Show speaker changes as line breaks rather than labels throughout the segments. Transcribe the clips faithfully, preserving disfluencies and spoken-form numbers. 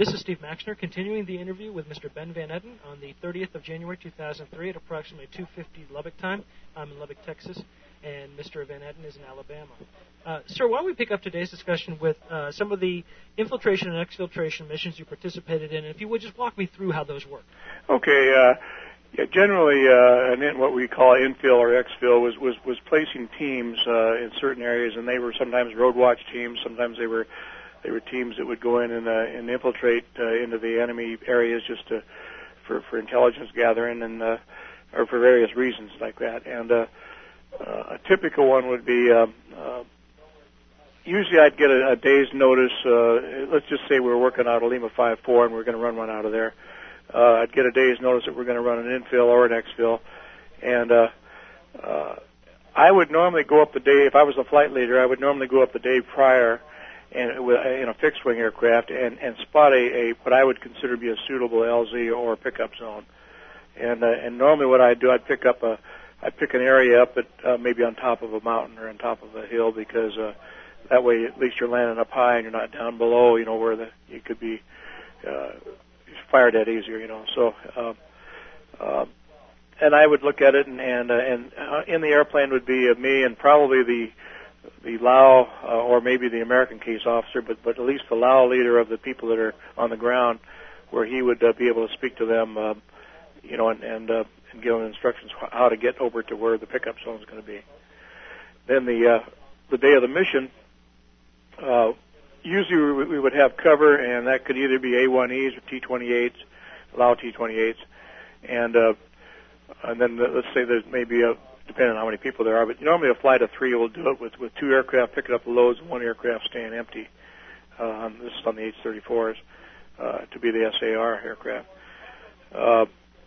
This is Steve Maxner, continuing the interview with Mister Ben Van Etten on the thirtieth of January, two thousand three at approximately two fifty Lubbock time. I'm in Lubbock, Texas, and Mister Van Etten is in Alabama. Uh, sir, why don't we pick up today's discussion with uh, some of the infiltration and exfiltration missions you participated in, and if you would just walk me through how those work.
Okay. Uh, yeah, generally, uh, an in, what we call infill or exfil was, was, was placing teams uh, in certain areas, and they were sometimes road watch teams, sometimes they were They were teams that would go in and, uh, and infiltrate uh, into the enemy areas just to, for, for intelligence gathering and uh, or for various reasons like that. And uh, uh, a typical one would be uh, uh, usually I'd get a, a day's notice. Uh, let's just say we were working out of Lima five four and we we're going to run one out of there. Uh, I'd get a day's notice that we're going to run an infill or an exfil, and uh, uh, I would normally go up the day. If I was the flight leader, I would normally go up the day prior. And in a fixed-wing aircraft, and, and spot a, a what I would consider to be a suitable L Z or pickup zone. And uh, and normally what I'd do, I'd pick up a, I'd pick an area up at uh, maybe on top of a mountain or on top of a hill, because uh, that way at least you're landing up high and you're not down below, you know, where the you could be uh, fired at easier, you know. So, uh, uh, and I would look at it, and and, uh, and uh, in the airplane would be uh, me and probably the the Lao uh, or maybe the American case officer, but but at least the Lao leader of the people that are on the ground, where he would uh, be able to speak to them, uh, you know, and and, uh, and give them instructions how to get over to where the pickup zone is going to be. Then the uh, the day of the mission, uh, usually we, we would have cover, and that could either be A one Es or T twenty-eights, Lao T twenty-eights, and uh, and then the, let's say there's maybe a depending on how many people there are, but normally a flight of three will do it with, with two aircraft picking up the loads and one aircraft staying empty. Uh, this is on the H thirty-fours uh, to be the S A R aircraft. Uh,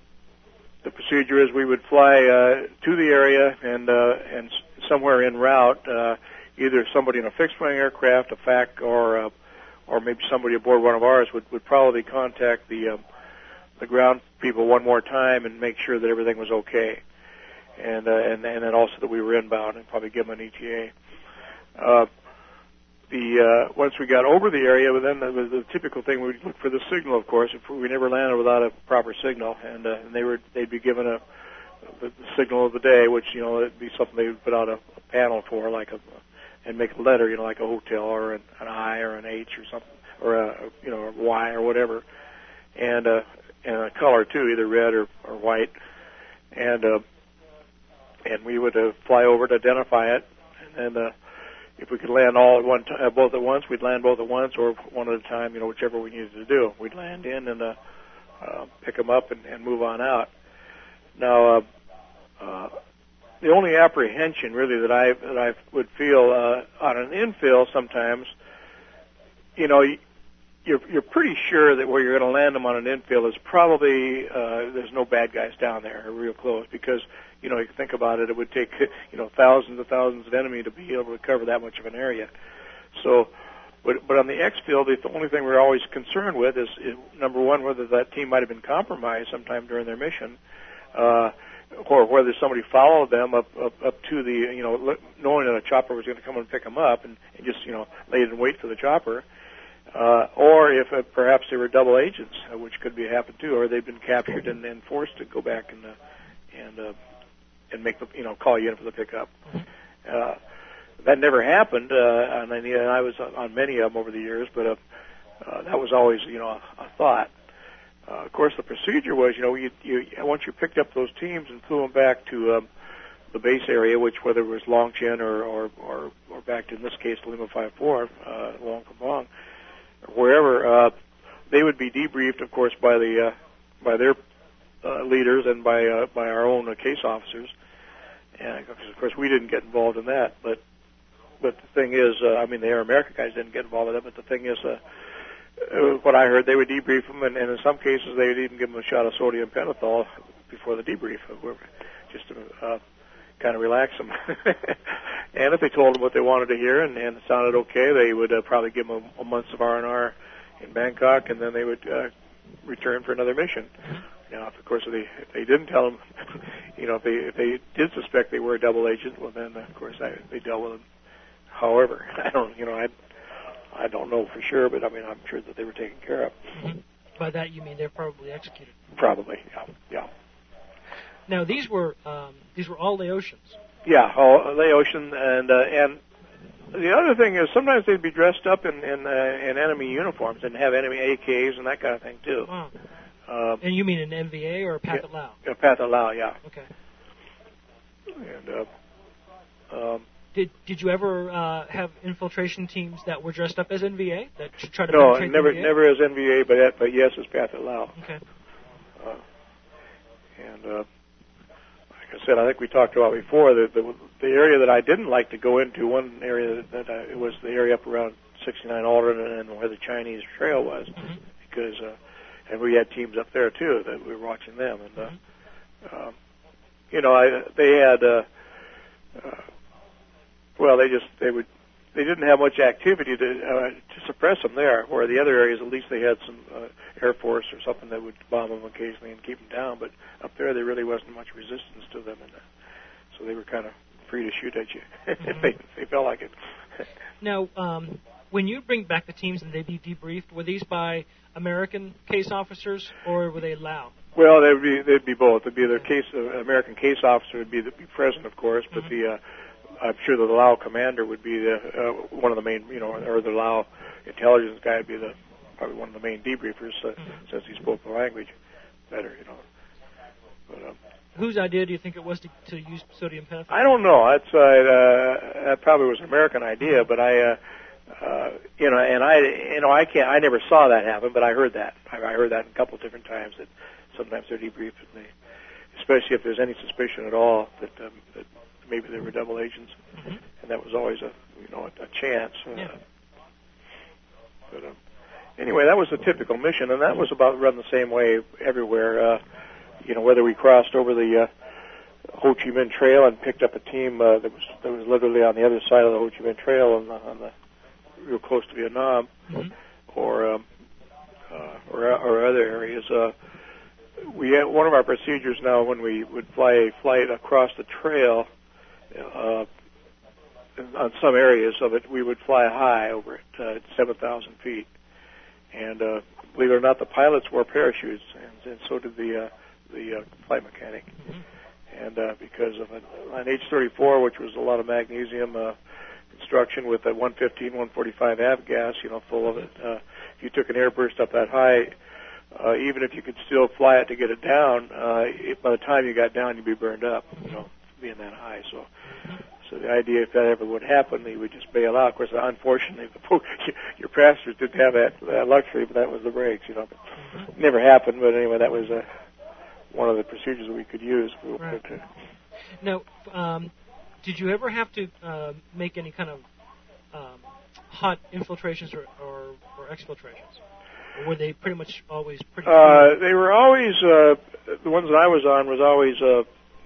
the procedure is we would fly uh, to the area, and uh, and somewhere en route, uh, either somebody in a fixed-wing aircraft, a F A C, or uh, or maybe somebody aboard one of ours would, would probably contact the uh, the ground people one more time and make sure that everything was okay. And, uh, and and then also that we were inbound, and probably give them an E T A. Uh, the uh, once we got over the area, but then the, the typical thing we'd look for the signal. Of course, if we never landed without a proper signal, and, uh, and they were they'd be given a the, the signal of the day, which you know it'd be something they would put out a, a panel for, like a and make a letter, you know, like a hotel or an, an I or an H or something, or a you know a Y or whatever, and uh, and a color too, either red or, or white, and uh, and we would uh, fly over to identify it, and then uh, if we could land all at one t- uh, both at once, we'd land both at once, or one at a time, you know, whichever we needed to do. We'd land in and uh, uh, pick them up and, and move on out. Now, uh, uh, the only apprehension really that I that I would feel uh, on an infill sometimes, you know, you're you're pretty sure that where you're going to land them on an infill is probably uh, there's no bad guys down there or real close, because you know, you think about it, it would take, you know, thousands and thousands of enemy to be able to cover that much of an area. So, but, but on the exfil, the only thing we're always concerned with is, is, number one, whether that team might have been compromised sometime during their mission, uh, or whether somebody followed them up, up, up to the, you know, knowing that a chopper was going to come and pick them up and, and just, you know, lay in wait for the chopper. Uh, or if uh, perhaps they were double agents, uh, which could be happened too, or they've been captured and then forced to go back and, uh, and, uh, and make the, you know, call you in for the pickup. Uh, that never happened, uh, and, and I was on many of them over the years, but uh, uh, that was always, you know, a, a thought. Uh, of course, the procedure was, you know, you, you once you picked up those teams and flew them back to um, the base area, which whether it was Longchen or or, or, or back to, in this case, Lima five four, uh, Luang Prabang, or wherever, uh, they would be debriefed, of course, by the uh, by their uh, leaders and by uh, by our own uh, case officers. And of course, we didn't get involved in that. But but the thing is, uh, I mean, the Air America guys didn't get involved in that. But the thing is, uh, uh, what I heard, they would debrief them, and, and in some cases, they would even give them a shot of sodium pentothal before the debrief, just to uh, kind of relax them. And if they told them what they wanted to hear and, and it sounded okay, they would uh, probably give them a, a month of R and R in Bangkok, and then they would uh, return for another mission. Now, of course, if they, if they didn't tell them, you know, if they if they did suspect they were a double agent, well, then of course I, they dealt with them. However, I don't, you know, I I don't know for sure, but I mean, I'm sure that they were taken care of.
Mm-hmm. By that you mean they're probably executed?
Probably, yeah, yeah.
Now these were um, these were all Laotians.
Yeah, all Laotian, and uh, and the other thing is sometimes they'd be dressed up in in, uh, in enemy uniforms and have enemy A Ks and that kind of thing too.
Wow.
Um,
and you mean an M V A or a Pathet Lao?
Yeah, Pathet Lao, yeah.
Okay.
And uh, um,
did did you ever uh, have infiltration teams that were dressed up as N V A that try to
no,
penetrate
never
the N V A?
never as N V A, but but yes, as Pathet Lao.
Okay.
Uh, and uh, like I said, I think we talked about before that the, the area that I didn't like to go into, one area that, that I, it was the area up around sixty-nine Alderton and where the Chinese Trail was, mm-hmm. because uh, and we had teams up there too that we were watching them, and uh, mm-hmm. um, you know, I they had uh, uh, well, they just they would. They didn't have much activity to uh, to suppress them there, where the other areas at least they had some uh, Air Force or something that would bomb them occasionally and keep them down. But up there, there really wasn't much resistance to them, and uh, so they were kind of free to shoot at you mm-hmm. if they if they felt like it.
Now, um, when you bring back the teams and they'd be debriefed, were these by American case officers or were they Lao?
Well, they'd be they'd be both. It'd be their case uh, American case officer would be the, be present, of course, but mm-hmm. the uh, I'm sure that the Lao commander would be the uh, one of the main, you know, or the Lao intelligence guy would be the probably one of the main debriefers uh, mm-hmm. since he spoke the language better, you know. But, um,
whose idea do you think it was to, to use sodium pentothal?
I don't know. That's uh, uh, that probably was an American idea, but I, uh, uh, you know, and I, you know, I can't. I never saw that happen, but I heard that. I, I heard that a couple of different times that sometimes they're debriefed, and they, especially if there's any suspicion at all that. Um, that maybe they were double agents, mm-hmm. and that was always a you know a, a chance. Uh,
yeah.
But um, anyway, that was a typical mission, and that was about run the same way everywhere. Uh, you know, whether we crossed over the uh, Ho Chi Minh Trail and picked up a team uh, that was that was literally on the other side of the Ho Chi Minh Trail on the, on the real close to Vietnam, mm-hmm. or um, uh, or or other areas. Uh, we had one of our procedures now when we would fly a flight across the trail. Uh, on some areas of it, we would fly high over it, uh, seven thousand feet. And uh, believe it or not, the pilots wore parachutes, and, and so did the uh, the uh, flight mechanic. Mm-hmm. And uh, because of an, an H thirty-four, which was a lot of magnesium uh, construction with a one fifteen, one forty-five avgas, you know, full of it, uh, if you took an airburst up that high, uh, even if you could still fly it to get it down, uh, it, by the time you got down, you'd be burned up, you know, being that high. So. So the idea, if that ever would happen, you would just bail out. Of course, unfortunately, the, your passengers didn't have that, that luxury, but that was the breaks, you know. But it never happened, but anyway, that was uh, one of the procedures that we could use.
Right. Now, um, did you ever have to uh, make any kind of um, hot infiltrations or, or, or exfiltrations? Or were they pretty much always pretty...
Uh, they were always, uh, the ones that I was on was always uh,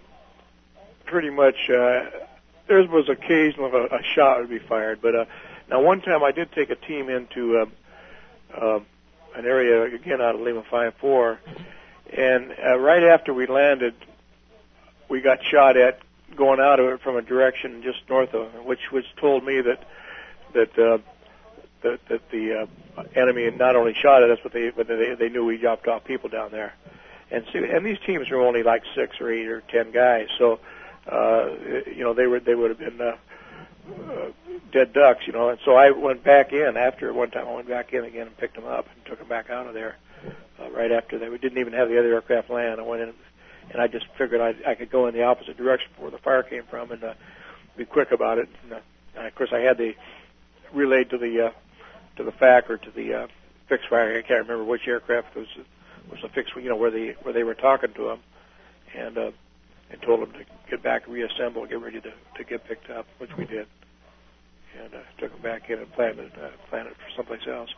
pretty much... Uh, There was occasional a, a shot would be fired, but uh, now one time I did take a team into uh, uh, an area again out of Lima five four, and uh, right after we landed, we got shot at going out of it from a direction just north of it, which which told me that that uh, that, that the uh, enemy not only shot at us, but they but they, they knew we dropped off people down there, and see, and these teams were only like six or eight or ten guys, so. Uh, you know, they were they would have been uh, uh, dead ducks, you know. And so I went back in after one time. I went back in again and picked them up and took them back out of there uh, right after they. We didn't even have the other aircraft land. I went in and I just figured I I could go in the opposite direction from where the fire came from and uh, be quick about it. And, uh, and of course, I had the relayed to the uh, to the F A C or to the uh, fixed fire. I can't remember which aircraft was was the fixed, you know, where they where they were talking to them, and. Uh, and told them to get back, reassemble, get ready to, to get picked up, which we did. And uh, took them back in and planned it, uh, planned it for someplace else.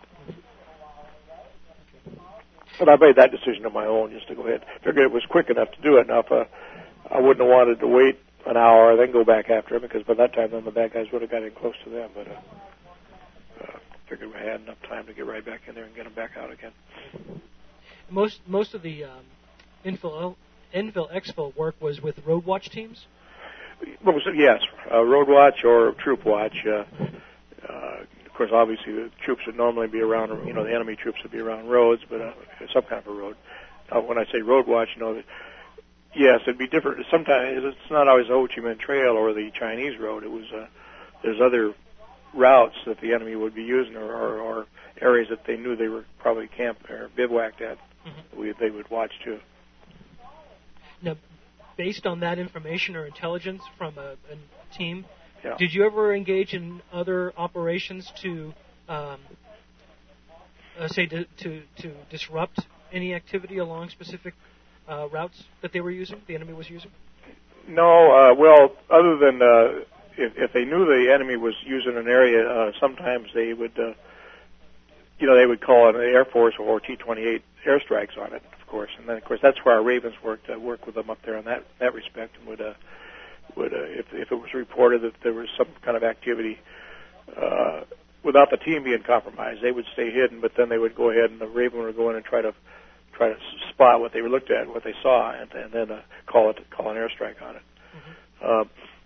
But I made that decision on my own, just to go ahead. Figured it was quick enough to do it. Now, if uh, I wouldn't have wanted to wait an hour, then go back after them, because by that time, then the bad guys would have got in close to them. But uh, uh, figured we had enough time to get right back in there and get them back out again.
Most most of the um, info. Infil Exfil work was with Road Watch teams?
What was it? Yes, uh, Road Watch or Troop Watch. Uh, uh, of course, obviously the troops would normally be around, you know, the enemy troops would be around roads, but uh, some kind of a road. Uh, when I say road watch, you know, yes, it'd be different. Sometimes it's not always the Ho Chi Minh Trail or the Chinese road. It was uh, there's other routes that the enemy would be using, or, or, or areas that they knew they were probably camped or bivouacked at. Mm-hmm. We, they would watch too.
Now, based on that information or intelligence from a, a team,
yeah.
did you ever engage in other operations to, um, uh, say, to, to to disrupt any activity along specific uh, routes that they were using, the enemy was using?
No. Uh, well, other than uh, if, if they knew the enemy was using an area, uh, sometimes they would, uh, you know, they would call an Air Force or T twenty-eight airstrikes on it, of course. And then, of course, that's where our Ravens worked, uh, work with them up there in that that respect, and would uh, would uh, if if it was reported that there was some kind of activity. Uh, without the team being compromised, they would stay hidden, but then they would go ahead and the Raven would go in and try to try to spot what they looked at, what they saw, and, and then uh, call it call an airstrike on it. Mm-hmm. Uh,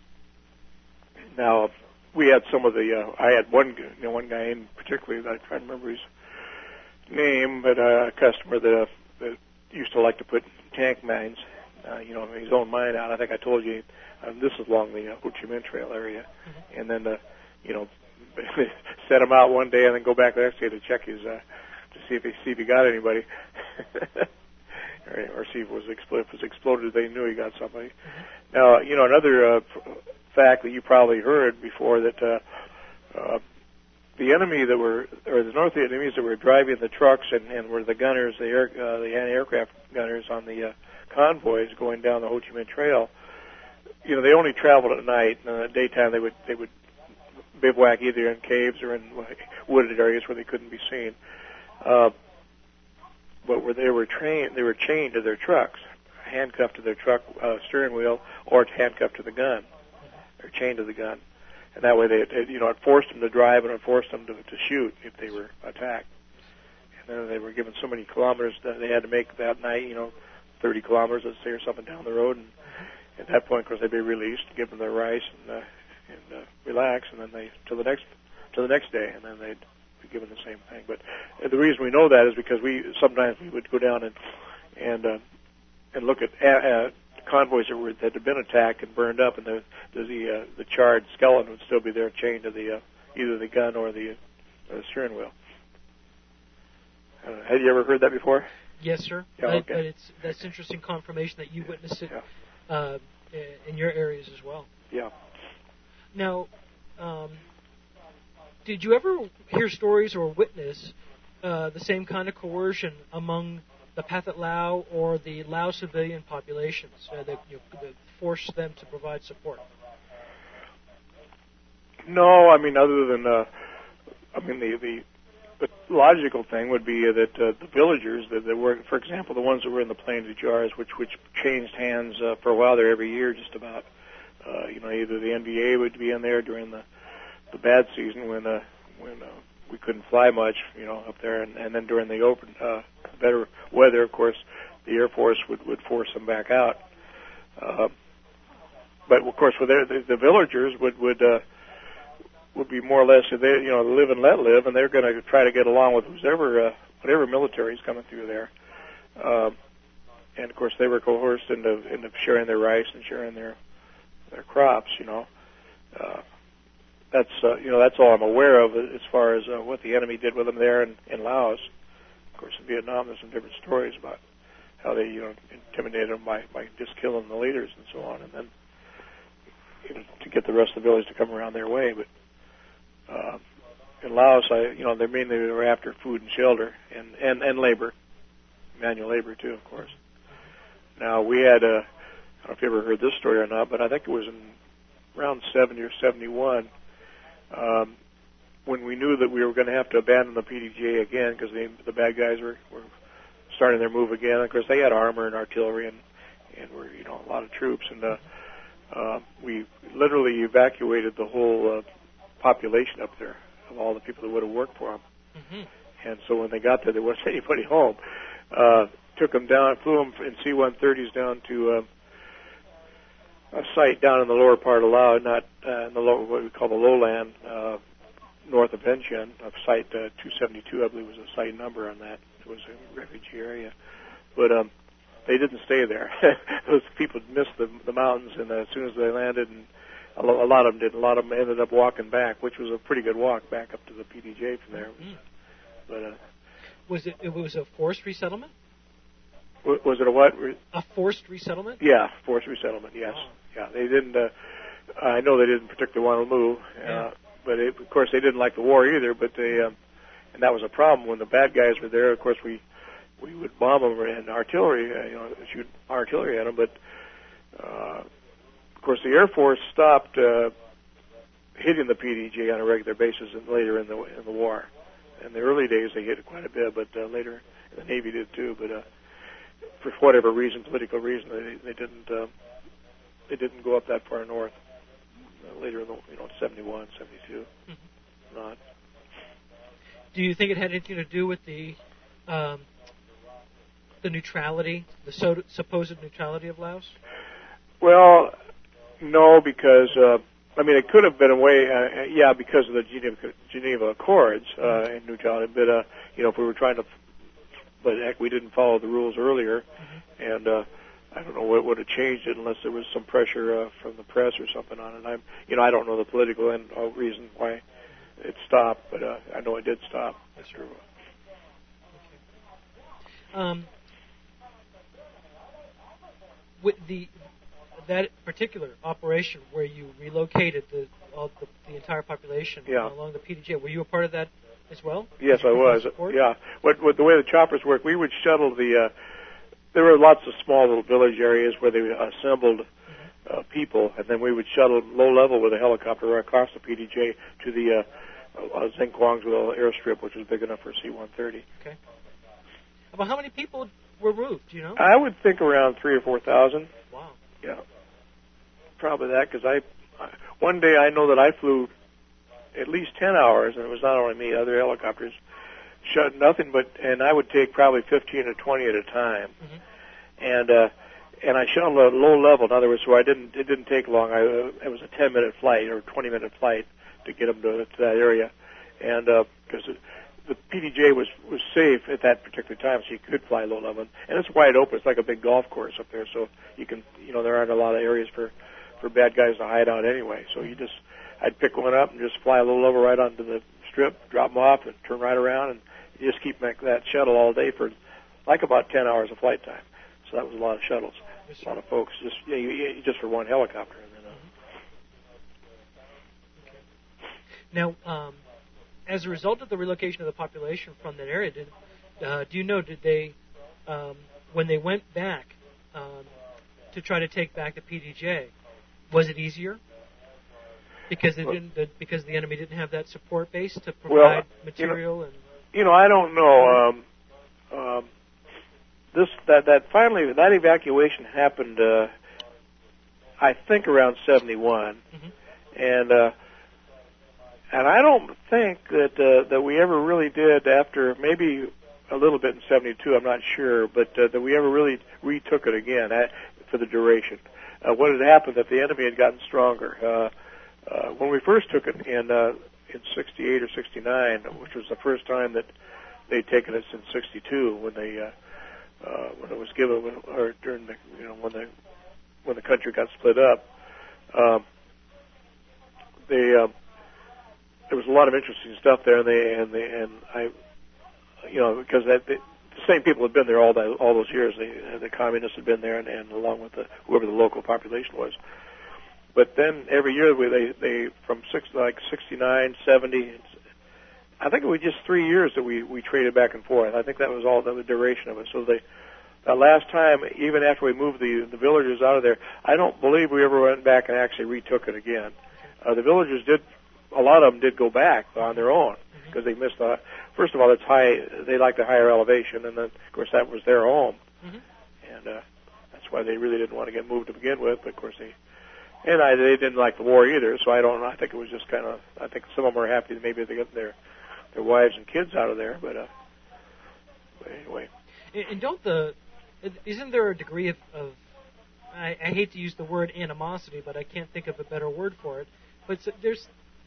now we had some of the. Uh, I had one you know, one guy in particular that I try to remember his name, but uh, a customer that, uh, that used to like to put tank mines, uh, you know, his own mine out. I think I told you um, this is along the uh, Ho Chi Minh Trail area, mm-hmm. and then uh, you know. set him out one day and then go back the next day to check his, uh, to see if he see if he got anybody, or, or see if it was exploded. If it was exploded, they knew he got somebody. Mm-hmm. Now, you know, another uh, fact that you probably heard before that uh, uh, the enemy that were, or the North Vietnamese that were driving the trucks and, and were the gunners, the air, uh, the anti-aircraft gunners on the uh, convoys going down the Ho Chi Minh Trail. You know, they only traveled at night, and in the daytime they would they would. bivouac either in caves or in wooded areas where they couldn't be seen. Uh, but where they were trained, they were chained to their trucks, handcuffed to their truck uh, steering wheel, or handcuffed to the gun, or chained to the gun. And that way, they, it, you know, it forced them to drive and it forced them to, to shoot if they were attacked. And then they were given so many kilometers that they had to make that night, you know, thirty kilometers, let's say, or something down the road. And at that point, of course, they'd be released, give them their rice, and uh, and uh, relax, and then they till the next till the next day, and then they'd be given the same thing. But uh, the reason we know that is because we sometimes we would go down and and uh, and look at uh, convoys that were that had been attacked and burned up, and the the the, uh, the charred skeleton would still be there, chained to the uh, either the gun or the, uh, the steering wheel. Uh, have you ever heard that before?
Yes, sir.
Yeah,
but,
okay.
but it's that's interesting confirmation that you witnessed it
yeah.
uh, in your areas as well.
Yeah.
Now, um, did you ever hear stories or witness uh, the same kind of coercion among the Pathet Lao or the Lao civilian populations uh, that, you know, that forced them to provide support?
No, I mean, other than, uh, I mean, the, the the logical thing would be that uh, the villagers that, that were, for example, the ones that were in the Plains of Jars, which which changed hands uh, for a while there every year, just about. Uh, you know, either the N V A would be in there during the the bad season when uh, when uh, we couldn't fly much, you know, up there, and, and then during the open uh, better weather, of course, the Air Force would, would force them back out. Uh, but of course, with their, the, the villagers would would uh, would be more or less they you know live and let live, and they're going to try to get along with whoever uh, whatever military is coming through there. Uh, and of course, they were coerced into into sharing their rice and sharing their their crops, you know. Uh, that's, uh, you know, that's all I'm aware of as far as uh, what the enemy did with them there in, in Laos. Of course, in Vietnam, there's some different stories about how they, you know, intimidated them by, by just killing the leaders and so on, and then, you know, to get the rest of the village to come around their way. But uh, in Laos, I, you know, they mainly were after food and shelter and, and, and labor, manual labor too, of course. Now, we had a I don't know if you ever heard this story or not, but I think it was in around seventy or seventy-one um, when we knew that we were going to have to abandon the P D G A again because the, the bad guys were, were starting their move again. Of course, they had armor and artillery and, and were, you know, a lot of troops. And uh, uh, we literally evacuated the whole uh, population up there of all the people that would have worked for them. Mm-hmm. And so when they got there, there wasn't anybody home. Uh, took them down, flew them in C one thirties down to uh, a site down in the lower part of Laos, not uh, in the lower, what we call the lowland, uh, north of Vientiane, of Site uh, two seventy-two, I believe was a site number on that. It was a refugee area. But um, they didn't stay there. Those people missed the, the mountains, and uh, as soon as they landed, and a, lo- a lot of them did, a lot of them ended up walking back, which was a pretty good walk back up to the P D J from there.
Mm.
But uh,
was it? It was a forced resettlement.
w- was it a what? Re-
A forced resettlement?
yeah, forced resettlement. Yes.
Wow.
Yeah, they didn't. Uh, I know they didn't particularly want to move, uh,
Yeah.
but it, of course they didn't like the war either. But they, um, and that was a problem when the bad guys were there. Of course we we would bomb them and artillery, uh, you know, shoot artillery at them. But uh, of course the Air Force stopped uh, hitting the P D J on a regular basis, and later in the in the war. In the early days they hit it quite a bit, but uh, later the Navy did too. But uh, for whatever reason, political reason, they they didn't uh, they didn't go up that far north. Uh, later in the you know seventy-one, seventy-two, mm-hmm. Not.
Do you think it had anything to do with the um, the neutrality, the so, supposed neutrality of Laos?
Well, no, because uh, I mean it could have been a way. Uh, yeah, because of the Geneva, Geneva Accords uh, mm-hmm. and neutrality. But uh, you know, if we were trying to, but heck, we didn't follow the rules earlier, mm-hmm. and uh, I don't know what would have changed it unless there was some pressure uh, from the press or something on it. I'm, you know, I don't know the political and uh, reason why it stopped, but uh, I know it did stop.
That's true. Okay. Um, with the that particular operation where you relocated the all the, the entire population
yeah.
along the P D J, were you a part of that as well?
Yes, I was. Yeah. What, what the way the choppers work, we would shuttle the. Uh, There were lots of small little village areas where they assembled uh, people, and then we would shuttle low level with a helicopter right across the P D J to the uh, uh, Zinquangsville airstrip, which was big enough for a C one thirty.
Okay. About how many people were moved? Do you know?
I would think around three or four thousand.
Wow.
Yeah. Probably that, because I, I one day I know that I flew at least ten hours, and it was not only me, other helicopters. Shut nothing but, and I would take probably fifteen or twenty at a time, mm-hmm. and uh, and I shuttled at low level. In other words, so I didn't. It didn't take long. I, uh, it was a ten minute flight or twenty minute flight to get them to, to that area, and because uh, the P D J was was safe at that particular time, so you could fly low level, and it's wide open. It's like a big golf course up there, so you can, you know, there aren't a lot of areas for for bad guys to hide out anyway. So you just, I'd pick one up and just fly low level right onto the strip, drop them off, and turn right around and. You just keep that shuttle all day for like about ten hours of flight time. So that was a lot of shuttles, yes, a lot of folks, just yeah, you, you, just for one helicopter. And then, uh...
okay. Now, um, as a result of the relocation of the population from that area, did uh, do you know did they um, when they went back um, to try to take back the P D J, was it easier? Because they didn't, the, because the enemy didn't have that support base to provide
well,
material
you know,
and.
You know, I don't know. Um, um, this that that finally that evacuation happened. Uh, I think around seventy-one, mm-hmm. and uh, and I don't think that uh, that we ever really did after maybe a little bit in seventy-two. I'm not sure, but uh, that we ever really retook it again at, for the duration. Uh, what had happened that the enemy had gotten stronger. Uh, uh, when we first took it in. Uh, in sixty-eight or sixty-nine, which was the first time that they'd taken it since sixty-two, when they uh, uh, when it was given, when, or during the you know when the when the country got split up. Um, they uh, there was a lot of interesting stuff there, and they and they and I, you know, because that they, the same people had been there all that all those years. They, the communists had been there, and, and along with the whoever the local population was. But then every year we, they, they from six, like sixty-nine, seventy, I think it was just three years that we, we traded back and forth. I think that was all the duration of it. So they, that last time, even after we moved the, the villagers out of there, I don't believe we ever went back and actually retook it again. Uh, the villagers did, a lot of them did go back on their own because mm-hmm. they missed the, first of all, it's high, they like the higher elevation, and then, of course, that was their home. Mm-hmm. And uh, that's why they really didn't want to get moved to begin with, but of course they, And I, they didn't like the war either, so I don't know. I think it was just kind of, I think some of them were happy that maybe they got their their wives and kids out of there, but, uh, but anyway.
And don't the, isn't there a degree of, of I, I hate to use the word animosity, but I can't think of a better word for it, but there's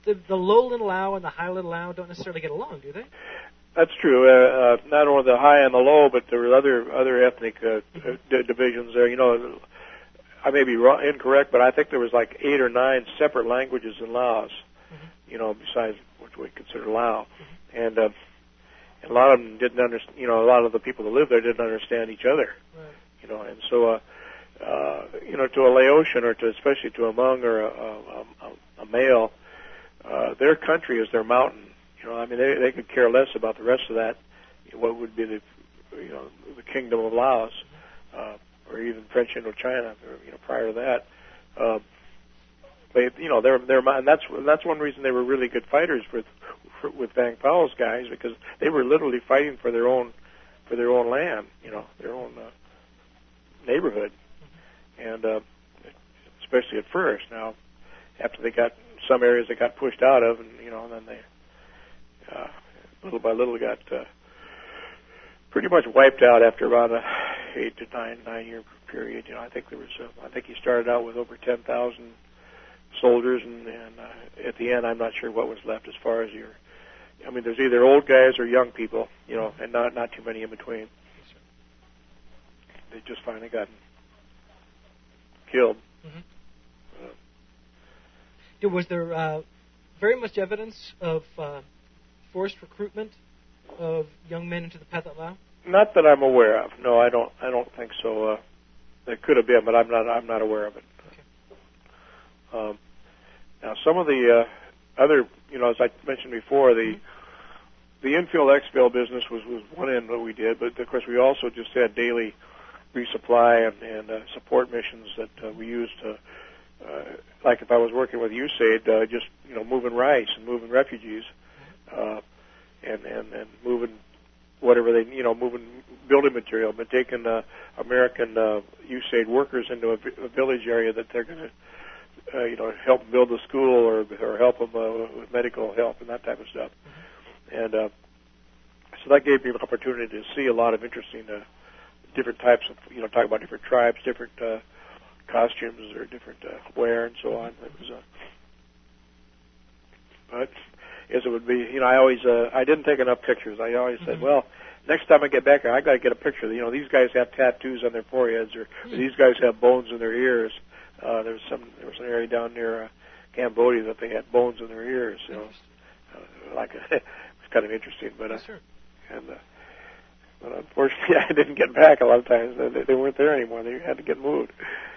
the, the lowland Lao and the highland Lao don't necessarily get along, do they?
That's true. Uh, uh, not only the high and the low, but there were other other ethnic uh, mm-hmm. d- divisions there. You know, I may be wrong, incorrect, but I think there was like eight or nine separate languages in Laos. Mm-hmm. You know, besides what we consider Lao, mm-hmm. and uh, and a lot of them didn't understand. You know, a lot of the people that lived there didn't understand each other. Right. You know, and so uh, uh, you know, to a Laotian or to especially to a Hmong or a, a, a, a male, uh, their country is their mountain. You know, I mean, they they could care less about the rest of that. What would be the, you know, the kingdom of Laos, uh, or even French Indochina, or, you know, prior to that. Uh, they, you know, they're they're and that's that's one reason they were really good fighters with for, with Vang Pao's guys, because they were literally fighting for their own for their own land, you know, their own uh, neighborhood, and uh, especially at first. Now, after they got some areas they got pushed out of, and you know, and then they. Uh, little by little got uh, pretty much wiped out after about a eight to nine nine year period. You know, I think there was uh, I think he started out with over ten thousand soldiers, and, and uh, at the end, I'm not sure what was left as far as your. I mean, there's either old guys or young people, you know, and not not too many in between. They just finally got killed.
Mm-hmm. Uh, was there uh, very much evidence of uh, forced recruitment of young men into the Pathet Lao?
Not that I'm aware of. No, I don't. I don't think so. Uh, there could have been, but I'm not. I'm not aware of it.
Okay.
Um, now, some of the uh, other, you know, as I mentioned before, the mm-hmm. the infill exfil business was was one end that we did, but of course we also just had daily resupply and, and uh, support missions that uh, we used to. Uh, like if I was working with U S A I D, uh, just you know, moving rice and moving refugees. Uh, and, and, and moving whatever they, you know, moving building material, but taking uh, American uh, U S A I D workers into a, a village area that they're going to, uh, you know, help build the school or or help them uh, with medical help and that type of stuff. Mm-hmm. And uh, so that gave me an opportunity to see a lot of interesting, uh, different types of, you know, talk about different tribes, different uh, costumes or different uh, wear and so on. It was, uh, but. As it would be, you know, I always, uh, I didn't take enough pictures. I always mm-hmm. said, well, next time I get back there, I got to get a picture. You know, these guys have tattoos on their foreheads, or, mm-hmm. or these guys have bones in their ears. Uh, there was some, there was an area down near uh, Cambodia that they had bones in their ears. You know, uh, like a, it was kind of interesting, but uh,
yes, sir.
and uh, but unfortunately, I didn't get back a lot of times. They, they weren't there anymore. They had to get moved.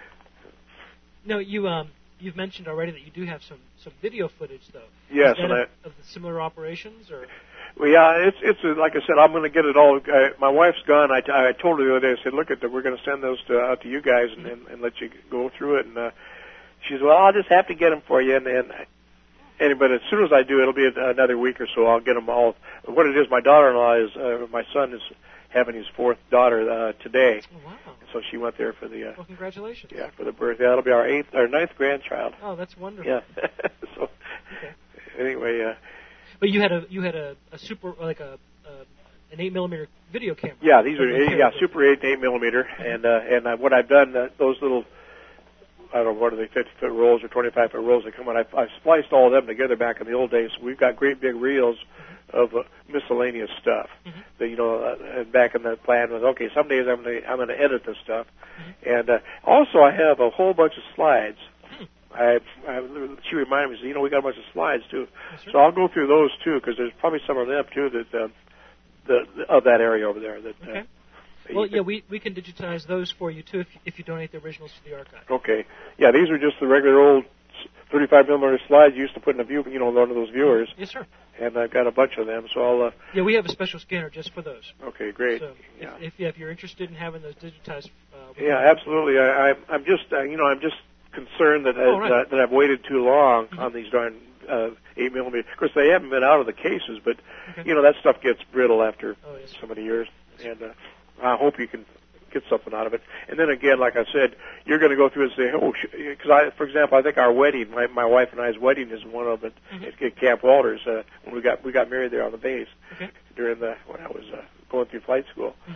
No, you um. You've mentioned already that you do have some, some video footage, though.
Yes,
Is that
and
of,
I,
of the similar operations, or?
Well, yeah, it's it's a, like I said, I'm going to get it all. Uh, my wife's gone. I, t- I told her the other day. I said, look at that. We're going to send those to, out to you guys and, and, and let you go through it. And uh, she said, well, I'll just have to get them for you. And, and and but as soon as I do, it'll be another week or so. I'll get them all. What it is, my daughter-in-law is uh, my son is having his fourth daughter uh, today.
Oh, wow.
So she went there for the. Uh,
well, congratulations.
Yeah, for the birth. Yeah, it'll be our eighth, our ninth grandchild.
Oh, that's wonderful.
Yeah. so
okay.
Anyway. Uh,
but you had a you had a, a super like a uh, an eight millimeter video camera.
Yeah, these are eight, yeah super eight eight millimeter, mm-hmm. and uh, and uh, what I've done uh, those little. I don't know, what are they, fifty foot rolls or twenty-five foot rolls that come on. I, I spliced all of them together back in the old days. We've got great big reels of uh, miscellaneous stuff. Mm-hmm. That, you know, uh, and back in the plan was, okay, some days I'm going to I'm going to edit this stuff. Mm-hmm. And uh, also I have a whole bunch of slides. Mm-hmm. I, I, she reminded me, said, you know, we got a bunch of slides too. Yes, so I'll go through those too, because there's probably some of them too that uh, the, the of that area over there that.
Okay.
Uh,
Well, yeah, we, we can digitize those for you, too, if, if you donate the originals to the archive.
Okay. Yeah, these are just the regular old thirty-five millimeter slides you used to put in a view, you know, one of those viewers.
Yes, sir.
And I've got a bunch of them, so I'll... Uh,
yeah, we have a special scanner just for those.
Okay, great.
So
yeah.
if, if, yeah, if you're interested in having those digitized... Uh,
yeah, absolutely. I, I, I'm just, uh, you know, I'm just concerned that,
oh,
I,
right.
that, that I've waited too long
mm-hmm.
on these darn uh, eight millimeter. Of course, they haven't been out of the cases, but,
okay.
you know, that stuff gets brittle after
oh, yes,
so many years. And uh, I hope you can... get something out of it. And then again, like I said, you're going to go through and say, oh, because I, for example, I think our wedding, my, my wife and I's wedding is one of it mm-hmm. at, at Camp Walters uh, when we got we got married there on the base
okay.
during the when I was uh, going through flight school.
Mm-hmm.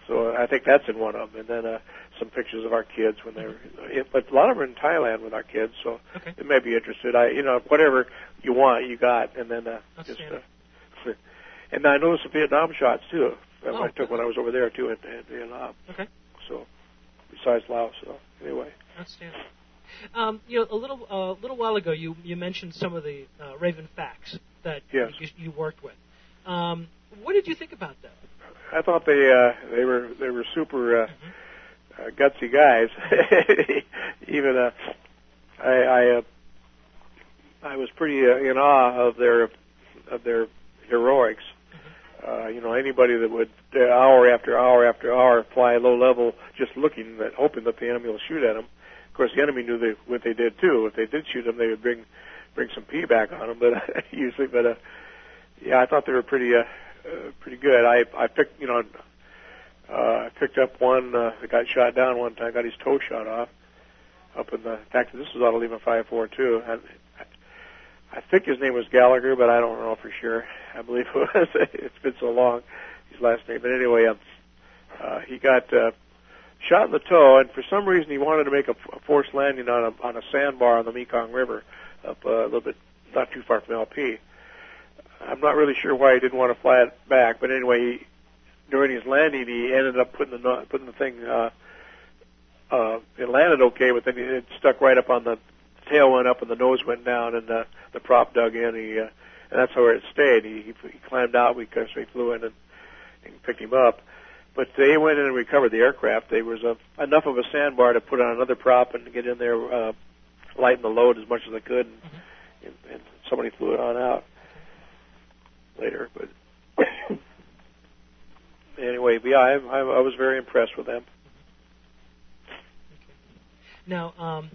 So I think that's in one of them. And then uh, some pictures of our kids when they were, it, but a lot of them are in Thailand with our kids, so
okay.
they may be interested. I, you know, whatever you want, you got. And then uh, just, uh, and I noticed the Vietnam shots too. Oh, I took when I was over there too in, in Vietnam.
Okay.
So besides Laos, so anyway.
Outstanding. Um, you know, a little a uh, little while ago, you you mentioned some of the uh, Raven Facts that
yes.
you, you worked with. Um, what did you think about them?
I thought they uh, they were they were super uh, mm-hmm. uh, gutsy guys. Even uh, I I, uh, I was pretty uh, in awe of their of their heroics. Mm-hmm. Uh, you know, anybody that would uh, hour after hour after hour fly low level, just looking, that hoping that the enemy will shoot at them. Of course, the enemy knew they, what they did too. If they did shoot them, they would bring bring some pee back on them. But uh, usually, but uh, yeah, I thought they were pretty. Uh, Uh, pretty good. I I picked you know uh, I picked up one uh, that got shot down one time. Got his toe shot off up in the. In fact, this was out of Lima five four two. I, I think his name was Gallagher, but I don't know for sure. I believe it was. It's been so long, his last name. But anyway, um, uh, he got uh, shot in the toe, and for some reason he wanted to make a, a forced landing on a on a sandbar on the Mekong River, up uh, a little bit not too far from L P. I'm not really sure why he didn't want to fly it back, but anyway, he, during his landing, he ended up putting the putting the thing. Uh, uh, it landed okay, but then it stuck right up on the tail went up and the nose went down, and the the prop dug in. He uh, and that's where it stayed. He, he, he climbed out because we flew in and, and picked him up. But they went in and recovered the aircraft. There was a, enough of a sandbar to put on another prop and get in there, uh, lighten the load as much as they could, and, mm-hmm. and, and somebody flew it on out later, but anyway, yeah, I, I, I was very impressed with them.
Okay. Now, um,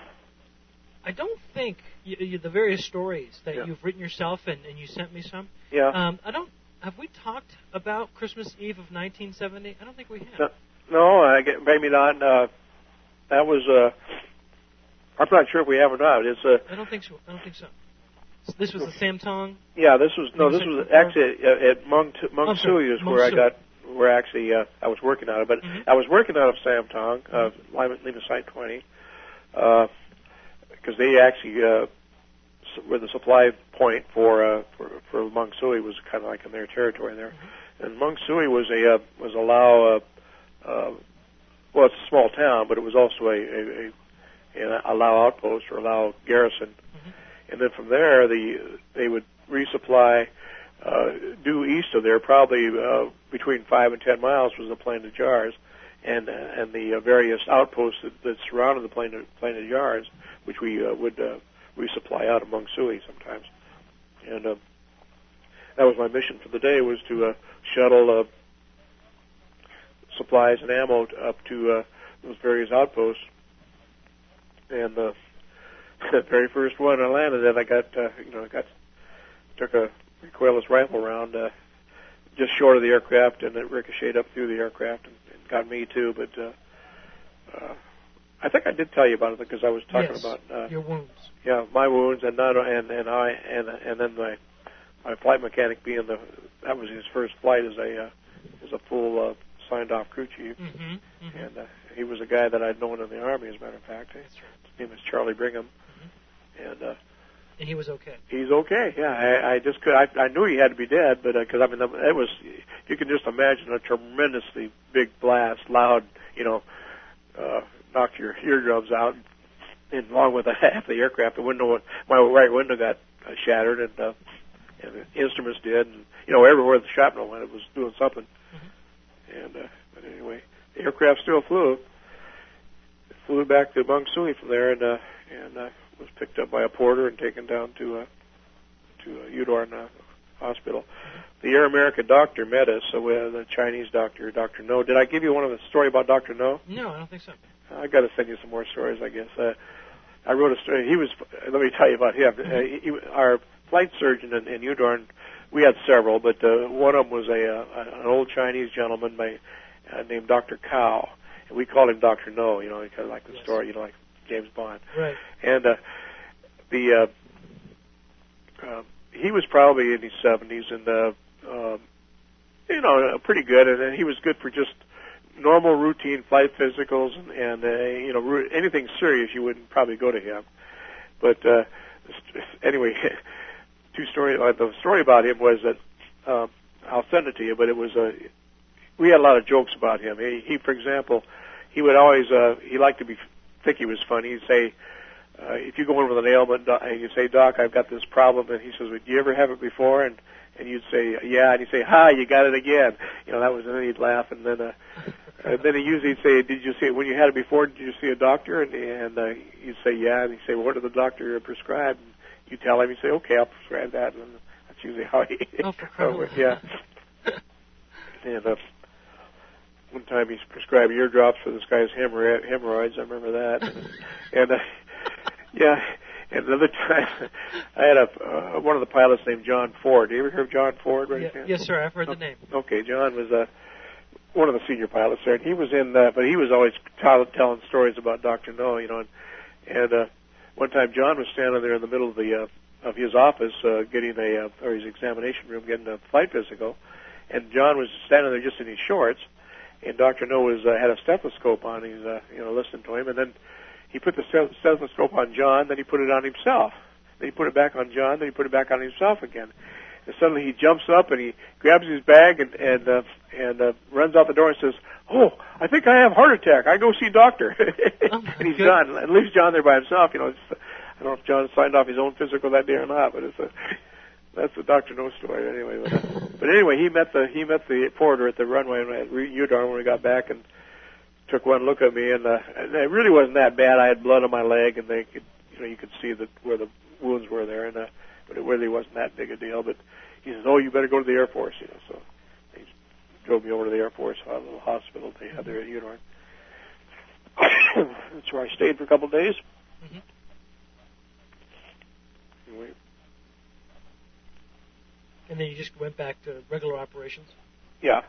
I don't think you, you, the various stories that yeah. you've written yourself and, and you sent me some.
Yeah.
Um, I don't. Have we talked about Christmas Eve of nineteen seventy? I don't think we have.
No, no I get, maybe not. Uh, that was. Uh, I'm not sure if we have or not. It's. Uh,
I don't think so. I don't think so. This was the Sam Tong?
Yeah, this was no. This was actually at, at Mung Mung Sui is where I got where actually uh, I was working out of. But mm-hmm. I was working out of Sam Tong, uh, Lima, Lima Site twenty, because uh, they actually uh, were the supply point for uh, for, for Mung Sui, was kind of like in their territory there. Mm-hmm. And Mung Sui was a uh, was a Lao. Uh, uh, well, it's a small town, but it was also a a, a, a Lao outpost or a Lao garrison. Mm-hmm. And then from there, the they would resupply uh, due east of there, probably uh, between five and ten miles, was the Plain of Jars, and uh, and the uh, various outposts that, that surrounded the Plain of, Plain of Jars, which we uh, would uh, resupply out of Mung Sui sometimes. And uh, that was my mission for the day, was to uh, shuttle uh, supplies and ammo up to uh, those various outposts. And uh, the very first one I landed at, I got, uh, you know, I got, took a recoilless rifle round uh, just short of the aircraft, and it ricocheted up through the aircraft and, and got me too. But uh, uh, I think I did tell you about it because I was talking
yes,
about uh,
your wounds.
Yeah, my wounds, and not, and and I and and then my my flight mechanic being the that was his first flight as a uh, as a full uh, signed off crew chief,
mm-hmm, mm-hmm.
and uh, he was a guy that I'd known in the Army, as a matter of fact.
That's right.
His name is Charlie Brigham. And uh,
and he was okay.
He's okay. Yeah, I, I just could. I, I knew he had to be dead, but because uh, I mean, it was. You can just imagine a tremendously big blast, loud. You know, uh, knocked your eardrums out, and along with the, half the aircraft, the window, my right window got uh, shattered, and uh, and the instruments did, and you know, everywhere the shrapnel went, it was doing something. Mm-hmm. And uh, but anyway, the aircraft still flew. It flew back to Mung Sui from there, and uh, and. Uh, was picked up by a porter and taken down to uh, to uh, Udorn uh, Hospital. The Air America doctor met us, so we had the Chinese doctor, Doctor No. Did I give you one of the story about Doctor No?
No, I don't think so.
I got to send you some more stories, I guess. Uh, I wrote a story. He was. Let me tell you about him. Uh, he, our flight surgeon in, in Udorn. We had several, but uh, one of them was a uh, an old Chinese gentleman by, uh, named Doctor Cao, and we called him Doctor No. You know, kind of like the yes. story. You know, like James Bond.
Right.
And uh, the uh, uh, he was probably in his seventies, and uh, uh, you know, uh, pretty good. And, and he was good for just normal routine flight physicals and, and uh, you know, ru- anything serious, you wouldn't probably go to him. But uh, anyway, two story. Uh, the story about him was that uh, I'll send it to you. But it was a uh, we had a lot of jokes about him. He, he for example, he would always uh, he liked to be think he was funny. He'd say, uh, if you go in with an ailment and you say, Doc, I've got this problem, and he says, well, do you ever have it before? And and you'd say, yeah, and he'd say, ha, you got it again. You know, that was, and then he'd laugh, and then uh, and then he usually say, did you see it when you had it before? Did you see a doctor? And and uh, you'd say, yeah, and he'd say, well, what did the doctor prescribe? And you tell him, you say, okay, I'll prescribe that, and that's usually how he.
Oh, for oh,
yeah. And uh, one time he prescribed eardrops for this guy's hemorrho- hemorrhoids. I remember that. And, and uh, yeah. And another time, I had a uh, one of the pilots named John Ford. Do you ever hear of John Ford? Right?
Yeah, yes, sir. I've heard the name.
Okay, John was uh, one of the senior pilots there, and he was in. Uh, but he was always tell, telling stories about Doctor No, you know. And, and uh, one time, John was standing there in the middle of the uh, of his office, uh, getting a uh, or his examination room, getting a flight physical, and John was standing there just in his shorts, and Doctor No was uh, had a stethoscope on. He's uh, you know listening to him, and then he put the stethoscope on John, then he put it on himself. Then he put it back on John, then he put it back on himself again. And suddenly he jumps up and he grabs his bag and and uh, and uh, runs out the door and says, "Oh, I think I have a heart attack. I go see doctor."
Oh,
and he's
good.
gone. And leaves John there by himself. You know, it's, I don't know if John signed off his own physical that day or not, but it's a that's the Doctor No story anyway. But, uh, but anyway, he met the he met the porter at the runway at Udon when we got back and took one look at me, and, uh, and it really wasn't that bad. I had blood on my leg, and they could, you know, you could see that where the wounds were there, and uh, but it really wasn't that big a deal. But he says, "Oh, you better go to the Air Force," you know. So he drove me over to the Air Force, a little hospital they had there at Udon. That's where I stayed for a couple of days.
Mm-hmm.
Anyway.
And then you just went back to regular operations?
Yeah.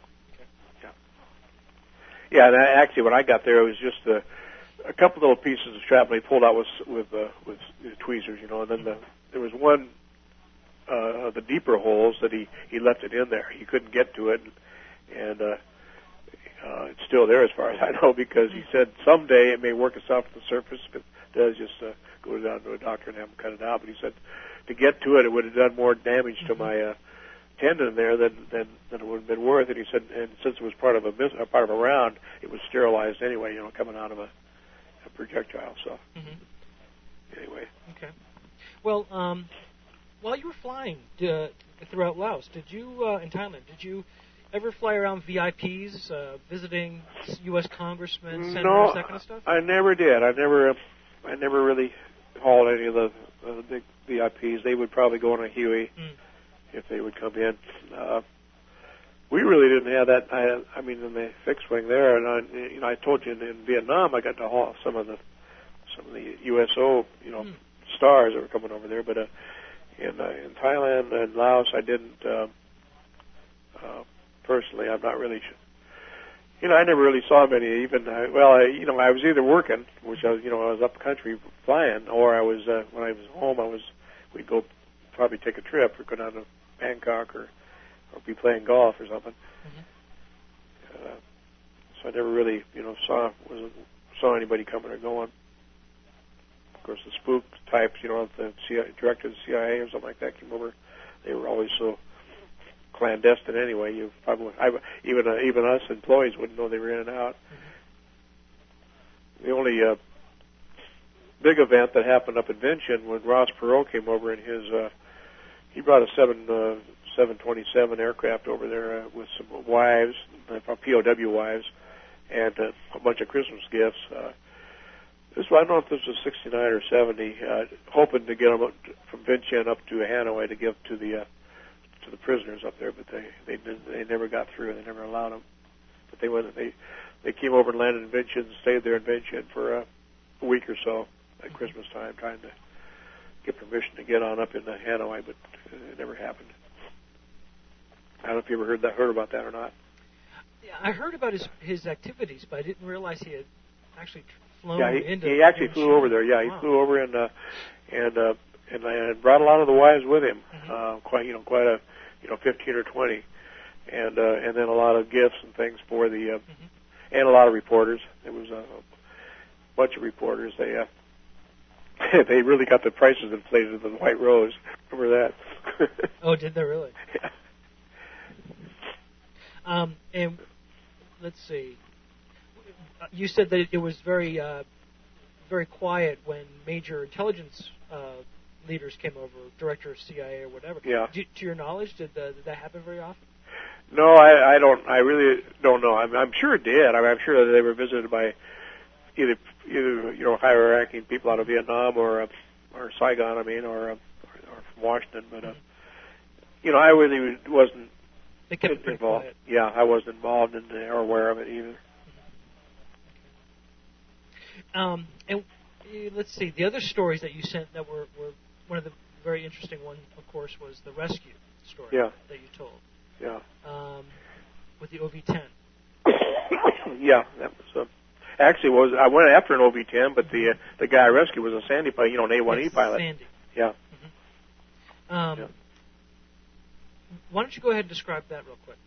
Yeah, and actually, when I got there, it was just a, a couple little pieces of shrapnel he pulled out with with uh, with tweezers, you know. And then the, there was one uh, of the deeper holes that he he left it in there. He couldn't get to it, and, and uh, uh, it's still there as far as I know because he said someday it may work itself to the surface. But it does just uh, go down to a doctor and have him cut it out. But he said to get to it, it would have done more damage to my uh, tendon there than, than than it would have been worth. And he said, and since it was part of a a part of a round, it was sterilized anyway, you know, coming out of a, a projectile. So
mm-hmm.
anyway.
Okay. Well, um, while you were flying uh, throughout Laos, did you uh, in Thailand? Did you ever fly around V I Ps, uh, visiting U S congressmen, senators,
no,
that kind of stuff?
I never did. I never, uh, I never really hauled any of the, uh, the big V I Ps. They would probably go on a Huey. Mm. If they would come in. Uh, we really didn't have that. I, I mean, in the fixed wing there, and I, you know, I told you in, in Vietnam, I got to haul some of the some of the U S O, you know, mm. stars that were coming over there. But uh, in uh, in Thailand and Laos, I didn't uh, uh, personally. I'm not really sure. You know, I never really saw many. Even uh, well, I, you know, I was either working, which I was, you know, I was up country flying, or I was uh, when I was home. I was we'd go probably take a trip or go down to Bangkok or, or be playing golf or something. Mm-hmm. Uh, so I never really, you know, saw wasn't saw anybody coming or going. Of course, the spook types, you know, the C I A, director of the C I A or something like that came over. They were always so clandestine anyway. You probably, I, even uh, even us employees wouldn't know they were in and out. Mm-hmm. The only uh, big event that happened up at Vientiane when Ross Perot came over in his. Uh, He brought a seven uh, seven twenty-seven aircraft over there uh, with some wives, uh, P O W wives, and uh, a bunch of Christmas gifts. Uh, this I don't know if this was sixty-nine or seventy, uh, hoping to get them up from Vientiane up to Hanoi to give to the uh, to the prisoners up there, but they they didn't, they never got through. They never allowed them. But they went. They they came over and landed in Vientiane and stayed there in Vientiane for uh, a week or so at Christmas time, trying to get permission to get on up into Hanoi, but it never happened. I don't know if you ever heard that, heard about that or not.
Yeah, I heard about his his activities, but I didn't realize he had actually flown
yeah, he,
into.
he actually flew over there. Yeah, he
wow.
flew over and uh, and uh, and and brought a lot of the wives with him.
Mm-hmm.
Uh, quite you know quite a you know fifteen or twenty, and uh, and then a lot of gifts and things for the. Uh, mm-hmm. and a lot of reporters. There was a bunch of reporters. They uh, they really got the prices inflated in the White Rose. Remember that?
Oh, did they really?
Yeah.
Um, and let's see. You said that it was very, uh, very quiet when major intelligence uh, leaders came over, director of C I A or whatever.
Yeah.
Do, to your knowledge, did, uh, did that happen very often?
No, I, I don't. I really don't know. I'm, I'm sure it did. I mean, I'm sure that they were visited by either, either you know, higher-ranking people out of Vietnam or uh, or Saigon. I mean, or uh, or from Washington. But uh, you know, I really wasn't.
They kept it pretty
involved.
quiet.
Yeah, I wasn't involved in it or aware of it either.
Um, and uh, let's see, the other stories that you sent that were, were one of the very interesting ones, of course, was the rescue story
Yeah.
that you told.
Yeah.
Um, with the O V ten.
Yeah, that was. Uh, actually, it was I went after an O V ten, but the uh, the guy I rescued was a Sandy pilot, you know, an A one E
Yes,
pilot.
Sandy.
Yeah.
Mm-hmm. Um,
yeah.
Why don't you go ahead and describe that real quick?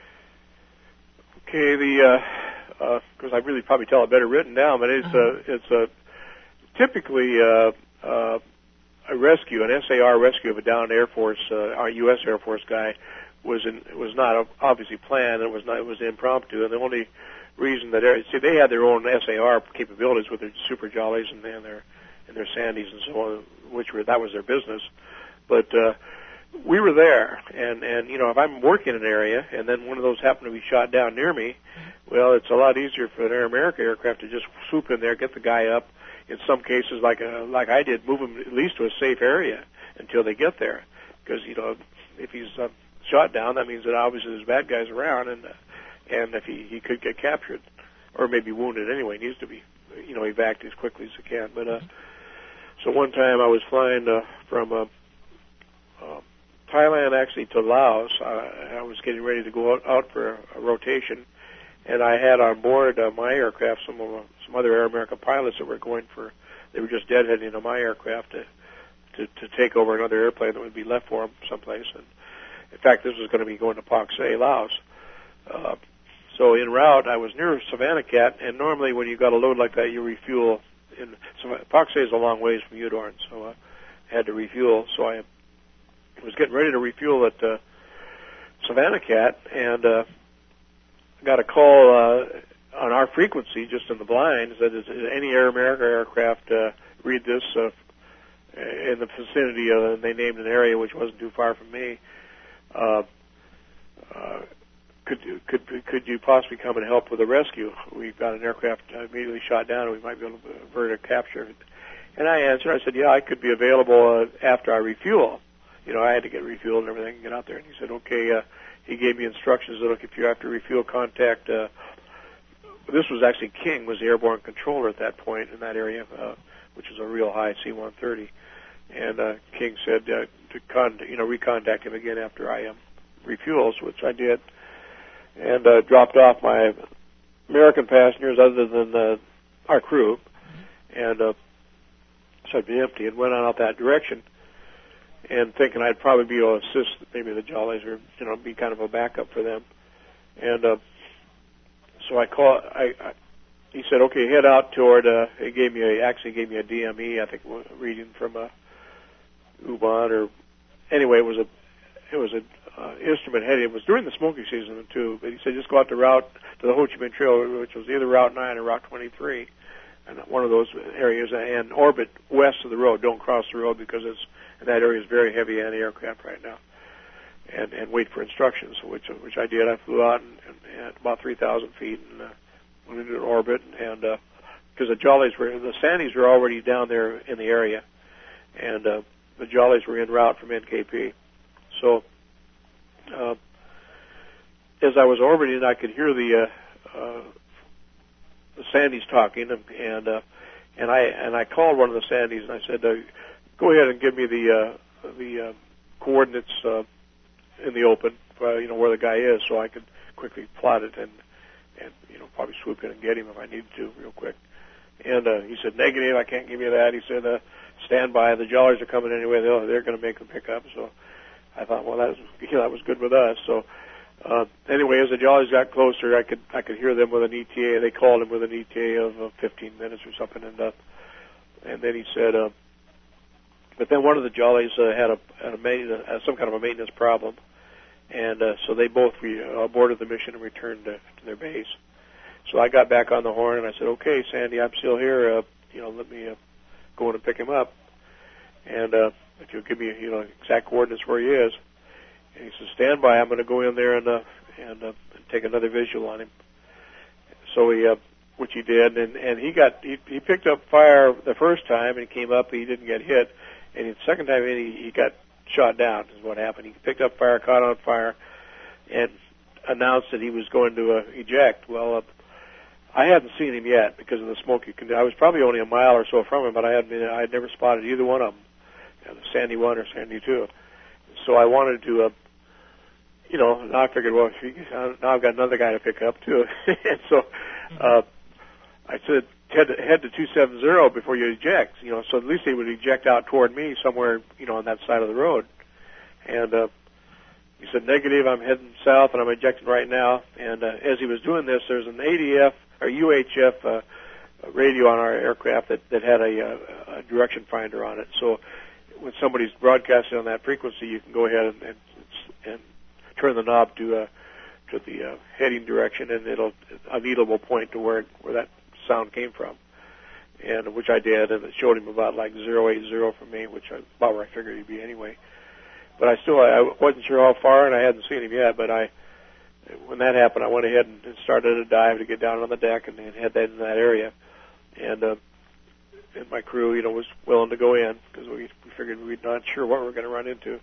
Okay, the because uh, uh, I really probably tell it better written down, but it's
uh-huh.
uh, it's a typically uh, uh, a rescue, an S A R rescue of a downed Air Force, uh, our U S Air Force guy was in, was not obviously planned. It was not. It was impromptu, and the only reason that see they had their own S A R capabilities with their Super Jollies and, and their and their Sandies and so on, which were that was their business, but. Uh, We were there, and, and, you know, if I'm working in an area and then one of those happened to be shot down near me, well, it's a lot easier for an Air America aircraft to just swoop in there, get the guy up, in some cases, like a, like I did, move him at least to a safe area until they get there. Because, you know, if he's uh, shot down, that means that obviously there's bad guys around, and, uh, and if he, he could get captured, or maybe wounded anyway, he needs to be, you know, evacuated as quickly as he can. But, uh, so one time I was flying uh, from, uh, uh, Thailand actually to Laos. Uh, I was getting ready to go out, out for a, a rotation, and I had on board uh, my aircraft some of, uh, some other Air America pilots that were going for. They were just deadheading on my aircraft to, to to take over another airplane that would be left for them someplace. And in fact, this was going to be going to Pak Se, Laos. Uh, so en route, I was near Savannah Cat, and normally when you got a load like that, you refuel. In Pak Se is a long ways from Udorn, so I had to refuel. So I was getting ready to refuel at uh, Savannah Cat, and uh, got a call uh, on our frequency just in the blinds that is any Air America aircraft uh, read this uh, in the vicinity of, and they named an area which wasn't too far from me. Uh, uh, could could could you possibly come and help with the rescue? We've got an aircraft immediately shot down, and we might be able to avert a capture. And I answered. I said, "Yeah, I could be available uh, after I refuel." You know, I had to get refueled and everything and get out there. And he said, okay, uh, he gave me instructions that, look, if you have to refuel, contact, uh, this was actually King, was the airborne controller at that point in that area, uh, which was a real high C one thirty. And uh, King said uh, to con- you know, recontact him again after I um, refuels, which I did, and uh, dropped off my American passengers other than uh, our crew, and uh, so I'd be empty, and went on out that direction. And thinking I'd probably be able to assist maybe the Jollies or, you know, be kind of a backup for them. And uh, so I called, I, I, he said, okay, head out toward, uh, he gave me a, actually gave me a D M E, I think, reading from a U-Bahn or, anyway, it was a, it was a uh, instrument heading. It was during the smoking season, too, but he said just go out the route to the Ho Chi Minh Trail, which was either Route nine or Route twenty-three, and one of those areas, and orbit west of the road. Don't cross the road because it's, and that area is very heavy anti-aircraft right now, and and wait for instructions, which which I did. I flew out and, and at about three thousand feet and uh, went into an orbit, and because uh, the Jollies were, the Sandies were already down there in the area, and uh, the Jollies were en route from N K P. So uh, as I was orbiting, I could hear the uh, uh, the Sandies talking, and and, uh, and I and I called one of the Sandies and I said, uh, go ahead and give me the uh, the uh, coordinates uh, in the open, uh, you know, where the guy is, so I could quickly plot it and and you know probably swoop in and get him if I needed to real quick. And uh, he said, negative, I can't give you that. He said, uh, stand by. The Jollies are coming anyway. They'll, they're going to make the pickup. So I thought, well, that was, you know, that was good with us. So uh, anyway, as the Jollies got closer, I could I could hear them with an E T A. They called him with an E T A of uh, fifteen minutes or something, and uh, and then he said, uh, but then one of the Jollies uh, had a, had a maintenance, uh, some kind of a maintenance problem, and uh, so they both re- aborted the mission and returned to, to their base. So I got back on the horn and I said, "Okay, Sandy, I'm still here. Uh, you know, let me uh, go in and pick him up, and uh, if you'll give me, you know, exact coordinates where he is." And he said, "Stand by. I'm going to go in there and uh, and uh, take another visual on him." So he, uh, which he did, and and he got he, he picked up fire the first time and came up. He didn't get hit, and the second time in, he, he got shot down. Is what happened. He picked up fire, caught on fire, and announced that he was going to uh, eject. Well. Uh, I hadn't seen him yet because of the smoky condition. I was probably only a mile or so from him, but I had been, I had never spotted either one of them, you know, Sandy one or Sandy two. So I wanted to, uh, you know, now I figured, well, now I've got another guy to pick up too. And so uh, I said, head to, head to two seven zero before you eject, you know, so at least they would eject out toward me somewhere, you know, on that side of the road. And uh, he said, negative, I'm heading south and I'm ejecting right now. And uh, as he was doing this, there's an A D F or U H F uh, radio on our aircraft that, that had a, uh, a direction finder on it. So when somebody's broadcasting on that frequency, you can go ahead and, and, and turn the knob to uh, to the uh, heading direction, and it'll a needle will point to where where that sound came from. And which I did, and it showed him about like zero eight zero from me, which I, about where I figured he'd be anyway. But I still I wasn't sure how far, and I hadn't seen him yet, but I. When that happened, I went ahead and started a dive to get down on the deck and, and head that in that area. And, uh, and my crew, you know, was willing to go in because we, we figured we were not sure what we were going to run into.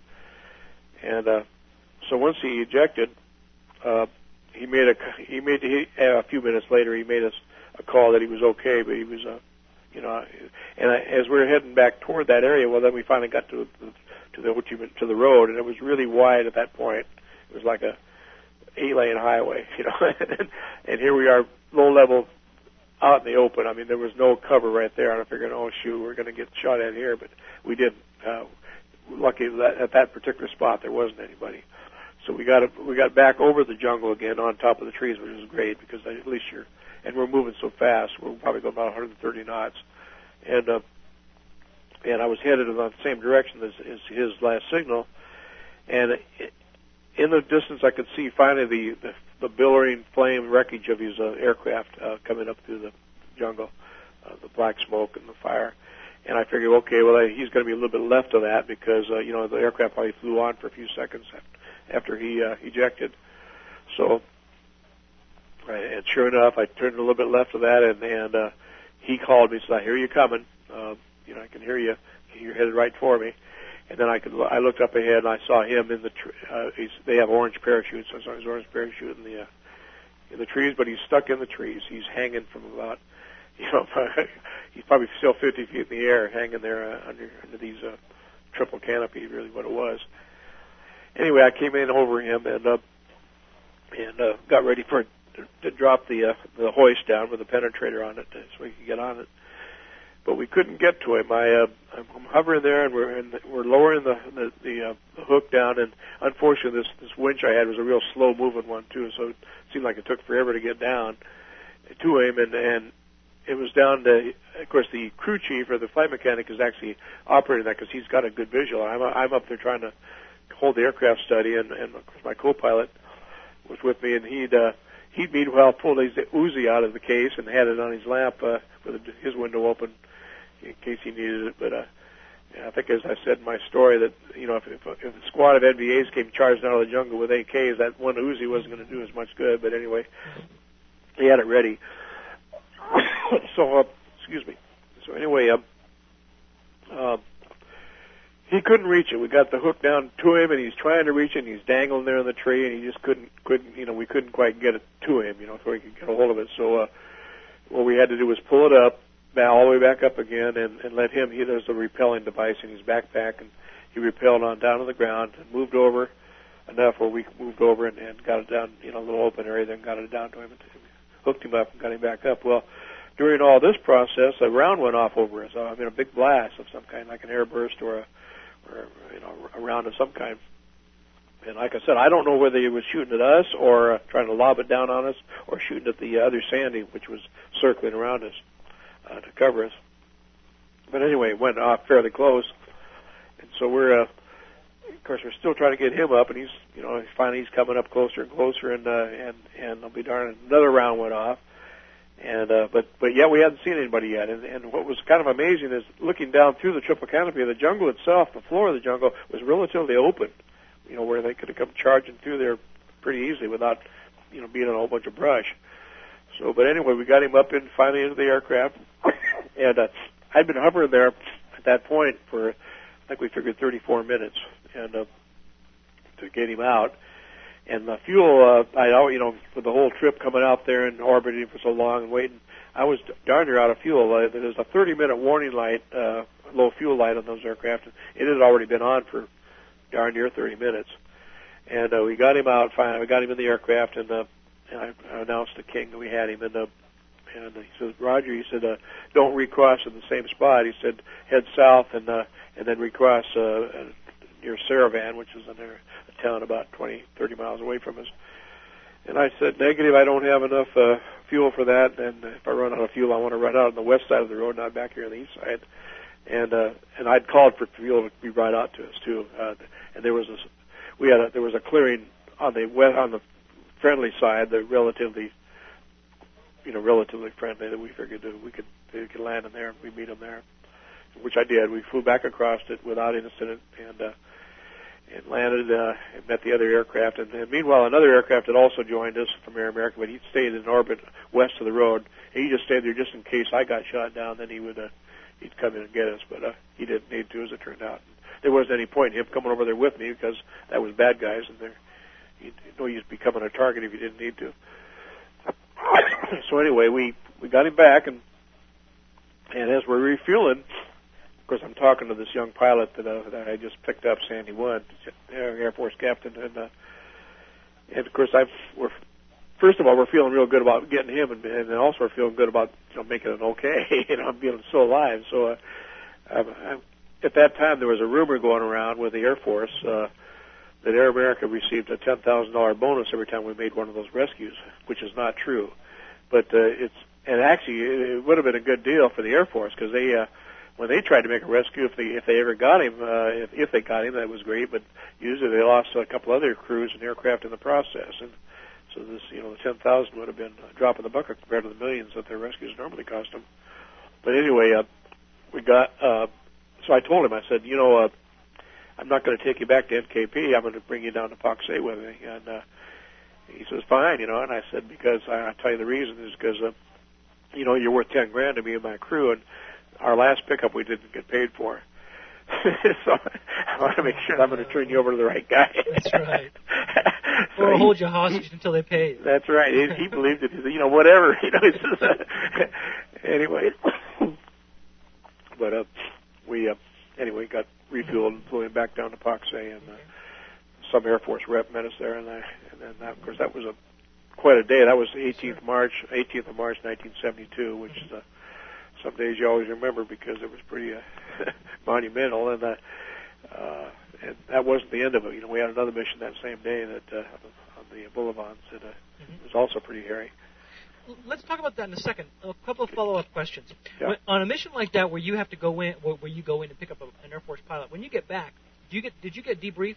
And uh, so once he ejected, uh, he made a he made he, a few minutes later he made us a call that he was okay, but he was, uh, you know, and I, as we were heading back toward that area, well, then we finally got to the, to the to the road, and it was really wide at that point. It was like a eight-lane highway, you know, and, and here we are, low level, out in the open. I mean, there was no cover right there, and I figured, oh shoot, we're going to get shot at here, but we didn't. Uh, lucky that at that particular spot there wasn't anybody, so we got a, we got back over the jungle again on top of the trees, which is great because at least you're, and we're moving so fast, we're probably going about one hundred thirty knots, and uh, and I was headed in the same direction as, as his last signal, and. It, In the distance, I could see finally the, the, the billowing flame wreckage of his uh, aircraft uh, coming up through the jungle, uh, the black smoke and the fire. And I figured, okay, well, I, he's going to be a little bit left of that because, uh, you know, the aircraft probably flew on for a few seconds after he uh, ejected. So, and sure enough, I turned a little bit left of that, and, and uh, he called me and said, I hear you coming. Uh, you know, I can hear you. You're headed right for me. And then I could I looked up ahead and I saw him in the tr- uh, he's, they have orange parachutes, so I saw his orange parachute in the uh, in the trees, but he's stuck in the trees. He's hanging from about you know he's probably still fifty feet in the air, hanging there uh, under under these uh, triple canopy, really what it was. Anyway, I came in over him and uh, and uh, got ready for to, to drop the uh, the hoist down with the penetrator on it, so we could get on it. But we couldn't get to him. I, uh, I'm hovering there, and we're and we're lowering the the, the, uh, the hook down. And unfortunately, this this winch I had was a real slow moving one too, so it seemed like it took forever to get down to him. And and it was down to, of course, the crew chief or the flight mechanic is actually operating that because he's got a good visual. I'm I'm up there trying to hold the aircraft steady, and and of course my co-pilot was with me, and he'd. Uh, He'd meanwhile pulled his Uzi out of the case and had it on his lap uh, with his window open in case he needed it. But uh, yeah, I think, as I said in my story, that you know if, if, if a squad of N V As came charging out of the jungle with A Ks, that one Uzi wasn't going to do as much good. But anyway, he had it ready. so, uh, excuse me. So anyway, um, uh, he couldn't reach it. We got the hook down to him, and he's trying to reach it, and he's dangling there in the tree, and he just couldn't, couldn't, you know, we couldn't quite get it to him, you know, so he could get a hold of it. So uh, what we had to do was pull it up, all the way back up again, and, and let him, he there's a repelling device in his backpack, and he repelled on down to the ground and moved over enough where we moved over and, and got it down, you know, a little open area, then got it down to him and hooked him up and got him back up. Well, during all this process, a round went off over us. I mean, a big blast of some kind, like an airburst or a, or you know, a round of some kind.
And like I said, I don't know whether he was shooting at us or uh, trying to lob it down on us or shooting at the other Sandy, which was circling around us uh, to cover us. But anyway, it went off fairly close. And so we're, uh, of course, we're still trying to get him up, and he's, you know, finally he's coming up closer and closer, and uh, and and I'll be darned, another round went off. And uh, but but yet we hadn't seen anybody yet. And, and what was kind of amazing is looking down through the triple canopy, the jungle itself, the floor of the jungle was relatively open, you know, where they could have come charging through there pretty easily without, you know, being in a whole bunch of brush. So, but anyway, we got him up in finally into the aircraft, and uh, I'd been hovering there at that point for, I think we figured thirty-four minutes, and uh, to get him out. And the fuel, uh, I, you know, for the whole trip coming out there and orbiting for so long and waiting, I was darn near out of fuel. Uh, there's a thirty-minute warning light, uh, low fuel light on those aircraft. It had already been on for darn near thirty minutes. And uh, we got him out finally. We got him in the aircraft, and, uh, and I, I announced to King that we had him. And, uh, and he says, Roger, he said, uh, don't recross in the same spot. He said, head south and uh, and then recross uh, near Saravan, which is in there. Town about twenty, thirty miles away from us. And I said, negative, I don't have enough uh, fuel for that, and if I run out of fuel, I want to run out on the west side of the road, not back here on the east side. And uh, and I'd called for fuel to be brought out to us too. Uh, and there was a, we had a, there was a clearing on the west, on the friendly side, the relatively, you know, relatively friendly that we figured that we could we could land in there. We meet them there, which I did. We flew back across it without incident, and. Uh, and landed uh, and met the other aircraft. And, and meanwhile, another aircraft had also joined us from Air America, but he stayed in orbit west of the road. He just stayed there just in case I got shot down. Then he would uh, he'd come in and get us, but uh, he didn't need to, as it turned out. And there wasn't any point in him coming over there with me because that was bad guys, and there you know he's becoming a target if he didn't need to. So anyway, we we got him back, and and as we're refueling. Of course, I'm talking to this young pilot that, uh, that I just picked up, Sandy Wood, Air Force captain, and uh, and of course, I've we're first of all we're feeling real good about getting him, and, and also we're feeling good about you know making it okay. You know, I'm being still alive. So, uh, I'm, I'm, at that time, there was a rumor going around with the Air Force uh, that Air America received a ten thousand dollar bonus every time we made one of those rescues, which is not true. But uh, it's and actually it would have been a good deal for the Air Force because they. Uh, When they tried to make a rescue, if they if they ever got him, uh, if, if they got him, that was great. But usually they lost a couple other crews and aircraft in the process, and so this, you know, the ten thousand would have been a drop in the bucket compared to the millions that their rescues normally cost them. But anyway, uh, we got. Uh, so I told him, I said, you know, uh, I'm not going to take you back to N K P. I'm going to bring you down to Pak Se with me. And uh, he says, fine, you know. And I said, because I, I'll tell you the reason is because, uh, you know, you're worth ten grand to me and my crew, and our last pickup we didn't get paid for. So I want to make sure I'm going to turn you over to the right guy.
That's right.
So
or
he,
hold you hostage until they pay you.
That's right. He, he believed it. He said, you know, whatever. You know, it's just, uh, anyway. But uh, we, uh, anyway, got refueled and flew him back down to Pak Se, and uh, some Air Force rep met us there, and, I, and then, that, of course, that was a quite a day. That was eighteenth of March, eighteenth of March, nineteen seventy-two, which is a some days you always remember because it was pretty uh, monumental, and uh, uh, and that wasn't the end of it. You know, we had another mission that same day that uh, on the Boulevard that uh, mm-hmm. was also pretty hairy.
Let's talk about that in a second. A couple of follow-up questions.
Yeah.
When, on a mission like that, where you have to go in, where, where you go in to pick up a, an Air Force pilot, when you get back, do you get did you get debriefed?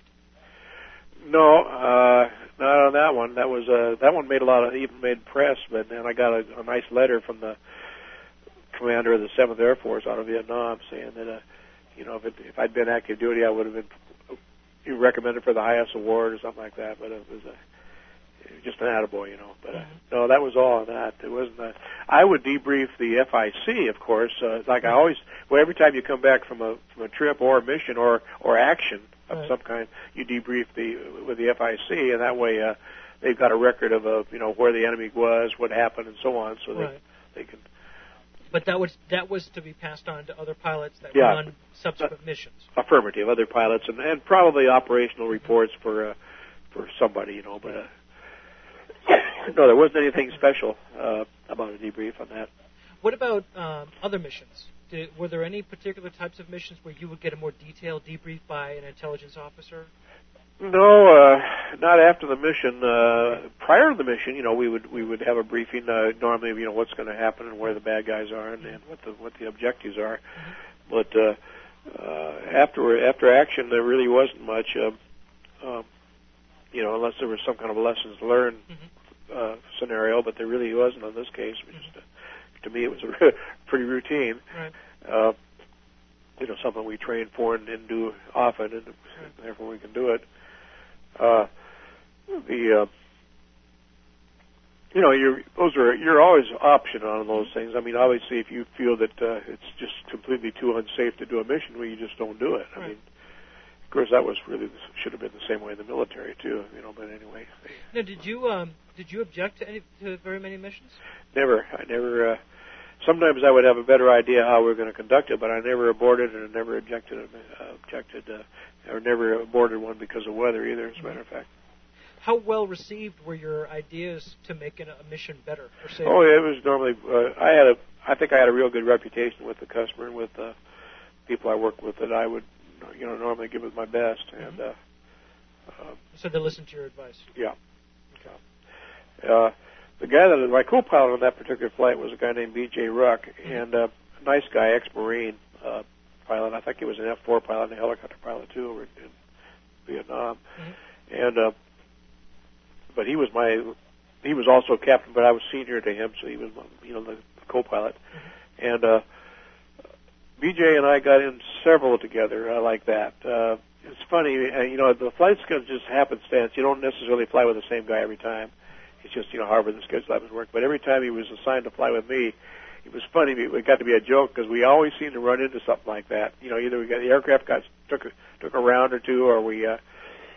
No, uh, not on that one. That was uh, that one made a lot of even made press, but then I got a, a nice letter from the commander of the seventh Air Force out of Vietnam saying that, uh, you know, if, it, if I'd been active duty, I would have been recommended for the highest award or something like that. But it was, a, it was just an attaboy, you know. But uh, no, that was all on that. It wasn't. A, I would debrief the F I C, of course. Uh, like I always, well, every time you come back from a from a trip or a mission or or action of right. some kind, you debrief the with the F I C, and that way uh, they've got a record of uh, you know where the enemy was, what happened, and so on, so they right. they can.
But that was that was to be passed on to other pilots that
yeah.
run subsequent uh, missions.
Affirmative, other pilots, and, and probably operational reports for uh, for somebody, you know. But uh, no, there wasn't anything special uh, about a debrief on that.
What about um, other missions? Did, were there any particular types of missions where you would get a more detailed debrief by an intelligence officer?
No, uh, not after the mission. Uh, prior to the mission, you know, we would we would have a briefing. Uh, normally, you know, what's going to happen and where the bad guys are and, and what the what the objectives are. Mm-hmm. But uh, uh, after after action, there really wasn't much. Uh, um, you know, unless there was some kind of lessons learned mm-hmm. uh, scenario. But there really wasn't in this case. Mm-hmm. Just, uh, to me, it was a pretty routine.
Right.
Uh, you know, something we train for and, and do often, and right. therefore we can do it. Uh, the, uh, you know, you're, those are, you're always option on those things. I mean, obviously, if you feel that, uh, it's just completely too unsafe to do a mission, well, you just don't do it. I
right.
mean, of course, that was really, should have been the same way in the military, too, you know, but anyway.
Now, did you, um, did you object to any, to very many missions?
Never. I never, uh, sometimes I would have a better idea how we were going to conduct it, but I never aborted and I never objected, uh, objected, uh, or never aborted one because of weather either, as a matter of fact.
How well received were your ideas to make a mission better or safer?
Oh, it was normally. Uh, I had a. I think I had a real good reputation with the customer and with the people I worked with that I would, you know, normally give it my best. And uh, uh,
so they listened to your advice.
Yeah. Okay. Uh, the guy that my co-pilot on that particular flight was a guy named B J Ruck, mm-hmm. and uh, a nice guy, ex-Marine. Uh, pilot. I think he was an F four pilot and a helicopter pilot too over in Vietnam. Mm-hmm. And uh, but he was my he was also captain, but I was senior to him, so he was my, you know, the, the co-pilot. Mm-hmm. And uh, B J and I got in several together uh, like that. Uh, it's funny, uh, you know, the flight schedule just happenstance. You don't necessarily fly with the same guy every time. It's just, you know, however the schedule happens to work. But every time he was assigned to fly with me, it was funny. It got to be a joke because we always seemed to run into something like that. You know, either we got the aircraft got took a, took a round or two, or we, uh,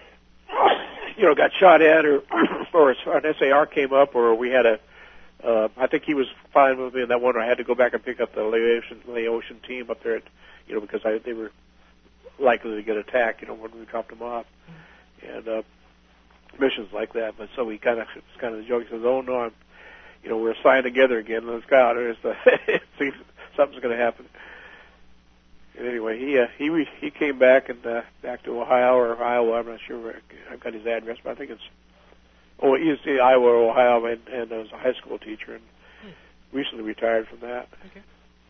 you know, got shot at, or or an S A R came up, or we had a. Uh, I think he was fine with me in that one. I had to go back and pick up the Laotian, Laotian team up there, at, you know, because I, they were likely to get attacked, you know, when we dropped them off, and uh, missions like that. But so we kind of, it's kind of the joke. He says, "Oh no, I'm." You know, we're assigned together again. Let's go out. There's the, see, something's going to happen. And anyway, he uh, he he came back and uh, back to Ohio or Iowa. I'm not sure where I've got his address, but I think it's oh, he's in Iowa or Ohio, and, and was a high school teacher and hmm. recently retired from that.
Okay.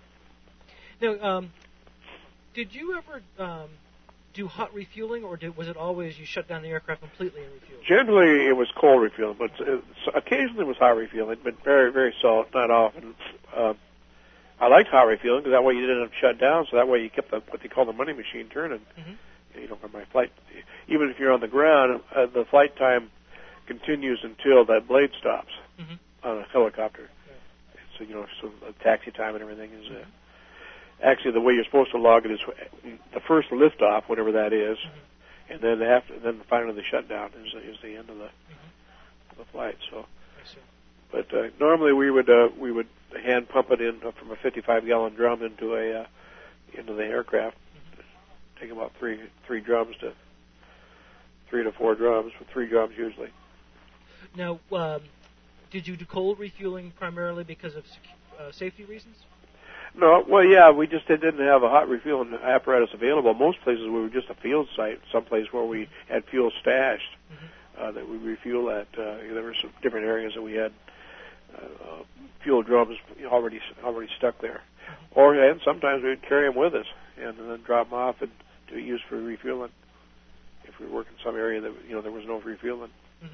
Now, um, did you ever um, do hot refueling, or did, was it always you shut down the aircraft completely and refueled?
Generally, it was cold refueling, but uh, occasionally it was hot refueling, but very, very salt, not often. Uh, I liked hot refueling because that way you didn't have to shut down, so that way you kept the, what they call the money machine turning. Mm-hmm. You know, on my flight, even if you're on the ground, uh, the flight time continues until that blade stops mm-hmm. on a helicopter. Yeah. So, you know, so the taxi time and everything is... Uh, Actually, the way you're supposed to log it is the first liftoff, whatever that is, mm-hmm. and then after, then finally the shutdown is is the end of the mm-hmm. the flight. So, but uh, normally we would uh, we would hand pump it in from a fifty-five gallon drum into a uh, into the aircraft. Mm-hmm. Take about three three drums to three to four drums, with three drums usually.
Now, um, did you do cold refueling primarily because of uh, safety reasons?
No, well, yeah, we just didn't have a hot refueling apparatus available. Most places we were just a field site, someplace where we had fuel stashed mm-hmm. uh, that we refuel at. Uh, there were some different areas that we had uh, fuel drums already already stuck there, mm-hmm. or and sometimes we'd carry them with us and then drop them off and to use for refueling if we were working some area that you know there was no refueling. Mm-hmm.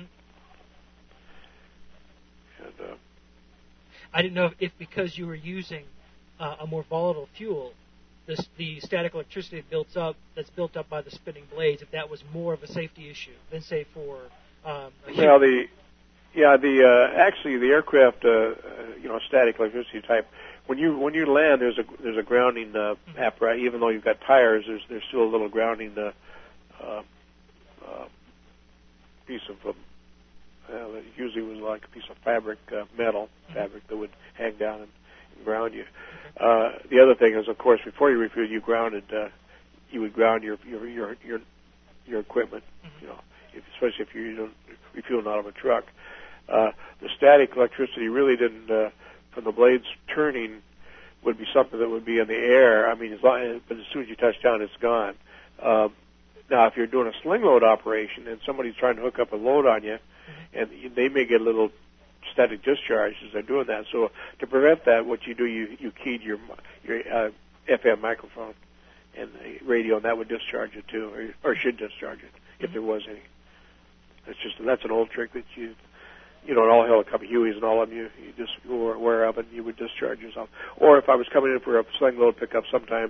And uh,
I didn't know if, if because you were using Uh, a more volatile fuel, this, the static electricity built up that's built up by the spinning blades, if that was more of a safety issue than say for um, a
well the yeah the uh, actually the aircraft uh, uh, you know static electricity type when you when you land there's a there's a grounding uh, mm-hmm. apparatus. Even though you've got tires, there's there's still a little grounding uh, uh, uh, piece of um, uh, it usually was like a piece of fabric uh, metal mm-hmm. fabric that would hang down and ground you. Uh, the other thing is, of course, before you refuel, you grounded. Uh, you would ground your your your your, your equipment. Mm-hmm. You know, if, especially if you're you know, refueling out of a truck. Uh, the static electricity really didn't, uh, from the blades turning, would be something that would be in the air. I mean, as long, but as soon as you touch down, it's gone. Uh, Now, if you're doing a sling load operation and somebody's trying to hook up a load on you, and they may get a little static discharge as they're doing that. So to prevent that, what you do, you you keyed your your uh, F M microphone and the radio, and that would discharge it too, or, or should discharge it if there was any. It's just that's an old trick that you you know, all helicopter Hueys and all of them, you you just were aware of, and you would discharge yourself. Or if I was coming in for a sling load pickup, sometimes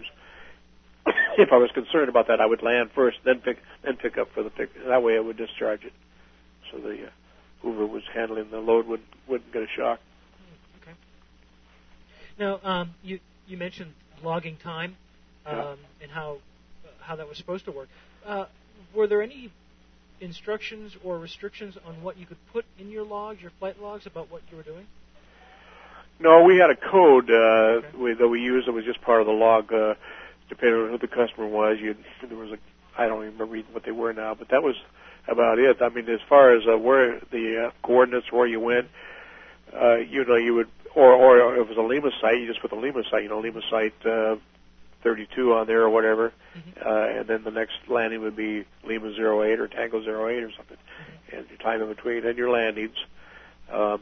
if I was concerned about that, I would land first, then pick then pick up for the pick. That way, I would discharge it, so the uh, whoever was handling the load would wouldn't get a shock.
Okay. Now, um, you you mentioned logging time um,
yeah.
and how uh, how that was supposed to work. Uh, were there any instructions or restrictions on what you could put in your logs, your flight logs, about what you were doing?
No, we had a code uh,
okay.
we, that we used that was just part of the log. Uh, depending on who the customer was, you there was a I don't even remember what they were now, but that was about it. I mean, as far as uh, where the uh, coordinates, where you went, uh, you know, you would, or or if it was a Lima site, you just put the Lima site, you know, Lima site uh, thirty-two on there or whatever, mm-hmm. uh, and then the next landing would be Lima zero eight or Tango zero eight or something, mm-hmm. and your time in between and your landings. Um,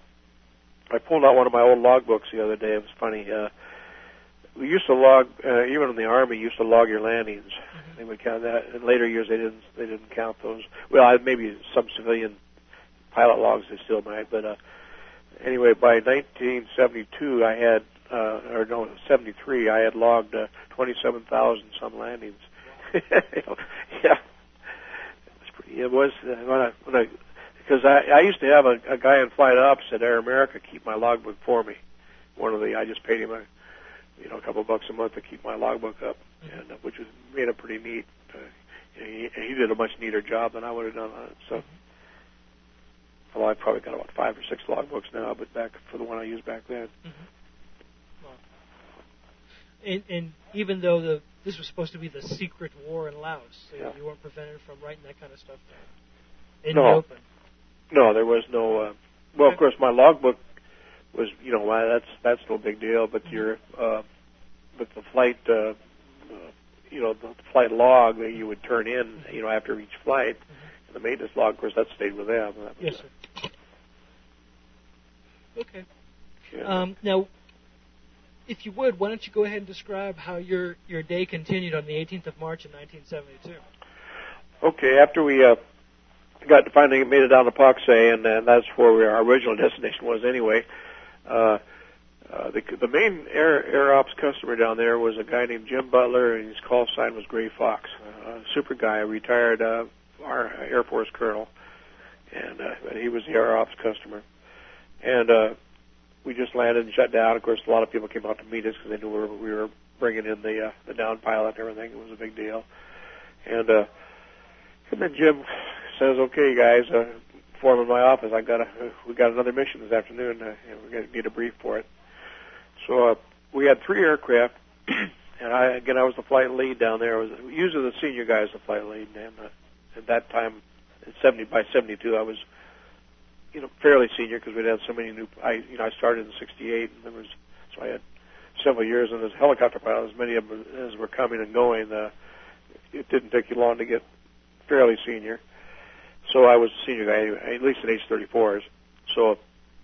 I pulled out one of my old logbooks the other day. It was funny. Uh, we used to log, uh, even in the Army, used to log your landings. Mm-hmm. They would count that. In later years, they didn't. They didn't count those. Well, I, maybe some civilian pilot logs they still might. But uh, anyway, by nineteen seventy-two, I had, uh, or no, seventy-three, I had logged uh, twenty-seven thousand some landings. yeah, it was pretty. It was uh, when I when I because I, I used to have a, a guy in flight ops at Air America keep my logbook for me. One of the I just paid him a you know a couple of bucks a month to keep my logbook up, mm-hmm. and uh, which was made it pretty neat. Uh, he, he did a much neater job than I would have done on it. So, mm-hmm. well, I've probably got about five or six logbooks now, but back for the one I used back then.
Mm-hmm. Well, and, and even though the this was supposed to be the secret war in Laos, so
yeah.
you weren't prevented from writing that kind of stuff down in
no.
the open.
No, there was no. Uh, well, okay. Of course, my logbook was, you know, that's that's no big deal. But mm-hmm. your, uh, but the flight, uh, uh, you know, the flight log that you would turn in, you know, after each flight, mm-hmm. and the maintenance log, of course, that stayed with them. That
yes, sir. Okay.
Yeah.
Um, now, if you would, why don't you go ahead and describe how your your day continued on the eighteenth of March in nineteen seventy-two?
Okay, after we uh, got finally made it down to Paksay, and, and that's where we, our original destination was anyway. Uh, uh, the, the main air, air ops customer down there was a guy named Jim Butler, and his call sign was Gray Fox. Uh, a super guy, a retired uh, our Air Force colonel, and uh, he was the air ops customer. And uh, we just landed and shut down. Of course, a lot of people came out to meet us because they knew we were, we were bringing in the uh, the down pilot and everything. It was a big deal. And uh, and then Jim says, "Okay, guys, uh, foreman in my office, I got a, uh, we got another mission this afternoon. Uh, and we're going to need a brief for it." So uh, we had three aircraft, and I again I was the flight lead down there. I was usually the senior guy is the flight lead, and uh, at that time, at seventy by seventy-two, I was you know fairly senior because we'd had so many new. I you know I started in sixty-eight, and there was so I had several years, and as a helicopter pilot, as many of them as were coming and going, uh, it didn't take you long to get fairly senior. So I was a senior guy, anyway, at least at age thirty-fours. So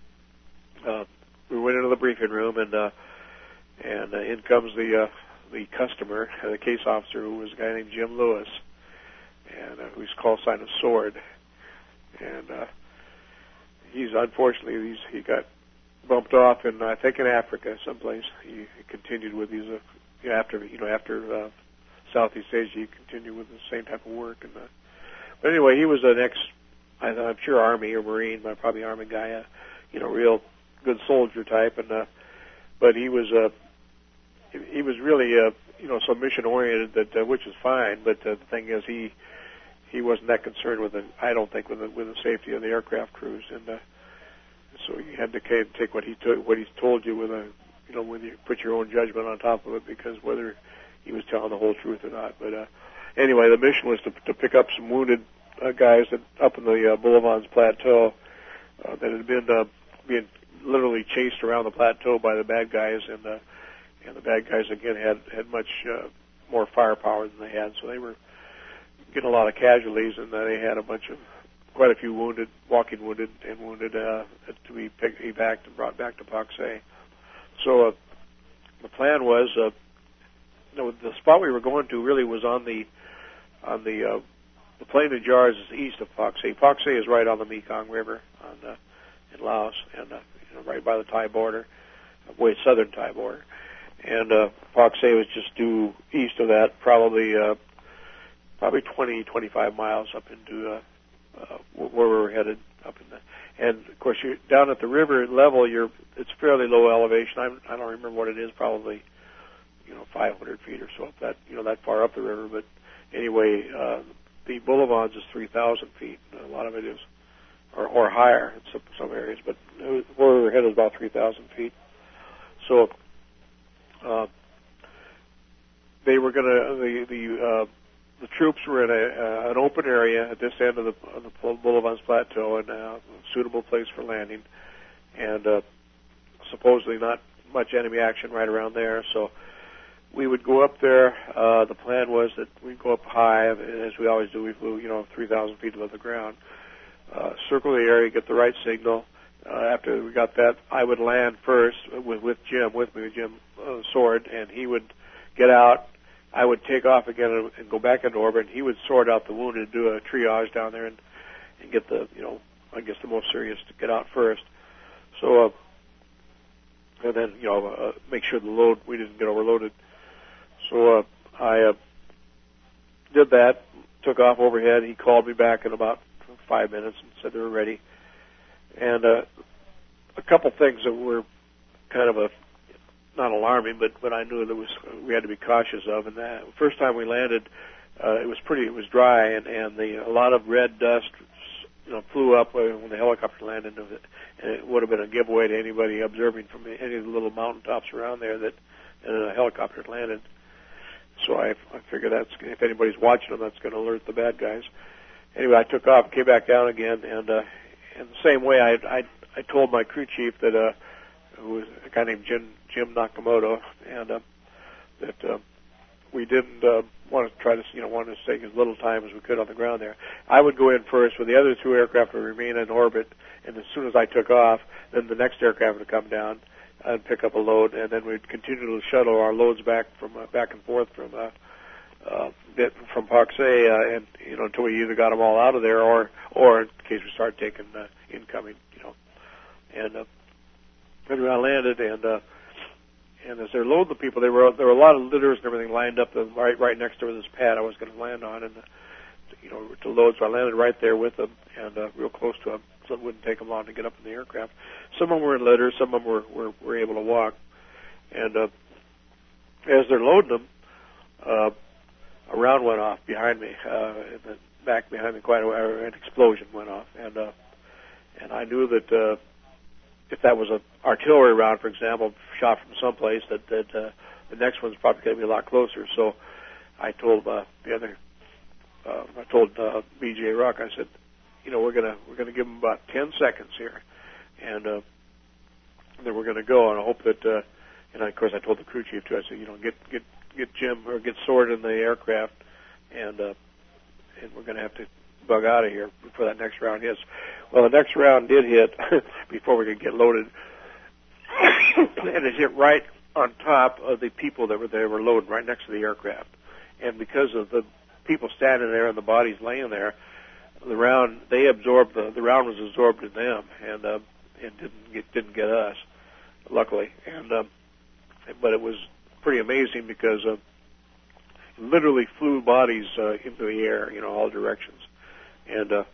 uh, we went into the briefing room, and uh, and uh, in comes the uh, the customer, uh, the case officer, who was a guy named Jim Lewis, and uh, whose call sign was Sword. And uh, he's unfortunately he's, he got bumped off in I think in Africa someplace. He, he continued with his uh, after you know after uh, Southeast Asia, he continued with the same type of work. And uh, but anyway, he was an ex, I'm sure Army or Marine, but probably Army guy, uh, you know, real good soldier type. And uh, but he was uh, he was really uh, you know so mission oriented that uh, which is fine. But uh, the thing is, he he wasn't that concerned with the I don't think with the, with the safety of the aircraft crews. And uh, so you had to take what he took, what he told you with a you know when you put your own judgment on top of it, because whether he was telling the whole truth or not. But uh, anyway, the mission was to, to pick up some wounded uh, guys that up in the uh, Boulevans Plateau uh, that had been uh, being literally chased around the plateau by the bad guys, and uh, and the bad guys again had had much uh, more firepower than they had, so they were getting a lot of casualties, and uh, they had a bunch of, quite a few wounded, walking wounded and wounded uh, to be picked, evac and brought back to Pak Se. So uh, the plan was, uh, you know, the spot we were going to really was on the on the uh, the Plain of Jars is east of Pak Se. Pak Se is right on the Mekong River on uh, in Laos, and uh, you know, right by the Thai border, way southern Thai border. And uh, Pak Se was just due east of that, probably uh, probably twenty, twenty-five miles up into uh, uh, where we were headed up in the. And of course, you're down at the river level. You're it's fairly low elevation. I'm, I don't remember what it is. Probably you know five hundred feet or so up that you know that far up the river. But anyway, uh, the Boulevards is three thousand feet. A lot of it is, or, or higher in some, some areas. But it was, where we were headed was about three thousand feet. So. Uh, they were going to the the uh, the troops were in a uh, an open area at this end of the of the Boulevards Plateau, and uh, a suitable place for landing, and uh, supposedly not much enemy action right around there. So we would go up there. Uh, the plan was that we'd go up high, as we always do. We flew, you know, three thousand feet above the ground, uh, circle the area, get the right signal. Uh, after we got that, I would land first with, with Jim, with me, with Jim uh, Sword, and he would get out. I would take off again and, and go back into orbit, and he would sort out the wounded, do a triage down there, and, and get the, you know, I guess the most serious to get out first. So, uh, and then, you know, uh, make sure the load, we didn't get overloaded. So uh, I uh, did that, took off overhead. He called me back in about five minutes and said they were ready. And uh, a couple things that were kind of a not alarming, but but I knew that was we had to be cautious of. And that first time we landed, uh, it was pretty, it was dry, and and the a lot of red dust, you know, flew up when the helicopter landed, and it would have been a giveaway to anybody observing from any of the little mountaintops around there that a helicopter had landed. So I I figured that's if anybody's watching them, that's going to alert the bad guys. Anyway, I took off, came back down again, and. Uh, In the same way, I, I I told my crew chief that uh, who was a guy named Jim Jim Nakamoto, and uh, that uh, we didn't uh, want to try to you know wanted to take as little time as we could on the ground there. I would go in first, with the other two aircraft would remain in orbit, and as soon as I took off, then the next aircraft would come down and pick up a load, and then we'd continue to shuttle our loads back from uh, back and forth from uh, uh, from Pak Se, uh, and you know until we either got them all out of there, or or in case we start taking uh, incoming, you know. And uh, anyway, I landed, and uh, and as they're loading the people, there were there were a lot of litters and everything lined up right right next to this pad I was going to land on, and uh, you know to load. So I landed right there with them, and uh, real close to them, so it wouldn't take them long to get up in the aircraft. Some of them were in litters, some of them were were, were able to walk, and uh, as they're loading them. Uh, A round went off behind me, uh, in the back behind me. Quite a, an explosion went off, and uh, and I knew that uh, if that was an artillery round, for example, shot from someplace, that that uh, the next one's probably going to be a lot closer. So I told uh, the other, uh, I told uh, B J Rock, I said, you know, we're gonna we're gonna give them about ten seconds here, and uh, then we're gonna go, and I hope that. Uh, and I, of course, I told the crew chief too. I said, you know, get get. get Jim or get Sword in the aircraft, and uh, and we're going to have to bug out of here before that next round hits. Well, the next round did hit before we could get loaded, and it hit right on top of the people that were they were loading right next to the aircraft. And because of the people standing there and the bodies laying there, the round they absorbed the the round was absorbed in them, and uh, and didn't get didn't get us, luckily. And uh, but it was pretty amazing because uh, literally flew bodies uh, into the air, you know, all directions. And uh,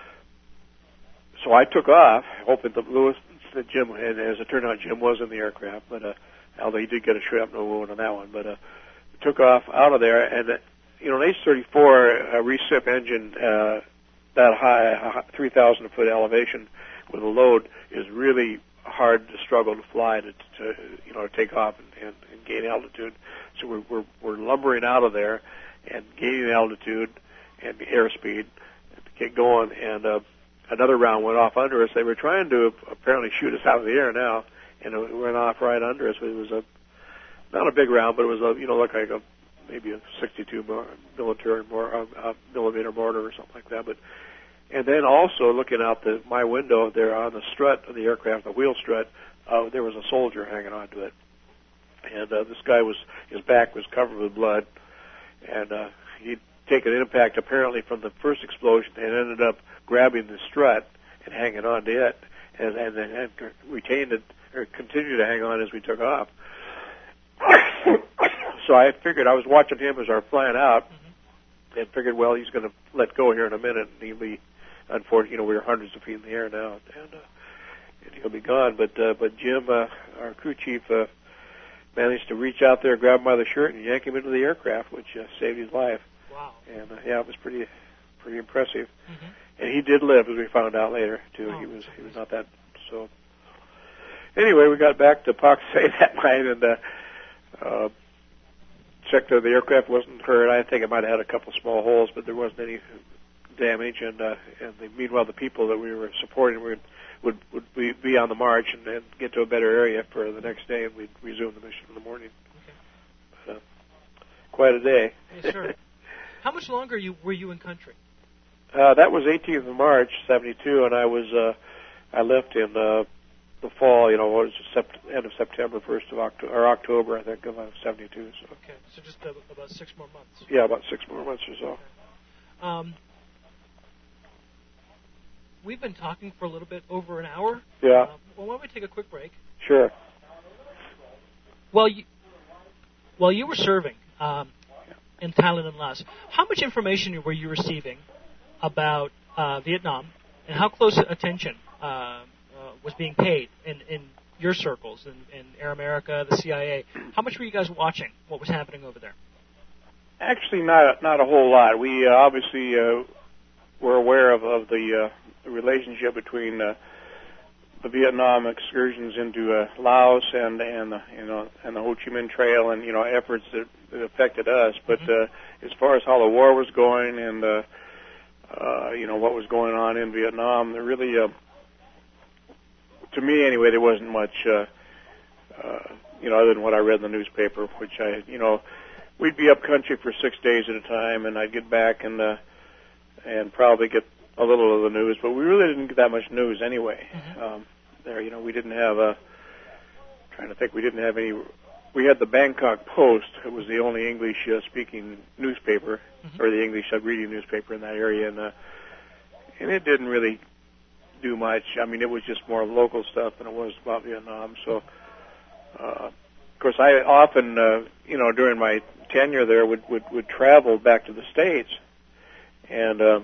so I took off, hoping that Lewis, that Jim, and as it turned out, Jim was in the aircraft, but uh, although he did get a shrapnel wound on that one, but uh, took off out of there. And uh, you know, an H thirty-four uh, recip engine uh, that high, three thousand foot elevation with a load is really hard to struggle to fly to, to you know to take off and, and, and gain altitude. So we're, we're we're lumbering out of there and gaining altitude and airspeed to get going. And uh, another round went off under us. They were trying to apparently shoot us out of the air now, and it went off right under us. It was a not a big round, but it was a you know looked like a maybe a sixty-two military mor- uh, uh, millimeter mortar or something like that. But and then also looking out the my window there on the strut of the aircraft, the wheel strut, uh, there was a soldier hanging onto it, and uh, this guy was his back was covered with blood, and uh, he'd taken an impact apparently from the first explosion and ended up grabbing the strut and hanging on to it, and and, and retained it or continued to hang on as we took off. So I figured I was watching him as I was flying out, mm-hmm. and figured, well, he's going to let go here in a minute, and he'll be, unfortunately, you know, we were hundreds of feet in the air now, and, uh, and he'll be gone. But uh, but Jim, uh, our crew chief, uh, managed to reach out there, grab him by the shirt, and yank him into the aircraft, which uh, saved his life.
Wow! And
uh, yeah, it was pretty pretty impressive. Mm-hmm. And he did live, as we found out later too.
Oh,
he was he was not that so. Anyway, we got back to Pak Se that night and uh, uh, checked that the aircraft wasn't hurt. I think it might have had a couple small holes, but there wasn't any damage. And uh, and the, meanwhile, the people that we were supporting would would, would be, be on the march and, and get to a better area for the next day, and we'd resume the mission in the morning.
Okay.
But, uh, quite a day.
Yes, sir. How much longer you, were you in country?
Uh, that was eighteenth of March, seventy-two, and I was uh, I left in uh, the fall. You know, what was it, sept- end of September, first of October, or October, I think, of uh, seventy-two. So.
Okay, so just uh, about six more months.
Yeah, about six more months or so.
Okay. Um, we've been talking for a little bit over an hour.
Yeah.
Uh, well, why don't we take a quick break?
Sure.
While you while you were serving um, in Thailand and Laos, how much information were you receiving about uh, Vietnam, and how close attention uh, uh, was being paid in, in your circles, in, in Air America, the C I A? How much were you guys watching what was happening over there?
Actually, not not a whole lot. We uh, obviously uh, were aware of, of the, uh, the relationship between uh, the Vietnam excursions into uh, Laos and and the, you know and the Ho Chi Minh Trail, and you know efforts that, that affected us. But mm-hmm. uh, as far as how the war was going and uh, uh, you know what was going on in Vietnam, there really, uh, to me anyway, there wasn't much. Uh, uh, you know, other than what I read in the newspaper, which I you know. We'd be up country for six days at a time, and I'd get back and uh, and probably get a little of the news. But we really didn't get that much news anyway. Mm-hmm. Um, there, you know, we didn't have a. Trying to think, we didn't have any. We had the Bangkok Post. It was the only English-speaking uh, newspaper, mm-hmm. or the English-reading newspaper in that area, and uh, and it didn't really do much. I mean, it was just more local stuff than it was about Vietnam. So. Uh, Of course, I often, uh, you know, during my tenure there, would, would, would travel back to the States, and uh,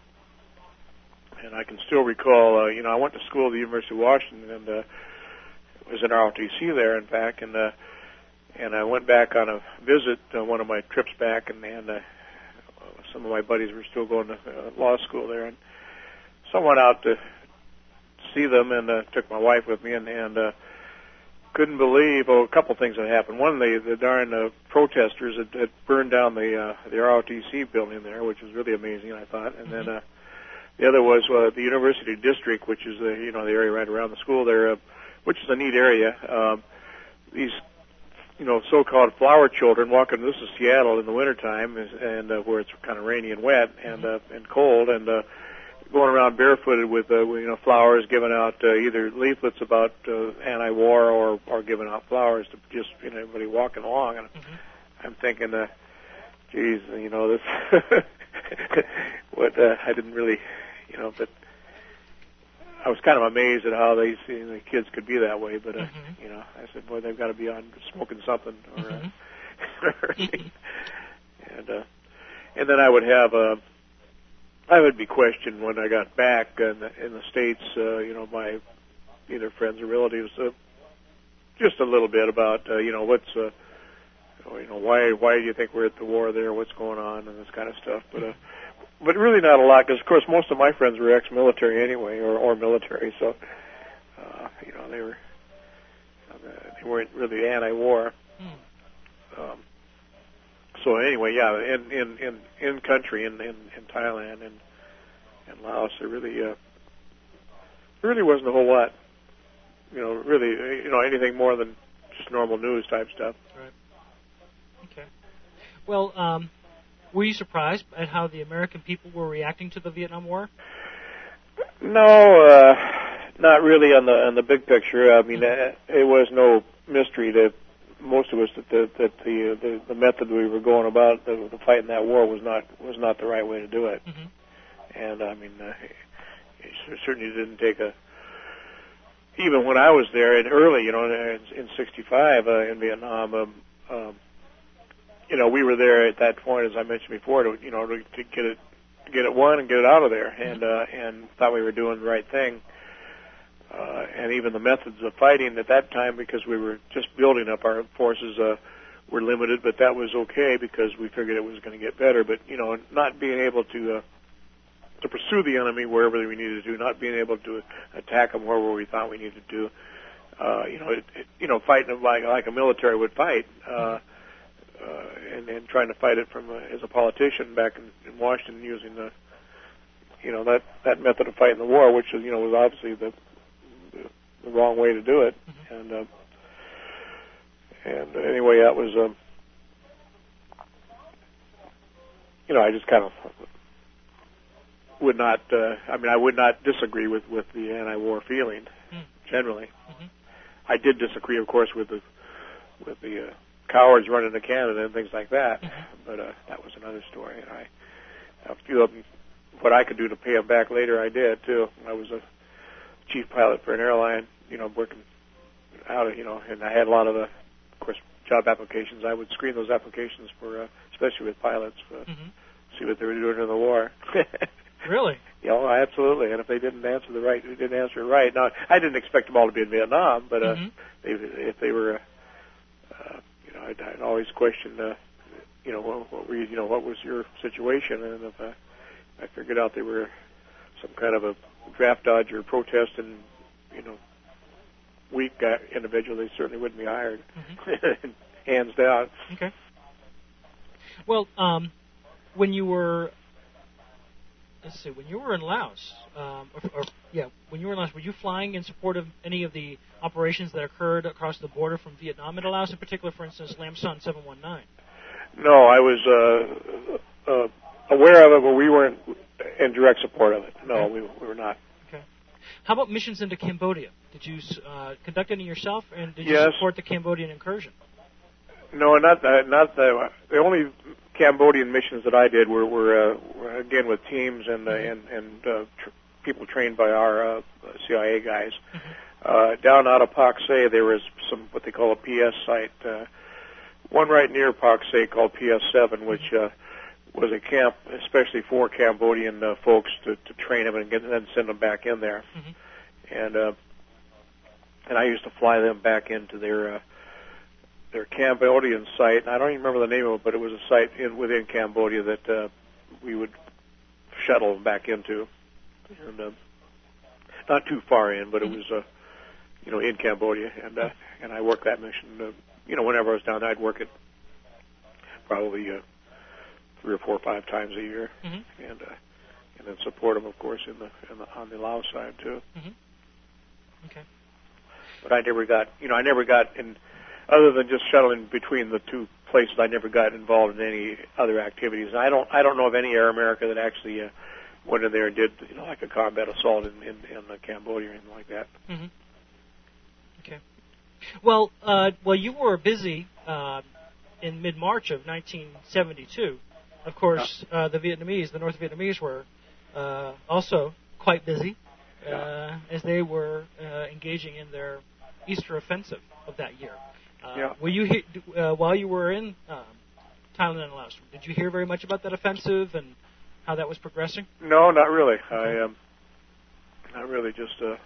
and I can still recall, uh, you know, I went to school at the University of Washington, and uh, was in R O T C there, in fact, and uh, and I went back on a visit, uh, one of my trips back, and, and uh, some of my buddies were still going to uh, law school there, and so I went out to see them, and uh, took my wife with me, and and uh, couldn't believe, oh, a couple things had happened. One, the, the darn uh, protesters had, had burned down the uh, the R O T C building there, which was really amazing, I thought. And then uh, the other was uh, the University District, which is the you know the area right around the school there, uh, which is a neat area. Um, these you know so-called flower children walking. This is Seattle in the wintertime, and uh, where it's kind of rainy and wet and uh, and cold, and uh, going around barefooted with uh, you know flowers, giving out uh, either leaflets about uh, anti-war or or giving out flowers to just you know everybody walking along. And mm-hmm. I'm thinking, uh, geez, you know this. what uh, I didn't really, you know, but I was kind of amazed at how these you know, the kids could be that way. But uh, mm-hmm. you know, I said, boy, they've got to be on smoking something or. Mm-hmm. Uh, and uh, and then I would have a. Uh, I would be questioned when I got back in the, in the States, uh, you know, by either friends or relatives, uh, just a little bit about, uh, you know, what's, uh, you know, why why do you think we're at the war there? What's going on and this kind of stuff. But uh, but really not a lot, because of course most of my friends were ex-military anyway, or, or military, so uh, you know they were uh, they weren't really anti-war. Hmm. Um, So anyway, yeah, in in in, in country in, in in Thailand and and Laos, there really uh, really wasn't a whole lot, you know, really you know anything more than just normal news type stuff.
Right. Okay. Well, um, were you surprised at how the American people were reacting to the Vietnam War?
No, uh, not really on the on the big picture. I mean, uh, it was no mystery to most of us that the that the the, the method we were going about the, the fight in that war was not was not the right way to do it.
Mm-hmm.
And I mean, uh, it certainly didn't take a. Even when I was there, in early, you know, in, in sixty-five uh, in Vietnam, um, um, you know, we were there at that point, as I mentioned before, to you know to, to get it to get it won and get it out of there, and uh, and thought we were doing the right thing. Uh, and even the methods of fighting at that time, because we were just building up our forces, uh, were limited. But that was okay because we figured it was going to get better. But you know, not being able to uh, to pursue the enemy wherever we needed to, not being able to attack them wherever we thought we needed to, uh, you know, it, it, you know, fighting them like like a military would fight, uh, uh, and, and trying to fight it from uh, as a politician back in, in Washington using the, you know, that that method of fighting the war, which is, you know, was obviously the the, the wrong way to do it, mm-hmm. and uh, and anyway, that was, um, you know, I just kind of. Would not. Uh, I mean, I would not disagree with, with the anti-war feeling mm. generally. Mm-hmm. I did disagree, of course, with the with the uh, cowards running to Canada and things like that. Mm-hmm. But uh, that was another story. And I, a few of them, what I could do to pay them back later, I did too. I was a chief pilot for an airline, you know, working out of, you know, and I had a lot of the, of course, job applications. I would screen those applications for, uh, especially with pilots, uh, mm-hmm. see what they were doing in the war.
Really?
Yeah, you know, absolutely. And if they didn't answer the right, they didn't answer it right. Now, I didn't expect them all to be in Vietnam, but uh, mm-hmm. they, if they were, uh, uh, you know, I'd, I'd always question, uh, you know, what, what were you, you know, what was your situation? And if uh, I figured out they were some kind of a draft dodger, protesting, you know, weak uh, individual, they certainly wouldn't be hired, mm-hmm. hands down.
Okay. Well, um, when you were. Let's see. When you were in Laos, um, or, or yeah, when you were in Laos, were you flying in support of any of the operations that occurred across the border from Vietnam into Laos, in particular, for instance, Lam Son seven one nine?
No, I was uh, uh, aware of it, but we weren't in direct support of it. No, okay. we, we were not.
Okay. How about missions into Cambodia? Did you uh, conduct any yourself, and did you
yes.
support the Cambodian incursion?
No, not the, not the the only Cambodian missions that I did were, were, uh, were again with teams and uh, and, and uh, tr- people trained by our uh, C I A guys. Mm-hmm. Uh, down out of Pak Se, there was some what they call a P S site, uh, one right near Pak Se called P S seven, which uh, was a camp especially for Cambodian uh, folks to, to train them and, get, and then send them back in there. Mm-hmm. And uh, and I used to fly them back into their. Uh, their Cambodian site, and I don't even remember the name of it, but it was a site in within Cambodia that uh, we would shuttle them back into, and uh, not too far in, but it was, uh, you know, in Cambodia, and uh, and I worked that mission. Uh, you know, whenever I was down there, I'd work it probably uh, three or four or five times a year, mm-hmm. and uh, and then support them, of course, in the, in the on the Laos side too.
Mm-hmm. Okay.
But I never got, you know, I never got in. Other than just shuttling between the two places, I never got involved in any other activities. And I don't, I don't know of any Air America that actually uh, went in there and did, you know, like a combat assault in, in, in uh, Cambodia or anything like that.
Mm-hmm. Okay. Well, uh, well, you were busy uh, in mid-March of nineteen seventy-two. Of course, uh, the Vietnamese, the North Vietnamese, were uh, also quite busy uh, yeah. as they were uh, engaging in their Easter offensive of that year. Uh,
yeah.
Were you he- uh, while you were in um, Thailand and Laos? Did you hear very much about that offensive and how that was progressing?
No, not really. Okay. I um, not really. Just uh,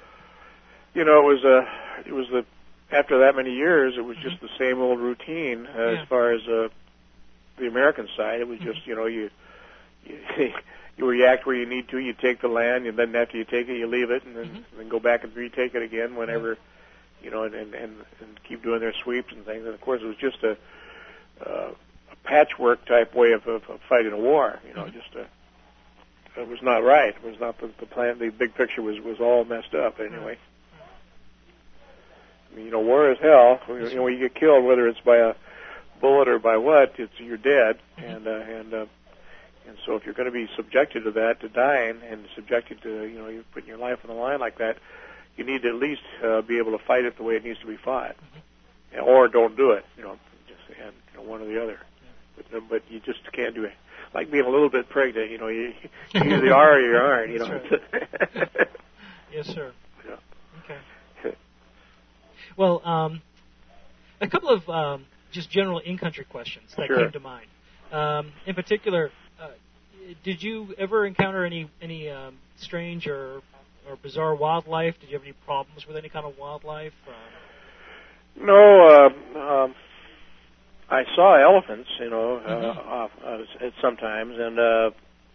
you know, it was uh, it was the after that many years, it was mm-hmm. just the same old routine uh, yeah. as far as uh, the American side. It was mm-hmm. just you know you you, you react where you need to. You take the land, and then after you take it, you leave it, and then, mm-hmm. then go back and retake it again whenever. Yeah. You know, and, and, and, and keep doing their sweeps and things. And, of course, it was just a, uh, a patchwork type way of, of, of fighting a war. You know, mm-hmm. just a, it was not right. It was not the, the plan. The big picture was, was all messed up anyway. I mean, you know, war is hell. You know, when you get killed, whether it's by a bullet or by what, it's you're dead, and uh, and uh, and so if you're going to be subjected to that, to dying, and subjected to, you know, you're putting your life on the line like that, you need to at least uh, be able to fight it the way it needs to be fought, mm-hmm. or don't do it, you know, just and you know, one or the other. Yeah. But but you just can't do it. Like being a little bit pregnant, you know, you, you either are or you aren't, you know.
Right. Yes, sir.
Yeah.
Okay. Well, um, a couple of um, just general in-country questions that
sure.
came to mind. Um, in particular, uh, did you ever encounter any any um, strange or or bizarre wildlife? Did you have any problems with any kind of wildlife? Um,
no. Uh, um, I saw elephants, you know,
mm-hmm.
uh, off, uh, sometimes, and uh,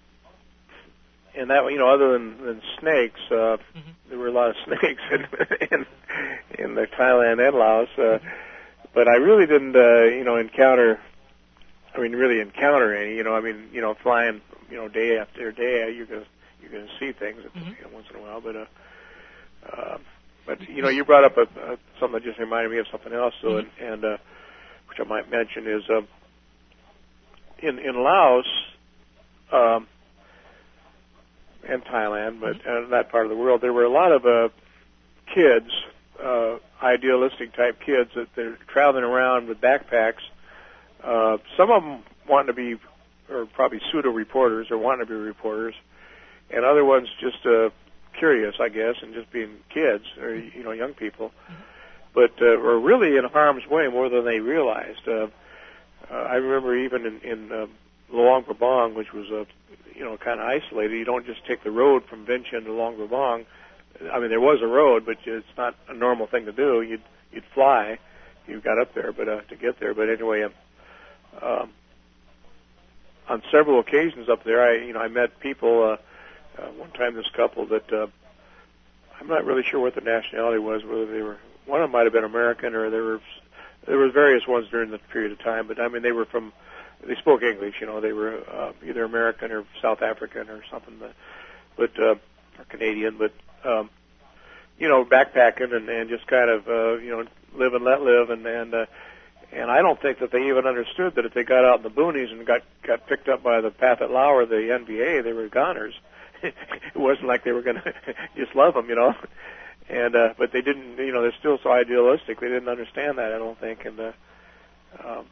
and that, you know, other than, than snakes, uh, mm-hmm. there were a lot of snakes in in, in the Thailand and Laos. Uh, mm-hmm. But I really didn't, uh, you know, encounter. I mean, really encounter any. You know, I mean, you know, flying, you know, day after day, you're gonna you're gonna see things mm-hmm. you know, once in a while. But uh, uh, but you know, you brought up a, a, something that just reminded me of something else. So mm-hmm. and. and uh, which I might mention is uh, in in Laos um, and Thailand, but mm-hmm. uh, that part of the world, there were a lot of uh, kids, uh, idealistic type kids, that they're traveling around with backpacks. Uh, some of them wanting to be, or probably pseudo reporters, or wanting to be reporters, and other ones just uh, curious, I guess, and just being kids or you know young people. Mm-hmm. But uh, were really in harm's way more than they realized. Uh, uh, I remember even in, in uh, Luang Prabang, which was, uh, you know, kind of isolated. You don't just take the road from Vientiane to Luang Prabang. I mean, there was a road, but it's not a normal thing to do. You'd you'd fly. You got up there, but uh, to get there. But anyway, um, um, on several occasions up there, I you know I met people. Uh, uh, one time, this couple that uh, I'm not really sure what the nationality was, whether they were. One of them might have been American, or there were there were various ones during the period of time. But I mean, they were from, they spoke English. You know, they were uh, either American or South African or something, but, but uh, or Canadian. But um, you know, backpacking and, and just kind of uh, you know live and let live. And and uh, and I don't think that they even understood that if they got out in the boonies and got got picked up by the Pathet Lao or the N V A, they were goners. It wasn't like they were going to just love them, you know. And uh, but they didn't, you know, they're still so idealistic. They didn't understand that, I don't think. And uh, um,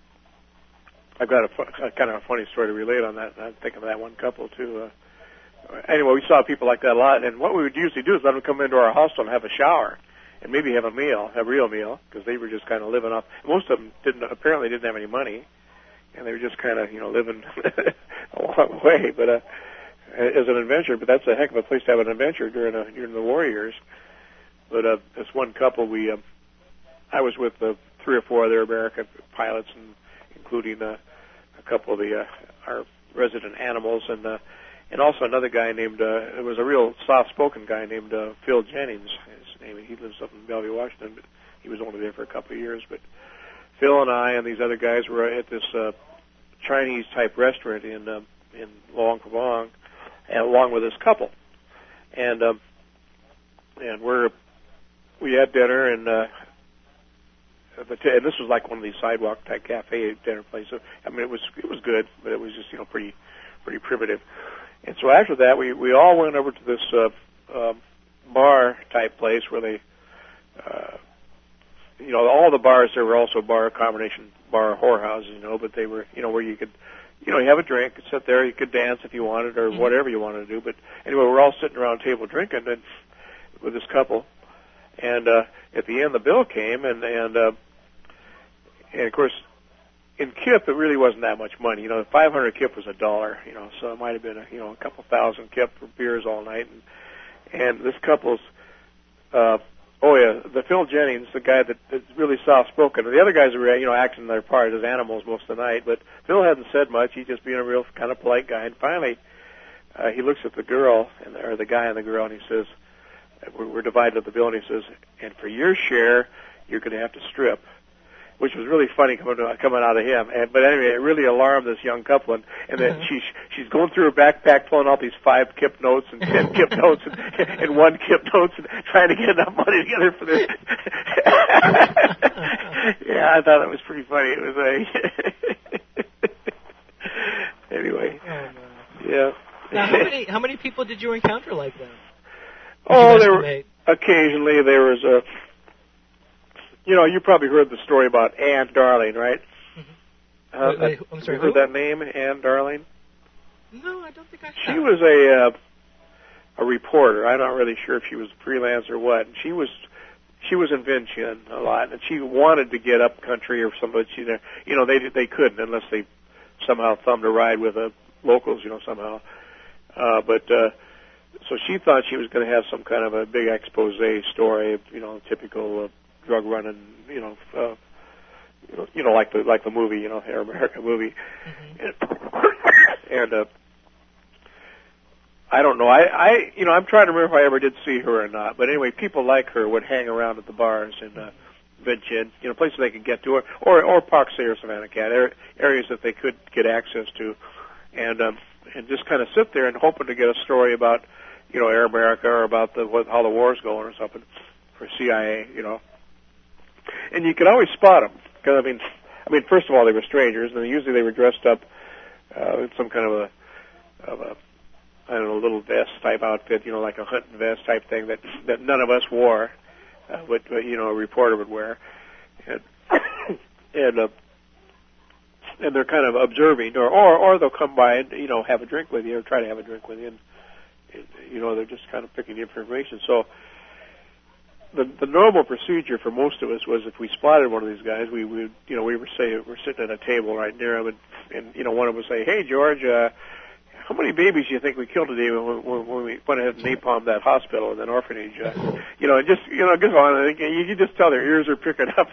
I've got a, fu- a kind of a funny story to relate on that. I'm thinking of that one couple too. Uh, anyway, we saw people like that a lot. And what we would usually do is let them come into our hostel and have a shower, and maybe have a meal, a real meal, because they were just kind of living off. Most of them didn't apparently didn't have any money, and they were just kind of, you know, living a long way. But uh, as an adventure, but that's a heck of a place to have an adventure during a, during the war years. But uh, this one couple, we, uh, I was with uh, three or four other American pilots, and including uh, a couple of the uh, our resident animals, and uh, and also another guy named. Uh, it was a real soft-spoken guy named uh, Phil Jennings. His name. He lives up in Bellevue, Washington, but he was only there for a couple of years. But Phil and I and these other guys were at this uh, Chinese-type restaurant in uh, in Luang Prabang, and along with this couple, and um, and we're. We had dinner, and uh, and this was like one of these sidewalk type cafe dinner places. I mean, it was it was good, but it was just you know pretty pretty primitive. And so after that, we we all went over to this uh, uh, bar type place where they, uh, you know, all the bars there were also bar combination bar whorehouses, you know, but they were you know where you could. You know, you have a drink, you sit there, you could dance if you wanted, or mm-hmm. whatever you wanted to do. But anyway, we're all sitting around a table drinking, and with this couple. And uh, at the end, the bill came, and and uh, and of course, in kip, it really wasn't that much money. You know, five hundred kip was a dollar. You know, so it might have been a, you know a couple thousand kip for beers all night. And and this couple's, uh, oh yeah, the Phil Jennings, the guy that, that's really soft spoken. The other guys were you know acting their part as animals most of the night, but Phil hadn't said much. He just being a real kind of polite guy. And finally, uh, he looks at the girl and or the guy and the girl, and he says. We're divided up the bill, and he says, and for your share, you're going to have to strip, which was really funny coming to, coming out of him. And but anyway, it really alarmed this young couple, and, and then mm-hmm. she's she's going through her backpack, pulling out these five kip notes and ten kip notes and, and one kip notes, and trying to get enough money together for this. Yeah, I thought it was pretty funny. It was a anyway.
Oh, no.
Yeah.
Now, how many how many people did you encounter like that?
Oh, there were occasionally there was a. You know, you probably heard the story about Anne Darling, right?
Mm-hmm. Uh, wait, wait, I'm sorry.
You heard
who?
that name, Anne Darling?
No, I don't think I have.
She was a uh, a reporter. I'm not really sure if she was freelance or what. And she was she was in Vientiane a lot, and she wanted to get up country or somebody. She, you know, they they couldn't unless they somehow thumbed a ride with the locals, you know, somehow. Uh, but uh, so she thought she was going to have some kind of a big expose story, you know, typical uh, drug running, you know, uh, you know, you know, like the like the movie, you know, Air America movie, mm-hmm. and. Uh, I don't know. I, I, you know, I'm trying to remember if I ever did see her or not. But anyway, people like her would hang around at the bars in uh, Vientiane, you know, places they could get to, or or, or Park City or Savannah Cat, areas that they could get access to, and um, and just kind of sit there and hoping to get a story about, you know, Air America or about the what, how the war's going or something for C I A, you know. And you could always spot them because I mean, I mean, first of all, they were strangers, and usually they were dressed up uh, in some kind of a of a I don't know, a little vest type outfit, you know, like a hunting vest type thing that that none of us wore, uh, but, but you know, a reporter would wear, and and uh, and they're kind of observing, or, or or they'll come by and you know have a drink with you, or try to have a drink with you, and, and you know they're just kind of picking the information. So the the normal procedure for most of us was if we spotted one of these guys, we would you know we were say we're sitting at a table right near him, and, and you know one of us would say, "Hey George, uh, how many babies do you think we killed today when, when, when we went ahead and napalmed that hospital and that orphanage?" Uh, you know, just you know, just on. You can just tell their ears are pricking up,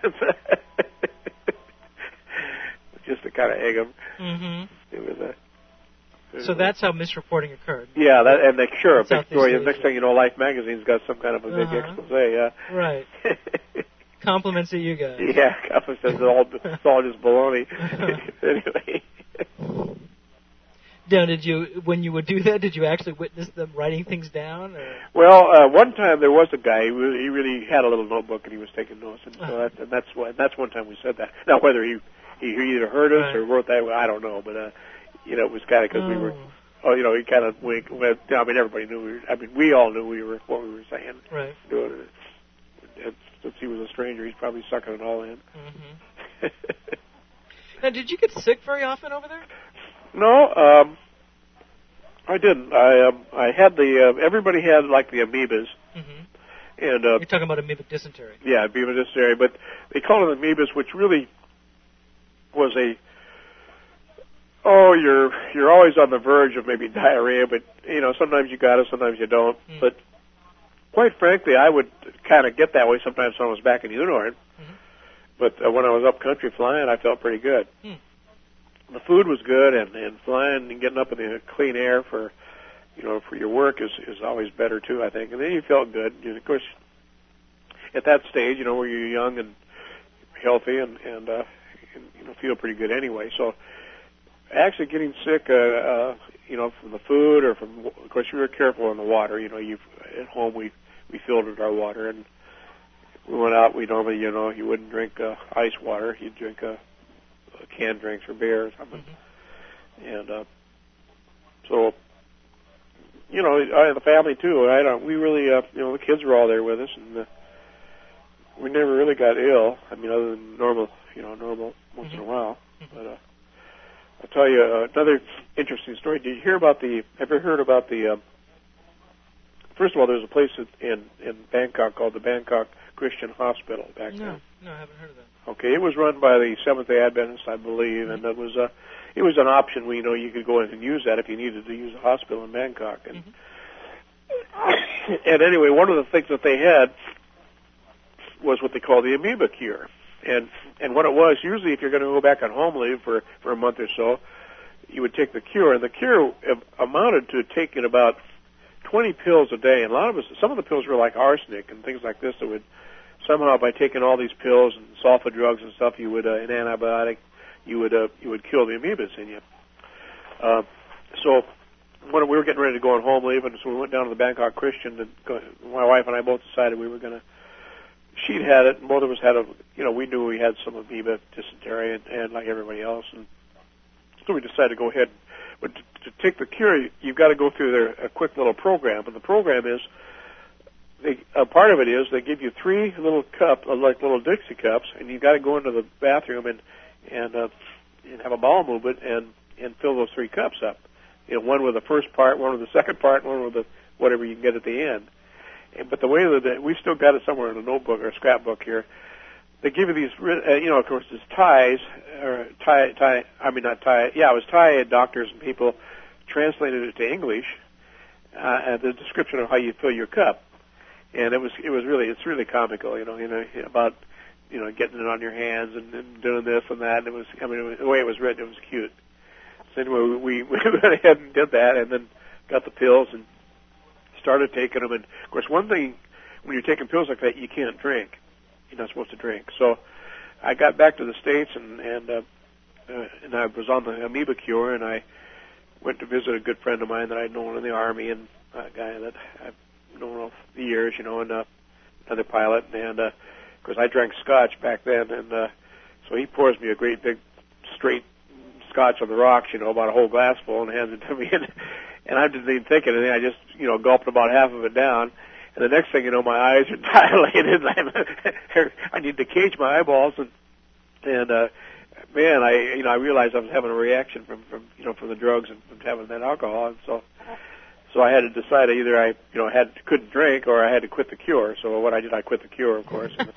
just to kind of egg them.
Mm-hmm.
It was a.
So that's how misreporting occurred.
Yeah, that, and they sure a big
Southeast
story. The
Asia.
next thing you know, Life magazine's got some kind of a big
Uh-huh.
expose. Yeah.
Right. Compliments to you guys.
Yeah, compliments. It's all it's all just baloney. Anyway.
Now, did you, when you would do that, did you actually witness them writing things down? Or?
Well, uh, one time there was a guy who really, he really had a little notebook and he was taking notes, and so
Uh-huh.
that, and that's why that's one time we said that. Now, whether he he either heard us
Right.
or wrote that, I don't know, but uh, you know, it was kind of because
oh.
we were, oh, you know, he kind of went. went I mean, everybody knew we were. I mean, we all knew we were what we were saying.
Right.
Doing it. And since he was a stranger, he's probably sucking it all in.
Mm-hmm. Now, did you get sick very often over there?
No, um, I didn't. I um, I had the uh, everybody had like the amoebas,
Mm-hmm.
and uh,
You're talking about amoebic dysentery.
yeah, amoeba dysentery, but they call it amoebas, which really was a oh, you're you're always on the verge of maybe diarrhea, but you know sometimes you got it, sometimes you don't.
Mm.
But quite frankly, I would kind of get that way sometimes when I was back in Unort.
Mm-hmm.
But uh, when I was up country flying, I felt pretty good.
Mm.
The food was good, and, and flying and getting up in the clean air for, you know, for your work is is always better too, I think. And then you felt good. And of course, at that stage, you know, where you're young and healthy, and and, uh, and you know, feel pretty good anyway. So, actually, getting sick, uh, uh, you know, from the food or from, of course, you were careful on the water. You know, you at home we we filtered our water, and we went out. We normally, you know, you wouldn't drink uh, ice water. You'd drink a uh, canned drinks or beer or something. Mm-hmm. And uh, so, you know, I had the family too. I don't. We really, uh, you know, the kids were all there with us, and uh, we never really got ill. I mean, other than normal, you know, normal once mm-hmm. in a while. Mm-hmm. But uh, I'll tell you uh, another interesting story. Did you hear about the? Have you heard about the? Uh, first of all, there's a place in in Bangkok called the Bangkok Christian Hospital back
no,
then.
No, I haven't heard of that.
Okay, it was run by the Seventh-day Adventists, I believe, mm-hmm. and it was a, it was an option. We, you know, you could go in and use that if you needed to use a hospital in Bangkok. And, mm-hmm. and anyway, one of the things that they had was what they call the amoeba cure. And and what it was, usually if you're going to go back on home leave for, for a month or so, you would take the cure. And the cure amounted to taking about twenty pills a day. And a lot of us, some of the pills were like arsenic and things like this that would somehow, by taking all these pills and sulfa drugs and stuff, you would uh, an antibiotic, you would uh, you would kill the amoebas in you. Uh, so when we were getting ready to go on home leave, and so we went down to the Bangkok Christian, and go, my wife and I both decided we were going to she'd had it, and both of us had a, you know, we knew we had some amoeba, dysentery, and, and like everybody else, and so we decided to go ahead. But to, to take the cure, you've got to go through their, a quick little program, and the program is, they, a part of it is they give you three little cups, like little Dixie cups, and you've got to go into the bathroom and and, uh, and have a bowel movement and, and fill those three cups up. You know, one with the first part, one with the second part, one with the whatever you can get at the end. And, but the way that we still got it somewhere in a notebook or a scrapbook here, they give you these, uh, you know, of course, it's Thais, or Thai, Thai, I mean not Thai, yeah, it was Thai doctors and people translated it to English, uh, and the description of how you fill your cup. And it was, it was really, it's really comical, you know, you know, about, you know, getting it on your hands and, and doing this and that. And it was, I mean, it was, the way it was written, it was cute. So anyway, we, we went ahead and did that, and then got the pills and started taking them. And of course, one thing when you're taking pills like that, you can't drink. You're not supposed to drink. So I got back to the States, and and uh, uh, and I was on the amoeba cure, and I went to visit a good friend of mine that I'd known in the Army, and a guy that I've known over the years, you know, and uh, another pilot, and uh, of course I drank scotch back then, and uh, so he pours me a great big straight scotch on the rocks, you know, about a whole glass full, and hands it to me, and, and I didn't even think anything. I just, you know, gulped about half of it down, and the next thing you know, my eyes are dilated. I need to cage my eyeballs, and and uh, man, I, you know, I realized I was having a reaction from, from, you know, from the drugs and from having that alcohol, and so. So I had to decide either I, you know, had couldn't drink or I had to quit the cure. So what I did, I quit the cure, of course, and,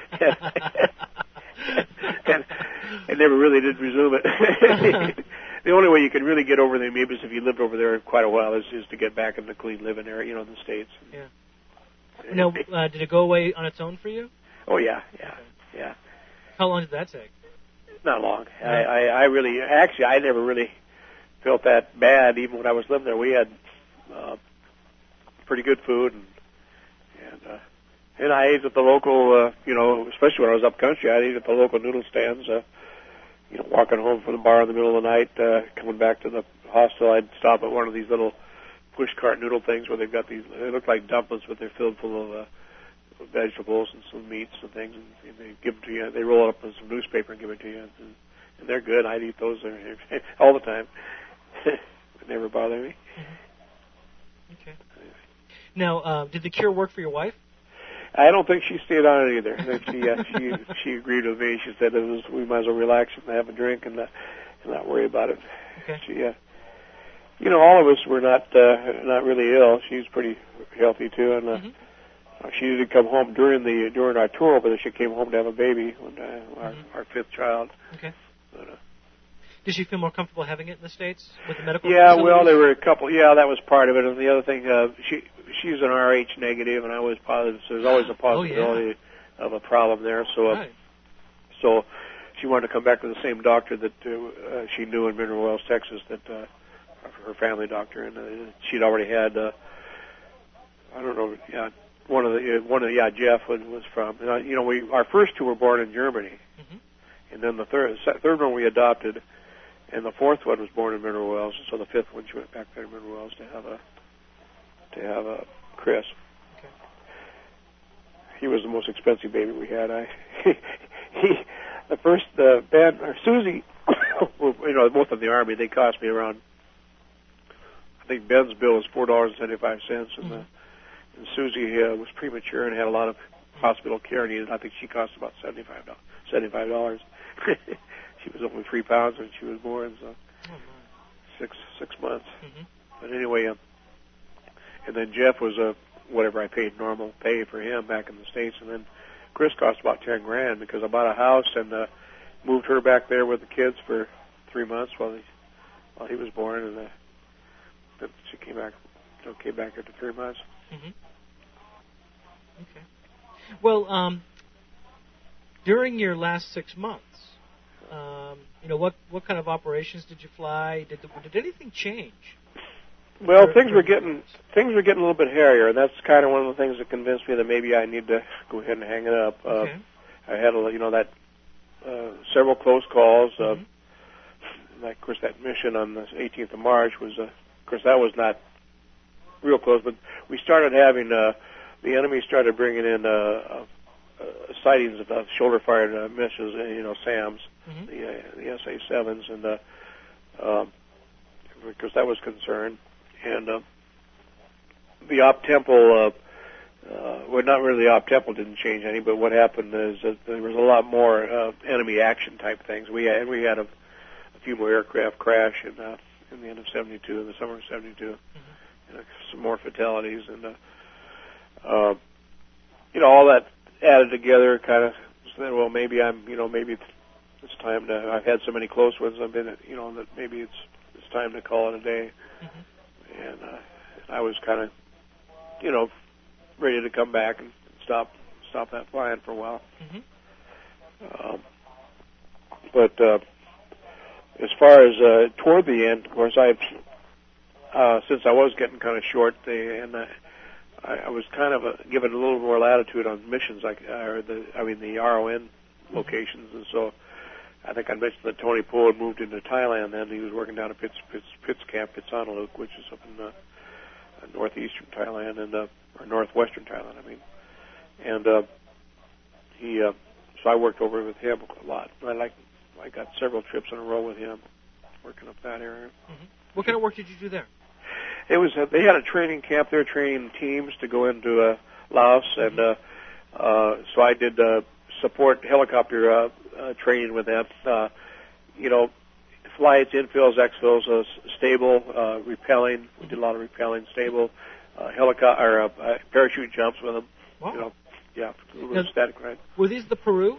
and, and never really did resume it. The only way you can really get over the amoebas if you lived over there quite a while is, is to get back in the clean living area, you know, in the States.
Yeah. Now, uh, did it go away on its own for you?
Oh yeah, yeah, yeah.
How long did that take?
Not long. Yeah. I, I, I really, actually, I never really felt that bad even when I was living there. We had Uh, pretty good food, and and, uh, and I ate at the local, uh, you know, especially when I was up country, I ate at the local noodle stands. Uh, you know, walking home from the bar in the middle of the night, uh, coming back to the hostel, I'd stop at one of these little push cart noodle things where they've got these. They look like dumplings, but they're filled full of uh, vegetables and some meats and things, and, and they give it to you. They roll it up in some newspaper and give it to you, and, and they're good. I'd eat those all the time. It never bothered me.
Mm-hmm. Okay. Now, uh, did the cure work for your wife?
I don't think she stayed on it either. She uh, she she agreed with me. She said it was we might as well relax and have a drink and, uh, and not worry about it.
Okay.
She, uh, you know, all of us were not uh, not really ill. She's pretty healthy too, and uh, mm-hmm. she did come home during the during our tour, but she came home to have a baby, when, uh, our mm-hmm. our fifth child.
Okay.
But, uh,
Did she feel more comfortable having it in the States with the medical?
Yeah,
facilities?
well, there were a couple. Yeah, that was part of it. And the other thing, uh, she she's an R H negative, and I was positive. So there's always a possibility oh, yeah. of a problem there. So, uh,
right.
so she wanted to come back to the same doctor that uh, she knew in Mineral Wells, Texas, that uh, her family doctor, and uh, she'd already had. Uh, I don't know. Yeah, one of the one of the yeah Jeff was, was from. Uh, you know, we our first two were born in Germany, mm-hmm. and then the third third one we adopted. And the fourth one was born in Mineral Wells, and so the fifth one she went back there to Mineral Wells to have a to have a Chris.
Okay.
He was the most expensive baby we had. I he the first uh, Ben or Susie, you know, both in the Army. They cost me around. I think Ben's bill was four dollars and seventy five cents, and, mm-hmm. uh, and Susie uh, was premature and had a lot of hospital care needed. I think she cost about seventy five dollars. Seventy five dollars. She was only three pounds when she was born, so oh, six six months. Mm-hmm. But anyway, uh, and then Jeff was a uh, whatever I paid normal pay for him back in the States, and then Chris cost about ten grand because I bought a house and uh, moved her back there with the kids for three months while he while he was born, and uh, then she came back. You know, came back after three months.
Mm-hmm. Okay. Well, um, during your last six months. Um, you know, what what kind of operations did you fly? Did the, did anything change?
Well, things were getting things were getting a little bit hairier, and that's kind of one of the things that convinced me that maybe I need to go ahead and hang it up.
Okay.
Uh, I had a, you know that uh, several close calls. Uh,
mm-hmm.
Like, of course, that mission on the eighteenth of March was, uh, of course, that was not real close, but we started having uh, the enemy started bringing in uh, sightings of uh, shoulder-fired uh, missiles, uh, you know, SAMs,
Mm-hmm.
the, uh, the S A sevens, and uh, uh, because that was concerned. And uh, the op-tempo, uh, uh, well, not really the op-tempo didn't change any, but what happened is that there was a lot more uh, enemy action type things. We had, we had a, a few more aircraft crash in, uh, in the end of seventy-two, in the summer of seventy-two, mm-hmm. and uh, some more fatalities, and uh, uh, you know, all that added together kind of said, well, maybe I'm, you know, maybe it's, it's time to, I've had so many close ones, I've been, you know, that maybe it's, it's time to call it a day. Mm-hmm. And uh, I was kind of, you know, ready to come back and stop, stop that flying for a while. Mm-hmm. Um, but uh, as far as uh, toward the end, of course, I, uh, since I was getting kind of short, they, and uh, I, I was kind of a, given a little more latitude on missions, like, uh, or the, I mean, the R O N locations, and so I think I mentioned that Tony Poe had moved into Thailand then. He was working down at Pitts, Pitts, Pitts Camp, Pitsanulok, which is up in uh, northeastern Thailand, and uh, or northwestern Thailand, I mean. And uh, he, uh, so I worked over with him a lot. I like, I got several trips in a row with him, working up that area.
Mm-hmm. What kind of work did you do there?
It was uh, they had a training camp. They were training teams to go into uh, Laos, and uh, uh, so I did uh, support helicopter uh, uh, training with them. Uh, you know, flights, infills, exfills, uh, stable, uh, repelling. We did a lot of repelling, stable, uh, helicopter, uh, uh, parachute jumps with them.
Wow.
You know, yeah, a little
now,
static ride.
Were these the Peru?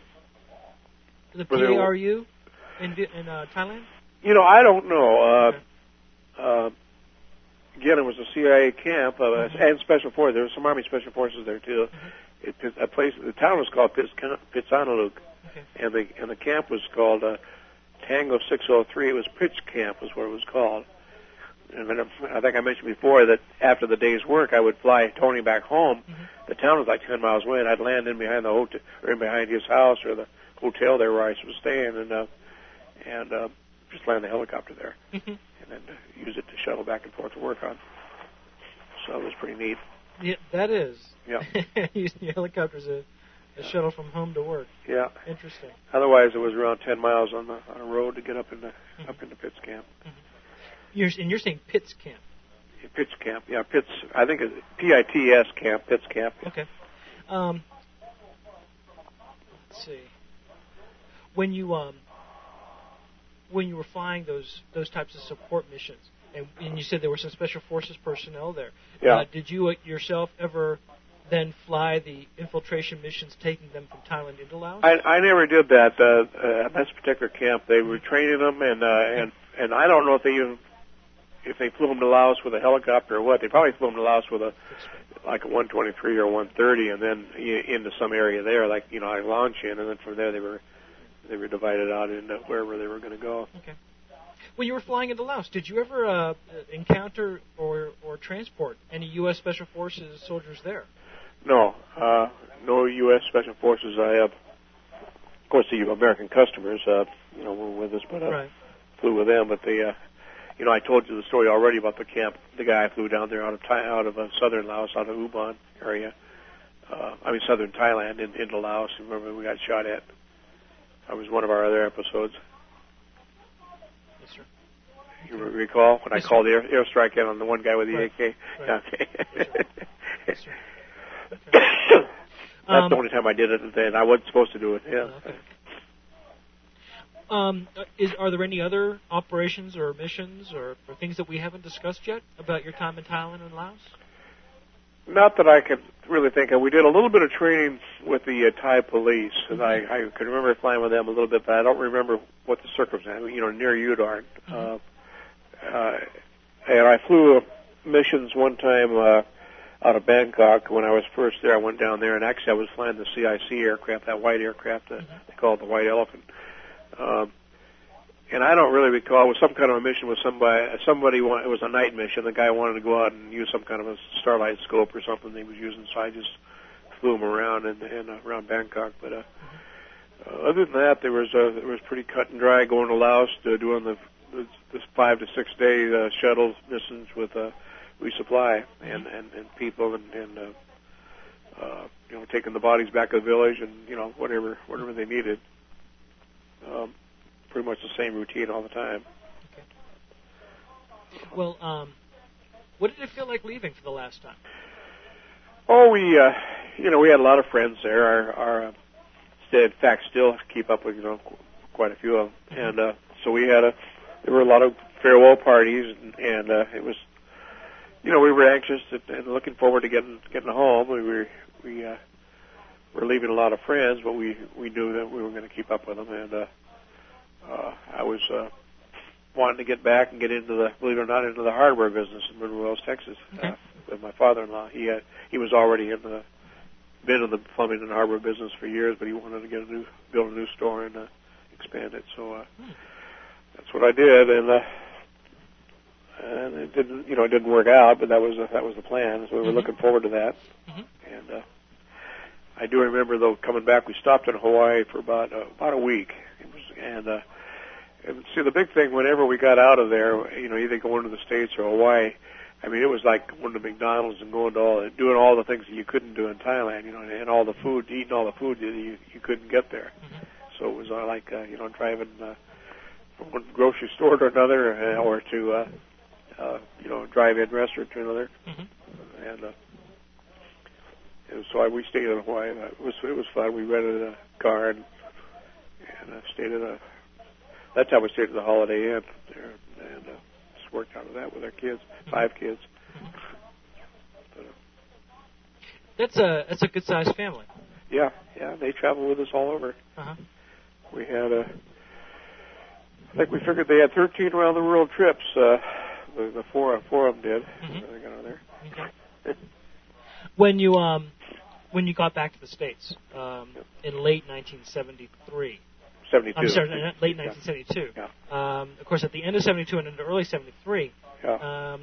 The P A R U in in uh, Thailand?
You know, I don't know. Uh,
okay.
uh, Again, it was a C I A camp uh, mm-hmm. and special forces. There were some Army special forces there too. Mm-hmm. It, a place, the town was called Pitsanulok, okay. and the and the camp was called uh, Tango six oh three. It was Pitch Camp, was what it was called. And then I think I mentioned before that after the day's work, I would fly Tony back home. Mm-hmm. The town was like ten miles away, and I'd land in behind the hotel, or in behind his house, or the hotel there where I was staying, and uh, and uh, just land the helicopter there. Mm-hmm. And then uh, use it to shuttle back and forth to work on. So it was pretty neat.
Yeah, that is.
Yeah.
Using the helicopter as a, a yeah. shuttle from home to work.
Yeah.
Interesting.
Otherwise, it was around ten miles on the on a road to get up into mm-hmm. up into Pitts Camp.
Mm-hmm. You're and you're saying Pitts Camp.
Yeah, Pitts Camp. Yeah, Pitts. I think it's P I T S Camp. Pitts Camp.
Okay. Um, let's see. When you um. when you were flying those those types of support missions, and, and you said there were some special forces personnel there.
Yeah.
Uh, did you uh, yourself ever then fly the infiltration missions, taking them from Thailand into Laos?
I, I never did that. Uh, uh, at this particular camp, they were training them, and uh, and and I don't know if they even if they flew them to Laos with a helicopter or what. They probably flew them to Laos with a like a one twenty-three or one thirty, and then into some area there, like you know, I launch in, and then from there they were. They were divided out into wherever they were going to go.
Okay. When you were flying into Laos, did you ever uh, encounter or or transport any U S Special Forces soldiers there?
No, uh, no U S Special Forces. I have, of course, the American customers, uh, you know, were with us, but I
right.
flew with them. But they, uh, you know, I told you the story already about the camp. The guy I flew down there out of Thai, out of uh, southern Laos, out of Ubon area. Uh, I mean, southern Thailand, in, into Laos. Remember, we got shot at. That was one of our other episodes.
Yes, sir.
You okay. recall when yes, I called air, airstrike in on the one guy with the
right.
A K?
Right.
Okay.
Yes, sir. Yes, sir.
Okay. That's
um,
the only time I did it, and I wasn't supposed to do it. Yeah.
Okay. Um, is, are there any other operations or missions or, or things that we haven't discussed yet about your time in Thailand and Laos?
Not that I could really think of. We did a little bit of training with the uh, Thai police, and
mm-hmm.
I, I could remember flying with them a little bit, but I don't remember what the circumstances. You know, near Udon, mm-hmm. uh, uh, and I flew missions one time uh, out of Bangkok when I was first there. I went down there, and actually I was flying the C I C aircraft, that white aircraft uh, mm-hmm. they call it the White Elephant. Um, And I don't really recall. It was some kind of a mission with somebody. Somebody wanted, it was a night mission. The guy wanted to go out and use some kind of a starlight scope or something he was using. So I just flew him around and, and uh, around Bangkok. But uh, uh, other than that, there was uh, it was pretty cut and dry going to Laos, to doing the this five to six day uh, shuttle missions with uh, resupply and, and, and people and, and uh, uh, you know, taking the bodies back to the village and, you know, whatever whatever they needed. Um, pretty much the same routine all the time.
Okay. Well, um, what did it feel like leaving for the last time?
Oh, we, uh, you know, we had a lot of friends there. Our, our uh, in fact, still keep up with, you know, qu- quite a few of them. Mm-hmm. And uh, so we had a, there were a lot of farewell parties, and, and uh, it was, you know, we were anxious to, and looking forward to getting getting home. We were we uh, were leaving a lot of friends, but we we knew that we were going to keep up with them. And uh, uh, I was uh, wanting to get back and get into the, believe it or not, into the hardware business in Mineral Wells, Texas.
Okay.
Uh, with my father-in-law, he had he was already in the been in the plumbing and hardware business for years, but he wanted to get a new build a new store and uh, expand it. So uh, hmm. that's what I did, and. Uh, And it didn't, you know, it didn't work out, but that was a, that was the plan. So we were mm-hmm. looking forward to that. Mm-hmm. And uh, I do remember, though, coming back, we stopped in Hawaii for about uh, about a week. It was, and, uh, and see, the big thing, whenever we got out of there, you know, either going to the States or Hawaii, I mean, it was like going to McDonald's and going to all, doing all the things that you couldn't do in Thailand, you know, and all the food, eating all the food that you you couldn't get there. Mm-hmm. So it was uh, like, uh, you know, driving uh, from one grocery store to another, uh, or to uh, Uh, you know, drive-in restaurant to another, mm-hmm. and, uh, and so I, we stayed in Hawaii. And it was it was fun. We rented a car and, and uh, stayed at a. That time we stayed at the Holiday Inn there, and uh, just worked out of that with our kids, mm-hmm. five kids. Mm-hmm. But, uh,
that's a that's a good-sized family.
Yeah, yeah. They travel with us all over. Uh-huh. We had a. I think we figured they had thirteen around-the-world trips. Uh, The, the four, four of them did. Mm-hmm. They got over there.
Okay. when you um, when you got back to the States um, yep. in late nineteen seventy-three.
seventy-two.
I'm sorry, late nineteen seventy-two.
Yeah.
Um, of course, at the end of seventy-two and into early seventy-three,
yeah.
um,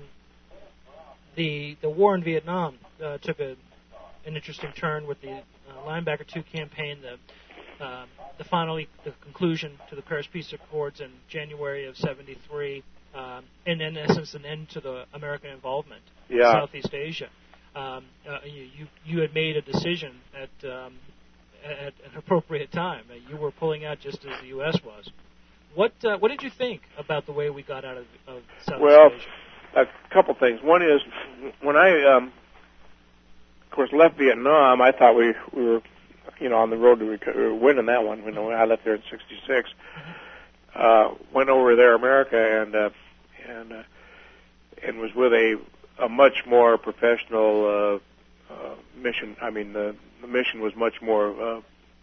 the the war in Vietnam uh, took a an interesting turn with the uh, Linebacker two campaign, the um, the finally the conclusion to the Paris Peace Accords in January of seventy-three. Um, and in essence, an end to the American involvement
yeah.
in Southeast Asia. Um, uh, you, you you had made a decision at, um, at an appropriate time. Uh, you were pulling out just as the U S was. What uh, what did you think about the way we got out of, of Southeast
well,
Asia?
Well, a couple things. One is when I, um, of course, left Vietnam, I thought we, we were, you know, on the road to rec- we were winning that one. You know, I left there in sixty-six. Mm-hmm. Uh, went over there, America, and uh, and uh, and was with a a much more professional uh, uh, mission. I mean, the, the mission was much more uh,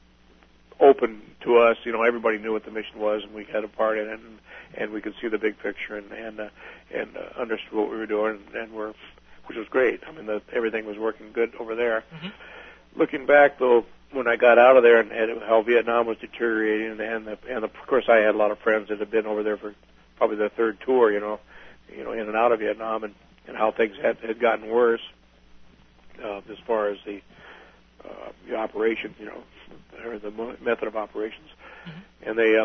open to us. You know, everybody knew what the mission was, and we had a part in it, and, and we could see the big picture, and and uh, and uh, understood what we were doing, and, and were, which was great. I mean, the, everything was working good over there. Mm-hmm. Looking back, though, when I got out of there and, and how Vietnam was deteriorating, and and, the, and the, of course I had a lot of friends that had been over there for probably their third tour, you know, you know, in and out of Vietnam, and, and how things had, had gotten worse uh, as far as the uh, the operation, you know, or the method of operations, mm-hmm. and they. Uh,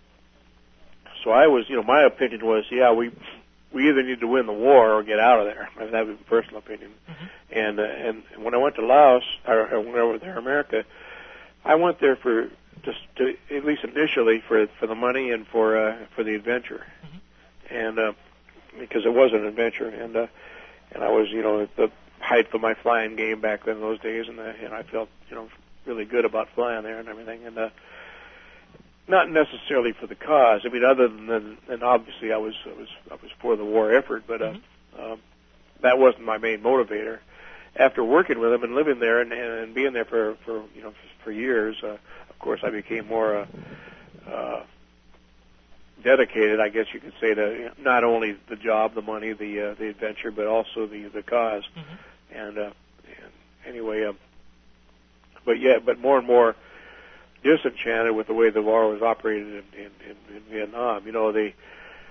so I was, you know, my opinion was, yeah, we we either need to win the war or get out of there. I mean, that was my personal opinion. Mm-hmm. And, uh, and and when I went to Laos, or, or when I went there, America, I went there for just to, at least initially for for the money and for uh, for the adventure, mm-hmm. and uh, because it was an adventure, and uh, and I was, you know, at the height of my flying game back then in those days, and, uh, and I felt, you know, really good about flying there and everything, and. Uh, Not necessarily for the cause. I mean, other than, and obviously I was, I was, I was for the war effort, but uh, mm-hmm. um, that wasn't my main motivator. After working with them and living there and, and being there for, for you know, for years, uh, of course, I became more uh, uh, dedicated, I guess you could say, to you know, not only the job, the money, the uh, the adventure, but also the the cause. Mm-hmm. And, uh, and anyway, um, but yeah, but more and more. Disenchanted with the way the war was operated in, in, in, in Vietnam. You know, they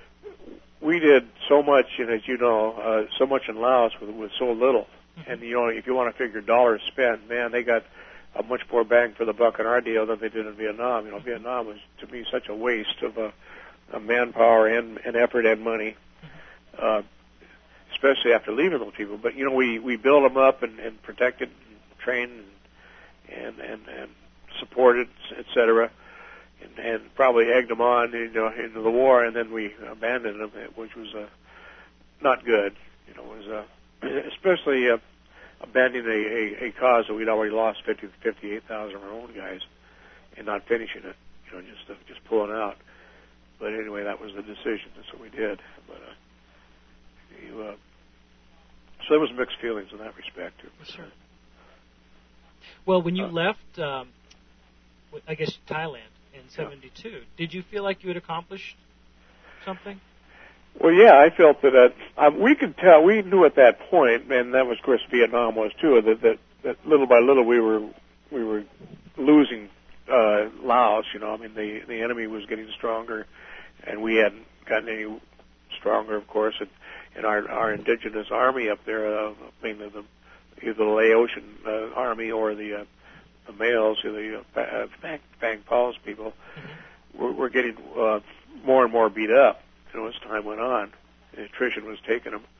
we did so much, and as you know, uh, so much in Laos with, with so little. Mm-hmm. And you know, if you want to figure dollars spent, man, they got a much more bang for the buck in our deal than they did in Vietnam. You know, Vietnam was to me such a waste of uh, of manpower and, and effort and money, mm-hmm. uh, especially after leaving those people. But you know, we we built them up and, and protected, and trained. And, and and, and supported, et cetera, and, and probably egged them on, you know, into the war, and then we abandoned them, which was uh, not good. You know, it was uh, especially uh, abandoning a, a, a cause that we'd already lost fifty to fifty-eight thousand of our own guys, and not finishing it. You know, just uh, just pulling out. But anyway, that was the decision. That's what we did. But uh, you, uh, so there was mixed feelings in that respect too.
Sure. Well, when you
uh,
left, um, I guess Thailand in seventy-two, yeah. Did you feel like you had accomplished something?
Well, yeah, I felt that uh, um, we could tell. We knew at that point, and that was, of course, Vietnam was too. That that, that little by little we were we were losing uh, Laos. You know, I mean, the the enemy was getting stronger, and we hadn't gotten any stronger, of course. And, and our our indigenous army up there, uh, I mean, the, the either the Laotian uh, army or the uh, the males, or the uh, Fang, Fang Paul's people, mm-hmm. were, were getting uh, more and more beat up. You know, as time went on, and attrition was taking them,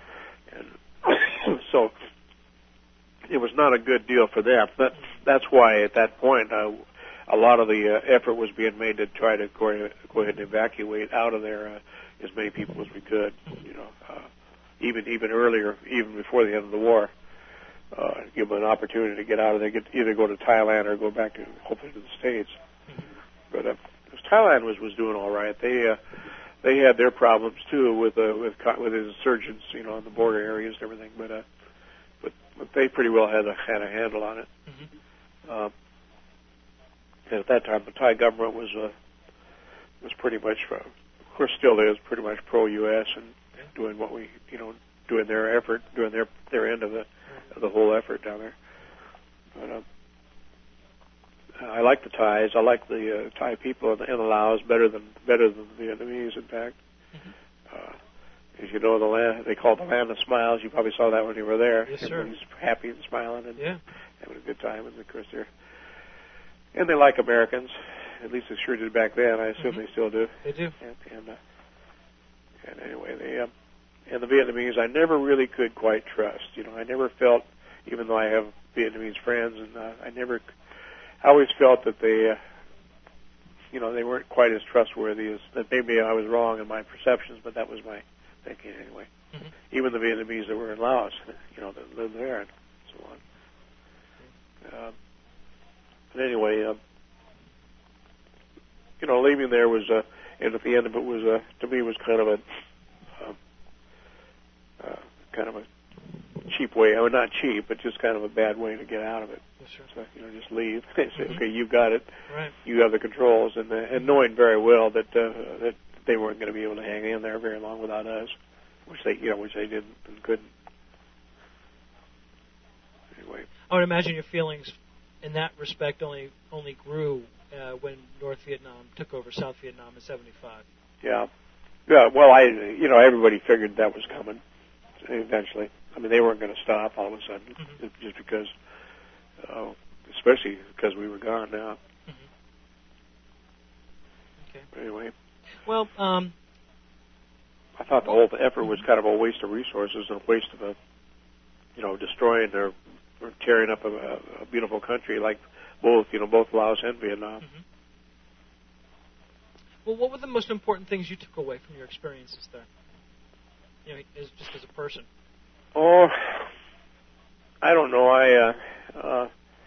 and so it was not a good deal for them. That, that's why at that point uh, a lot of the uh, effort was being made to try to go, go ahead and evacuate out of there uh, as many people as we could. You know, uh, even even earlier, even before the end of the war, uh, give them an opportunity to get out of there, get, either go to Thailand or go back to hopefully to the States. But uh, Thailand was was doing all right. They uh, They had their problems too with uh, with with insurgents, you know, in the border areas and everything. But uh, but but they pretty well had a had a handle on it. Mm-hmm. Uh, and at that time, the Thai government was uh, was pretty much, uh, of course, still is pretty much pro-U S and doing what we, you know, doing their effort, doing their their end of the of the whole effort down there. But uh, I like the Thais. I like the uh, Thai people in, in Laos better than better than the Vietnamese. In fact, mm-hmm. uh, as you know, the land they call it the land of smiles. You probably saw that when you were there.
Yes, sir.
Everybody's happy and smiling and
yeah.
having a good time. And of course, they're and they like Americans. At least they sure did back then. I assume mm-hmm. they still do.
They do.
And and, uh, and anyway, they uh, and the Vietnamese I never really could quite trust. You know, I never felt, even though I have Vietnamese friends, and uh, I never. I always felt that they, uh, you know, they weren't quite as trustworthy as, that maybe I was wrong in my perceptions, but that was my thinking anyway. Mm-hmm. Even the Vietnamese that were in Laos, you know, that lived there and so on. Mm-hmm. Uh, but anyway, uh, you know, leaving there was, uh, and at the end of it was, uh, to me, was kind of a, uh, uh, kind of a cheap way. I mean, not cheap, but just kind of a bad way to get out of it.
Yes, sure.
So, you know, just leave. Say,
mm-hmm.
okay, you've got it.
Right.
You have the controls, and uh, and knowing very well that uh, that they weren't going to be able to hang in there very long without us, which they, you know, which they didn't and couldn't. Anyway,
I would imagine your feelings in that respect only only grew uh, when North Vietnam took over South Vietnam in seventy-five.
Yeah, yeah. Well, I, you know, everybody figured that was coming eventually. I mean, they weren't going to stop all of a sudden mm-hmm. just because. Uh, especially because we were gone now.
Mm-hmm. Okay.
But anyway.
Well, um,
I thought the whole effort was kind of a waste of resources and a waste of a, you know, destroying or, or tearing up a, a beautiful country like both, you know, both Laos and Vietnam.
Mm-hmm. Well, what were the most important things you took away from your experiences there? You know, as, just as a person.
Oh, I don't know. I. Uh, Uh,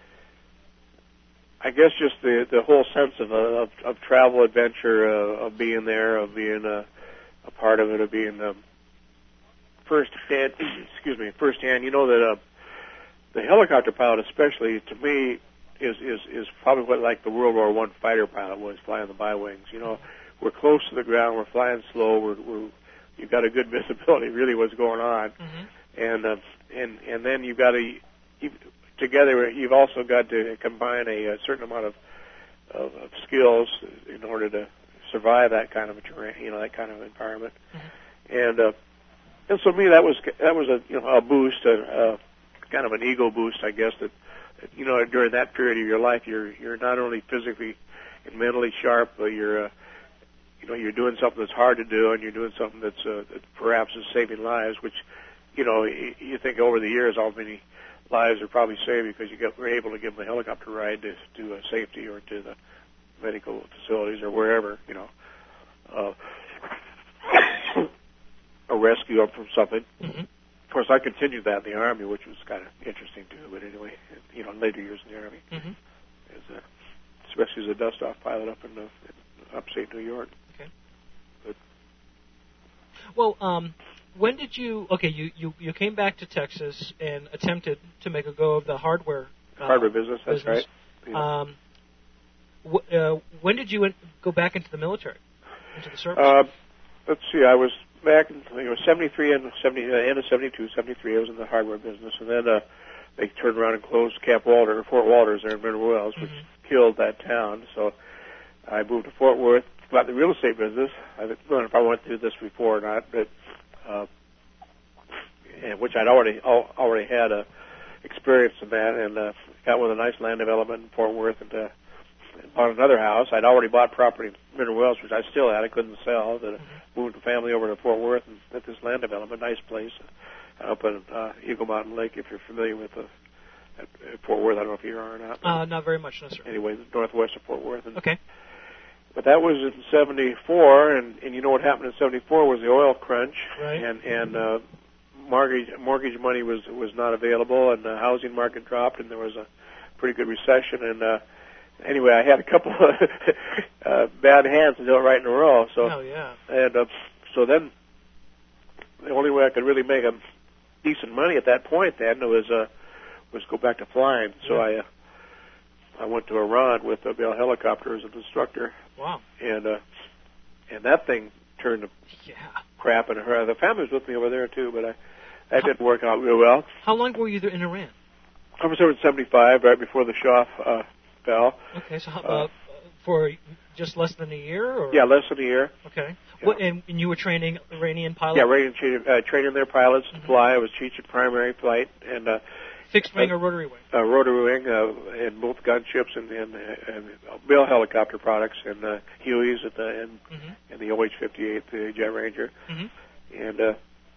I guess just the the whole sense of uh, of, of travel, adventure, uh, of being there, of being a, a part of it, of being um, first hand. Excuse me, first hand. You know that uh, the helicopter pilot, especially to me, is is is probably what like the World War One fighter pilot was, flying the bi-wings. You know, we're close to the ground, we're flying slow, we're, we're you've got a good visibility, really, what's going on, mm-hmm. and uh, and and then you've got to. You've, Together, you've also got to combine a, a certain amount of, of, of skills in order to survive that kind of a terrain, you know, that kind of environment. Mm-hmm. And uh, and so, me, that was that was a you know a boost, a, a kind of an ego boost, I guess. That, that you know, during that period of your life, you're you're not only physically and mentally sharp, but you're uh, you know you're doing something that's hard to do, and you're doing something that's uh, that perhaps is saving lives. Which, you know, you, you think over the years, how many lives are probably saved because you get, were able to give them a helicopter ride to, to uh, safety or to the medical facilities or wherever, you know, uh, or rescue them from something.
Mm-hmm.
Of course, I continued that in the Army, which was kind of interesting too. But anyway, you know, later years in the Army,
mm-hmm.
as a, especially as a dust-off pilot up in, the, in upstate New York.
Okay.
But,
well, um, when did you? Okay, you, you, you came back to Texas and attempted to make a go of the hardware uh,
hardware business. That's
business.
right. Yeah.
Um, wh- uh, when did you in- go back into the military, into the service?
Uh, let's see. I was back in you know, seventy-three and seventy, uh, end of seventy-two, seventy-three. I was in the hardware business, and then uh, they turned around and closed Camp Walter, Fort Walters there in Mineral Wells, which
mm-hmm.
killed that town. So I moved to Fort Worth, got the real estate business. I don't know if I went through this before or not, but uh, and which I'd already al- already had a experience in that, and uh, got with a nice land development in Fort Worth, and uh, bought another house. I'd already bought property in Mineral Wells, which I still had. I couldn't sell. But
mm-hmm.
moved the family over to Fort Worth and at this land development, nice place up in uh, Eagle Mountain Lake. If you're familiar with the at, at Fort Worth, I don't know if you are or not.
Uh, not very much, no, sir.
Anyway, northwest of Fort Worth. And,
okay.
But that was in seventy-four, and, and you know what happened in seventy-four was the oil crunch,
right.
and and uh, mortgage mortgage money was was not available, and the housing market dropped, and there was a pretty good recession, and uh, anyway, I had a couple of uh, bad hands to do it right in a row. So,
oh yeah.
And uh, so then, the only way I could really make a decent money at that point then was uh, was go back to flying. So
yeah.
I uh, I went to Iran with a Bell helicopter as an instructor.
Wow.
And uh, and that thing turned to
yeah.
crap, and her the family was with me over there too, but I that didn't work out real well.
How long were you there in Iran?
I was there in seventy-five, right before the Shah uh, fell.
Okay, so uh,
Uh,
for just less than a year, or
Yeah, less than a year.
okay.
Yeah.
What, and, and you were training Iranian pilots?
Yeah, training, uh, training their pilots to
Mhm.
fly. I was teaching primary flight and uh,
Fixed wing
uh,
or rotary wing?
uh, rotary wing uh, in both gunships and, and, and Bell helicopter products and uh, Hueys at the, and,
Mhm.
and the O H fifty-eight, the Jet Ranger.
Mhm.
And uh,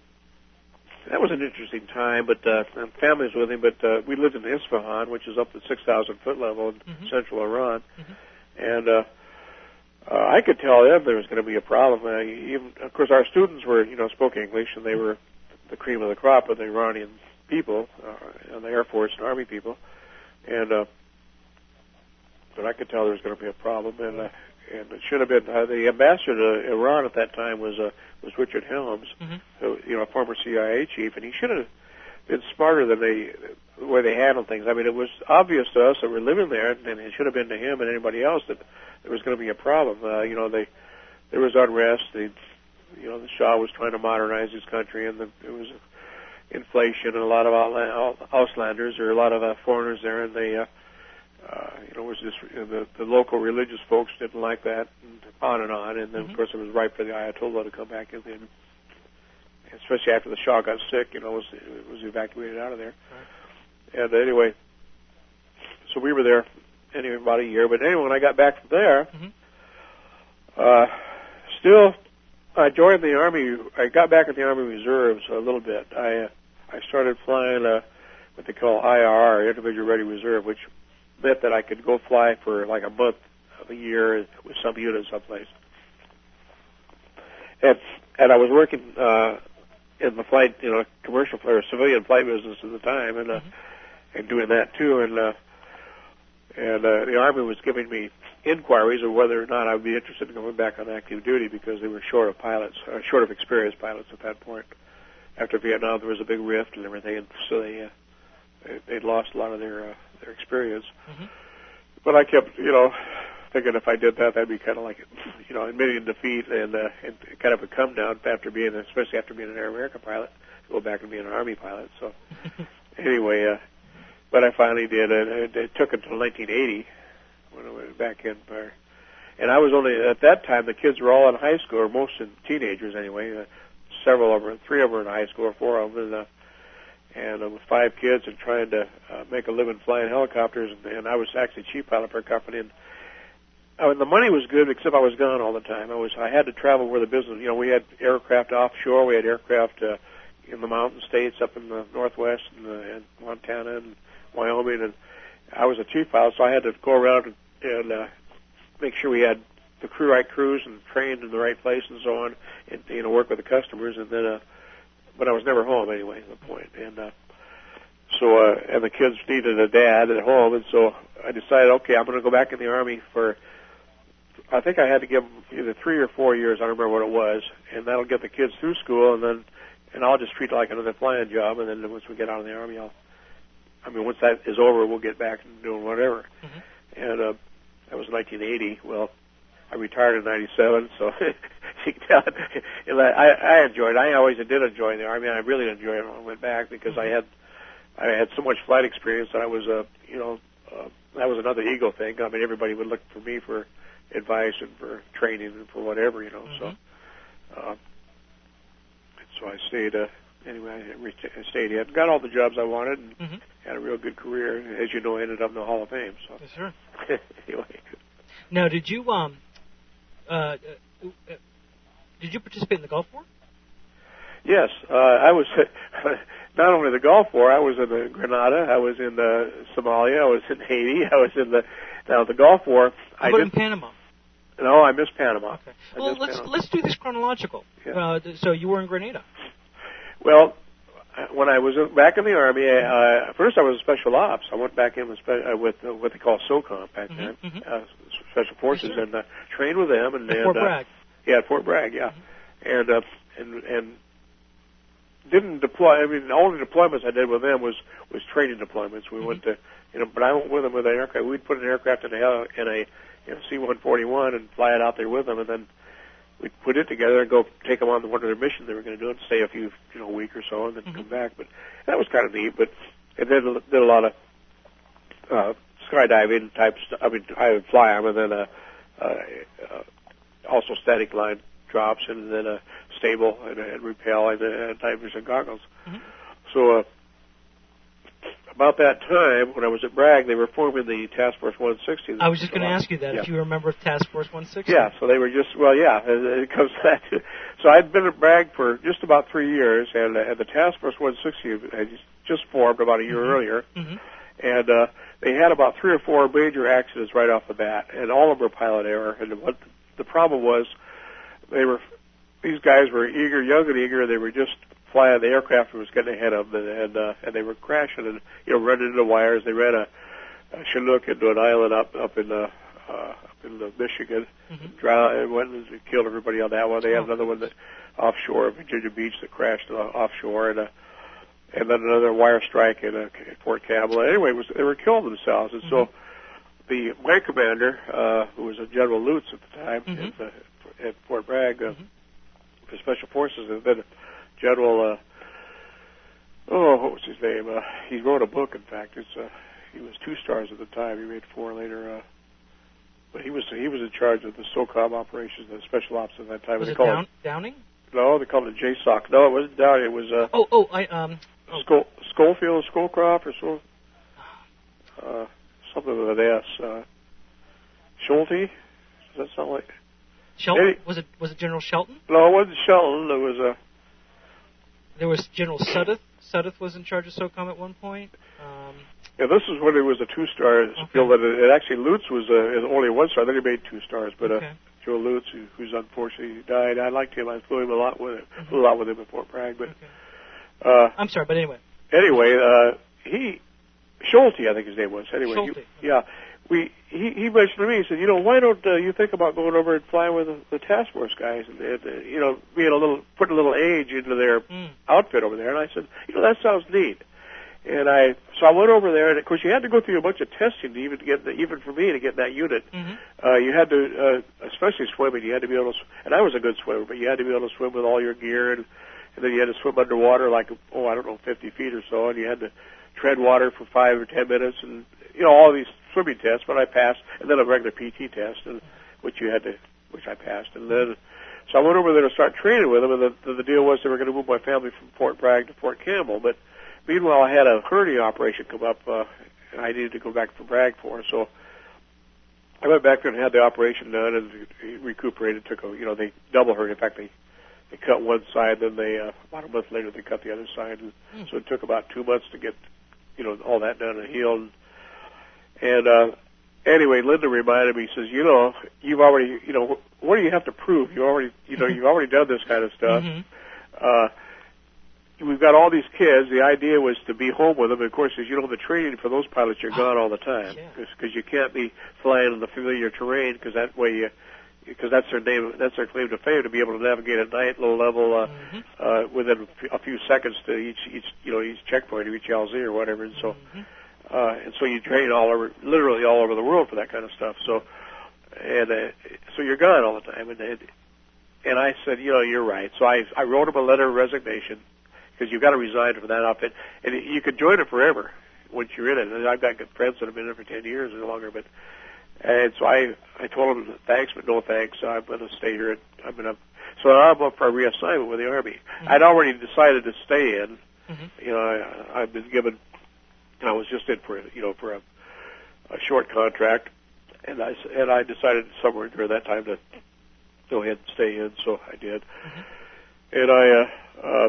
that was an interesting time, but uh, and family was with him. But uh, we lived in Isfahan, which is up at six thousand foot level in
Mhm.
central Iran,
Mhm.
and uh, uh, I could tell them there was going to be a problem. Uh, even, of course, our students were, you know, spoke English, and they were the cream of the crop of the Iranian people, uh, and the Air Force and Army people, and uh, but I could tell there was going to be a problem, and uh, and it should have been uh, the ambassador to Iran at that time was uh, was Richard Helms,
Mhm.
who, you know, a former C I A chief, and he should have been smarter than they the way they handled things. I mean, it was obvious to us that we're living there, and it should have been to him and anybody else that there was going to be a problem. Uh, you know, they there was unrest. They, you know, the Shah was trying to modernize his country, and the, there was inflation and a lot of outla- Auslanders or a lot of uh, foreigners there, and they. Uh, Uh, you know, it was just you know, the, the local religious folks didn't like that, and on and on. And then,
Mhm.
of course, it was right for the Ayatollah to come back in, and especially after the Shah got sick, you know, was was evacuated out of there.
Right.
And anyway, so we were there anyway about a year. But anyway, when I got back from there,
Mhm.
uh, still, I joined the Army. I got back in the Army Reserves a little bit. I uh, I started flying uh, what they call I R R, Individual Ready Reserve, which meant that I could go fly for like a month of a year with some unit someplace. And and I was working uh, in the flight, you know, commercial or civilian flight business at the time, and uh,
Mhm.
and doing that too. And uh, and uh, the Army was giving me inquiries of whether or not I would be interested in going back on active duty because they were short of pilots, or short of experienced pilots at that point. After Vietnam, there was a big rift and everything, and so they uh, they they'd lost a lot of their uh, their experience.
Mhm.
But I kept, you know, thinking if I did that, that'd be kind of like, you know, admitting defeat and, uh, and kind of a come down after being, especially after being an Air America pilot, to go back and being an Army pilot. So anyway, uh, but I finally did, and it, it took until nineteen eighty when I went back in. For, and I was only at that time. The kids were all in high school, or most in teenagers anyway. Uh, several of them, three of them were in high school, or four of them. And, uh, and uh, with five kids and trying to uh, make a living flying helicopters, and, and I was actually chief pilot for a company. And I mean, the money was good, except I was gone all the time. I was I had to travel where the business. You know, we had aircraft offshore, we had aircraft uh, in the mountain states up in the Northwest and, uh, and Montana and Wyoming, and I was a chief pilot, so I had to go around and, and uh, make sure we had the crew right crews and trained in the right place and so on, and you know work with the customers. And then, uh, but I was never home anyway. At the point, and uh, so uh, and the kids needed a dad at home, and so I decided, okay, I'm going to go back in the Army for. I think I had to give them either three or four years. I don't remember what it was, and that'll get the kids through school, and then and I'll just treat it like another flying job. And then once we get out of the Army, I'll. I mean, once that is over, we'll get back and doing whatever. Mm-hmm. And uh, that was nineteen eighty. Well, I retired in ninety-seven, so you can tell it, I, I enjoyed it. I always did enjoy the Army. I really enjoyed it when I went back because mm-hmm. I had I had so much flight experience that I was, uh, you know, uh, that was another ego thing. I mean, everybody would look for me for advice and for training and for whatever, you know. Mm-hmm. So, uh, so I stayed. Uh, anyway, I stayed here, got all the jobs I wanted, and mm-hmm. had a real good career. As you know, I ended up in the Hall of Fame. So,
yes, sir.
Anyway.
Now, did you um, uh, uh, did you participate in the Gulf War?
Yes, uh, I was not only the Gulf War. I was in the Grenada. I was in the Somalia. I was in Haiti. I was in the now the Gulf War.
How
I
about
did,
in Panama?
No, I missed Panama.
Okay. Well, let's
Panama.
let's do this chronological.
Yeah.
Uh, so you were in Grenada.
Well, when I was back in the Army, uh, first I was a special ops. I went back in with, spe- uh, with uh, what they call SOCOM back
mm-hmm,
then,
mm-hmm.
Uh, Special Forces,
yes,
and uh, trained with them. And,
at
and
Fort
uh,
Bragg.
Yeah, at Fort Bragg, yeah.
Mm-hmm.
And, uh, and and didn't deploy. I mean, the only deployments I did with them was was training deployments. We mm-hmm. went to, you know, but I went with them with an aircraft. We'd put an aircraft in a in a you know, C one forty-one and fly it out there with them, and then we'd put it together and go take them on the one of their missions they were going to do and stay a few, you know, a week or so and then mm-hmm. come back. But that was kind of neat. But and then did a lot of uh, skydiving type stuff. I mean, I would fly them, and then uh, uh, uh, also static line drops, and then a stable and, and rappel and, and divers and goggles. Mm-hmm. So uh, about that time, when I was at Bragg, they were forming the Task Force one sixty.
I was just going to ask you that,
yeah.
if you remember Task Force one sixty.
Yeah, so they were just, well, yeah, it, it comes to that. So I'd been at Bragg for just about three years, and, uh, and the Task Force one sixty had just formed about a year mm-hmm. earlier. Mm-hmm. And uh, they had about three or four major accidents right off the bat, and all of them were pilot error. And what the problem was, they were, these guys were eager, young and eager. They were just flying. The aircraft was getting ahead of them, and and, uh, and they were crashing and you know running into wires. They ran a, a Chinook into an island up up in the uh, up in the Michigan, mm-hmm. drowned and went and killed everybody on that one. They had oh. another one that offshore Virginia Beach that crashed uh, offshore, and uh, and then another wire strike in uh, Fort Campbell. Anyway, it was they were killing themselves, and mm-hmm. so the my commander, uh, who was a General Lutz at the time mm-hmm. at, the, at Fort Bragg uh, mm-hmm. for Special Forces, and then General, uh, oh, what was his name? Uh, he wrote a book, in fact. It's uh, he was two stars at the time. He made four later. Uh, but he was he was in charge of the SOCOM operations, the special ops at that time.
Was
they
it
called
Down-
it,
Downing?
No, they called it J SOC. No, it wasn't Downing. It was uh,
oh oh I um
oh. Skol- Schofield, Scowcroft, or so. Uh, something with an S. Uh, Schulte? Does that sound like?
Shelton?
Any,
was it was it General Shelton?
No, it wasn't Shelton. It was a. Uh,
There was General Sudduth. Sudduth was in charge of SOCOM at one point. Um,
yeah, this is when it was a two-star. Okay. Feel that it, it actually Lutz was uh, only one star. Then he made two stars. But okay. uh, Joe Lutz, who, who's unfortunately died, I liked him. I flew him a lot with him, mm-hmm. flew a lot with him at Fort Bragg. But
okay.
uh,
I'm sorry, but anyway.
Anyway, uh, he Schulte, I think his name was. Anyway,
Schulte.
He, yeah. We he, he mentioned to me. He said, you know, why don't uh, you think about going over and flying with the, the task force guys and, and uh, you know, being a little putting a little age into their mm. outfit over there? And I said, you know, that sounds neat. And I so I went over there, and of course you had to go through a bunch of testing to even get the, even for me to get that unit. Mm-hmm. Uh, you had to, uh, especially swimming, you had to be able to. And I was a good swimmer, but you had to be able to swim with all your gear, and, and then you had to swim underwater like oh I don't know fifty feet or so, and you had to tread water for five or ten minutes, and you know all these swimming tests, but I passed, and then a regular P T test, and which you had to, which I passed, and then so I went over there to start training with them, and the, the, the deal was they were going to move my family from Fort Bragg to Fort Campbell, but meanwhile I had a hernia operation come up, uh, and I needed to go back to Bragg for, so I went back there and had the operation done, and recuperated. Took a, you know, they double hernia. In fact, they they cut one side, then they uh, about a month later they cut the other side, and mm. so it took about two months to get, you know, all that done and healed. And uh, anyway, Linda reminded me, says, you know, you've already, you know, what do you have to prove? You already, you know, you've already done this kind of stuff. Mm-hmm. Uh, we've got all these kids. The idea was to be home with them. And of course, as you know, the training for those pilots, you're gone all the time because yeah. you can't be flying in the familiar terrain because that way you, because that's their name, that's their claim to fame, to be able to navigate at night, low level, uh, mm-hmm. uh, within a few seconds to each, each, you know, each checkpoint, each L Z or whatever. And so, mm-hmm. uh, and so you train all over, literally all over the world for that kind of stuff. So, and uh, so you're gone all the time. And and, and I said, you know, you're right. So I I wrote him a letter of resignation. Because you've got to resign from that outfit, and you can join it forever once you're in it. And I've got good friends that have been in it for ten years or longer. But and so I, I told them thanks, but no thanks. So I'm going to stay here. I'm going to. So I'm up for a reassignment with the Army. Mm-hmm. I'd already decided to stay in. Mm-hmm. You know, I, I've been given. I was just in for you know for a, a short contract, and I and I decided somewhere during that time to go ahead and stay in. So I did, mm-hmm. and I. Uh, uh,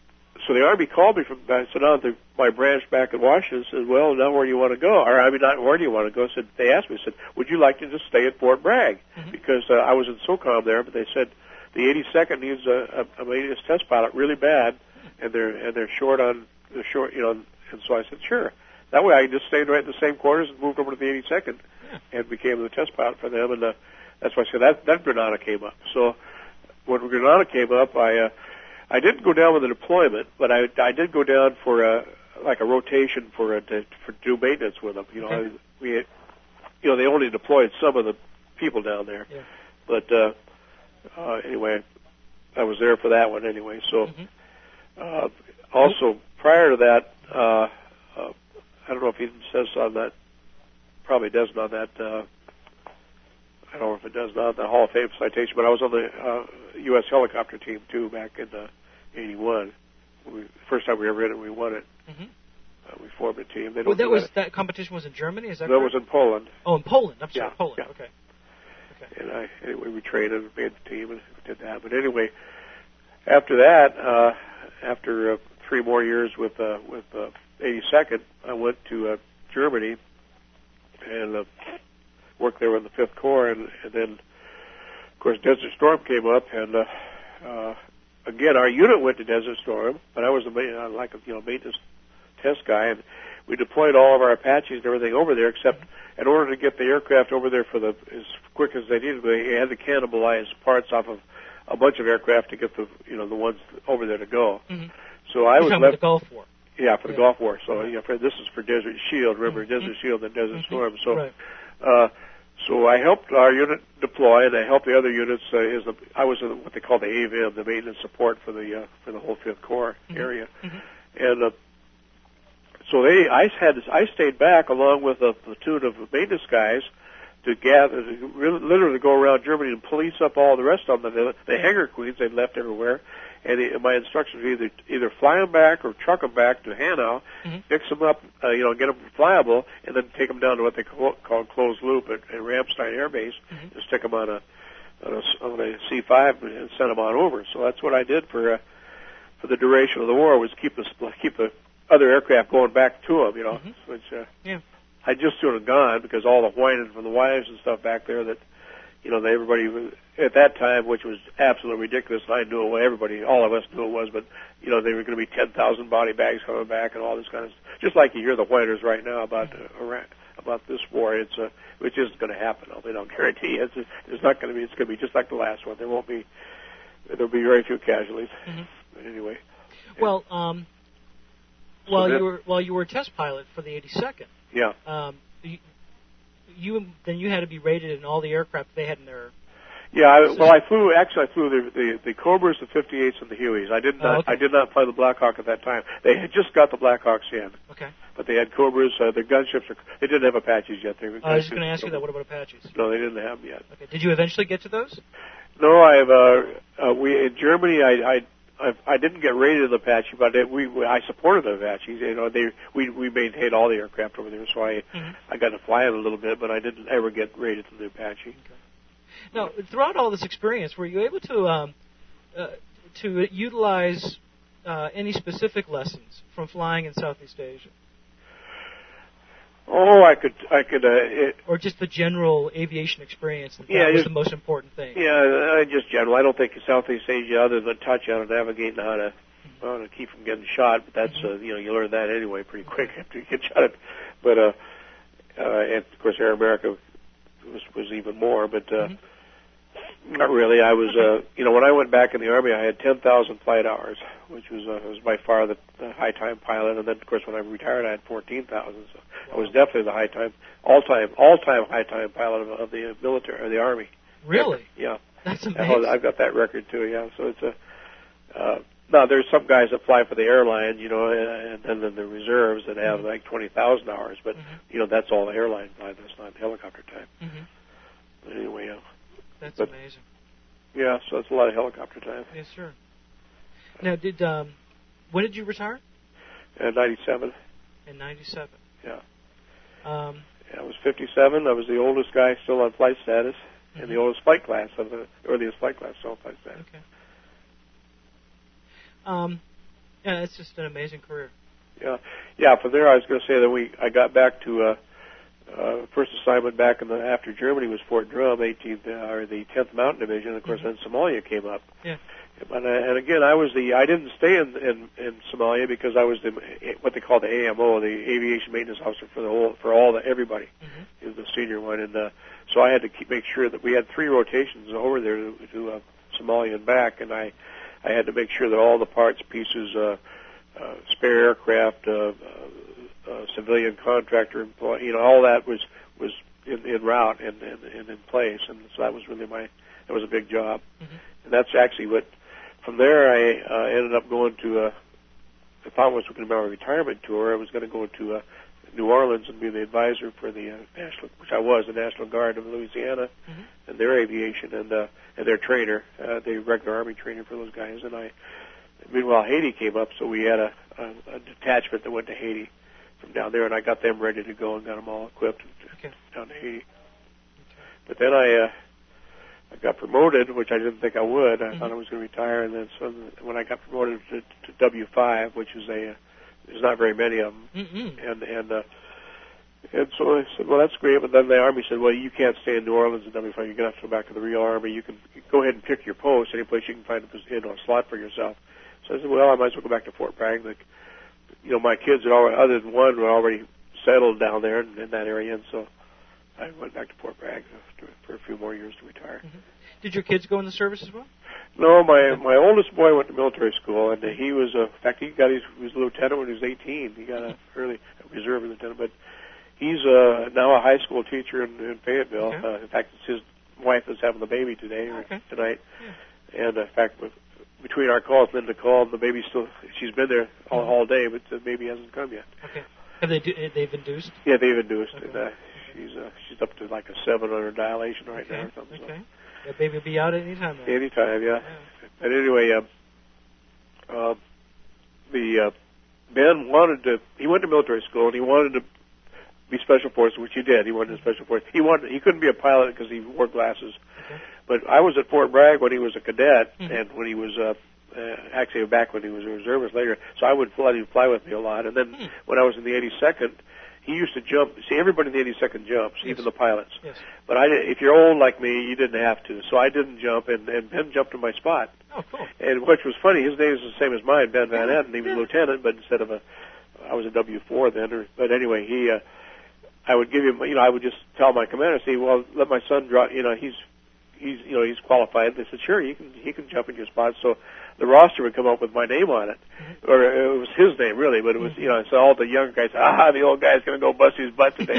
So the Army called me from, I said, on to my branch back in Washington, said, well, now where do you want to go? Or, I mean, not where do you want to go? Said, they asked me, said, would you like to just stay at Fort Bragg? Mm-hmm. Because uh, I was in SOCOM there, but they said the eighty-second needs a, a, a maintenance test pilot really bad, and they're and they're short on, they're short, you know, and so I said, sure. That way I just stayed right in the same quarters and moved over to the eighty-second yeah. and became the test pilot for them, and uh, that's why I said that, that Granada came up. So when Granada came up, I... Uh, I didn't go down with a deployment, but I I did go down for a like a rotation for a to, for do maintenance with them. You know, okay. I, we had, you know they only deployed some of the people down there, yeah. but uh, uh, anyway, I was there for that one anyway. So mm-hmm. uh, also prior to that, uh, uh, I don't know if he says on that, probably doesn't on that. Uh, I don't know if it does not the Hall of Fame citation, but I was on the uh, U S helicopter team too back in uh, eighty-one. We, first time we ever did it, we won it. Mm-hmm. Uh, we formed a team. They don't
well, that
do
was
that.
that competition was in Germany. Is that?
That
correct?
was in Poland.
Oh, in Poland. I'm sorry,
yeah,
Poland.
Yeah.
Okay. Okay.
And I anyway we trained and made the team and did that. But anyway, after that, uh, after uh, three more years with uh, with uh, eighty-second, I went to uh, Germany and. Uh, worked there in the Fifth Corps, and, and then, of course, Desert Storm came up, and uh, uh, again, our unit went to Desert Storm, but I was the main, uh, like a you know maintenance test guy, and we deployed all of our Apaches and everything over there, except in order to get the aircraft over there for the as quick as they needed, they had to cannibalize parts off of a bunch of aircraft to get the you know the ones over there to go. Mm-hmm. So I
You're
was
talking
left.
About the Gulf War.
Yeah, for the
yeah.
Gulf War. So right. you know, for, this is for Desert Shield. Remember, mm-hmm. Desert Shield and Desert mm-hmm. Storm. So.
Right.
Uh, So I helped our unit deploy, and I helped the other units. Uh, is the, I was in what they call the A V M, the maintenance support for the uh, for the whole Fifth Corps mm-hmm. area, mm-hmm. and uh, so they I had I stayed back along with a platoon of maintenance guys to gather, to really, literally go around Germany and police up all the rest of them. The, the hangar queens they'd left everywhere, and the, my instructions were either either fly them back or truck them back to Hanau, mm-hmm. fix them up, uh, you know, get them flyable, and then take them down to what they call, call closed loop at, at Ramstein Air Base, mm-hmm. and stick them on a on a, on a C five and send them on over. So that's what I did for uh, for the duration of the war, was keep the keep the other aircraft going back to them, you know, mm-hmm. which uh,
yeah.
I just sort of gone because all the whining from the wives and stuff back there that, you know, they, everybody at that time, which was absolutely ridiculous. I knew it. Well, everybody, all of us knew it was, but you know, they were going to be ten thousand body bags coming back and all this kind of stuff. Just like you hear the whiners right now about uh, Iraq, about this war. It's uh, which isn't going to happen. They don't guarantee it. It's, it's not going to be. It's going to be just like the last one. There won't be. There'll be very few casualties. Mm-hmm. But anyway.
Well, um,
so
while
then,
you were while you were a test pilot for the eighty-second.
Yeah.
Um, you, you then you had to be rated in all the aircraft they had in their.
Yeah, I, well, I flew. Actually, I flew the the, the Cobras, the fifty-eights, and the Hueys. I did not.
Oh, okay.
I did not fly the Black Hawk at that time. They had just got the Black Hawks in.
Okay.
But they had Cobras. Uh, their gunships. Are, they didn't have Apaches yet. They were
uh, I was just going to ask you that. What about Apaches?
No, they didn't have them yet.
Okay. Did you eventually get to those?
No, I've. Uh, uh, we in Germany. I. I I, I didn't get rated in Apache, but it, we, we I supported the Apaches. You know, they we we maintained all the aircraft over there, so I mm-hmm. I got to fly it a little bit, but I didn't ever get rated in the Apache.
Okay. Now, throughout all this experience, were you able to um, uh, to utilize uh, any specific lessons from flying in Southeast Asia?
Oh, I could, I could, uh, it,
or just the general aviation experience. That,
yeah,
that was
just,
the most important thing.
Yeah, uh, just general. I don't think Southeast Asia, other than touch on navigating how to, mm-hmm. how to keep from getting shot. But that's, mm-hmm. uh, you know, you learn that anyway pretty quick after you get shot. But, uh, uh, and of course, Air America was was even more. But uh, mm-hmm. not really. I was, uh, you know, when I went back in the Army, I had ten thousand flight hours, which was uh, was by far the, the high time pilot. And then, of course, when I retired, I had fourteen thousand. So I was definitely the high time, all time, all time high time pilot of, of the military or the Army.
Really?
Yeah.
That's amazing.
I've got that record too. Yeah. So it's a. Uh, now there's some guys that fly for the airline, you know, and, and then the reserves that have mm-hmm. like twenty thousand hours, but mm-hmm. you know that's all the airline flight. That's not helicopter time.
Mm-hmm.
But anyway, yeah.
That's
but,
amazing.
Yeah. So it's a lot of helicopter time.
Yes, sir. Now, did um, when did you retire?
In ninety-seven.
In ninety-seven.
Yeah.
Um,
yeah, I was fifty-seven. I was the oldest guy still on flight status, mm-hmm. and the oldest flight class of the earliest flight class still on flight status.
Okay. Um, yeah, it's just an amazing career.
Yeah, yeah. From there, I was going to say that we I got back to uh, uh, first assignment back in the after Germany was Fort Drum, eighteenth uh, or the tenth Mountain Division. Of course, mm-hmm. then Somalia came up.
Yeah.
And, uh, and again, I was the I didn't stay in, in in Somalia because I was the what they call the A M O, the Aviation Maintenance Officer for the whole for all the everybody, mm-hmm. is the senior one, and uh, so I had to keep make sure that we had three rotations over there to, to uh, Somalia and back, and I I had to make sure that all the parts, pieces, uh, uh, spare aircraft, uh, uh, uh, civilian contractor employee, you know, all that was was in, in route and, and, and in place, and so that was really my that was a big job, mm-hmm. and that's actually what. From there, I uh, ended up going to, uh, if I was looking at my retirement tour, I was going to go to uh, New Orleans and be the advisor for the uh, National, which I was, the National Guard of Louisiana, mm-hmm. and their aviation and uh, and their trainer, uh, the regular Army trainer for those guys. And I, meanwhile, Haiti came up, so we had a, a, a detachment that went to Haiti from down there, and I got them ready to go and got them all equipped
okay.
down to Haiti. Okay. But then I. Uh, I got promoted, which I didn't think I would. I mm-hmm. thought I was going to retire, and then so when I got promoted to, to W five, which is a, uh, there's not very many of them,
mm-hmm.
and and uh, and so I said, well, that's great. But then the Army said, well, you can't stay in New Orleans in W five. You're going to have to go back to the real Army. You can go ahead and pick your post any place you can find a, you know, a slot for yourself. So I said, well, I might as well go back to Fort Bragg. Like, you know, my kids had already, other than one, were already settled down there in, in that area, and so I went back to Fort Bragg to, for a few more years to retire.
Mm-hmm. Did your kids go in the service as well?
No, my my oldest boy went to military school, and he was a, in fact, he got his, he was a lieutenant when he was eighteen. He got a early a reserve lieutenant, but he's uh, now a high school teacher in, in Fayetteville. Okay. Uh, in fact, it's his wife is having the baby today or
okay.
tonight,
yeah.
and uh, in fact, with, between our calls, Linda called. The baby's still, she's been there all, all day, but the baby hasn't come yet.
Okay. Have they do, they've induced?
Yeah, they've induced.
Okay.
And, uh, she's uh, she's up to like a seven under dilation right
okay.
now or something.
Okay.
So.
That baby will be out at any time. Then.
Any time, yeah.
yeah.
But anyway, uh, uh, the uh, Ben wanted to. He went to military school and he wanted to be special forces, which he did. He wanted to special forces. He wanted. He couldn't be a pilot because he wore glasses.
Okay.
But I was at Fort Bragg when he was a cadet,
mm-hmm.
and when he was uh, uh, actually back when he was a reservist later. So I would let him fly with me a lot. And then mm-hmm. when I was in the eighty-second. He used to jump. See, everybody in the eighty-second jumps, yes. even the pilots.
Yes.
But I, if you're old like me, you didn't have to. So I didn't jump, and, and Ben jumped in my spot.
Oh, cool.
And which was funny. His name is the same as mine, Ben Van Etten. He was yeah. a lieutenant, but instead of a, I was a W four then. Or, but anyway, he, uh, I would give him, you know, I would just tell my commander, see, well, let my son drop. You know, he's, he's, you know, he's qualified. They said, sure, he can, he can jump in your spot. So the roster would come up with my name on it, mm-hmm. or it was his name really, but it was, you know, so all the young guys, ah, the old guy's going to go bust his butt today.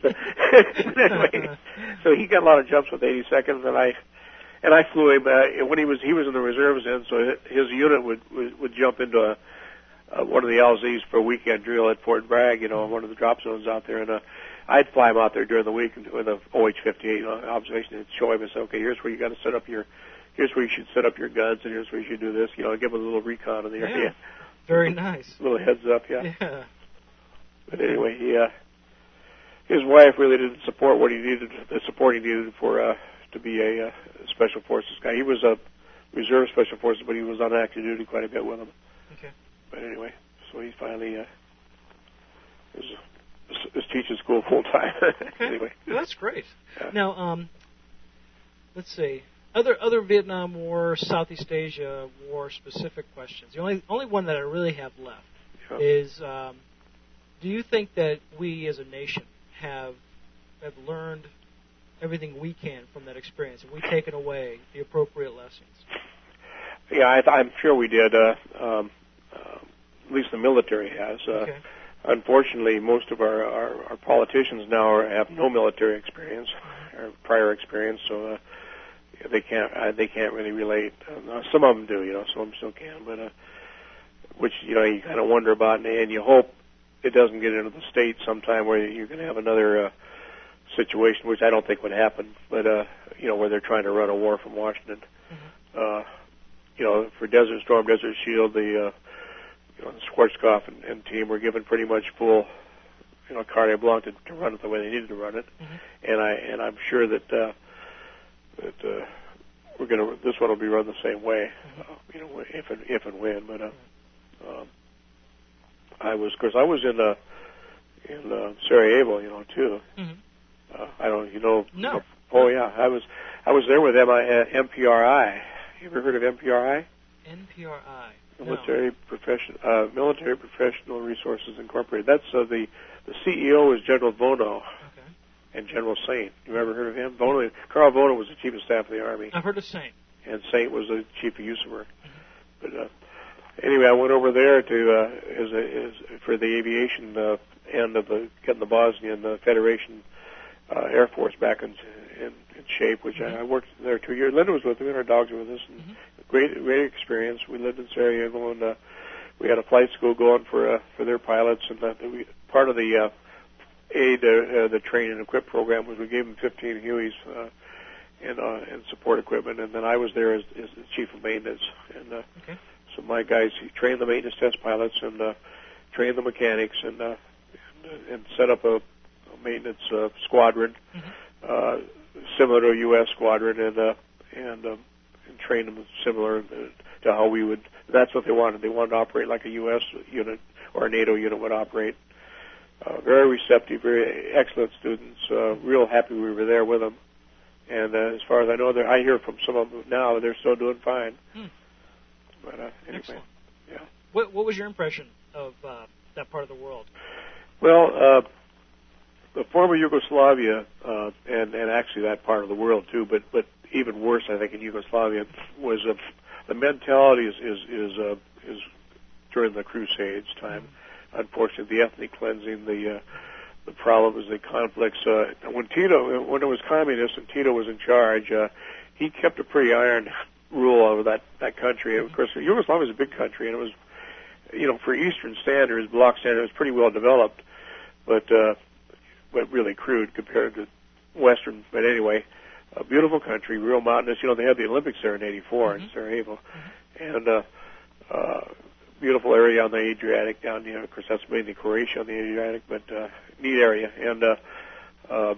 Anyway, so he got a lot of jumps with eighty-second, and I, and I flew him uh, when he was he was in the reserves then, so his unit would would, would jump into a, uh, one of the L Zs for a weekend drill at Fort Bragg, you know, one of the drop zones out there, and uh, I'd fly him out there during the week in the O H fifty-eight observation and show him and say, okay, here's where you got to set up your. Here's where you should set up your guns, and here's where you should do this. You know, give them a little recon of the area.
Yeah. Very nice.
A little heads up, yeah.
Yeah.
But anyway, he, uh, his wife really didn't support what he needed, the support he needed for uh, to be a uh, special forces guy. He was a reserve special forces, but he was on active duty quite a bit with them.
Okay.
But anyway, so he finally uh, is, is teaching school full time.
Okay.
Anyway,
well, that's great.
Yeah.
Now, um, let's see. Other other Vietnam War, Southeast Asia War specific questions. The only only one that I really have left
yeah.
is: um, do you think that we as a nation have have learned everything we can from that experience? Have we taken away the appropriate lessons?
Yeah, I, I'm sure we did. Uh, um, uh, at least the military has. Uh,
okay.
Unfortunately, most of our, our, our politicians now are, have no military experience or prior experience, so uh, they can't uh, they can't really relate. Uh, some of them do, you know. Some of them still can, but uh, which you know you kind of wonder about, and, and you hope it doesn't get into the states sometime where you're going to have another uh, situation, which I don't think would happen, but uh, you know where they're trying to run a war from Washington. Mm-hmm. Uh, you know, for Desert Storm, Desert Shield, the uh, you know, the Schwarzkopf and, and team were given pretty much full, you know, carte blanche to, to run it the way they needed to run it, mm-hmm. and I and I'm sure that uh, that uh, we're going to this one will be run the same way, mm-hmm. uh, you know, if and if and when. But uh, um, I was, of course, I was in uh, in uh, Sarajevo, you know, too. Mm-hmm. Uh, I don't, you know.
No.
Oh yeah, I was I was there with M I, uh, M P R I. You ever heard of M P R I?
N P R I.
Military
no.
Profession, uh, Military Professional Resources Incorporated. That's uh, the the C E O is General Bono, okay. and General Saint. You ever heard of him? Bono, Carl Bono was the Chief of Staff of the Army.
I've heard of Saint.
And Saint was the Chief of U S A M R. Mm-hmm. But uh, anyway, I went over there to uh, as, a, as for the aviation uh, end of the getting the Bosnian uh, Federation uh, Air Force back in, in, in shape. Which mm-hmm. I, I worked there two years. Linda was with me, and our dogs were with us. And mm-hmm. Great, great experience. We lived in Sarajevo, and uh, we had a flight school going for uh, for their pilots. And uh, we, part of the uh, aid, uh, uh, the train and equip program was we gave them fifteen Hueys uh, and uh, and support equipment. And then I was there as, as the chief of maintenance. And uh, okay. so my guys he trained the maintenance test pilots and uh, trained the mechanics and uh, and, and set up a, a maintenance uh, squadron mm-hmm. uh, similar to a U S squadron and uh, and um, and train them similar to how we would. That's what they wanted. They wanted to operate like a U S unit or a NATO unit would operate. Uh, very receptive, very excellent students. Uh, real happy we were there with them. And uh, as far as I know, I hear from some of them now they're still doing fine. Hmm. But uh, anyway,
excellent.
Yeah.
What, what was your impression of uh, that part of the world?
Well, uh, the former Yugoslavia, uh, and and actually that part of the world too, but but. Even worse, I think, in Yugoslavia was uh, the mentality is is is, uh, is during the Crusades time. Mm-hmm. Unfortunately, the ethnic cleansing, the uh, the problems, the conflicts. Uh, when Tito, when it was communist and Tito was in charge, uh, he kept a pretty iron rule over that that country. Mm-hmm. Of course, Yugoslavia was a big country, and it was, you know, for Eastern standards, bloc standards, it was pretty well developed, but uh, but really crude compared to Western. But anyway. A beautiful country, real mountainous. You know, they had the Olympics there in eighty-four mm-hmm. in Sarajevo. Mm-hmm. And uh, uh, beautiful area on the Adriatic down there. Of course, that's mainly Croatia on the Adriatic, but uh, neat area. And uh, uh,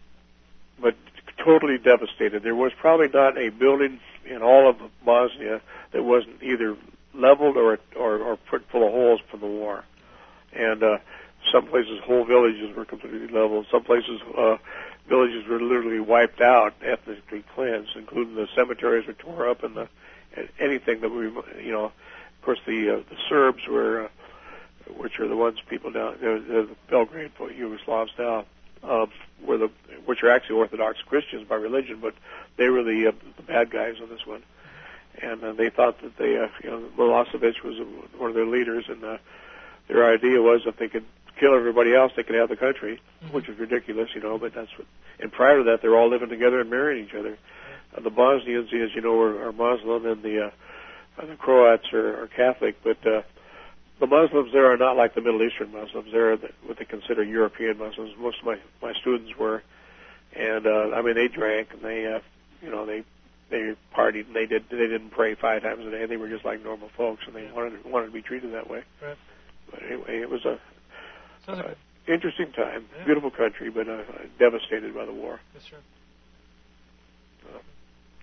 but totally devastated. There was probably not a building in all of Bosnia that wasn't either leveled or or, or put full of holes from the war. And uh, some places, whole villages were completely leveled. Some places, uh, villages were literally wiped out, ethnically cleansed, including the cemeteries were tore up and the and anything that we, you know, of course the uh, the Serbs were, uh, which are the ones people down, the, the Belgrade Yugoslavs now, uh, were the which are actually Orthodox Christians by religion, but they were the, uh, the bad guys on this one, and uh, they thought that they, uh, you know, Milosevic was one of their leaders, and uh, their idea was if they could kill everybody else, they could have the country, mm-hmm. which is ridiculous, you know, but that's what, and prior to that, they're all living together and marrying each other. Uh, the Bosnians, as you know, are, are Muslim, and the, uh, the Croats are, are Catholic, but, uh, the Muslims there are not like the Middle Eastern Muslims. They're the, what they consider European Muslims. Most of my, my students were, and, uh, I mean, they drank, and they, uh, you know, they, they partied, and they did, they didn't pray five times a day. They were just like normal folks, and they wanted, wanted to be treated that way. Right. But anyway, it was a,
Sounds like
uh, interesting time,
yeah.
beautiful country, but uh, devastated by the war.
Yes, sir.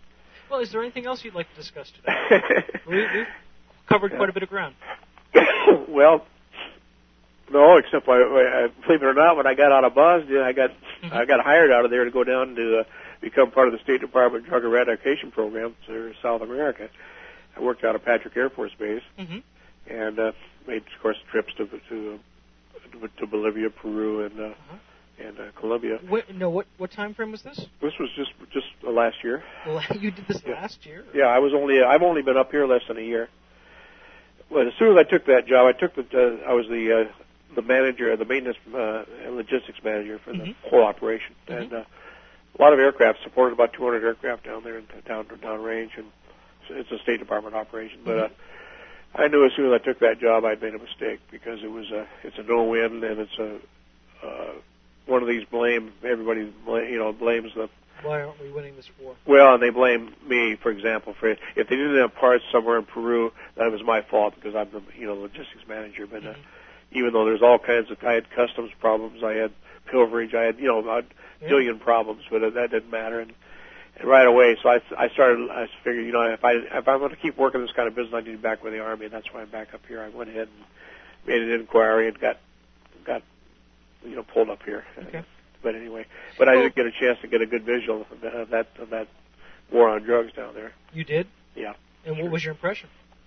Well, is there anything else you'd like to discuss today? we, we've covered
yeah.
quite a bit of ground.
Well, no, except I, I, believe it or not, when I got out of Bosnia, I got mm-hmm. I got hired out of there to go down to uh, become part of the State Department Drug Eradication Program for South America. I worked out of Patrick Air Force Base,
mm-hmm.
and uh, made, of course, trips to to uh, to Bolivia, Peru, and uh, uh-huh. and uh, Colombia.
What, no, what what time frame was this?
This was just just uh, last year.
Well, you did this
yeah.
last year?
Yeah, I was only I've only been up here less than a year. Well, as soon as I took that job, I took the uh, I was the uh, the manager, the maintenance uh, and logistics manager for
mm-hmm.
the whole operation,
mm-hmm.
and uh, a lot of aircraft, supported about two hundred aircraft down there in down down range, and it's a State Department operation. But uh, I knew as soon as I took that job, I'd made a mistake because it was a it's a no-win, and it's a uh, one of these blame everybody blame, you know blames the.
Why aren't we winning this war?
Well, and they blame me, for example, for if they didn't have parts somewhere in Peru, that was my fault because I'm the you know logistics manager. But uh, mm-hmm. even though there's all kinds of, I had customs problems, I had pilferage, I had you know a
yeah.
billion problems, but that didn't matter. And, and right away, so I I started I figured you know if I if I'm going to keep working this kind of business, I need to be back with the Army, and that's why I'm back up here. I went ahead and made an inquiry and got got you know pulled up here.
Okay.
But anyway, but I did get a chance to get a good visual of that, of that of that war on drugs down there.
You did?
Yeah.
And what was your impression?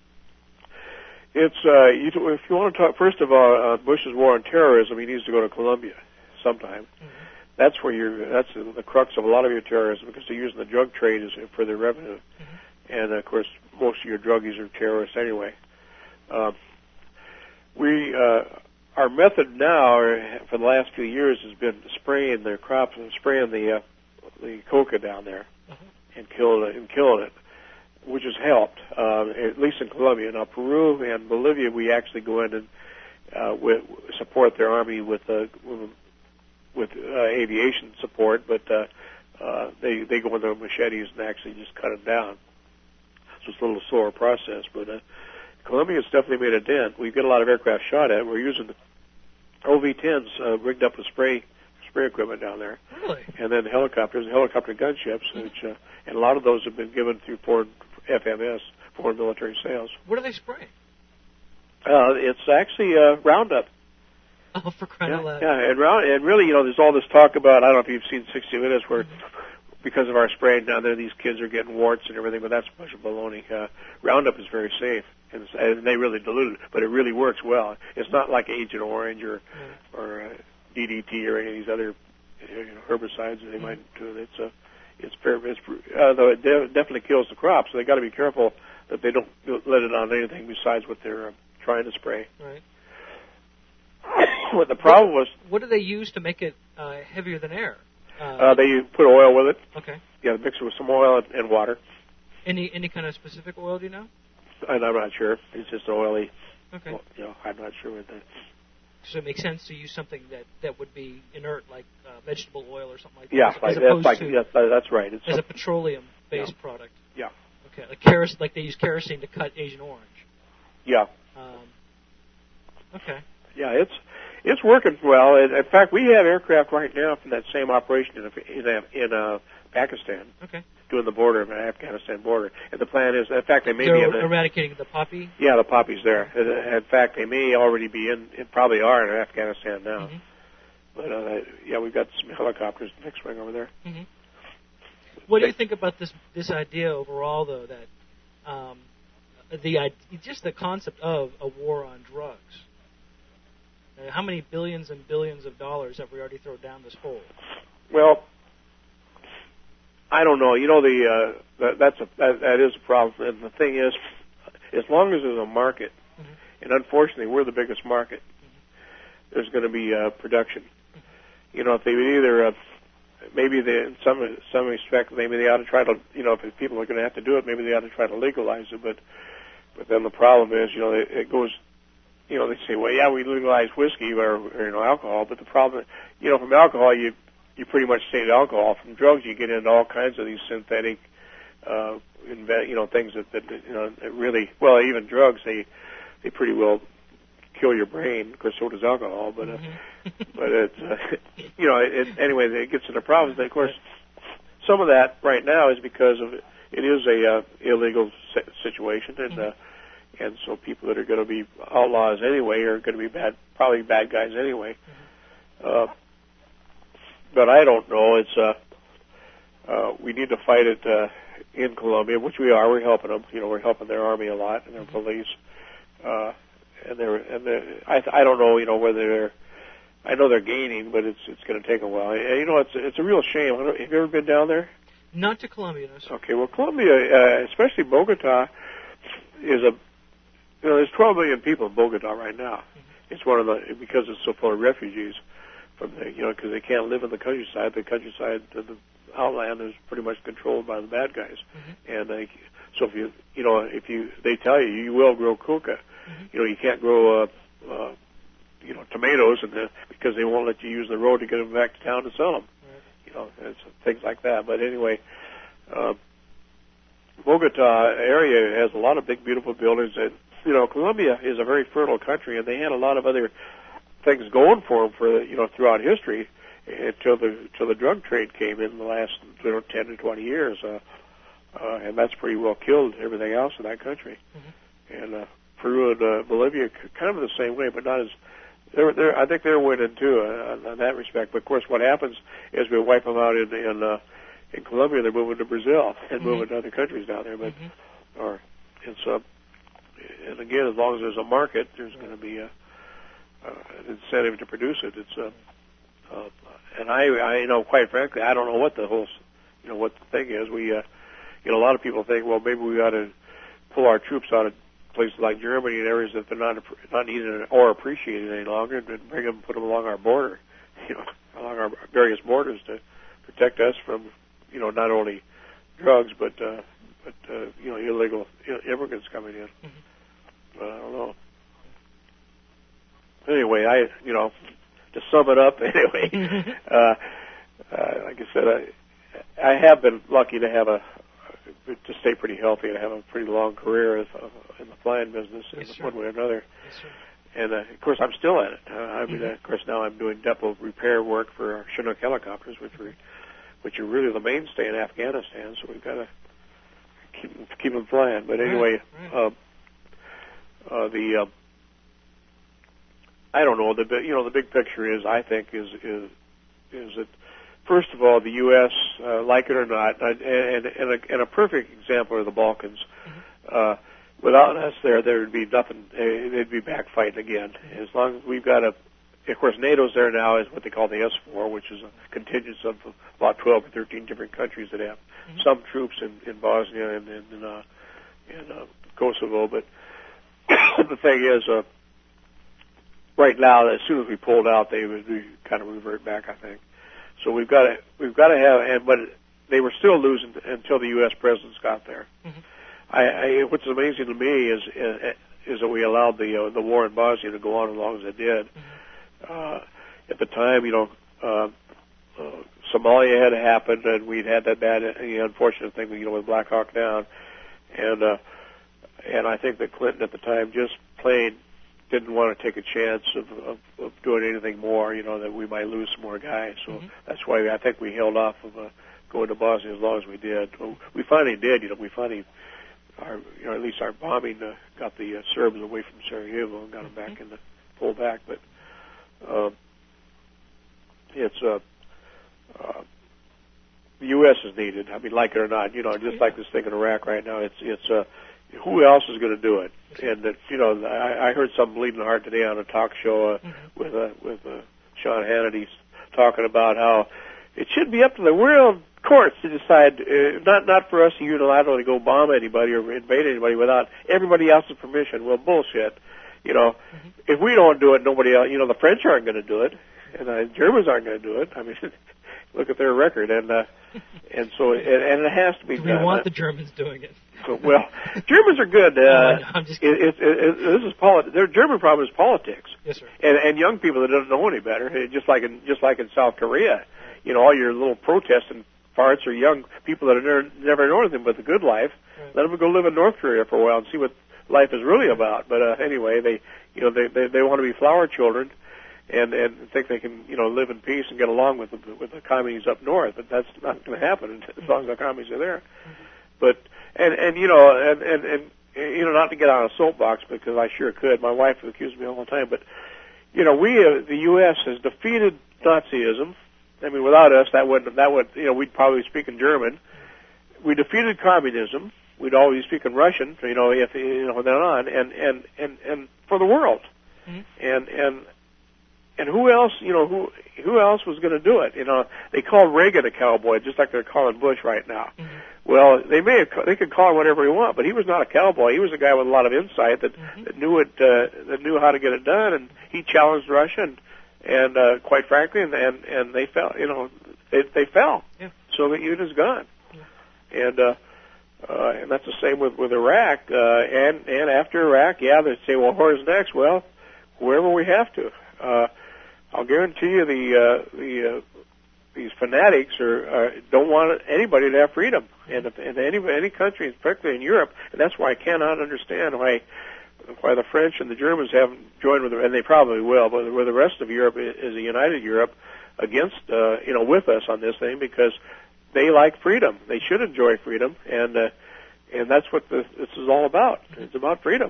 It's uh, you, if you want to talk first of all, uh, Bush's war on terrorism. He needs to go to Colombia sometime.
Mm-hmm. That's
where you're. That's the, the crux of a lot of your terrorism because they're using the drug trade as for their revenue,
mm-hmm.
and of course most of your druggies are terrorists anyway. Uh, we. Uh, Our method now, or for the last few years, has been spraying their crops and spraying the uh, the coca down there
uh-huh.
and killing it, and killing it, which has helped, uh, at least in Colombia. Now, Peru and Bolivia, we actually go in and uh, with, support their army with uh, with uh, aviation support, but uh, uh, they they go in there with machetes and actually just cut it down. So it's a little slower process, but. Uh, Colombia's definitely made a dent. We get a lot of aircraft shot at. We're using the O V tens uh, rigged up with spray spray equipment down there.
Really?
And then helicopters, helicopter gunships, mm-hmm. which uh, and a lot of those have been given through foreign F M S, foreign military sales.
What do they spray?
Uh, it's actually uh, Roundup.
Oh, for crying
yeah,
out loud!
Yeah, and round and really, you know, there's all this talk about. I don't know if you've seen sixty minutes where. Mm-hmm. Because of our spraying down there, these kids are getting warts and everything, but that's a bunch of baloney. Uh, Roundup is very safe, and, it's, and they really dilute it, but it really works well. It's not like Agent Orange or mm. or uh, D D T or any of these other you know, herbicides that they mm. might do. It's a, it's fair, it's uh, though it de- definitely kills the crop, so they got to be careful that they don't let it on anything besides what they're uh, trying to spray.
Right.
What the problem
what,
was.
What do they use to make it uh, heavier than air?
Uh, uh, they put oil with it.
Okay.
Yeah, mix it with some oil and, and water.
Any any kind of specific oil, do you know?
I'm not sure. It's just oily.
Okay.
Well, you know, I'm not sure what that.
So it makes sense to use something that, that would be inert, like uh, vegetable oil or something like that.
Yeah,
as,
like,
as
that's like
to,
yes, that's right. It's
as
some,
a petroleum-based
yeah.
product.
Yeah.
Okay, like keros- like they use kerosene to cut Agent Orange.
Yeah.
Um, okay.
Yeah, it's. It's working well. In fact, we have aircraft right now from that same operation in in, in uh, Pakistan,
okay,
doing the border of the Afghanistan border. And the plan is, in fact, they may
They're
be in the,
eradicating the poppy.
Yeah, the poppies there. In fact, they may already be in, in probably are in Afghanistan now.
Mm-hmm.
But uh, yeah, we've got some helicopters fixed wing over there.
Mm-hmm. What do you think about this this idea overall, though, that um, the just the concept of a war on drugs? Uh, how many billions and billions of dollars have we already thrown down this hole?
Well, I don't know. You know, the uh, that, that's a that, that is a problem. And the thing is, as long as there's a market, mm-hmm. and unfortunately we're the biggest market, mm-hmm. there's going to be uh, production. Mm-hmm. You know, if they would either uh, maybe they, in some some respect maybe they ought to try to you know if people are going to have to do it, maybe they ought to try to legalize it. But but then the problem is, you know, it, it goes. You know, they say, well, yeah, we legalize whiskey or, or you know, alcohol, but the problem, you know, from alcohol, you you pretty much stay to alcohol. From drugs, you get into all kinds of these synthetic, uh, invent, you know, things that, that you know, that really, well, even drugs, they they pretty well kill your brain. Of course, so does alcohol, but uh, mm-hmm. but it's, uh, you know, it, anyway, it gets into problems. And of course, some of that right now is because of it is a uh, illegal situation, and uh, and so people that are going to be outlaws anyway are going to be bad, probably bad guys anyway. Uh, but I don't know. It's uh, uh, we need to fight it uh, in Colombia, which we are. We're helping them. You know, we're helping their army a lot and their police. Uh, and they're and they're, I I don't know. You know whether they're. I know they're gaining, but it's it's going to take a while. And, you know, it's it's a real shame. I don't, have you ever been down there?
Not to Colombia, no, sir.
Okay, well, Colombia, uh, especially Bogota, is a you know there's twelve million people in Bogota right now. Mm-hmm. It's one of the because it's so full of refugees from the you know because they can't live in the countryside. The countryside, the, the outland is pretty much controlled by the bad guys, mm-hmm. and they, so if you you know if you they tell you you will grow coca, mm-hmm. you know you can't grow uh, uh, you know tomatoes and the, because they won't let you use the road to get them back to town to sell them. Know, it's things like that. But anyway, uh, Bogota area has a lot of big, beautiful buildings. And, you know, Colombia is a very fertile country, and they had a lot of other things going for them for you know throughout history until the until the drug trade came in the last you know ten to twenty years, uh, uh, and that's pretty well killed everything else in that country. Mm-hmm. And uh, Peru and uh, Bolivia, kind of the same way, but not as. They're, they're, I think they're winning too uh, in that respect. But of course, what happens is we wipe them out in in, uh, in Colombia. They're moving to Brazil and mm-hmm. moving to other countries down there. But mm-hmm. or it's uh, and again, as long as there's a market, there's going to be a, uh, an incentive to produce it. It's uh, uh, and I, I, you know, quite frankly, I don't know what the whole, you know, what the thing is. We, uh, you know, a lot of people think, well, maybe we ought to pull our troops out of places like Germany and areas that they're not not needed or appreciated any longer, and bring them, put them along our border, you know, along our various borders to protect us from, you know, not only drugs but uh, but uh, you know, illegal immigrants coming in. Mm-hmm. I don't know. Anyway, I you know, to sum it up, anyway, uh, uh, like I said, I I have been lucky to have a. to stay pretty healthy and have a pretty long career as, uh, in the flying business in
yes,
one way or another.
Yes,
and, uh, of course, I'm still at it. Uh, I mean, mm-hmm. uh, of course, now I'm doing depot repair work for our Chinook helicopters, which are, which are really the mainstay in Afghanistan, so we've got to keep, keep them flying. But anyway,
right, right.
Uh, uh, the, uh, I don't know, the, you know, the big picture is, I think, is, is, is that, first of all, the U S, uh, like it or not, and, and, and, a, and a perfect example are the Balkans. Mm-hmm. Uh, without us there, there would be nothing. Uh, they'd be back fighting again. Mm-hmm. As long as we've got a, of course, NATO's there now is what they call the S four, which is a contingent of about twelve or thirteen different countries that have mm-hmm. some troops in, in Bosnia and in, uh, in uh, Kosovo. But the thing is, uh, right now, as soon as we pulled out, they would we kind of revert back, I think. So we've got to we've got to have, and but they were still losing until the U S presidents got there. Mm-hmm. I, I, what's amazing to me is is that we allowed the uh, the war in Bosnia to go on as long as it did. Mm-hmm. Uh, at the time, you know, uh, uh, Somalia had happened, and we'd had that bad, you know, unfortunate thing, you know, with Black Hawk Down, and uh, and I think that Clinton at the time just plain didn't want to take a chance of, of, of doing anything more, you know, that we might lose some more guys. So mm-hmm. that's why I think we held off of uh, going to Bosnia as long as we did. Well, we finally did, you know, we finally, our, you know, at least our bombing uh, got the uh, Serbs away from Sarajevo and got them back in the pull back. But uh, it's uh, uh, the U S is needed. I mean, like it or not, you know, just like this thing in Iraq right now, it's it's uh, who else is going to do it? And that, you know, I, I heard some bleeding heart today on a talk show uh, mm-hmm. with uh, with uh, Sean Hannity talking about how it should be up to the world courts to decide, uh, not not for us to unilaterally go bomb anybody or invade anybody without everybody else's permission. Well, bullshit. You know, mm-hmm. if we don't do it, nobody else. You know, the French aren't going to do it, and the Germans aren't going to do it. I mean, look at their record, and uh, and so and, and it has to be.
Do we
done.
want the Germans doing it?
So, well, Germans are good. Uh,
no, I'm just kidding.
It, it, it, this is politi- Their German problem is politics.
Yes, sir.
And, and young people that don't know any better, just like in just like in South Korea. You know, all your little protesting farts are young people that have never, never known anything but the good life. Right. Let them go live in North Korea for a while and see what life is really about. But uh, anyway, they you know they, they they want to be flower children, and and think they can you know live in peace and get along with the with the communists up north. But that's not going to happen as long as the communists are there. but and and you know and and and you know not to get on a soapbox because I sure could. My wife accused me all the time, but you know we uh, the U S has defeated Nazism. I mean, without us, that would that would you know we'd probably speak in German. We defeated communism. We'd always speak in Russian. You know, if you know then on and and and and for the world, mm-hmm. and and. And who else, you know, who who else was going to do it? You know, they called Reagan a cowboy, just like they're calling Bush right now. Mm-hmm. Well, they may have, they could call him whatever he want, but he was not a cowboy. He was a guy with a lot of insight that, mm-hmm. that knew it, uh, that knew how to get it done, and he challenged Russia, and, and uh, quite frankly, and, and and they fell. You know, they they fell. Yeah. Soviet Union is gone, yeah. and uh, uh, and that's the same with with Iraq, uh, and and after Iraq, yeah, they say, well, where's next? Well, wherever we have to. Uh, I'll guarantee you the uh, the uh, these fanatics are, are don't want anybody to have freedom, and if, in any any country, particularly in Europe, and that's why I cannot understand why why the French and the Germans haven't joined with, the, and they probably will, but where the rest of Europe is a united Europe against uh, you know with us on this thing because they like freedom. They should enjoy freedom, and uh, and that's what this, this is all about. It's about freedom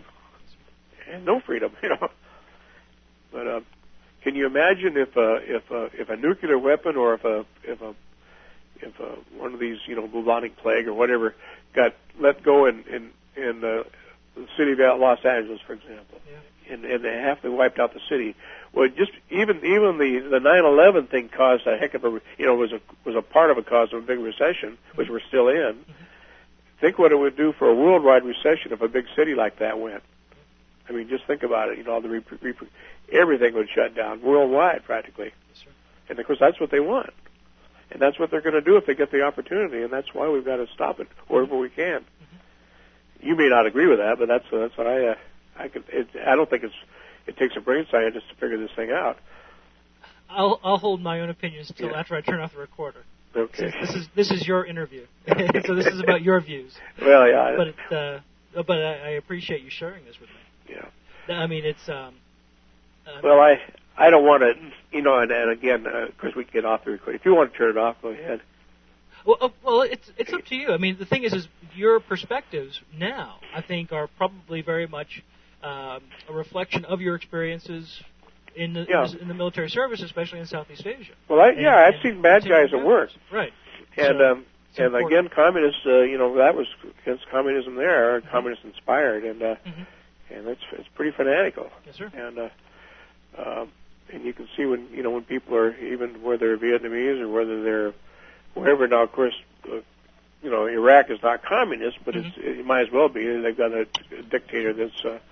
and no freedom, you know. But uh, can you imagine if uh, if uh, if a nuclear weapon or if a if a if a, one of these you know bubonic plague or whatever got let go in in, in uh, the city of Los Angeles, for example, yeah. and and they half they wiped out the city. Well, just even even the the nine eleven thing caused a heck of a you know was a was a part of a cause of a big recession, mm-hmm. which we're still in. Mm-hmm. Think what it would do for a worldwide recession if a big city like that went. I mean, just think about it. You know, all the rep- rep- everything would shut down worldwide, practically. Yes, sir. And of course, that's what they want, and that's what they're going to do if they get the opportunity. And that's why we've got to stop it wherever we can. Mm-hmm. You may not agree with that, but that's uh, that's what I uh, I could. It, I don't think it's it takes a brain scientist to figure this thing out.
I'll I'll hold my own opinions until yeah. after I turn off the recorder.
Okay.
Since this is this is your interview, so this is about your views.
Well, yeah.
But it, uh, but I, I appreciate you sharing this with me.
Yeah.
I mean, it's. Um, uh,
well, I I don't want to, you know, and, and again, uh, of course, we can get off the recording. If you want to turn it off, go ahead.
Well, uh, well, it's it's up to you. I mean, the thing is, is your perspectives now, I think, are probably very much um, a reflection of your experiences in the
yeah.
in the military service, especially in Southeast Asia.
Well, I,
and,
yeah, I've
and,
seen bad guys at work.
Right.
And
so,
um, and important. Again, communists, uh, you know, that was against communism there, mm-hmm. communist inspired, and. Uh, mm-hmm. And it's it's pretty fanatical.
Yes, sir.
And uh, uh, and you can see when you know when people are even whether they're Vietnamese or whether they're wherever. Now, of course, uh, you know Iraq is not communist, but mm-hmm. it's, it might as well be. They've got a, a dictator that's. Uh,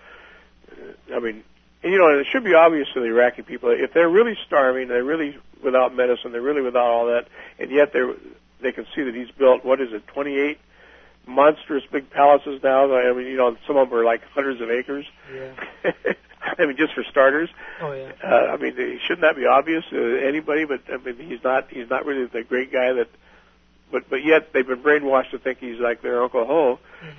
I mean, and, you know, and it should be obvious to the Iraqi people if they're really starving, they're really without medicine, they're really without all that, and yet they they can see that he's built what is it, twenty-eight monstrous big palaces now. I mean, you know, some of them are like hundreds of acres.
Yeah.
I mean, just for starters.
Oh yeah.
Uh, I mean, shouldn't that be obvious to anybody? But I mean, he's not. He's not really the great guy that. But but yet they've been brainwashed to think he's like their Uncle Ho.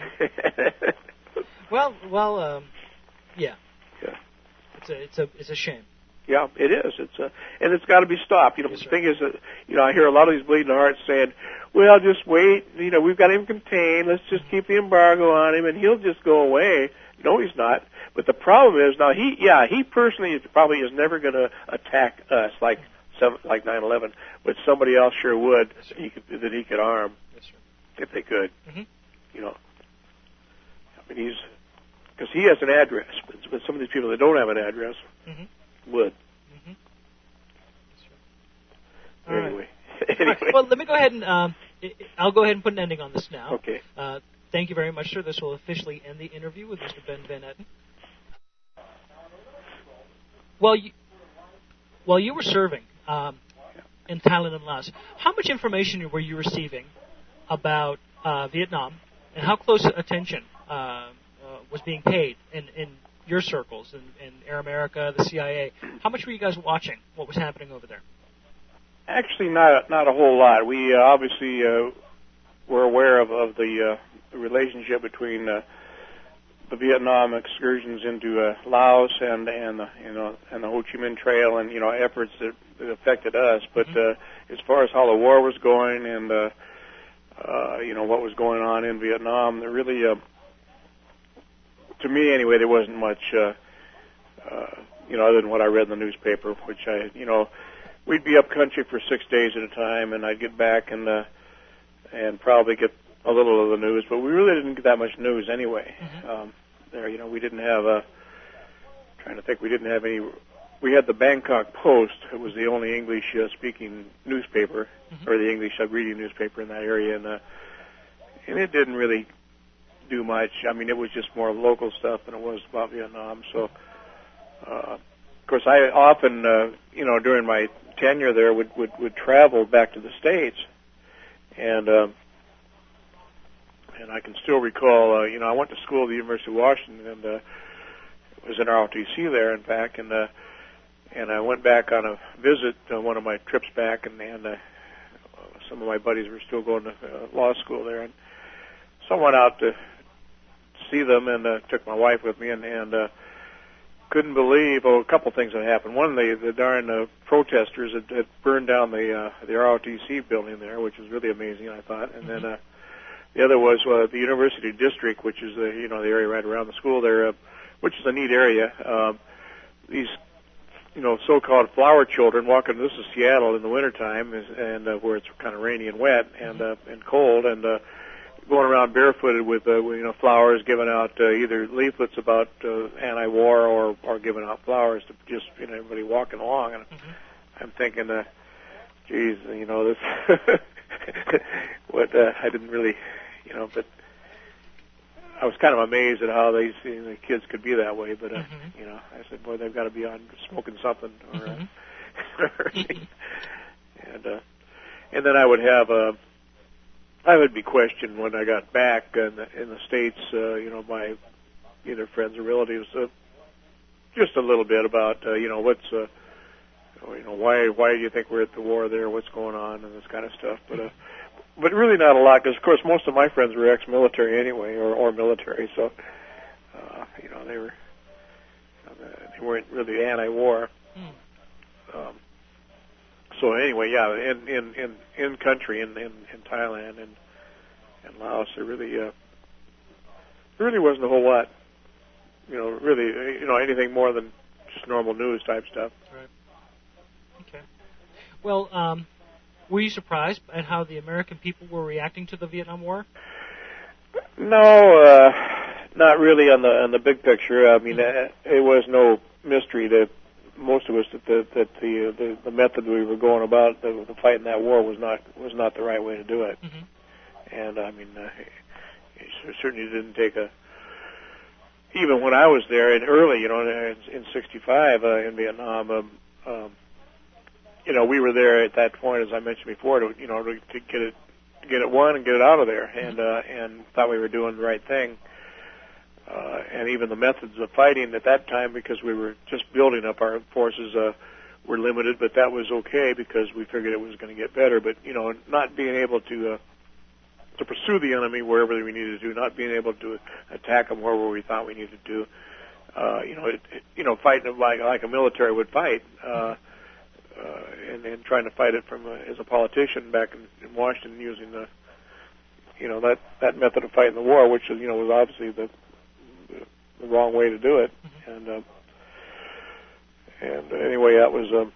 Mm-hmm. well, well, um, yeah.
Yeah.
It's a it's a it's a shame.
Yeah, it is. It's a, and it's got to be stopped. You know,
yes,
the
sir.
thing is that you know I hear a lot of these bleeding hearts saying, "Well, just wait. You know, we've got him contained. Let's just keep the embargo on him, and he'll just go away." No, he's not. But the problem is now he, yeah, he personally is, probably is never going to attack us like some like nine eleven, but somebody else sure would yes, that he could that he could arm
yes, sir.
if they could.
Mm-hmm.
You know, I mean he's because he has an address, but, but some of these people that don't have an address.
Mm-hmm.
Would.
Mm-hmm. Right.
Anyway. anyway.
Right. Well, let me go ahead and um, I'll go ahead and put an ending on this now.
Okay.
Uh, thank you very much, sir. This will officially end the interview with Mister Ben Van Etten. While you, while you were serving um, in Thailand and Laos, how much information were you receiving about uh, Vietnam, and how close attention uh, uh, was being paid in, in your circles in, in Air America, the C I A? How much were you guys watching what was happening over there?
Actually, not not a whole lot. We uh, obviously uh, were aware of, of the, uh, the relationship between uh, the Vietnam excursions into uh, Laos and and uh, you know and the Ho Chi Minh Trail and you know efforts that, that affected us. But mm-hmm. uh, as far as how the war was going and uh, uh, you know, what was going on in Vietnam. There really, uh, to me anyway, there wasn't much, uh, uh, you know, other than what I read in the newspaper, which I, you know, we'd be up country for six days at a time, and I'd get back and uh, and probably get a little of the news, but we really didn't get that much news anyway. Mm-hmm. Um, there, you know, we didn't have a. Trying to think, we didn't have any. We had the Bangkok Post. It was the only English-speaking uh, newspaper, mm-hmm. or the English-reading newspaper in that area, and uh, and it didn't really do much. I mean, it was just more local stuff than it was about Vietnam. So, uh, of course, I often, uh, you know, during my tenure there, would would, would travel back to the States, and uh, and I can still recall, uh, you know, I went to school at the University of Washington, and uh, was in R O T C there, in fact, and uh, and I went back on a visit on one of my trips back, and, and uh, some of my buddies were still going to uh, law school there, and so I went out to see them, and uh, took my wife with me, and, and uh, couldn't believe, oh, a couple things had happened. One, the the darn uh, protesters had, had burned down the uh, the R O T C building there, which was really amazing, I thought, and then uh, the other was uh, the University District, which is the you know the area right around the school there. Uh, which is a neat area. Um, these, you know, so-called flower children walking. This is Seattle in the wintertime, is, and uh, where it's kind of rainy and wet and uh, and cold, and uh, going around barefooted with, uh, you know, flowers, giving out uh, either leaflets about uh, anti-war or or giving out flowers to just you know everybody walking along. And mm-hmm. I'm thinking, uh, geez, you know, this. what uh, I didn't really, you know, but. I was kind of amazed at how these you know, the kids could be that way, but uh, mm-hmm. you know, I said, boy, they've got to be on smoking something, or, mm-hmm. uh, and uh, and then I would have uh, I would be questioned when I got back in the, in the States, uh, you know, by either friends or relatives, uh, just a little bit about uh, you know what's uh, you know why why do you think we're at the war there, what's going on, and this kind of stuff, but. Uh, But really not a lot, because, of course, most of my friends were ex-military anyway, or, or military, so, uh, you know, they were, uh, they weren't really anti-war. Mm. Um, so anyway, yeah, in, in, in, in country, in, in, in Thailand and, and Laos, there really, uh, there really wasn't a whole lot, you know, really, you know, anything more than just normal news type stuff.
Right. Okay. Well, um... were you surprised at how the American people were reacting to the Vietnam War?
No, uh, not really on the on the big picture. I mean, mm-hmm. it was no mystery to most of us that the that the the, the method we were going about the, the fight in that war was not was not the right way to do it. Mm-hmm. And I mean, uh, it certainly didn't take a. Even when I was there, and early, you know, in, in sixty-five uh, in Vietnam. Um, um, You know, we were there at that point, as I mentioned before, to you know to, to get it, get it won and get it out of there, and uh, and thought we were doing the right thing. Uh, and even the methods of fighting at that time, because we were just building up our forces, uh, were limited. But that was okay because we figured it was going to get better. But you know, not being able to uh, to pursue the enemy wherever we needed to, not being able to attack them wherever we thought we needed to, uh, you know, it, it, you know, fighting like like a military would fight. Uh, Uh, and, and trying to fight it from a, as a politician back in, in Washington, using the, you know, that that method of fighting the war, which you know was obviously the the, the wrong way to do it. Mm-hmm. And uh, and anyway, that was, um,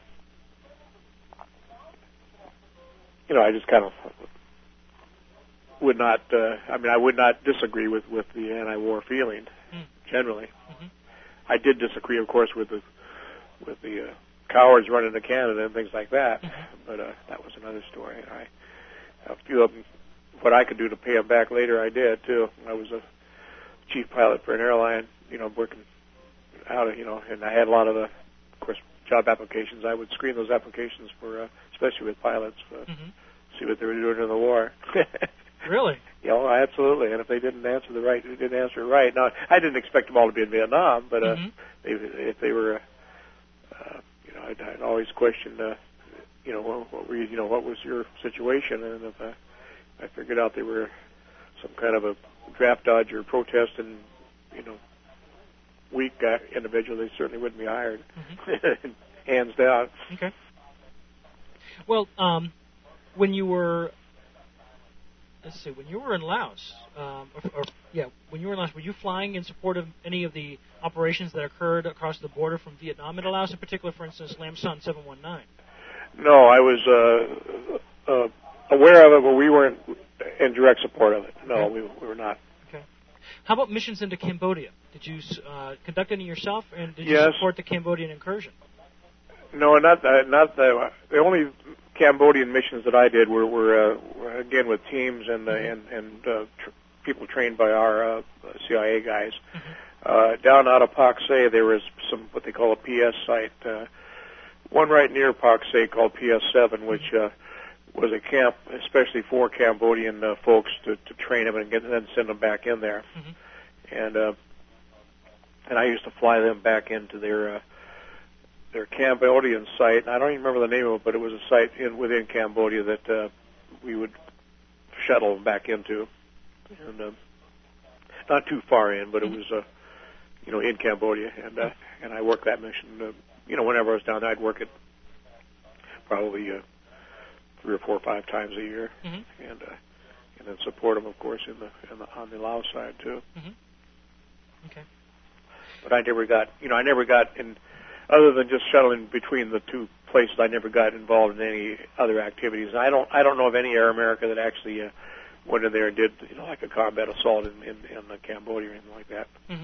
you know, I just kind of would not. Uh, I mean, I would not disagree with with the anti-war feeling mm. generally. Mm-hmm. I did disagree, of course, with the with the. Uh, cowards running to Canada and things like that, mm-hmm. but uh, that was another story. I, a few of them, what I could do to pay them back later, I did too. I was a chief pilot for an airline, you know, working out of, you know, and I had a lot of the, of course, job applications. I would screen those applications for, uh, especially with pilots, uh, mm-hmm. see what they were doing in the war.
Really?
Yeah, you know, absolutely. And if they didn't answer the right, they didn't answer it right. Now, I didn't expect them all to be in Vietnam, but uh, mm-hmm. they, if they were. Uh, I'd, I'd always question, uh, you know, what, what were you, you know, what was your situation? And if I, I figured out they were some kind of a draft dodger, protesting, you know, weak guy, individual, they certainly wouldn't be hired, mm-hmm. hands down.
Okay. Well, um, when you were let's see, when you were in Laos, um, or, or yeah, when you were in Laos, were you flying in support of any of the operations that occurred across the border from Vietnam into Laos, in particular, for instance, Lam Son seven one nine?
No, I was uh, uh, aware of it, but we weren't in direct support of it. No, okay. we, we were not.
Okay. How about missions into Cambodia? Did you uh, conduct any yourself, and did
yes.
you support the Cambodian incursion?
No, not uh, not the the only Cambodian missions that I did were, were, uh, were again with teams and uh, and and uh, tr- people trained by our uh, C I A guys. Mm-hmm. Uh, down out of Pak Se, there was some what they call a P S site. Uh, one right near Pak Se called P S seven, which uh, was a camp especially for Cambodian uh, folks to, to train them and, get, and then send them back in there. Mm-hmm. And uh, and I used to fly them back into their uh, their Cambodian site. I don't even remember the name of it, but it was a site in within Cambodia that uh, we would shuttle them back into. And uh, not too far in, but it was uh, you know in Cambodia, and uh, and I worked that mission. Uh, you know, whenever I was down there, I'd work it probably uh, three or four or five times a year, mm-hmm. and uh, and then support them, of course, in the, in the on the Laos side too.
Mm-hmm. Okay.
But I never got, you know, I never got in, other than just shuttling between the two places. I never got involved in any other activities. And I don't, I don't know of any Air America that actually uh, went in there and did, you know, like a combat assault in in, in Cambodia or anything like that.
Mm-hmm.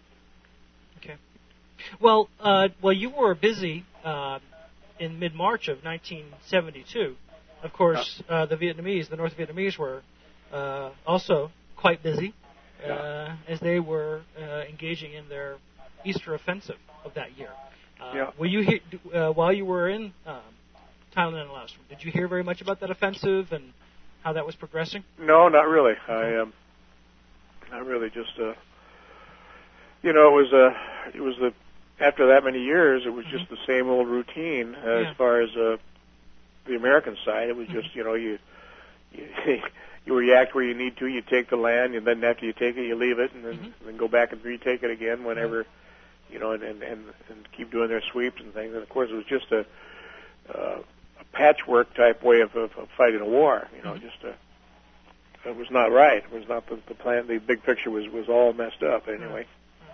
Okay. Well, uh, well, you were busy uh, in mid-March of nineteen seventy-two. Of course, uh, the Vietnamese, the North Vietnamese, were uh, also quite busy uh, as they were uh, engaging in their Easter offensive of that year. Uh,
yeah.
Were you he- uh, while you were in um, Thailand and Laos? Did you hear very much about that offensive and how that was progressing?
No, not really. Okay. I um, not really. Just uh, you know, it was uh, it was the after that many years, it was mm-hmm. just the same old routine uh, yeah. as far as uh, the American side. It was just mm-hmm. you know you, you you react where you need to. You take the land, and then after you take it, you leave it, and then, mm-hmm. and then go back and retake it again whenever mm-hmm. you know, and, and and and keep doing their sweeps and things. And of course, it was just a, uh, a patchwork type way of, of, of fighting a war. You know, mm-hmm. just a, it was not right. It was not the, the plan. The big picture was was all messed up anyway.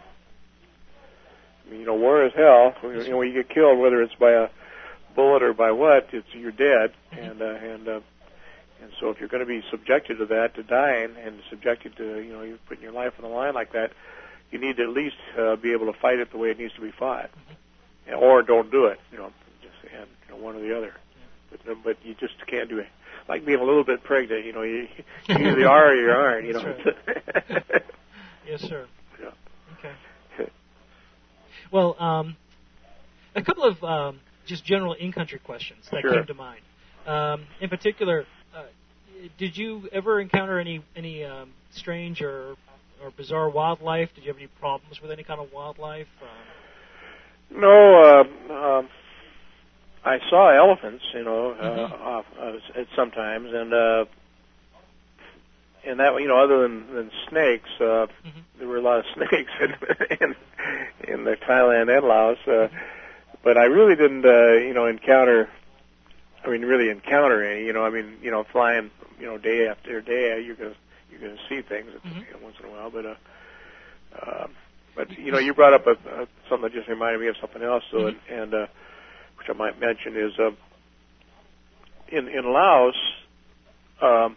You know, war is hell. You know, when you get killed, whether it's by a bullet or by what, it's you're dead. And uh, and uh, and so if you're going to be subjected to that, to dying, and subjected to, you know, you're putting your life on the line like that, you need to at least uh, be able to fight it the way it needs to be fought, mm-hmm. or don't do it. You know, just and you know, one or the other. Yeah. But but you just can't do it. Like being a little bit pregnant. You know, you, you either are or you aren't. You know.
Right. Yes, sir.
Yeah.
Okay. Well, um, a couple of um, just general in-country questions that
sure.
came to mind. Um, in particular, uh, did you ever encounter any any um, strange or or bizarre wildlife? Did you have any problems with any kind of wildlife? Uh,
no, uh, uh, I saw elephants, you know, uh,
mm-hmm.
off, uh, sometimes, and uh, and that, you know, other than, than snakes, uh, mm-hmm. there were a lot of snakes in in, in the Thailand and Laos, uh, but I really didn't, uh, you know, encounter. I mean, really encounter any. You know, I mean, you know, flying, you know, day after day, you're gonna you're gonna see things mm-hmm. you know, once in a while. But, uh, uh, but you know, you brought up a, a, something that just reminded me of something else. So, mm-hmm. and, and uh, which I might mention is uh, in in Laos. Um,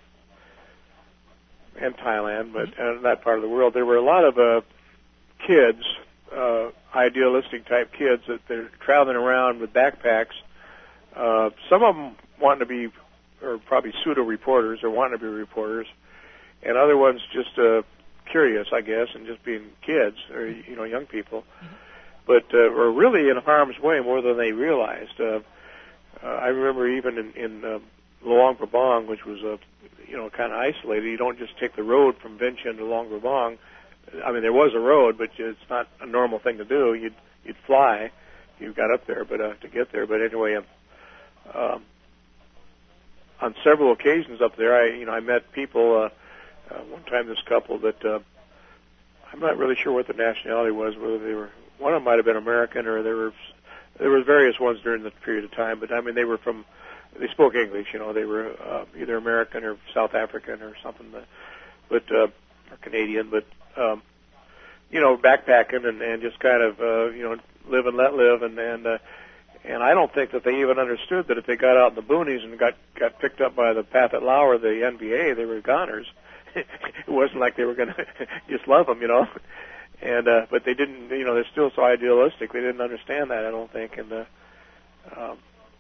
and Thailand, but mm-hmm. in that part of the world, there were a lot of uh, kids, uh, idealistic type kids, that they're traveling around with backpacks. Uh, some of them wanting to be, or probably pseudo reporters, or wanting to be reporters, and other ones just uh, curious, I guess, and just being kids or you know young people, mm-hmm. but uh, were really in harm's way more than they realized. Uh, uh, I remember even in, in uh, Luang Prabang, which was a you know, kind of isolated. You don't just take the road from Vientiane to Luang Prabang. I mean, there was a road, but it's not a normal thing to do. You'd you'd fly. You got up there, but uh, to get there. But anyway, um, um, on several occasions up there, I you know I met people. Uh, uh, one time, this couple that uh, I'm not really sure what the nationality was. Whether they were one of them might have been American, or there were there were various ones during the period of time. But I mean, they were from
they spoke English. You know, they were uh, either American or South African or something, but, but uh, or Canadian. But um, you know, backpacking and, and just kind of uh, you know live and let live, and and uh, and I don't think that they even understood that if they got out in the boonies and got got picked up by the Pathet-Lao or the N B A, they were goners. It wasn't like they were going to just love them, you know. And uh, but they didn't, you know, they're still so idealistic. They didn't understand that, I don't think. And uh, um,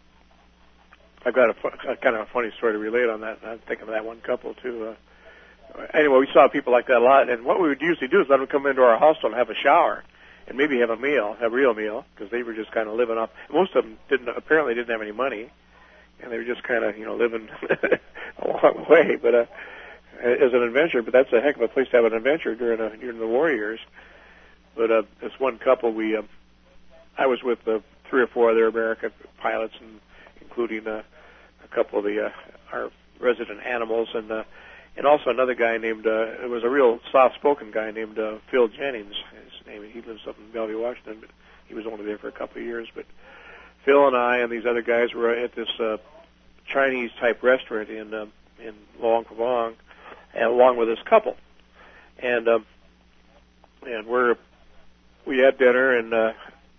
I've got a, fu- a kind of a funny story to relate on that. I'm thinking of that one couple too. Uh, anyway, we saw people like that a lot, and what we would usually do is let them come into our hostel and have a shower, and maybe have a meal, have a real meal, because they were just kind of living off. Most of them didn't apparently didn't have any money, and they were just kind of you know living along the way, but. Uh, as an adventure, but that's a heck of a place to have an adventure during a, during the war years. But uh, this one couple, we uh, I was with uh, three or four other American pilots, and including uh, a couple of the uh, our resident animals, and uh, and also another guy named uh, it was a real soft-spoken guy named uh, Phil Jennings. His name he lives up in Bellevue, Washington, but he was only there for a couple of years. But Phil and I and these other guys were at this uh, Chinese type restaurant in uh, in Luang Prabang. And along with this couple, and um, and we're we had dinner, and uh,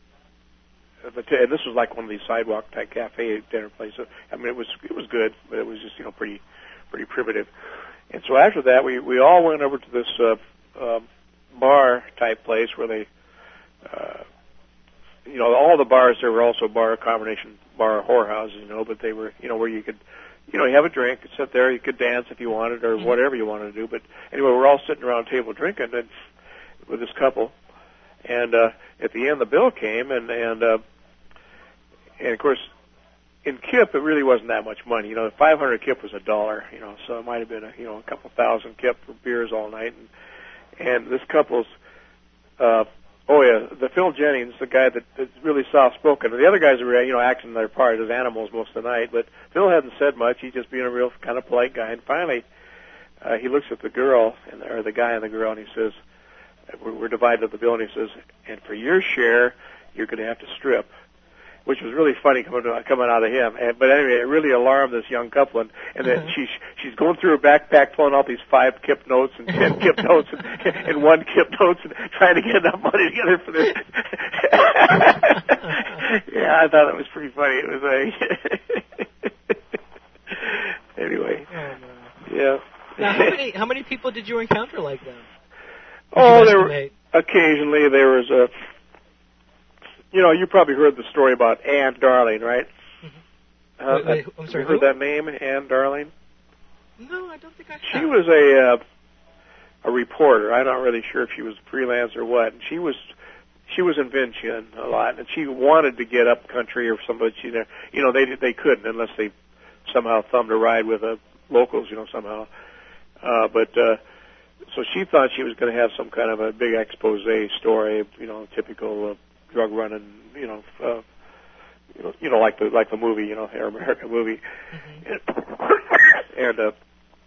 and this was like one of these sidewalk type cafe dinner places. I mean, it was it was good, but it was just you know pretty pretty primitive. And so after that, we we all went over to this uh, um, bar type place where they, uh, you know, all the bars there were also bar combination bar whorehouses, you know, but they were you know where you could. You know, you have a drink, you sit there, you could dance if you wanted, or
mm-hmm.
whatever you wanted to do. But anyway, we're all sitting around a table drinking and, with this couple. And uh, at the end, the bill came, and and uh, and of course, in kip, it really wasn't that much money. You know, five hundred kip was a dollar. You know, so it might have been a you know a couple thousand kip for beers all night. And and this couple's. Uh, Oh yeah, the Phil Jennings, the guy that, that's really soft-spoken. The other guys were, you know, acting their part as animals most of the night, but Phil hadn't said much. He's just being a real kind of polite guy. And finally, uh, he looks at the girl, and or the guy and the girl, and he says, we're, we're divided the bill, and he says, and for your share, you're going to have to strip. Which was really funny coming to, coming out of him. And, but anyway, it really alarmed this young couple. And, and then she's she's going through her backpack, pulling out these five kip notes and ten kip notes and, and one kip notes, and trying to get enough money together for this. Yeah, I thought it was pretty funny. It was like anyway.
Oh, no.
Yeah.
Now, how many how many people did you encounter like that?
Oh, there were occasionally there was a. You know, you probably heard the story about Anne Darling, right?
Mm-hmm. Uh, wait, wait, I'm sorry.
You heard
who?
that name, Anne Darling?
No, I don't think I have.
She was a uh, a reporter. I'm not really sure if she was freelance or what. And she was she was in Vientiane a lot, and she wanted to get up country or somebody. She, you know, they they couldn't unless they somehow thumbed a ride with the locals, you know, somehow. Uh, but uh, so she thought she was going to have some kind of a big expose story, you know, typical. Uh, drug running, you know, uh, you know, you know, like the like the movie, you know, Air America movie, mm-hmm. and uh,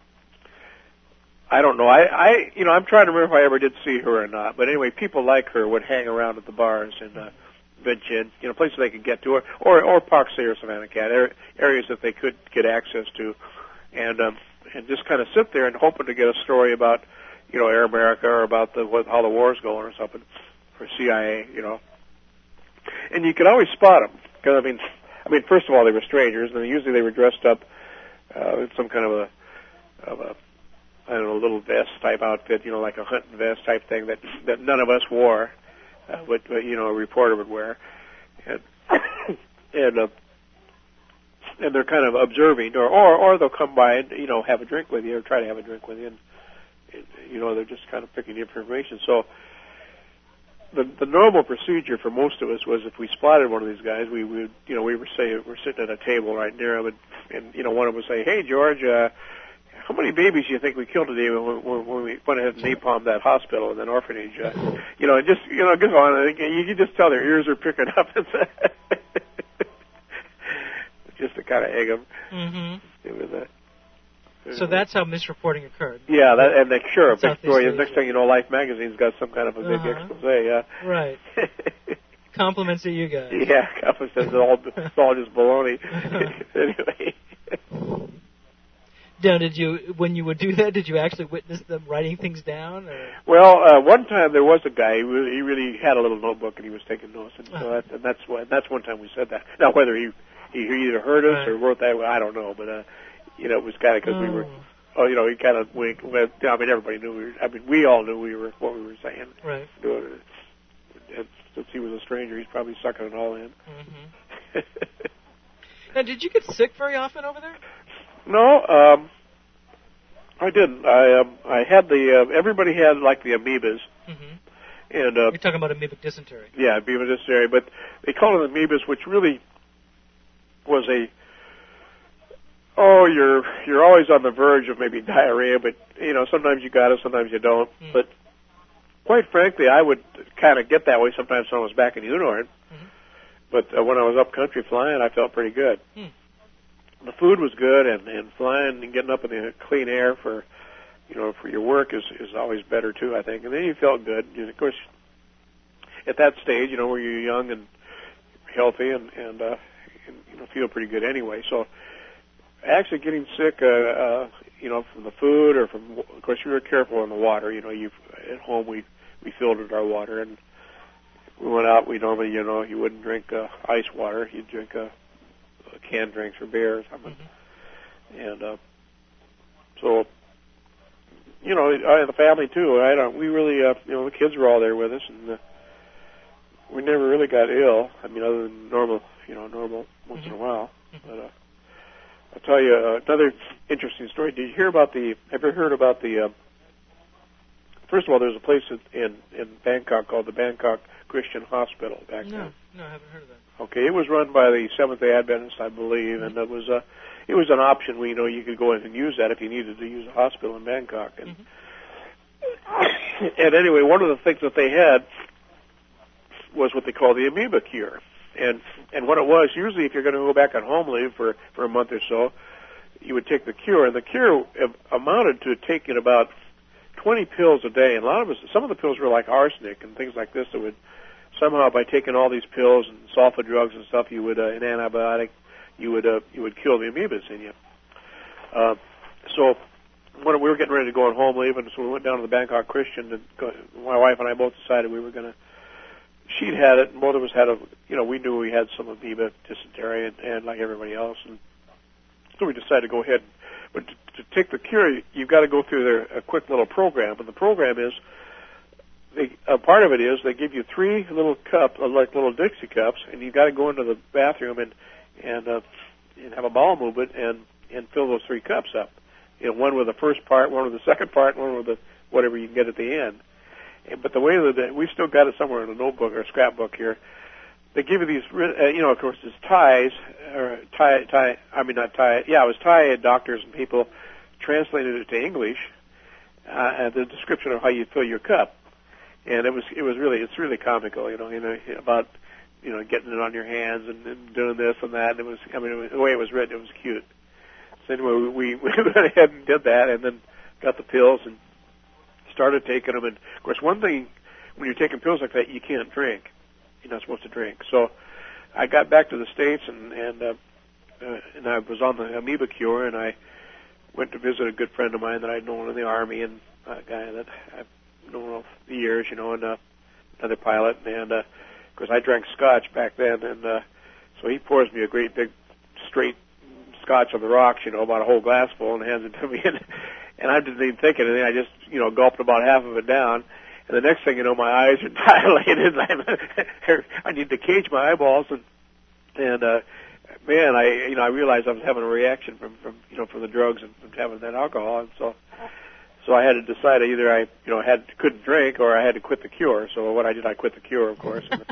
I don't know, I, I, you know, I'm trying to remember if I ever did see her or not, but anyway, people like her would hang around at the bars in uh, Vientiane, you know, places they could get to her, or or Park City or Savannah Cat, areas that they could get access to, and um, and just kind of sit there and hoping to get a story about, you know, Air America or about the what, how the war's going or something for C I A, you know. And you could always spot them, because I mean, I mean, first of all, they were strangers, and usually they were dressed up uh, with some kind of a, of a, I don't know, little vest type outfit, you know, like a hunting vest type thing that that none of us wore, uh, but, but you know, a reporter would wear, and and uh, and they're kind of observing, or, or or they'll come by and you know have a drink with you, or try to have a drink with you, and, and you know, they're just kind of picking the information. So. The, the normal procedure for most of us was if we spotted one of these guys, we would, you know, we were say we're sitting at a table right near him, and, and you know, one of us would say, "Hey, George, uh, how many babies do you think we killed today when, when, when we went ahead and napalmed that hospital and that orphanage?" Uh, you know, just you know, go on. You can just tell their ears are picking up, just to kind of egg them.
Mm-hmm.
It was a.
So that's how misreporting occurred.
Yeah, that, and they, sure, a big story.
Asia.
Next thing you know, Life magazine's got some kind of a big
uh-huh.
expose. Yeah,
right. compliments at you guys.
Yeah, compliments. It's all, it's all just baloney. Anyway.
Now, did you, when you would do that, did you actually witness them writing things down? Or?
Well, uh, one time there was a guy. He really, he really had a little notebook and he was taking notes, and so that's, and that's why, that's one time we said that. Now, whether he he either heard us
right.
or wrote that, I don't know, but uh, you know, it was kind of because oh. we were. Oh, you know, he kind of winked. I mean, everybody knew we were. I mean, we all knew we were what we were saying.
Right.
And since he was a stranger, he's probably sucking it all in.
Mm-hmm. Now, did you get sick very often over there?
No, um, I didn't. I um, I had the. Uh, everybody had like the amoebas.
Mm-hmm.
And uh,
you're talking about amoebic dysentery.
Yeah, amoebic dysentery, but they call it amoebas, which really was a. Oh, you're you're always on the verge of maybe diarrhea, but you know sometimes you got it, sometimes you don't. Mm. But quite frankly, I would kind of get that way sometimes when I was back in Unort. Mm-hmm. But uh, when I was up country flying, I felt pretty good. Mm. The food was good, and, and flying and getting up in the clean air for you know for your work is is always better too, I think. And then you felt good. And of course, at that stage, you know, where you're young and healthy and and, uh, and you know feel pretty good anyway. So. Actually, getting sick, uh, uh, you know, from the food or from, of course, we were careful on the water. You know, you at home we we filtered our water, and we went out. We normally, you know, you wouldn't drink uh, ice water. You'd drink uh, canned drinks or beer or something. Mm-hmm. And uh, so, you know, I, the family too. I don't. We really, uh, you know, the kids were all there with us, and uh, we never really got ill. I mean, other than normal, you know, normal once mm-hmm. in a while, mm-hmm. but. Uh, I'll tell you uh, another interesting story. Did you hear about the? Ever heard about the? Uh, first of all, there's a place in in Bangkok called the Bangkok Christian Hospital back
no,
then.
No, I haven't heard of that.
Okay, it was run by the Seventh-day Adventists, I believe, mm-hmm. and it was a, it was an option where you know you could go in and use that if you needed to use a hospital in Bangkok. And mm-hmm. and anyway, one of the things that they had was what they call the amoeba cure. And and what it was, usually if you're going to go back on home leave for, for a month or so, you would take the cure. And the cure amounted to taking about twenty pills a day. And a lot of us, some of the pills were like arsenic and things like this that would somehow, by taking all these pills and sulfa drugs and stuff, you would, uh, an antibiotic, you would uh, you would kill the amoebas in you. Uh, so when we were getting ready to go on home leave, and so we went down to the Bangkok Christian, and go, my wife and I both decided we were going to. She'd had it, and both of us had a, you know, we knew we had some amoeba dysentery, and, and like everybody else, and so we decided to go ahead. But to, to take the cure, you've got to go through their, a quick little program, and the program is, they, a part of it is they give you three little cups, like little Dixie cups, and you've got to go into the bathroom and and uh, and have a bowel movement and and fill those three cups up. You know, one with the first part, one with the second part, one with the whatever you can get at the end. But the way that we still got it somewhere in a notebook or a scrapbook here, they give you these, uh, you know, of course, it's Thais, or Thai, Thai, I mean not Thai, yeah, it was Thai doctors and people translated it to English, uh, and the description of how you fill your cup, and it was, it was really, it's really comical, you know, you know, about, you know, getting it on your hands and, and doing this and that, and it was, I mean, it was, the way it was written, it was cute. So anyway, we, we went ahead and did that, and then got the pills and started taking them, and of course, one thing when you're taking pills like that, you can't drink. You're not supposed to drink. So, I got back to the States, and and uh, uh, and I was on the amoeba cure, and I went to visit a good friend of mine that I'd known in the Army, and a guy that I've known over the years, you know, and uh, another pilot, and uh, of course, I drank scotch back then, and uh, so he pours me a great big straight scotch on the rocks, you know, about a whole glass full, and hands it to me, and And I didn't even think anything. I just, you know, gulped about half of it down. And the next thing you know, my eyes are dilated. And I need to cage my eyeballs. And, and uh, man, I, you know, I realized I was having a reaction from, from, you know, from the drugs and from having that alcohol. And so, so I had to decide either I, you know, had couldn't drink or I had to quit the cure. So what I did, I quit the cure, of course. And,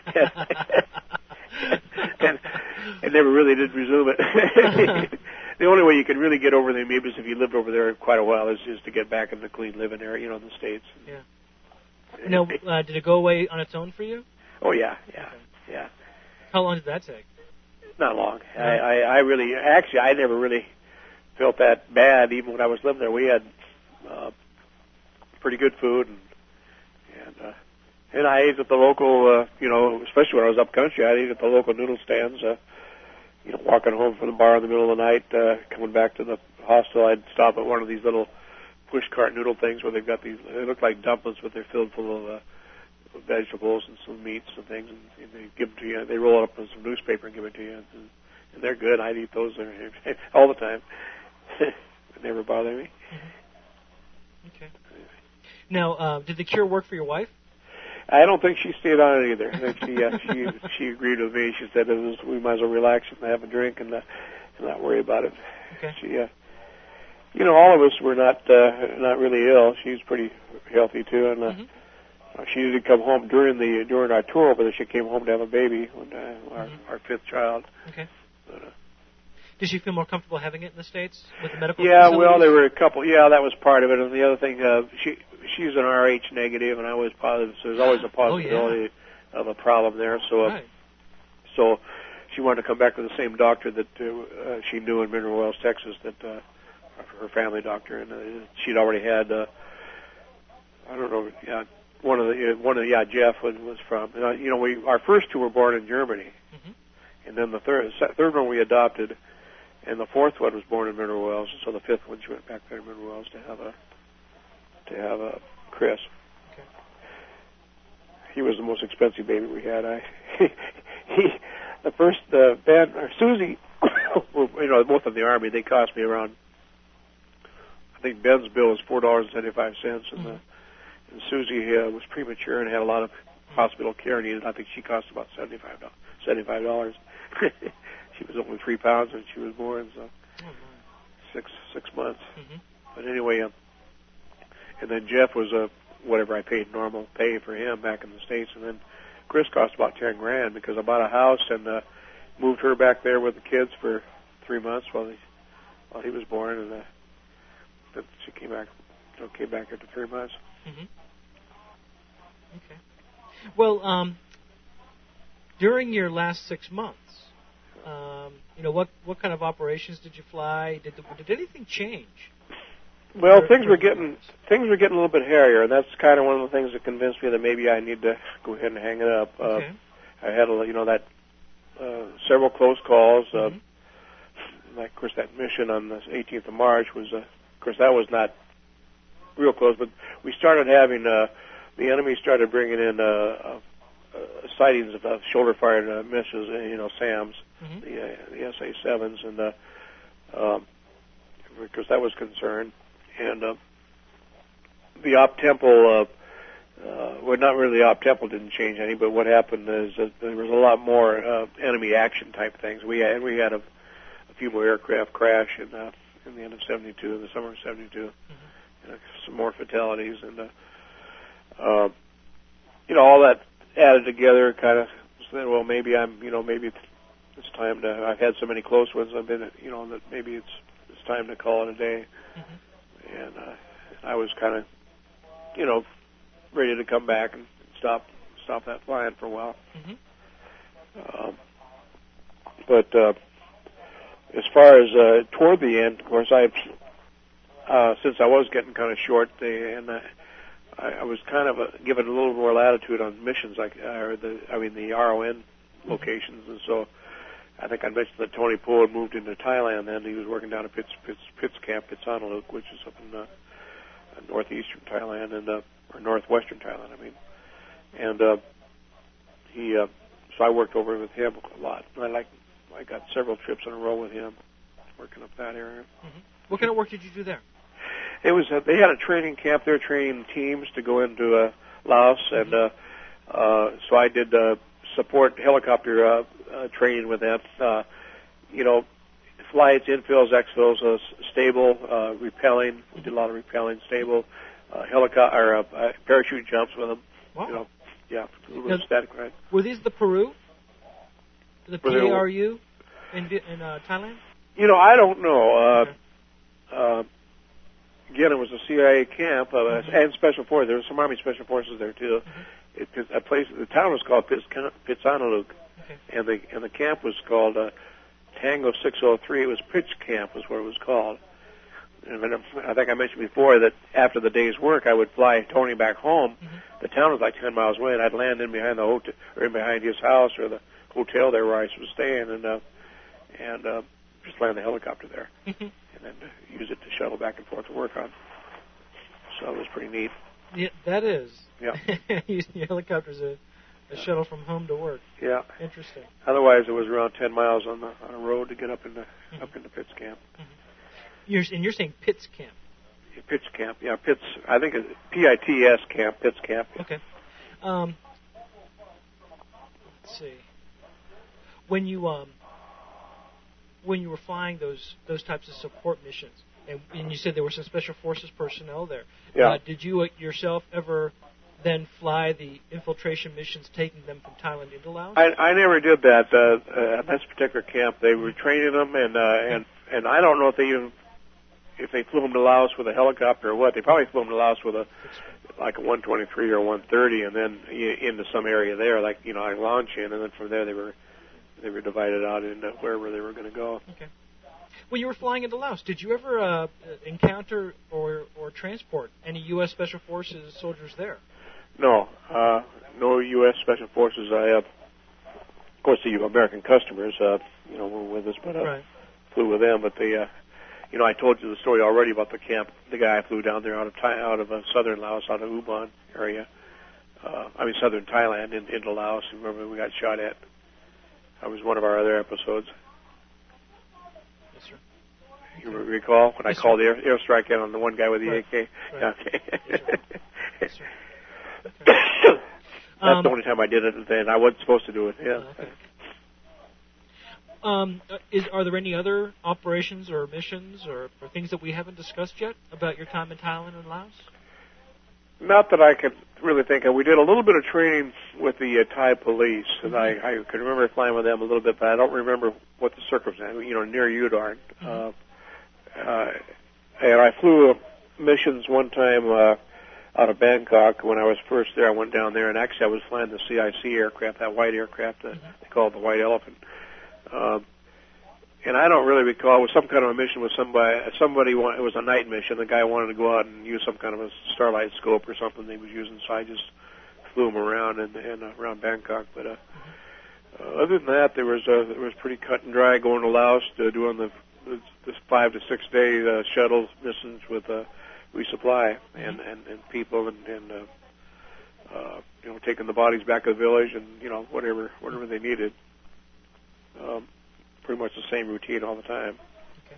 and, and never really did resume it. The only way you can really get over the amoebas if you lived over there quite a while is, is to get back in the clean living area, you know, in the States.
Yeah. Now, uh, did it go away on its own for you?
Oh, yeah, yeah,
okay.
yeah.
How long did that take?
Not long. I, I, I really, actually, I never really felt that bad, even when I was living there. We had uh, pretty good food and, and uh, And I ate at the local, uh, you know, especially when I was up country, I ate at the local noodle stands. Uh, you know, walking home from the bar in the middle of the night, uh, coming back to the hostel, I'd stop at one of these little push cart noodle things where they've got these, they look like dumplings, but they're filled full of uh, vegetables and some meats and things, and, and they give them to you. They roll it up in some newspaper and give it to you, and, and they're good. I'd eat those all the time. It never bothered me.
Mm-hmm. Okay. Now, uh, did the cure work for your wife?
I don't think she stayed on it either. I think she uh, she she agreed with me. She said it was, we might as well relax and have a drink and, uh, and not worry about it.
Okay.
She, uh, you know, all of us were not uh, not really ill. She's pretty healthy too, and uh, mm-hmm. she did come home during the during our tour over there. She came home to have a baby, when, uh, our mm-hmm. our fifth child.
Okay.
But, uh,
Did she feel more comfortable having it in the States with the medical?
Yeah,
facilities?
well, there were a couple. Yeah, that was part of it, and the other thing, uh, she she's an R H negative, and I was positive, so there's always a possibility
oh, yeah.
of a problem there. So, uh,
right.
so she wanted to come back to the same doctor that uh, uh, she knew in Mineral Wells, Texas, that uh, her family doctor, and uh, she'd already had. Uh, I don't know. Yeah, one of the uh, one of the yeah Jeff was, was from. Uh, you know, we our first two were born in Germany, mm-hmm. and then the third third one we adopted. And the fourth one was born in Mineral Wells, and so the fifth one she went back there to Mineral Wells to have a to have a Chris.
Okay.
He was the most expensive baby we had. I he, he the first uh, Ben or Susie, were, you know, both in the Army. They cost me around. I think Ben's bill was four dollars and seventy five cents, and, mm-hmm. the, and Susie uh, was premature and had a lot of hospital care needed. I think she cost about seventy five dollars. Seventy five dollars. She was only three pounds when she was born, so oh, six six months. Mm-hmm. But anyway, uh, and then Jeff was a uh, whatever I paid normal pay for him back in the States, and then Chris cost about ten grand because I bought a house and uh, moved her back there with the kids for three months while he while he was born, and uh, then she came back you know, came back after three months.
Mm-hmm. Okay. Well, um, during your last six months. Um, you know, what what kind of operations did you fly? Did the, did anything change?
Well, for, things were getting things were getting a little bit hairier, and that's kind of one of the things that convinced me that maybe I need to go ahead and hang it up.
Okay.
Uh, I had, a, you know, that uh, several close calls. Uh,
mm-hmm.
Like, of course, that mission on the eighteenth of March was, uh, of course, that was not real close, but we started having uh, the enemy started bringing in. Uh, uh, Uh, sightings of uh, shoulder-fired uh, missiles, uh, you know, SAMs, mm-hmm. the, uh, the S A sevens, and uh, um, because that was concerned, and uh, the op tempo, uh, uh, well, not really the op tempo didn't change any, but what happened is that there was a lot more uh, enemy action type things. We had we had a, a few more aircraft crash in uh, in the end of seventy-two, in the summer of seventy-two, mm-hmm. you know, some more fatalities, and uh, uh, you know, all that added together, kind of said, well, maybe I'm, you know, maybe it's, it's time to. I've had so many close ones. I've been, you know, that maybe it's it's time to call it a day. Mm-hmm. And uh, I was kind of, you know, ready to come back and stop stop that flying for a while. Mm-hmm. Um, but uh, as far as uh, toward the end, of course, I uh, since I was getting kind of short, they, and uh, I, I was kind of uh, given a little more latitude on missions, like uh, or the I mean the R O N locations, and so I think I mentioned that Tony Poe had moved into Thailand. Then he was working down at Pitts Pitts, Pitts Camp, Pitsanulok, which is up in uh, northeastern Thailand and uh, or northwestern Thailand, I mean, and uh, he uh, so I worked over with him a lot. I like I got several trips in a row with him, working up that area.
Mm-hmm. What kind of work did you do there?
It was uh, they had a training camp there, training teams to go into uh, Laos, and uh, uh, so I did uh, support helicopter uh, uh, training with them. Uh, you know, flights, infills, exfills, uh, stable, uh, repelling. We did a lot of repelling, stable, uh, helicopter, uh, uh, parachute jumps with them.
Wow.
You know, yeah,
now,
static ride.
Were these the Peru, the P A R U in in uh, Thailand?
You know, I don't know. Uh,
okay.
uh, Again, it was a C I A camp uh, mm-hmm. and special forces. There were some Army special forces there too. Mm-hmm. It, a place, the town was called Pitsanulok, okay. and the and the camp was called uh, Tango six oh three. It was Pitch Camp, was what it was called. and I think I mentioned before that after the day's work, I would fly Tony back home. Mm-hmm. The town was like ten miles away, and I'd land in behind the hotel, or in behind his house or the hotel there where I was staying, and uh, and uh, just land the helicopter there, mm-hmm. and then uh, use it to shuttle back and forth to work on. So it was pretty neat.
Yeah, that is.
Yeah.
Using the helicopter's a, a shuttle from home to work.
Yeah.
Interesting.
Otherwise, it was around ten miles on the on a road to get up into mm-hmm. up into Pitts Camp.
Mm-hmm. You're, and you're saying Pitts Camp.
Yeah, Pitts Camp, yeah, Pitts. I think it's P I T S Camp, Pitts Camp.
Okay. Um, let's see. When you um, when you were flying those those types of support missions, and, and you said there were some special forces personnel there.
Yeah.
Uh, did you uh, yourself ever then fly the infiltration missions, taking them from Thailand into Laos?
I, I never did that. Uh, uh, at this particular camp, they were training them, and uh, and and I don't know if they even if they flew them to Laos with a helicopter or what. They probably flew them to Laos with a like a one twenty-three or one thirty, and then into some area there, like you know, I launch in, and then from there they were they were divided out into wherever they were going to go.
Okay. When you were flying into Laos, did you ever uh, encounter or or transport any U S Special Forces soldiers there?
No, uh, no U S Special Forces. I, uh, of course, the American customers, uh, you know, were with us, but uh,
right.
flew with them. But they, uh, you know, I told you the story already about the camp. The guy flew down there out of Thai, out of uh, southern Laos, out of Ubon area. Uh, I mean, southern Thailand in, into Laos. Remember, we got shot at. That was one of our other episodes.
Yes, sir.
You okay. recall when
yes,
I called
sir.
the air, airstrike in on the one guy with the
right.
A K?
Right.
Okay.
Yes, sir. Yes, sir. Okay.
That's
um,
the only time I did it, and I wasn't supposed to do it. Yeah.
Okay. Um, is, are there any other operations or missions or, or things that we haven't discussed yet about your time in Thailand and Laos?
Not that I could really think of. We did a little bit of training with the uh, Thai police, and
mm-hmm.
I, I could remember flying with them a little bit, but I don't remember what the circumstances. You know, near Udon,
mm-hmm.
uh, uh, and I flew missions one time uh, out of Bangkok when I was first there. I went down there, and actually I was flying the C I C aircraft, that white aircraft uh, mm-hmm. they call it the White Elephant. Um, and I don't really recall. It was some kind of a mission with somebody. Somebody wanted, it was a night mission. The guy wanted to go out and use some kind of a starlight scope or something they was using. So I just flew him around and, and uh, around Bangkok. But uh, uh, other than that, there was uh, it was pretty cut and dry going to Laos, to doing the this five to six day uh, shuttle missions with uh, resupply and, and, and people and, and uh, uh, you know, taking the bodies back to the village and you know whatever whatever they needed. Um, pretty much the same routine all the time.
Okay.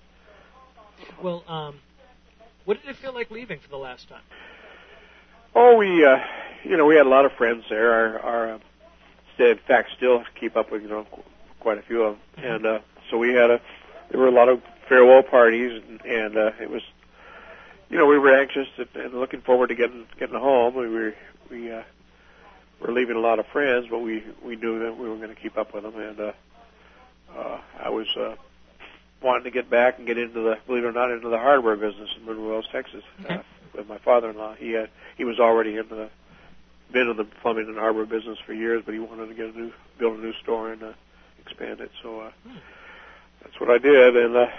Well, um, what did it feel like leaving for the last time?
Oh, we, uh, you know, we had a lot of friends there. Our, our uh, in fact, still keep up with, you know, quite a few of them. Mm-hmm. And uh, so we had a, there were a lot of farewell parties, and, and uh, it was, you know, we were anxious and looking forward to getting getting home. We were, we uh, were leaving a lot of friends, but we we knew that we were going to keep up with them, and uh, uh, I was uh, wanting to get back and get into the, believe it or not, into the hardware business in Monroe Wells, Texas,
okay.
uh, with my father-in-law. He had, he was already into the, been in the plumbing and hardware business for years, but he wanted to get a new, build a new store and uh, expand it. So uh, hmm. that's what I did, and uh,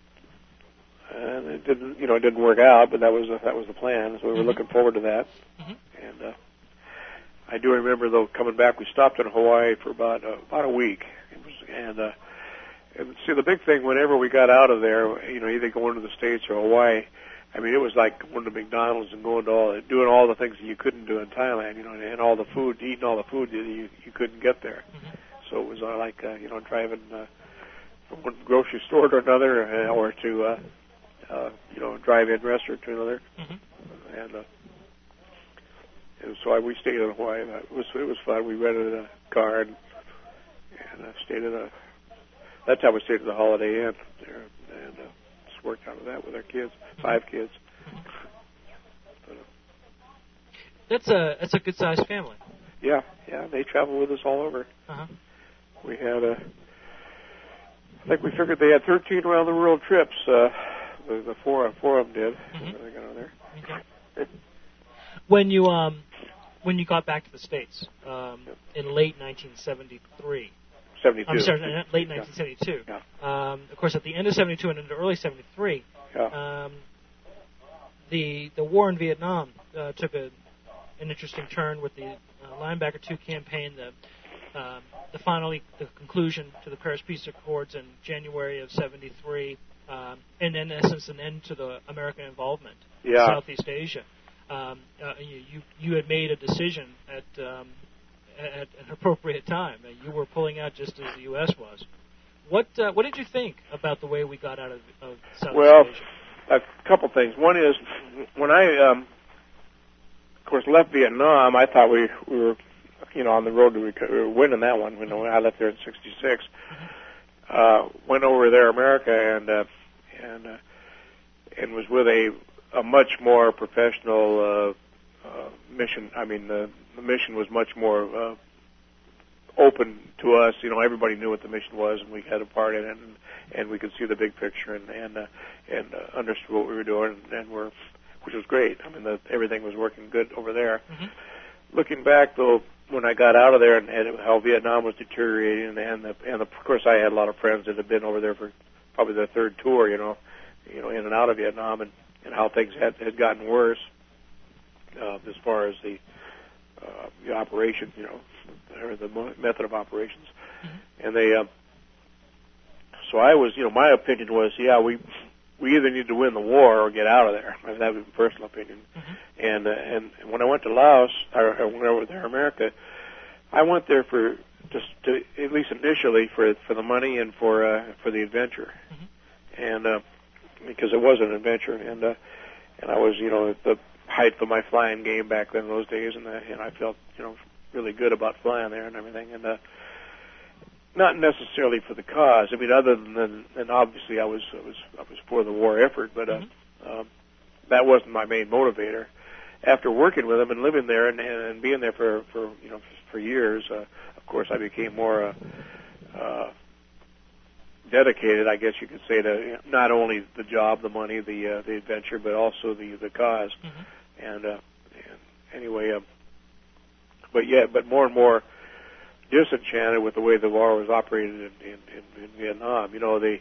and it didn't, you know, it didn't work out, but that was uh, that was the plan. So we were mm-hmm. looking forward to that,
mm-hmm.
and. Uh, I do remember, though, coming back, we stopped in Hawaii for about uh, about a week. It was, and, uh, and see, the big thing, whenever we got out of there, you know, either going to the States or Hawaii, I mean, it was like going to McDonald's and going to all, doing all the things that you couldn't do in Thailand, you know, and all the food, eating all the food that you, you couldn't get there.
Mm-hmm.
So it was uh, like, uh, you know, driving uh, from one grocery store to another, uh, or to, uh, uh, you know, drive-in restaurant to another.
Mm-hmm.
And, uh, And so I, we stayed in Hawaii. It was it was fun. We rented a car and, and uh, stayed at a. That time we stayed at the Holiday Inn there, and uh, just worked out of that with our kids, five kids. But, uh,
that's a that's a good sized family.
Yeah, yeah. They travel with us all over.
Uh-huh.
We had a. I think we figured they had thirteen around the world trips. Uh, the, the four four of them did.
Mm-hmm.
They got on there.
Okay. When you um when you got back to the States um,
yep.
in late nineteen seventy-three,
seventy-two.
I'm sorry, late nineteen seventy-two.
Yeah.
Um, of course, at the end of seventy-two and into early seventy-three,
yeah.
um, the the war in Vietnam uh, took a an interesting turn with the uh, Linebacker two campaign, the um, the finally the conclusion to the Paris Peace Accords in January of seventy-three, um, and in essence an end to the American involvement
yeah.
in Southeast Asia. Um, uh, you, you you had made a decision at um, at an appropriate time. You were pulling out just as the U S was. What uh, what did you think about the way we got out of, of Southeast
well,
Asia?
Well, a couple things. One is when I, um, of course, left Vietnam, I thought we, we were, you know, on the road to rec- we were winning that one. You know, I left there in sixty-six. Uh, went over there, America, and uh, and uh, and was with a a much more professional uh, uh, mission. I mean, the, the mission was much more uh, open to us. You know, everybody knew what the mission was, and we had a part in it, and, and we could see the big picture, and and uh, and uh, understood what we were doing, and, and were, which was great. I mean, the, everything was working good over there. Mm-hmm. Looking back, though, when I got out of there, and, and how Vietnam was deteriorating, and the, and the, of course, I had a lot of friends that had been over there for probably their third tour. You know, you know, in and out of Vietnam, and and how things had, had gotten worse uh, as far as the, uh, the operation, you know, or the method of operations. Mm-hmm. And they, uh, so I was, you know, my opinion was, yeah, we we either need to win the war or get out of there. I mean, that was my personal opinion. Mm-hmm. And uh, and when I went to Laos, or, or went over there, America, I went there for just to, at least initially for for the money and for uh, for the adventure. Mm-hmm. And uh, because it was an adventure, and uh, and I was, you know, at the height of my flying game back then in those days, and uh, and I felt, you know, really good about flying there and everything, and uh, not necessarily for the cause. I mean, other than, and obviously I was I was I was for the war effort, but uh, mm-hmm. um, that wasn't my main motivator. After working with them and living there and, and being there for, for you know for years, uh, of course I became more. Uh, uh, dedicated, I guess you could say, to not only the job, the money, the uh, the adventure, but also the the cause. Mm-hmm. And, uh, and anyway, uh, but yeah, but more and more disenchanted with the way the war was operated in, in, in, in Vietnam. You know, they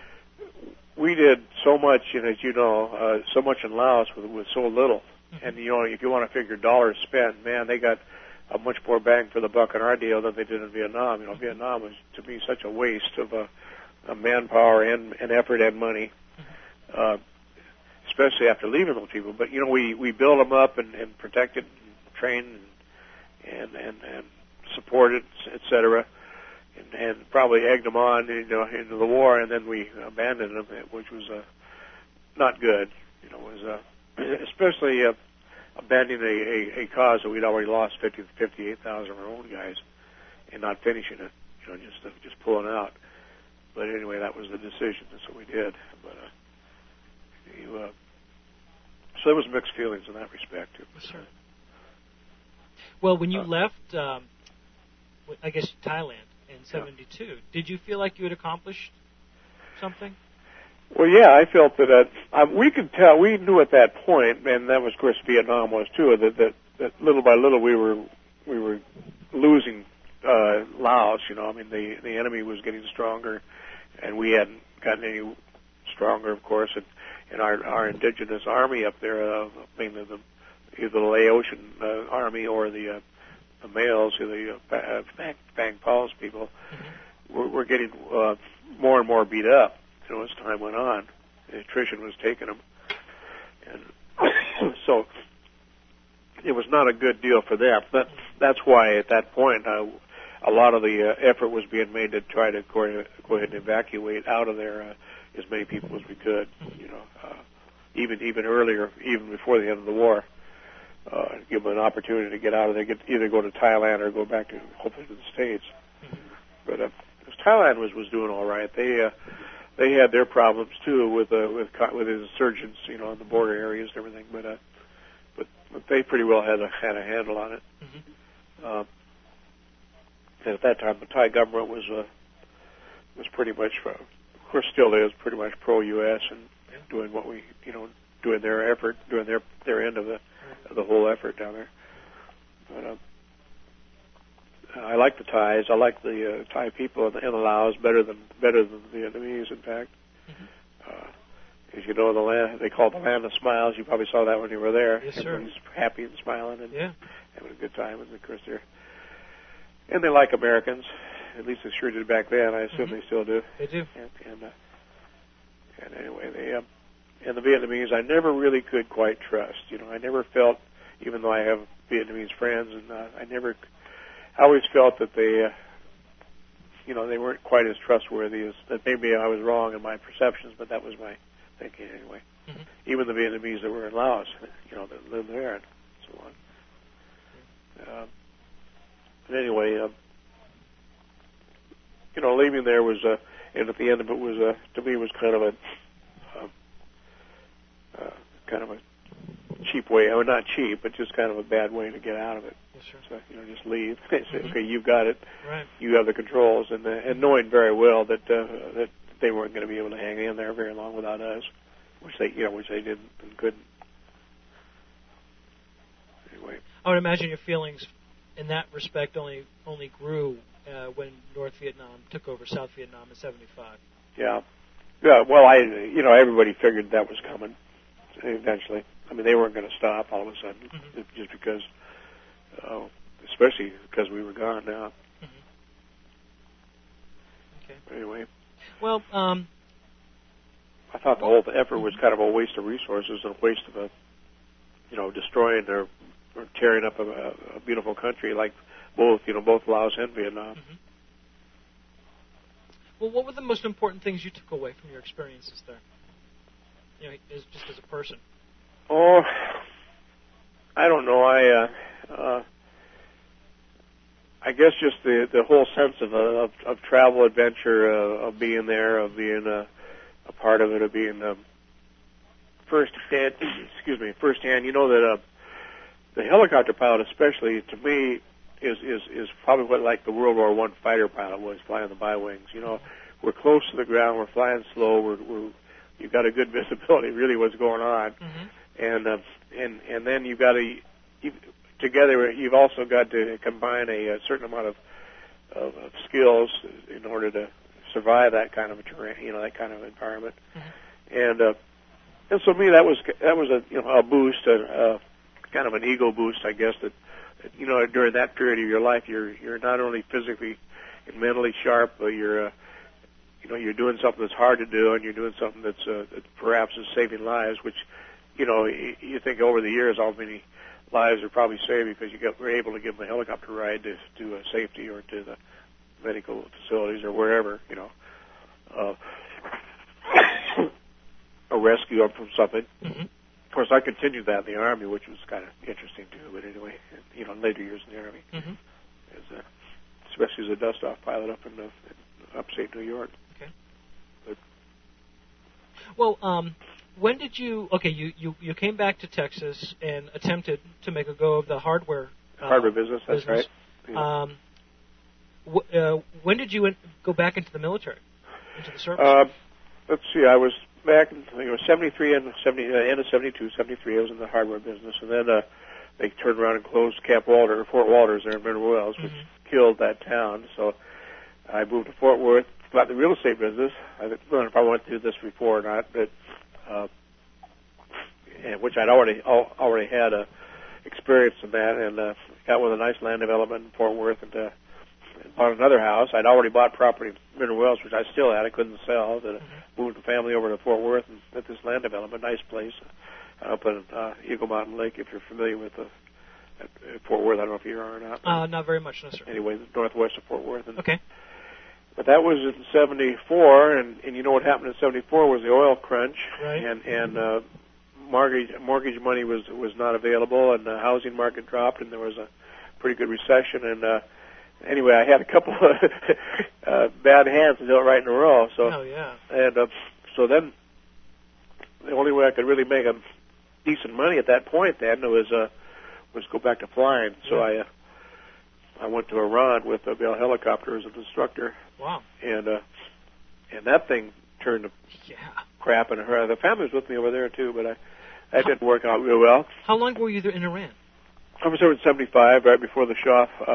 we did so much, and as you know, uh, so much in Laos with with so little. Mm-hmm. And you know, if you want to figure dollars spent, man, they got a much more bang for the buck in our deal than they did in Vietnam. You know, Vietnam was to me such a waste of a uh, Uh, manpower and, and effort and money, uh, especially after leaving those people. But you know, we, we built them up and, and protected, and trained, and and, and, and supported, et cetera, and, and probably egged them on, you know, into the war, and then we abandoned them, which was uh, not good. You know, was uh, especially uh, abandoning a, a, a cause that we'd already lost fifty to fifty-eight thousand of our own guys, and not finishing it. You know, just uh, just pulling out. But anyway, that was the decision. That's what we did. But uh, you, uh, so there was mixed feelings in that respect too.
Sure. Well, when you
uh,
left, um, I guess Thailand in seventy-two, yeah. Did you feel like you had accomplished something?
Well, yeah, I felt that uh, um, we could tell. We knew at that point, and that was, of course, Vietnam was too. That that, that little by little we were we were losing uh, Laos. You know, I mean, the the enemy was getting stronger. And we hadn't gotten any stronger, of course, and, and our our indigenous army up there, uh, mainly the either the Laotian uh, army or the uh, the males, or the uh, Phang, Phang Paul's people, mm-hmm. were, were getting uh, more and more beat up. You know, as time went on, the attrition was taking them, and so it was not a good deal for them. That that's why at that point. Uh, A lot of the uh, effort was being made to try to go ahead and evacuate out of there uh, as many people as we could. You know, uh, even even earlier, even before the end of the war, uh, give them an opportunity to get out of there, get either go to Thailand or go back to hopefully to the States. But uh, Thailand was was doing all right. They uh, they had their problems too with uh, with with insurgents, you know, in the border areas and everything. But uh, but but they pretty well had a had a handle on it. Mm-hmm. Uh, And at that time, the Thai government was uh, was pretty much, uh, of course, still is pretty much pro-U S and doing what we, you know, doing their effort, doing their their end of the of the whole effort down there. But uh, I like the Thais. I like the uh, Thai people in the, in the Laos better than better than the Vietnamese. In fact, mm-hmm. uh, as you know, the land they call it the land of smiles. You probably saw that when you were there.
Yes, sir.
Everyone's happy and smiling and
yeah.
having a good time. And of course, they're and they like Americans. At least they sure did back then. I assume mm-hmm. they still do.
They do.
And and, uh, and anyway, they um, and the Vietnamese I never really could quite trust. You know, I never felt, even though I have Vietnamese friends, and uh, I never. I always felt that they, uh, you know, they weren't quite as trustworthy as that. Maybe I was wrong in my perceptions, but that was my thinking anyway. Mm-hmm. Even the Vietnamese that were in Laos, you know, that lived there and so on. Mm-hmm. Uh, but anyway, uh, you know, leaving there was, uh, and at the end of it was, uh, to me, was kind of a, uh, uh, kind of a cheap way. Or not cheap, but just kind of a bad way to get out of it.
Sure.
So, you know, just leave. Say, mm-hmm. okay, you've got it.
Right.
You have the controls, and uh, and knowing very well that uh, that they weren't going to be able to hang in there very long without us, which they, you know, which they didn't and couldn't. Anyway,
I would imagine your feelings in that respect only only grew uh, when North Vietnam took over South Vietnam in seventy-five.
Yeah, yeah. Well, I, you know, everybody figured that was coming eventually. I mean, they weren't going to stop all of a sudden mm-hmm. just because. Uh, especially because we were gone now.
Mm-hmm. Okay.
Anyway.
Well, um,
I thought the whole effort was kind of a waste of resources and a waste of a, you know, destroying or, or tearing up a, a beautiful country like both, you know, both Laos and Vietnam.
Mm-hmm. Well, what were the most important things you took away from your experiences there? You know, as, just as a person.
Oh, I don't know. I. Uh, Uh, I guess just the the whole sense of uh, of, of travel, adventure, uh, of being there, of being a, a part of it, of being um, first hand. Excuse me, first hand. You know that uh, the helicopter pilot, especially to me, is is is probably what like the World War One fighter pilot was flying the bi-wings. You know, we're close to the ground, we're flying slow, we're, we're you've got a good visibility, really, what's going on,
mm-hmm.
and uh, and and then you've got to. You, Together, you've also got to combine a, a certain amount of, of, of skills in order to survive that kind of a terrain, you know, that kind of environment. Mm-hmm. And uh, and so, me, that was that was a you know a boost, a, a kind of an ego boost, I guess. That you know during that period of your life, you're you're not only physically and mentally sharp, but you're uh, you know you're doing something that's hard to do, and you're doing something that's uh, that perhaps is saving lives. Which you know you, you think over the years, how many lives are probably saved because you get, were able to give them a helicopter ride to, to uh, safety or to the medical facilities or wherever, you know, uh, or rescue them from something.
Mm-hmm.
Of course, I continued that in the Army, which was kind of interesting too. But anyway, you know, later years in the Army,
mm-hmm.
as a, especially as a dust-off pilot up in, the, in upstate New York.
Okay.
But,
well, um. When did you, okay, you, you, you came back to Texas and attempted to make a go of the hardware uh,
hardware business, that's
business.
right. Yeah.
Um, wh- uh, when did you in, go back into the military, into the service?
Uh, let's see, I was back in, I think it was seventy-three and seventy, uh, end of seventy-two, seventy-three, I was in the hardware business, and then uh, they turned around and closed Camp Walter, Fort Walters there in Mineral Wells, which mm-hmm. killed that town, so I moved to Fort Worth, got the real estate business. I don't know if I went through this before or not, but Uh, and which I'd already al- already had a experience in that, and uh, got with a nice land development in Fort Worth, and, uh, and bought another house. I'd already bought property in Mineral Wells, which I still had. I couldn't sell. That mm-hmm. moved the family over to Fort Worth and at this land development, nice place uh, up in uh, Eagle Mountain Lake. If you're familiar with the at, at Fort Worth, I don't know if you are or not.
Uh, not very much, no sir.
Anyway, northwest of Fort Worth. And,
okay.
But that was in seventy-four, and, and you know what happened in seventy-four was the oil crunch,
right.
and and uh, mortgage mortgage money was was not available, and the housing market dropped, and there was a pretty good recession. And uh, anyway, I had a couple of uh, bad hands to do it right in a row. So
oh yeah.
And uh, so then the only way I could really make a decent money at that point then was uh, was go back to flying. So
yeah.
I. Uh, I went to Iran with a Bell helicopter as an instructor.
Wow.
And uh, and that thing turned to
yeah.
crap. And her, the family was with me over there, too, but I, that didn't work out real well.
How long were you there in Iran?
I was there in seventy-five, right before the Shah uh,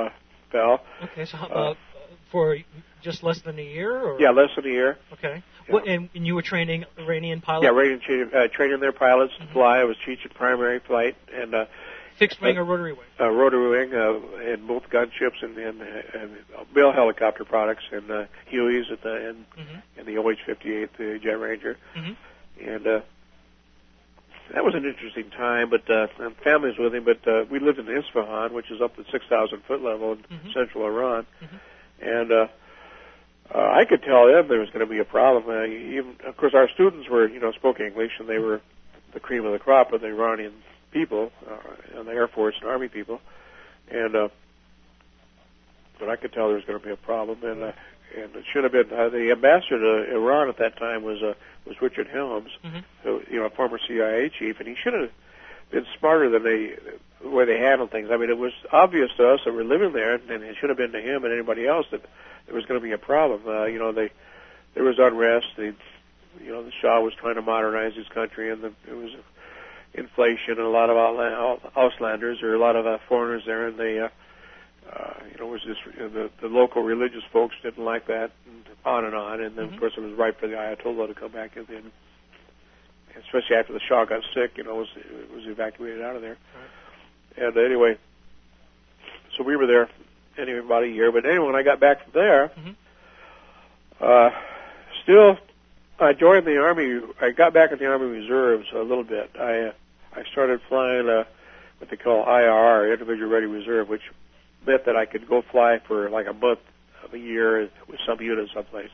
fell.
Okay, so uh, uh, for just less than a year? Or?
Yeah, less than a year.
Okay.
Yeah.
What, and, and you were training Iranian pilots?
Yeah, Iranian, uh, training their pilots to mm-hmm. fly. I was teaching primary flight and uh,
fixed wing uh, or rotary wing?
Uh, rotary wing uh, in both gunships and, and, and Bell helicopter products and uh, Hueys at the and, mm-hmm. and the O H fifty-eight, the Jet Ranger, mm-hmm. and uh, that was an interesting time. But uh, families with him. But uh, we lived in Isfahan, which is up at six thousand foot level in mm-hmm. central Iran, mm-hmm. and uh, uh, I could tell them there was going to be a problem. Uh, even, of course, our students were, you know, spoke English, and they were the cream of the crop of the Iranian people, uh, and the Air Force and Army people, and uh, but I could tell there was going to be a problem, and uh, and it should have been uh, the ambassador to Iran at that time was uh, was Richard Helms, mm-hmm. who, you know, a former C I A chief, and he should have been smarter than they the way they handled things. I mean, it was obvious to us that were living there, and it should have been to him and anybody else that there was going to be a problem. Uh, you know, they there was unrest. They, you know, the Shah was trying to modernize his country, and the, it was inflation and a lot of Auslanders or a lot of uh, foreigners there, and they, uh, uh, you know, it was just you know, the the local religious folks didn't like that, and on and on. And then, mm-hmm. of course, it was right for the Ayatollah to come back in, and especially after the Shah got sick, you know, was was evacuated out of there. Right. And anyway, so we were there anyway about a year. But anyway, when I got back from there, mm-hmm. uh, still. I joined the Army. I got back in the Army Reserves a little bit. I uh, I started flying uh, what they call I R R, Individual Ready Reserve, which meant that I could go fly for like a month of a year with some unit someplace.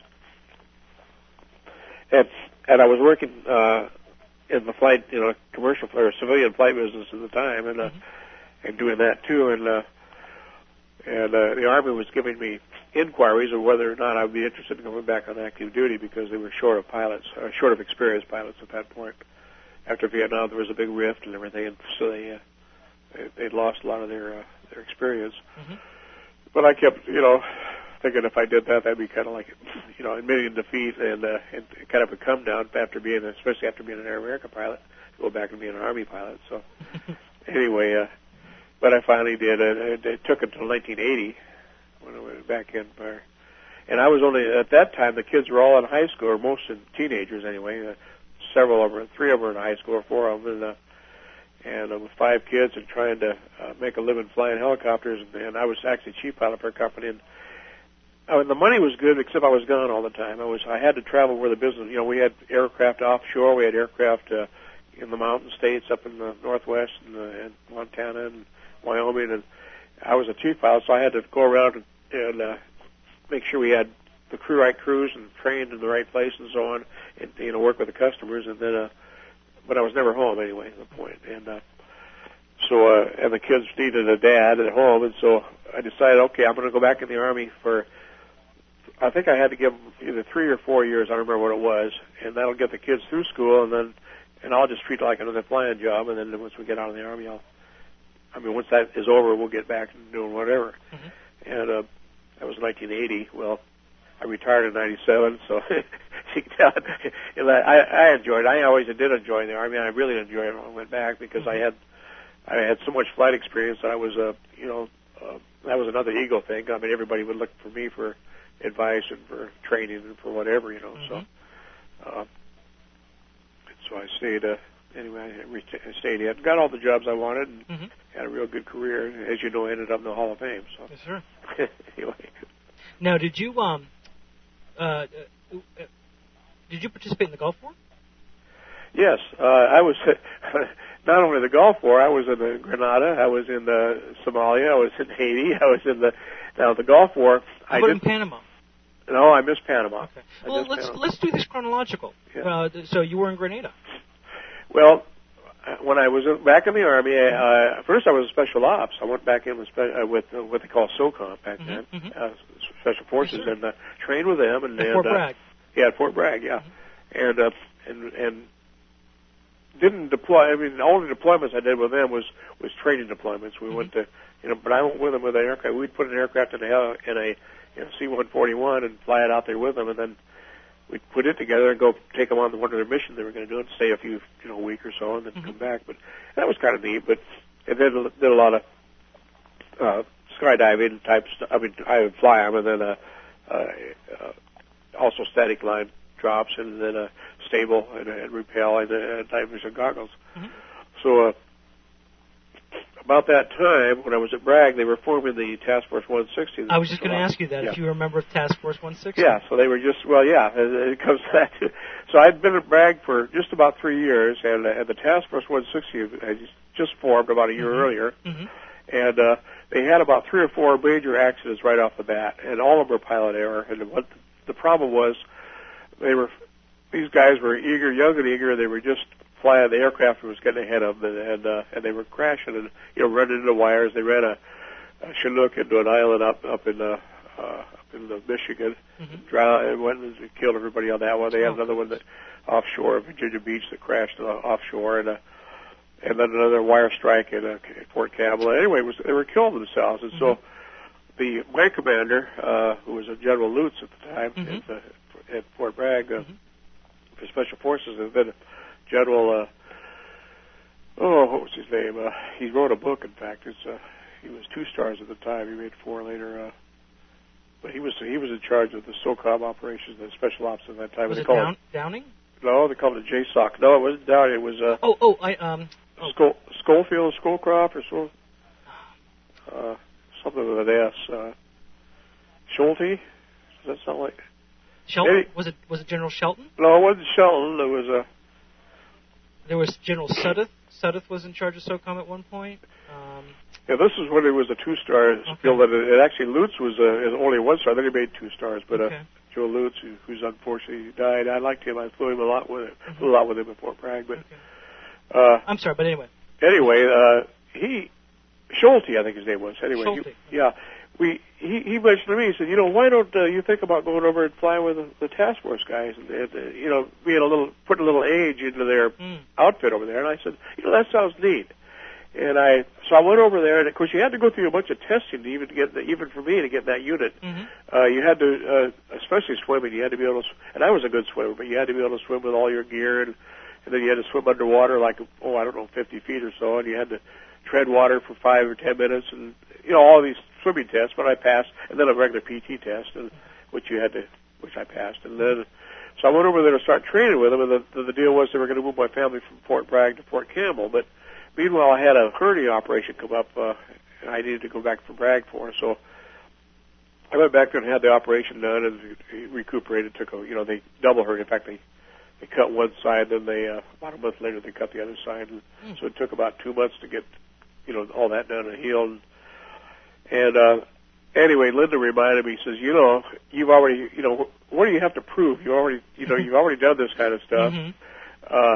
And and I was working uh, in the flight, you know, commercial or civilian flight business at the time, and uh, mm-hmm. and doing that too. And uh, and uh, the Army was giving me inquiries of whether or not I would be interested in going back on active duty because they were short of pilots, or short of experienced pilots at that point. After Vietnam, there was a big rift and everything, and so they uh, they they'd lost a lot of their uh, their experience. Mm-hmm. But I kept, you know, thinking if I did that, that'd be kind of like, you know, admitting defeat and uh, and kind of a come down after being, especially after being an Air America pilot, go back and be an Army pilot. So anyway, uh, but I finally did. It, it took until nineteen eighty. When I went back in there. And I was only, at that time, the kids were all in high school, or most in teenagers anyway. Uh, several of them, three of them were in high school, or four of them. And, uh, and uh, with five kids and trying to uh, make a living flying helicopters. And, and I was actually chief pilot for a company. And uh, the money was good, except I was gone all the time. I was, I had to travel where the business, you know, we had aircraft offshore. We had aircraft uh, in the mountain states up in the Northwest and, uh, and Montana and Wyoming. And I was a chief pilot, so I had to go around and and uh, make sure we had the crew right crews and trained in the right place and so on, and you know work with the customers. And then, uh, but I was never home anyway. At the point, and uh, so uh, and the kids needed a dad at home, and so I decided, okay, I'm going to go back in the Army for. I think I had to give them either three or four years. I don't remember what it was, and that'll get the kids through school, and then and I'll just treat it like another flying job, and then once we get out of the Army, I'll. I mean, once that is over, we'll get back and doing whatever. Mm-hmm. And uh, that was nineteen eighty. Well, I retired in ninety-seven, so you can tell. I, I enjoyed it. I always did enjoy the Army. I really enjoyed it when I went back because I had I had so much flight experience. That I was, uh, you know, uh, that was another ego thing. I mean, everybody would look for me for advice and for training and for whatever, you know. Mm-hmm. So, uh, so I stayed. Uh, anyway, I, re- I stayed in, got all the jobs I wanted, and mm-hmm. had a real good career. As you know, I ended up in the Hall of Fame. So.
Yes, sir.
Anyway.
Now, did you um, uh, uh, did you participate in the Gulf War?
Yes, uh, I was not only the Gulf War. I was in the Grenada. I was in the Somalia. I was in Haiti. I was in the now the Gulf War.
How
I
about
did,
in Panama?
No, I missed Panama.
Okay. Well, let's
Panama.
let's do this chronological. Yeah. Uh, so you were in Grenada.
Well, when I was back in the Army, uh, first I was a special ops. I went back in with, spe- uh, with uh, what they call SOCOM back mm-hmm, then, mm-hmm. Uh, Special Forces, yes, and uh, trained with them. And,
at
and
Fort
uh,
Bragg.
Yeah, at Fort Bragg, yeah. Mm-hmm. And, uh, and and didn't deploy. I mean, the only deployments I did with them was was training deployments. We mm-hmm. went to, you know, but I went with them with an aircraft. We'd put an aircraft in a in a you know, C one forty-one and fly it out there with them, and then we'd put it together and go take them on one of their missions they were going to do and stay a few, you know, a week or so and then mm-hmm. come back. But that was kind of neat. But and then did a lot of uh,
skydiving type stuff. I mean, I would fly them, and then uh, uh, uh, also static line drops, and then a stable and, and rappel and uh, night vision goggles. Mm-hmm. So uh, about that time, when I was at Bragg, they were forming the Task Force one sixty.
I was just going to ask you that,
yeah.
if you remember Task Force one sixty.
Yeah, so they were just, well, yeah, it, it comes to that. Too. So I'd been at Bragg for just about three years, and, uh, and the Task Force one sixty had just formed about a year mm-hmm. earlier. Mm-hmm. And uh, they had about three or four major accidents right off the bat, and all of them were pilot error. And what the problem was, they were, these guys were eager, young and eager. They were just flying. The aircraft was getting ahead of them, and and, uh, and they were crashing and you know running into wires. They ran a, a Chinook into an island up up in uh, uh, up in the Michigan, mm-hmm. drowned and went and killed everybody on that one. They had another one that offshore Virginia Beach that crashed uh, offshore, and uh, and then another wire strike in uh, Fort Campbell. Anyway, it was, they were killing themselves, and mm-hmm. so the wing commander, uh, who was a General Lutz at the time mm-hmm. at, the, at Fort Bragg uh, mm-hmm. for Special Forces, and then General, uh, oh, what was his name? Uh, he wrote a book, in fact. It's, uh, he was two stars at the time. He made four later. Uh, but he was he was in charge of the SOCOM operations, the special ops at that time.
Was
they
it
called
Down-
it,
Downing?
No, they called it J SOC. No, it wasn't Downing. It was uh,
oh oh I um
oh. Skol- Schofield, Scowcroft, or so, uh, something with an S. Uh, Schulte? Does that sound like?
Shelton?
Maybe.
Was it was it General Shelton?
No, it wasn't Shelton. It was a. Uh,
There was General Sudduth. Sudduth was in charge of SOCOM at one point. Um,
yeah, this is when it was a two-star okay. skill. That it, it actually Lutz was uh, only one star. Then he made two stars. But
okay.
uh, Joe Lutz, who, who's unfortunately died, I liked him. I flew him a lot with it. Mm-hmm. Flew a lot with him at Fort Bragg. But
okay.
uh,
I'm sorry, but anyway.
Anyway, uh, he Schulte, I think his name was. Anyway,
Schulte.
He, yeah. We he, he mentioned to me. He said, you know, why don't uh, you think about going over and flying with the, the task force guys and, and uh, you know, being a little putting a little age into their mm. outfit over there? And I said, you know, that sounds neat. And I so I went over there, and of course you had to go through a bunch of testing to even to get the, even for me to get that unit. Mm-hmm. Uh, you had to, uh, especially swimming, you had to be able to. And I was a good swimmer, but you had to be able to swim with all your gear, and, and then you had to swim underwater like oh I don't know fifty feet or so, and you had to tread water for five or ten minutes, and you know all these swimming tests, but I passed, and then a regular P T test, and, which you had to, which I passed, and then so I went over there to start training with them, and the, the, the deal was they were going to move my family from Fort Bragg to Fort Campbell, but meanwhile I had a hernia operation come up, uh, and I needed to go back from Bragg for, so I went back there and had the operation done, and recuperated. Took a, you know, they double hernia. In fact, they they cut one side, then they uh, about a month later they cut the other side, and mm. so it took about two months to get, you know, all that done and healed. And uh, anyway, Linda reminded me, says, you know, you've already, you know, what do you have to prove? You already, you know, you've already done this kind of stuff. Mm-hmm. Uh,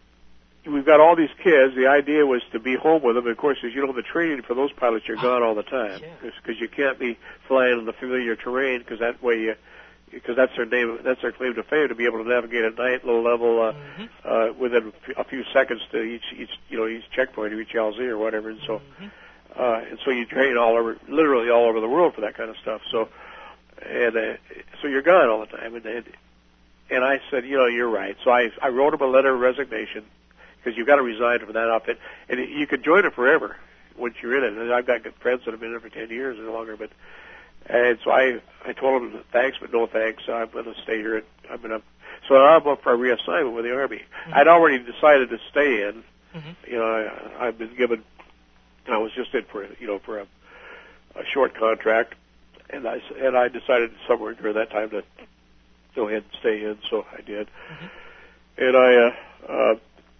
we've got all these kids. The idea was to be home with them. And of course, as you know, the training for those pilots, you're gone all the time because you can't be flying in the familiar terrain because that way you, because that's their name, that's their claim to fame, to be able to navigate at night, low level, uh, mm-hmm. uh, within a few seconds to each, each, you know, each checkpoint, each L Z or whatever. And so. Mm-hmm. Uh, and so you train all over, literally all over the world for that kind of stuff. So, and uh, so you're gone all the time. And, and and I said, you know, you're right. So I I wrote him a letter of resignation because you've got to resign from that outfit, and you can join it forever once you're in it. And I've got good friends that have been there for ten years or longer. But and so I I told him thanks, but no thanks. I'm going to stay here. At, I'm going to. So I'm up for a reassignment with the Army. Mm-hmm. I'd already decided to stay in. Mm-hmm. You know, I, I've been given. I was just in for you know for a, a short contract, and I and I decided somewhere during that time to go ahead and stay in, so I did. Mm-hmm. And I uh, uh,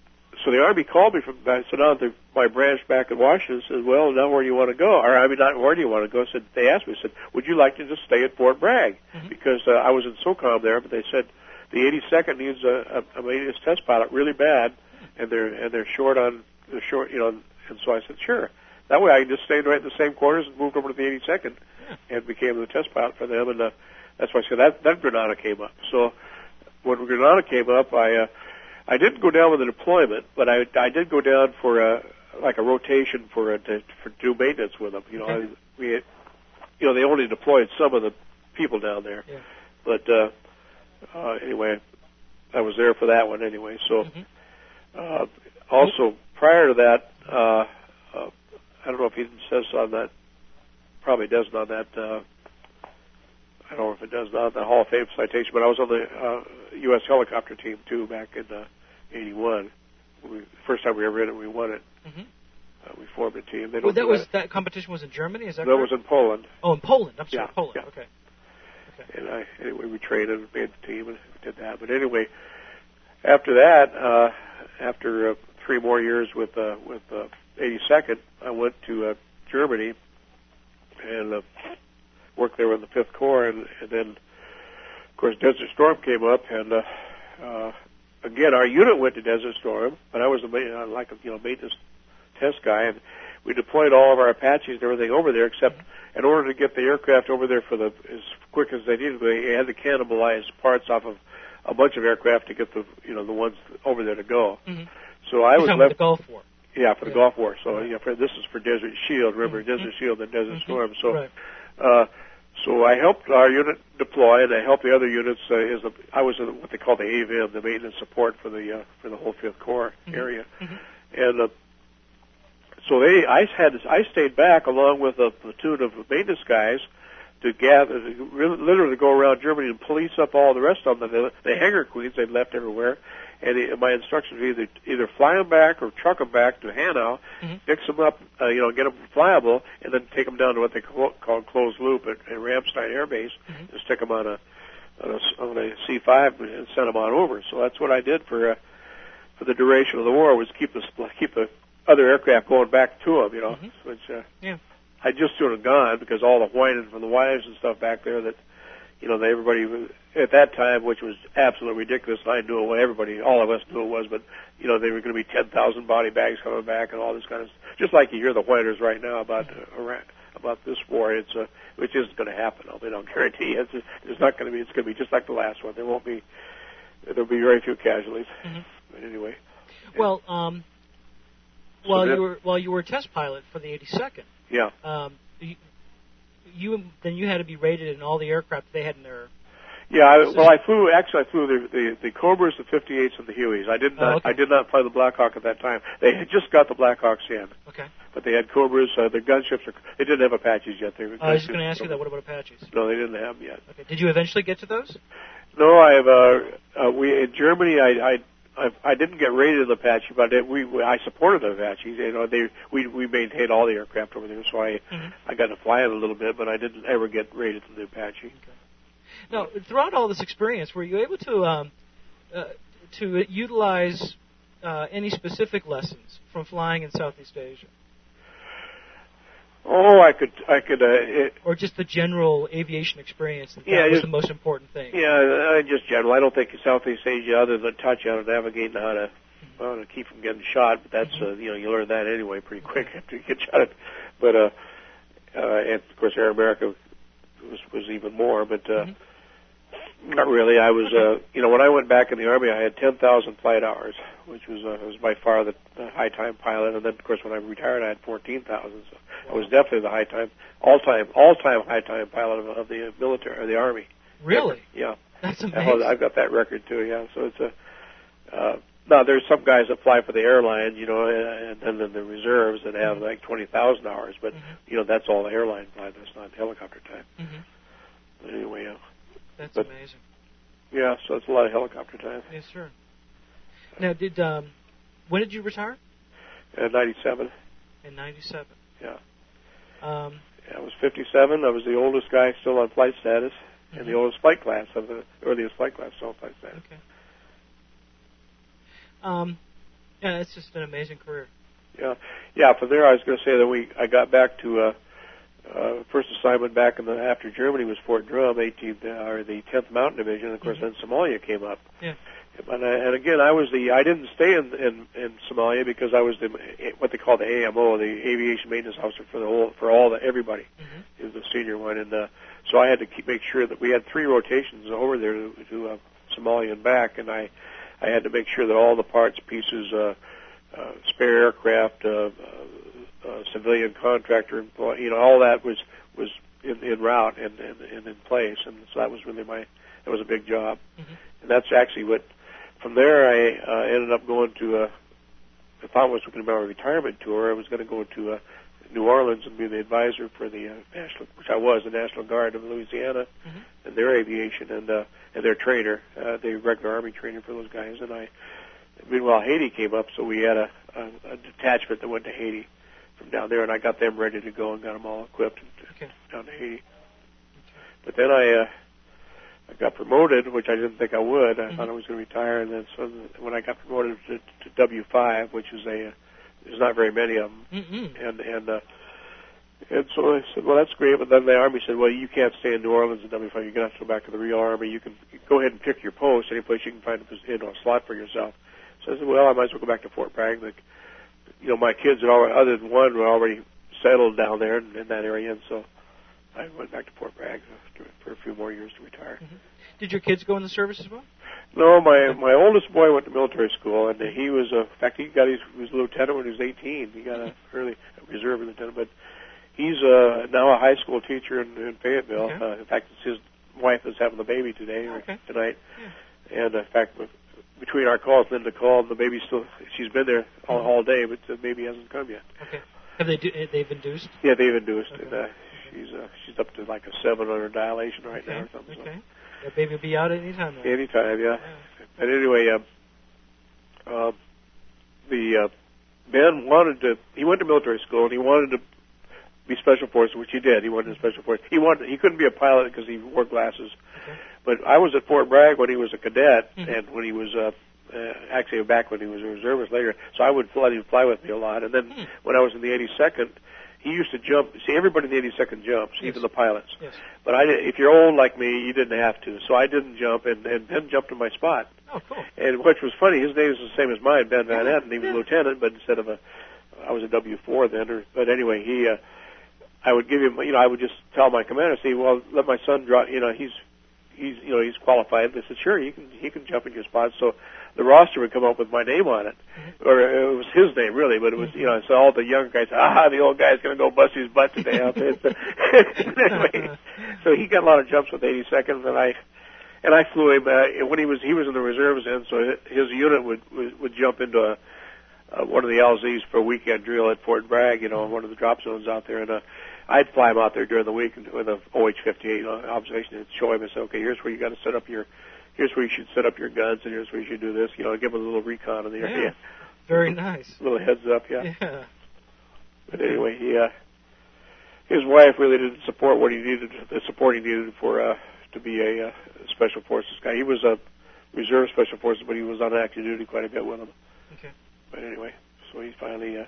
so the Army called me from I said, "On to my branch back in Washington." Said, "Well, now where do you want to go?" Or I mean, not where do you want to go? Said they asked me, said, "Would you like to just stay at Fort Bragg?" Mm-hmm. Because uh, I was in SOCOM there, but they said the eighty-second needs a, a, a maintenance test pilot really bad, and they're and they're short on they're short, you know. And so I said, sure. That way I just stayed right in the same quarters and moved over to the eighty-second yeah. and became the test pilot for them. And uh, that's why I said that, that Grenada came up. So when Grenada came up, I uh, I didn't go down with a deployment, but I I did go down for a like a rotation for a, to for do maintenance with them. You know, okay. I, we had, you know they only deployed some of the people down there, yeah. but uh, uh, anyway, I was there for that one anyway. So mm-hmm. uh, also prior to that. Uh, Uh, I don't know if he says on that probably doesn't on that. Uh, I don't know if it does not the Hall of Fame citation, but I was on the uh, U S helicopter team too back in uh, eighty-one. We, the first time we ever did it, we won it. Mm-hmm. Uh, we formed a team. They don't
well, that
do
was
that.
that competition was in Germany. Is that
that
correct?
was in Poland?
Oh, in Poland. I'm sorry,
yeah,
Poland.
Yeah.
Okay. Okay.
And I anyway we trained and made the team and did that. But anyway, after that, uh, after uh, three more years with uh, with uh, eighty-second, I went to uh, Germany and uh, worked there with the Fifth Corps, and, and then of course Desert Storm came up, and uh, uh, again our unit went to Desert Storm, but I was the ma- uh, like a you know maintenance test guy, and we deployed all of our Apaches and everything over there, except in order to get the aircraft over there for the as quick as they needed, they had to cannibalize parts off of a bunch of aircraft to get the you know the ones over there to go.
Mm-hmm.
So I was left.
The Gulf War.
Yeah, for the
yeah.
Gulf War. So you know, for, this is for Desert Shield. Remember, mm-hmm. Desert Shield and Desert
mm-hmm.
Storm. So,
right.
uh, so I helped our unit deploy, and I helped the other units. Uh, is a, I was in what they call the A V I M, the maintenance support for the uh, for the whole Fifth Corps
mm-hmm.
area,
mm-hmm.
and. Uh, So they, I had, I stayed back along with a platoon of maintenance guys to gather, to really, literally go around Germany and police up all the rest of them. The, the hangar queens they'd left everywhere, and it, my instructions were either either fly them back or truck them back to Hanau, mm-hmm. fix them up, uh, you know, get them flyable, and then take them down to what they call, call closed loop at, at Ramstein Air Base, mm-hmm. and stick them on a on a, on a C five and send them on over. So that's what I did for uh, for the duration of the war, was keep the keep the other aircraft going back to them, you know, mm-hmm. which uh,
yeah.
I just sort of gone because all the whining from the wives and stuff back there that, you know, they, everybody at that time, which was absolutely ridiculous. And I knew what everybody, all of us knew it was, but you know, they were going to be ten thousand body bags coming back and all this kind of stuff. Just like you hear the whiners right now about uh, Iraq, about this war. It's uh, which isn't going to happen. I mean, I'll guarantee you, it's, it's not going to be. It's going to be just like the last one. There won't be. There'll be very few casualties.
Mm-hmm.
But anyway.
Well, um. While so you were while you were a test pilot for the eighty-second,
yeah,
um, you, you then you had to be rated in all the aircraft they had in their.
Yeah, I, well, I flew. Actually, I flew the the, the Cobras, the fifty-eights, and the Hueys. I did not.
Oh, okay.
I did not fly the Black Hawk at that time. They had just got the Black Hawks in.
Okay.
But they had Cobras. Uh, the gunships. Are, they didn't have Apaches yet. They were
I was just going to ask you that. What about Apaches?
No, they didn't have them yet.
Okay. Did you eventually get to those?
No, I have. Uh, uh, we in Germany. I. I I, I didn't get rated in the Apache, but it, we, we I supported the Apaches. You know, they we we maintained all the aircraft over there, so I mm-hmm. I got to fly it a little bit, but I didn't ever get rated in the Apache. Okay.
Now, throughout all this experience, were you able to um, uh, to utilize uh, any specific lessons from flying in Southeast Asia?
Oh, I could, I could, uh, it,
or just the general aviation experience. That,
yeah,
that was
just,
the most important thing.
Yeah, uh, just general. I don't think Southeast Asia, other than touch on navigating how to, mm-hmm. how to keep from getting shot. But that's, mm-hmm. uh, you know, you learn that anyway pretty quick after you get shot. But, uh, uh, and of course, Air America was was even more. But uh, mm-hmm. not really. I was, uh, you know, when I went back in the Army, I had ten thousand flight hours, which was uh, was by far the, the high time pilot. And then, of course, when I retired, I had fourteen thousand. So wow. I was definitely the high time, all time, all time high time pilot of, of the military or the Army.
Really?
Yeah.
That's amazing.
I've got that record too. Yeah. So it's a. Uh, now there's some guys that fly for the airline, you know, and then in the reserves that have mm-hmm. like twenty thousand hours, but mm-hmm. you know that's all the airline flight. That's not helicopter time.
Mm-hmm.
But anyway, yeah.
That's
but,
amazing.
Yeah, so it's a lot of helicopter time.
Yes, sir. Now, did um, when did you retire?
In ninety-seven.
In ninety-seven.
Yeah.
Um,
yeah, I was fifty-seven. I was the oldest guy still on flight status, mm-hmm. and the oldest flight class of the earliest flight class still on flight status.
Okay. Um, yeah, it's just an amazing career.
Yeah, yeah. From there, I was going to say that we I got back to uh, uh, first assignment back in the after Germany was Fort Drum, eighteenth uh, or the tenth Mountain Division. And of course, mm-hmm. then Somalia came up.
Yeah.
And, I, and again, I was the I didn't stay in, in in Somalia because I was the what they call the A M O, the Aviation Maintenance Officer for the whole for all the everybody. Mm-hmm. He was the senior one, and uh, so I had to keep, make sure that we had three rotations over there to, to uh, Somalia and back, and I. I had to make sure that all the parts, pieces, uh, uh, spare aircraft, uh, uh, uh, civilian contractor, employee, you know, all that was was in, in route and, and, and in place, and so that was really my that was a big job, mm-hmm. and that's actually what. From there, I uh, ended up going to. Uh, I thought I was going to be on a retirement tour. I was going to go to uh, New Orleans and be the advisor for the uh, national, which I was, the National Guard of Louisiana, mm-hmm. and their aviation and uh, and their trainer, uh, the regular Army trainer for those guys. And I, meanwhile, Haiti came up, so we had a, a, a detachment that went to Haiti from down there, and I got them ready to go and got them all equipped and
okay.
down to Haiti. But then I. Uh, I got promoted, which I didn't think I would. I mm-hmm. thought I was going to retire, and then so when I got promoted to, to W five, which is a, uh, there's not very many of them,
mm-hmm.
and and uh, and so I said, well, that's great. But then the Army said, well, you can't stay in New Orleans in W five. You're going to have to go back to the real Army. You can go ahead and pick your post any place you can find a, you know, a slot for yourself. So I said, well, I might as well go back to Fort Bragg. Like, you know, my kids had already, other than one, were already settled down there in, in that area, and so I went back to Fort Bragg for a few more years to retire.
Mm-hmm. Did your kids go in the service as well?
No, my my oldest boy went to military school, and he was a. In fact, he got his he was a lieutenant when he was eighteen. He got a early a reserve lieutenant, but he's uh, now a high school teacher in, in Fayetteville.
Okay.
Uh, in fact, it's his wife that's having the baby today or
okay.
tonight.
Yeah.
And uh, in fact, between our calls, Linda called. The baby's still. She's been there all, all day, but the baby hasn't come yet.
Okay. Have they do, they've induced?
Yeah, they've induced.
Okay.
And, uh, she's uh, she's up to like a seven under dilation right
okay.
now or something.
Okay.
So.
That baby will be out at any time now.
Anytime, yeah.
yeah.
But anyway, uh, uh, the uh, Ben wanted to. He went to military school and he wanted to be special forces, which he did. He wanted to special forces. He wanted. He couldn't be a pilot because he wore glasses.
Okay.
But I was at Fort Bragg when he was a cadet,
mm-hmm.
and when he was uh, uh, actually back when he was a reservist later. So I would let him fly with me a lot. And then mm-hmm. when I was in the eighty-second. He used to jump. See, everybody in the eighty-second jumps,
yes.
even the pilots.
Yes.
But I, if you're old like me, you didn't have to. So I didn't jump, and, and Ben jumped in my spot.
Oh, cool.
And which was funny, his name was the same as mine, Ben Van Etten. He was
yeah.
a lieutenant, but instead of a, I was a W four then. Or, but anyway, he, uh, I would give him, you know, I would just tell my commander, say, well, let my son draw. You know, he's, he's, you know, he's qualified. They said, sure, he can, he can jump in your spot. So the roster would come up with my name on it, mm-hmm. or it was his name really, but it was, mm-hmm. you know, so all the young guys, ah, the old guy's going to go bust his butt today out there. So, anyway, so he got a lot of jumps with eighty-second, and I, and I flew him uh, when he was he was in the reserves then, so his unit would would, would jump into a, uh, one of the L Zs for a weekend drill at Fort Bragg, you know, one of the drop zones out there, and uh, I'd fly him out there during the week with a O H fifty-eight, you know, observation, and show him and say, okay, here's where you got to set up your. Here's where you should set up your guns, and here's where you should do this. You know, give them a little recon in the area.
Yeah. Very nice.
A little heads up, yeah.
Yeah.
But anyway, he, uh, his wife really didn't support what he needed, the support he needed for uh, to be a uh, special forces guy. He was a reserve special forces, but he was on active duty quite a bit with them.
Okay.
But anyway, so he finally uh,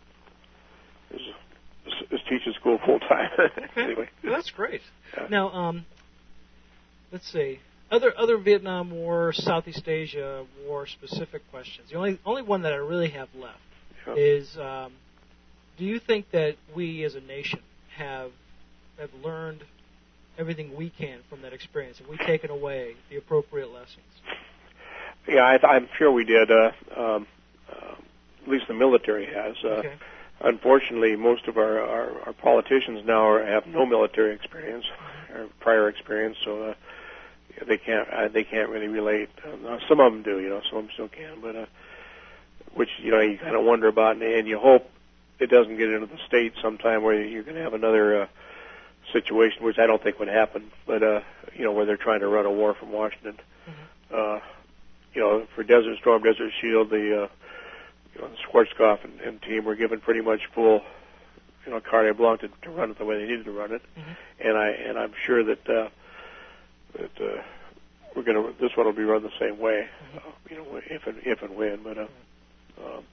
is, is teaching school full time.
Okay.
Anyway,
well, that's great.
Yeah.
Now, um, let's see. Other other Vietnam War, Southeast Asia War specific questions. The only only one that I really have left
yeah.
is: um, do you think that we as a nation have have learned everything we can from that experience? Have we taken away the appropriate lessons?
Yeah, I th- I'm sure we did. Uh, um, uh, at least the military has. Uh,
okay.
Unfortunately, most of our, our, our politicians now are, have no military experience or prior experience, so. Uh, They can't. Uh, they can't really relate. Uh, some of them do, you know. Some of them still can, but uh, which you know you kind of wonder about, and, and you hope it doesn't get into the states sometime where you're going to have another uh, situation, which I don't think would happen. But uh, you know, where they're trying to run a war from Washington. Mm-hmm. Uh, you know, for Desert Storm, Desert Shield, the uh, you know, the Schwarzkopf and, and team were given pretty much full, you know, carte blanche to, to run it the way they needed to run it, mm-hmm. and I and I'm sure that. Uh, That uh, we're going to. This one will be run the same way, uh, you know, if and if and when. But uh, um,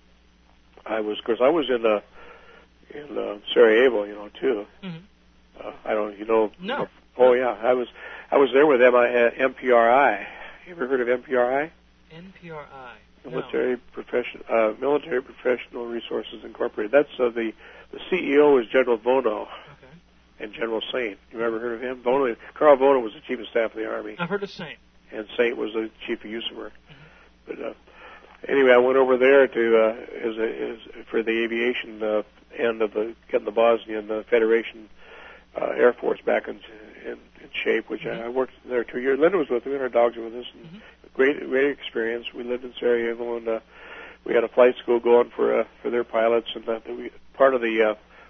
I was, of course, I was in uh, in uh, Sarajevo, you know, too. Mm-hmm. Uh, I don't, you know.
No.
Oh yeah, I was. I was there with them. I had M P R I. You ever heard of M P R I?
N P R I.
Military
no.
Profession, uh, Military Professional Resources Incorporated. That's uh, the the C E O is General Bono. And General Saint. You ever heard of him? Bono, Carl Bono was the Chief of Staff of the Army.
I've heard of Saint.
And Saint was the Chief of U S A M R. Mm-hmm. But uh, anyway, I went over there to uh, as, a, as for the aviation uh, end of the getting the Bosnian uh, Federation uh, Air Force back in, in, in shape. Which mm-hmm. I, I worked there two years. Linda was with me, and our dogs were with us. And mm-hmm. Great, great experience. We lived in Sarajevo, and uh, we had a flight school going for uh, for their pilots, and uh, we, part of the uh,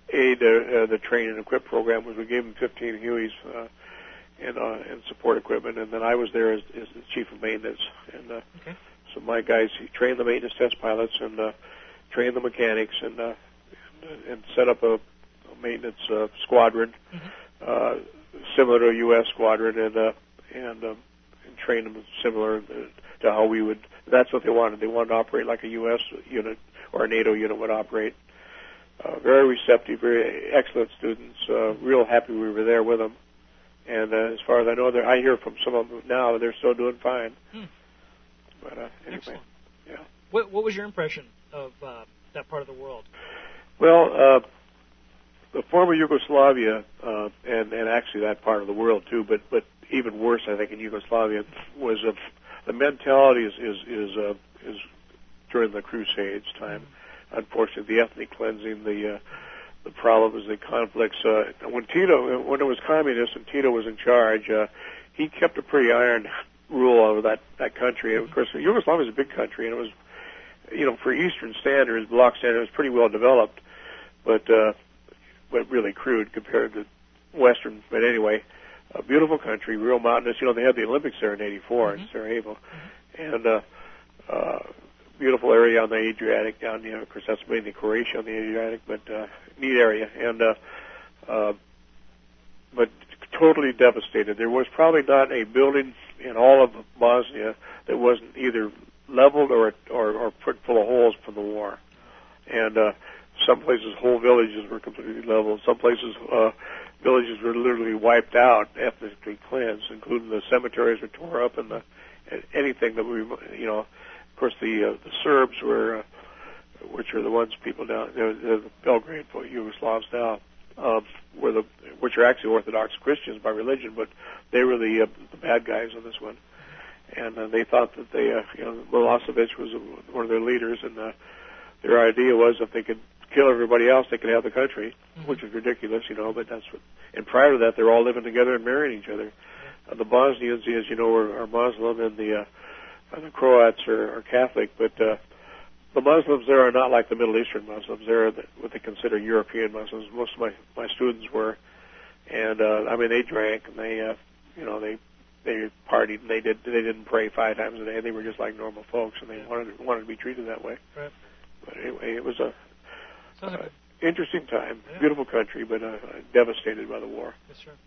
aid uh, uh, the train and equip program was we gave them fifteen Hueys uh, and uh, and support equipment, and then I was there as, as the chief of maintenance, and uh, okay. so my guys trained the maintenance test pilots and uh, trained the mechanics and uh, and, and set up a, a maintenance uh, squadron mm-hmm. uh, similar to a U S squadron, and uh, and, um, and trained them similar to how we would. That's what they wanted. They wanted to operate like a U S unit or a NATO unit would operate. Uh, very receptive, very excellent students. Uh, real happy we were there with them. And uh, as far as I know, I hear from some of them now they're still doing fine. Hmm. But uh, anyway,
excellent.
Yeah.
What, what was your impression of uh, that part of the world?
Well, uh, the former Yugoslavia, uh, and and actually that part of the world too, but but even worse, I think, in Yugoslavia was a, the mentality is is is, uh, is during the Crusades time. Mm-hmm. Unfortunately, the ethnic cleansing, the uh, the problems, the conflicts. Uh, when Tito, when it was communist and Tito was in charge, uh, he kept a pretty iron rule over that that country. And of course, Yugoslavia is a big country, and it was, you know, for Eastern standards, bloc standards, it was pretty well developed, but uh, but really crude compared to Western. But anyway, a beautiful country, real mountainous. You know, they had the Olympics there in eighty-four mm-hmm. in Sarajevo, mm-hmm. and uh, uh, beautiful area on the Adriatic down there. Of course, that's mainly Croatia on the Adriatic, but uh, neat area. And uh, uh, but totally devastated. There was probably not a building in all of Bosnia that wasn't either leveled or or, or put full of holes from the war. And uh, some places, whole villages were completely leveled. Some places, uh, villages were literally wiped out, ethnically cleansed, including the cemeteries were tore up, and the anything that we, you know, of course, the uh, the Serbs were, uh, which are the ones people down, the, the Belgrade Yugoslavs now, uh, were the which are actually Orthodox Christians by religion, but they were the uh, the bad guys on this one, and uh, they thought that they, uh, you know, Milosevic was one of their leaders, and uh, their idea was if they could kill everybody else, they could have the country, mm-hmm. which is ridiculous, you know. But that's what. And prior to that, they're all living together and marrying each other. Mm-hmm. Uh, the Bosnians, as you know, are, are Muslim, and the uh, and the Croats are, are Catholic, but uh, the Muslims there are not like the Middle Eastern Muslims. They're the, what they consider European Muslims. Most of my, my students were, and uh, I mean they drank and they, uh, you know, they they partied and they did they didn't pray five times a day. They were just like normal folks, and they yeah. wanted wanted to be treated that way.
Right.
But anyway, it was a
Sounds
uh,
like
interesting time,
yeah.
beautiful country, but uh, devastated by the war.
Yes, sir.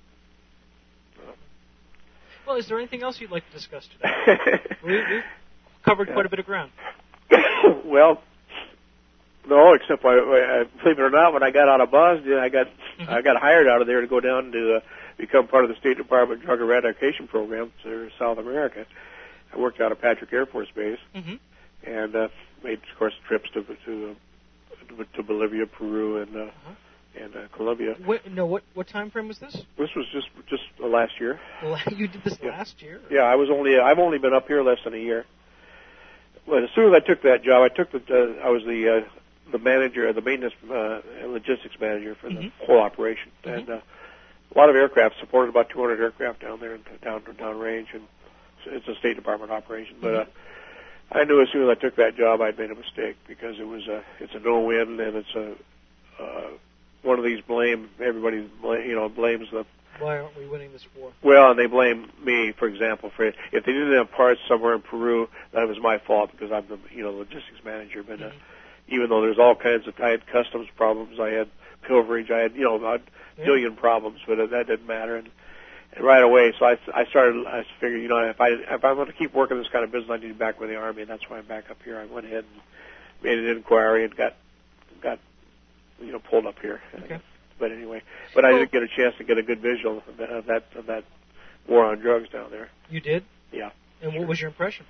Uh,
Well, is there anything else you'd like to discuss today? we, we've covered
yeah.
quite a bit of ground.
Well, no, except I, I, believe it or not, when I got out of Bosnia, I got mm-hmm. I got hired out of there to go down to uh, become part of the State Department Drug Eradication Program for South America. I worked out of Patrick Air Force Base, mm-hmm. and uh, made, of course, trips to to uh, to Bolivia, Peru, and uh, uh-huh. and uh, Colombia.
What, no, what what time frame was this?
This was just just uh, last year.
Well, you did this
yeah.
last year?
Yeah, I was only I've only been up here less than a year. Well, as soon as I took that job, I took the uh, I was the uh, the manager, the maintenance uh, logistics manager for the mm-hmm. whole operation, mm-hmm. and uh, a lot of aircraft supported about two hundred aircraft down there and down down range, and it's a State Department operation. But uh, I knew as soon as I took that job, I'd made a mistake because it was a it's a no-win, and it's a uh, one of these blame everybody blame, you know blames the.
Why aren't we winning this war?
Well, and they blame me, for example, for if they didn't have parts somewhere in Peru, that was my fault because I'm the you know logistics manager. But uh, mm-hmm. even though there's all kinds of tight customs problems, I had pilferage, I had you know a yeah. billion problems, but uh, that didn't matter. And, and right away, so I, I started. I figured, you know, if I if I want to keep working this kind of business, I need to be back with the Army, and that's why I'm back up here. I went ahead and made an inquiry and got got you know pulled up here.
Okay.
But anyway, but I didn't get a chance to get a good visual of that, of that of that war on drugs down there.
You did?
Yeah.
And
sure.
what was your impression?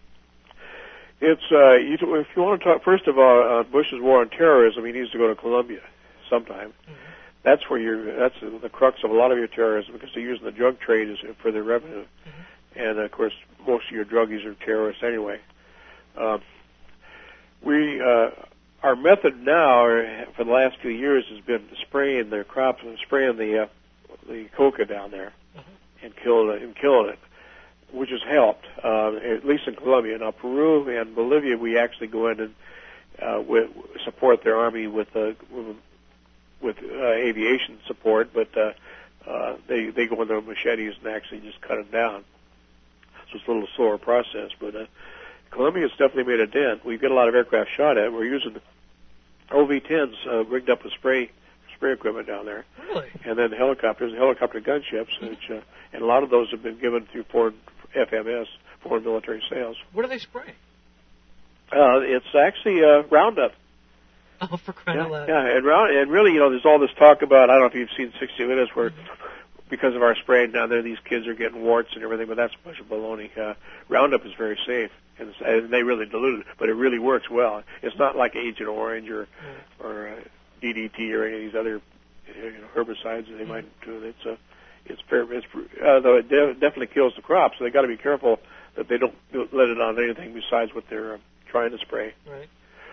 It's uh, you, if you want to talk first of all, uh, Bush's war on terrorism, he needs to go to Colombia sometime. Mm-hmm. That's where you're. That's the crux of a lot of your terrorism because they're using the drug trade as for their revenue, mm-hmm. and of course most of your druggies are terrorists anyway. Uh, we. Uh, Our method now, or for the last few years, has been spraying their crops and spraying the uh, the coca down there mm-hmm. and killing it, and killing it, which has helped, uh, at least in Colombia. Now, Peru and Bolivia, we actually go in and uh, with, support their army with, uh, with with uh, aviation support, but uh, uh, they they go in their machetes and actually just cut them down. So it's a little slower process, but uh, Columbia's definitely made a dent. We get a lot of aircraft shot at. We're using O V tens uh, rigged up with spray spray equipment down there.
Really?
And then helicopters, helicopter gunships, which, uh, and a lot of those have been given through foreign F M S, foreign military sales.
What do they spray?
Uh, it's actually uh, Roundup.
Oh, for crying out
Yeah,
loud.
yeah, and, round, and really, you know, there's all this talk about, I don't know if you've seen sixty minutes where, mm-hmm. because of our spraying down there, these kids are getting warts and everything, but that's a bunch of baloney. Uh, Roundup is very safe, and, it's, and they really dilute it, but it really works well. It's not like Agent Orange or, mm-hmm. or uh, D D T or any of these other you know, herbicides that they mm-hmm. might do. It's a, it's fair, it's, uh, though it de- definitely kills the crops, so they got to be careful that they don't let it on anything besides what they're uh, trying to spray.
Right.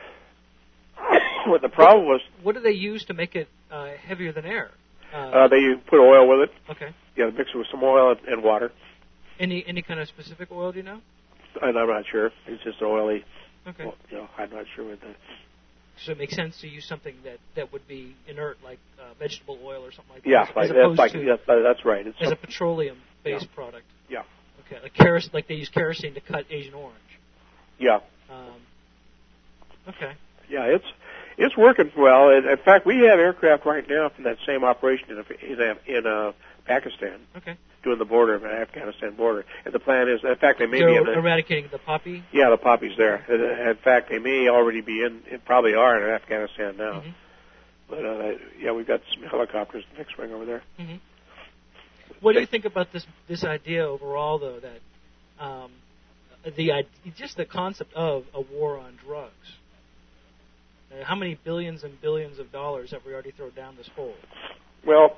What the problem was...
What do they use to make it uh, heavier than air? Uh,
uh, they put oil with it.
Okay.
Yeah, mix it with some oil and water.
Any any kind of specific oil, do you know?
And I'm not sure. It's just oily.
Okay.
Well, you know, I'm not sure what that...
So it makes sense to use something that, that would be inert, like uh, vegetable oil or something like that.
Yeah,
as,
like,
as
that's, like,
to,
yeah, that's right. It's
as
some,
a petroleum-based
yeah.
product.
Yeah.
Okay, like kerosene, like they use kerosene to cut Agent Orange.
Yeah.
Um, okay.
Yeah, it's it's working well. In, in fact, we have aircraft right now from that same operation in in, in uh, Pakistan.
Okay.
Doing the border, the Afghanistan border, and the plan is, in fact, they may
They're
be in the,
eradicating the poppy.
Yeah, the poppies there. In fact, they may already be in, probably are in Afghanistan now.
Mm-hmm.
But uh, yeah, we've got some helicopters, fixed wing over there.
Mm-hmm. What do you think about this this idea overall, though, that um, the just the concept of a war on drugs? Uh, how many billions and billions of dollars have we already thrown down this hole?
Well,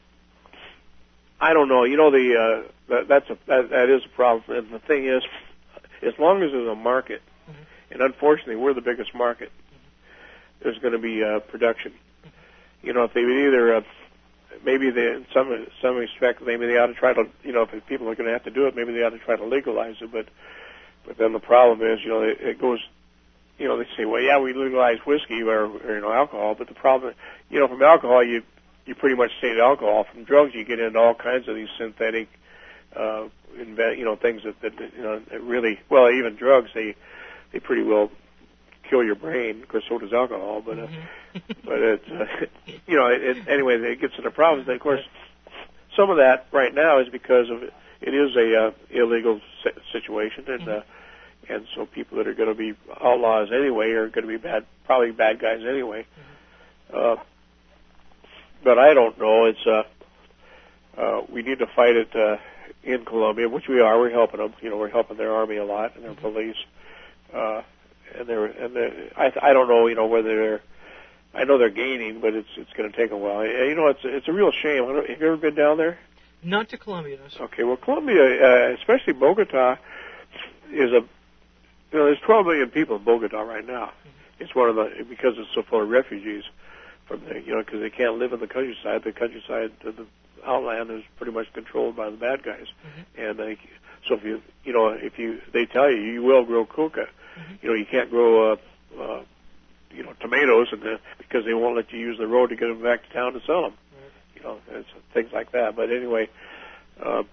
I don't know. You know, the uh, that, that's a that, that is a problem. And the thing is, as long as there's a market, mm-hmm. and unfortunately we're the biggest market, mm-hmm. there's going to be uh, production. Mm-hmm. You know, if they would either uh, maybe they, in some some respect, maybe they ought to try to, you know, if people are going to have to do it, maybe they ought to try to legalize it. But but then the problem is, you know, it, it goes. You know, they say, well, yeah, we legalize whiskey or, or you know alcohol, but the problem, you know, from alcohol you you pretty much stay to alcohol. From drugs, you get into all kinds of these synthetic, uh, inve- you know, things that, that you know that really, well, even drugs, they they pretty well kill your brain. Of course, so does alcohol, but uh, mm-hmm. but it, uh, you know, it, it, anyway, it gets into problems. And of course, some of that right now is because of it, it is a uh, illegal situation, and mm-hmm. uh, and so people that are going to be outlaws anyway are going to be bad, probably bad guys anyway. Mm-hmm. Uh, but I don't know. It's uh, uh, we need to fight it uh, in Colombia, which we are. We're helping them. You know, we're helping their army a lot and their mm-hmm. police. Uh, and they're and they're, I I don't know. You know whether they're. I know they're gaining, but it's it's going to take a while. You know, it's it's a real shame. Have you ever been down there?
Not to Colombia, no, sir.
Okay, well, Colombia, uh, especially Bogota, is a you know there's twelve million people in Bogota right now. Mm-hmm. It's one of the because it's so full of refugees from the you know because they can't live in the countryside. The countryside, the, the outland is pretty much controlled by the bad guys, mm-hmm. and they, so if you you know if you they tell you you will grow coca, mm-hmm. you know you can't grow uh, uh, you know tomatoes and the, because they won't let you use the road to get them back to town to sell them. You know, it's things like that. But anyway, uh,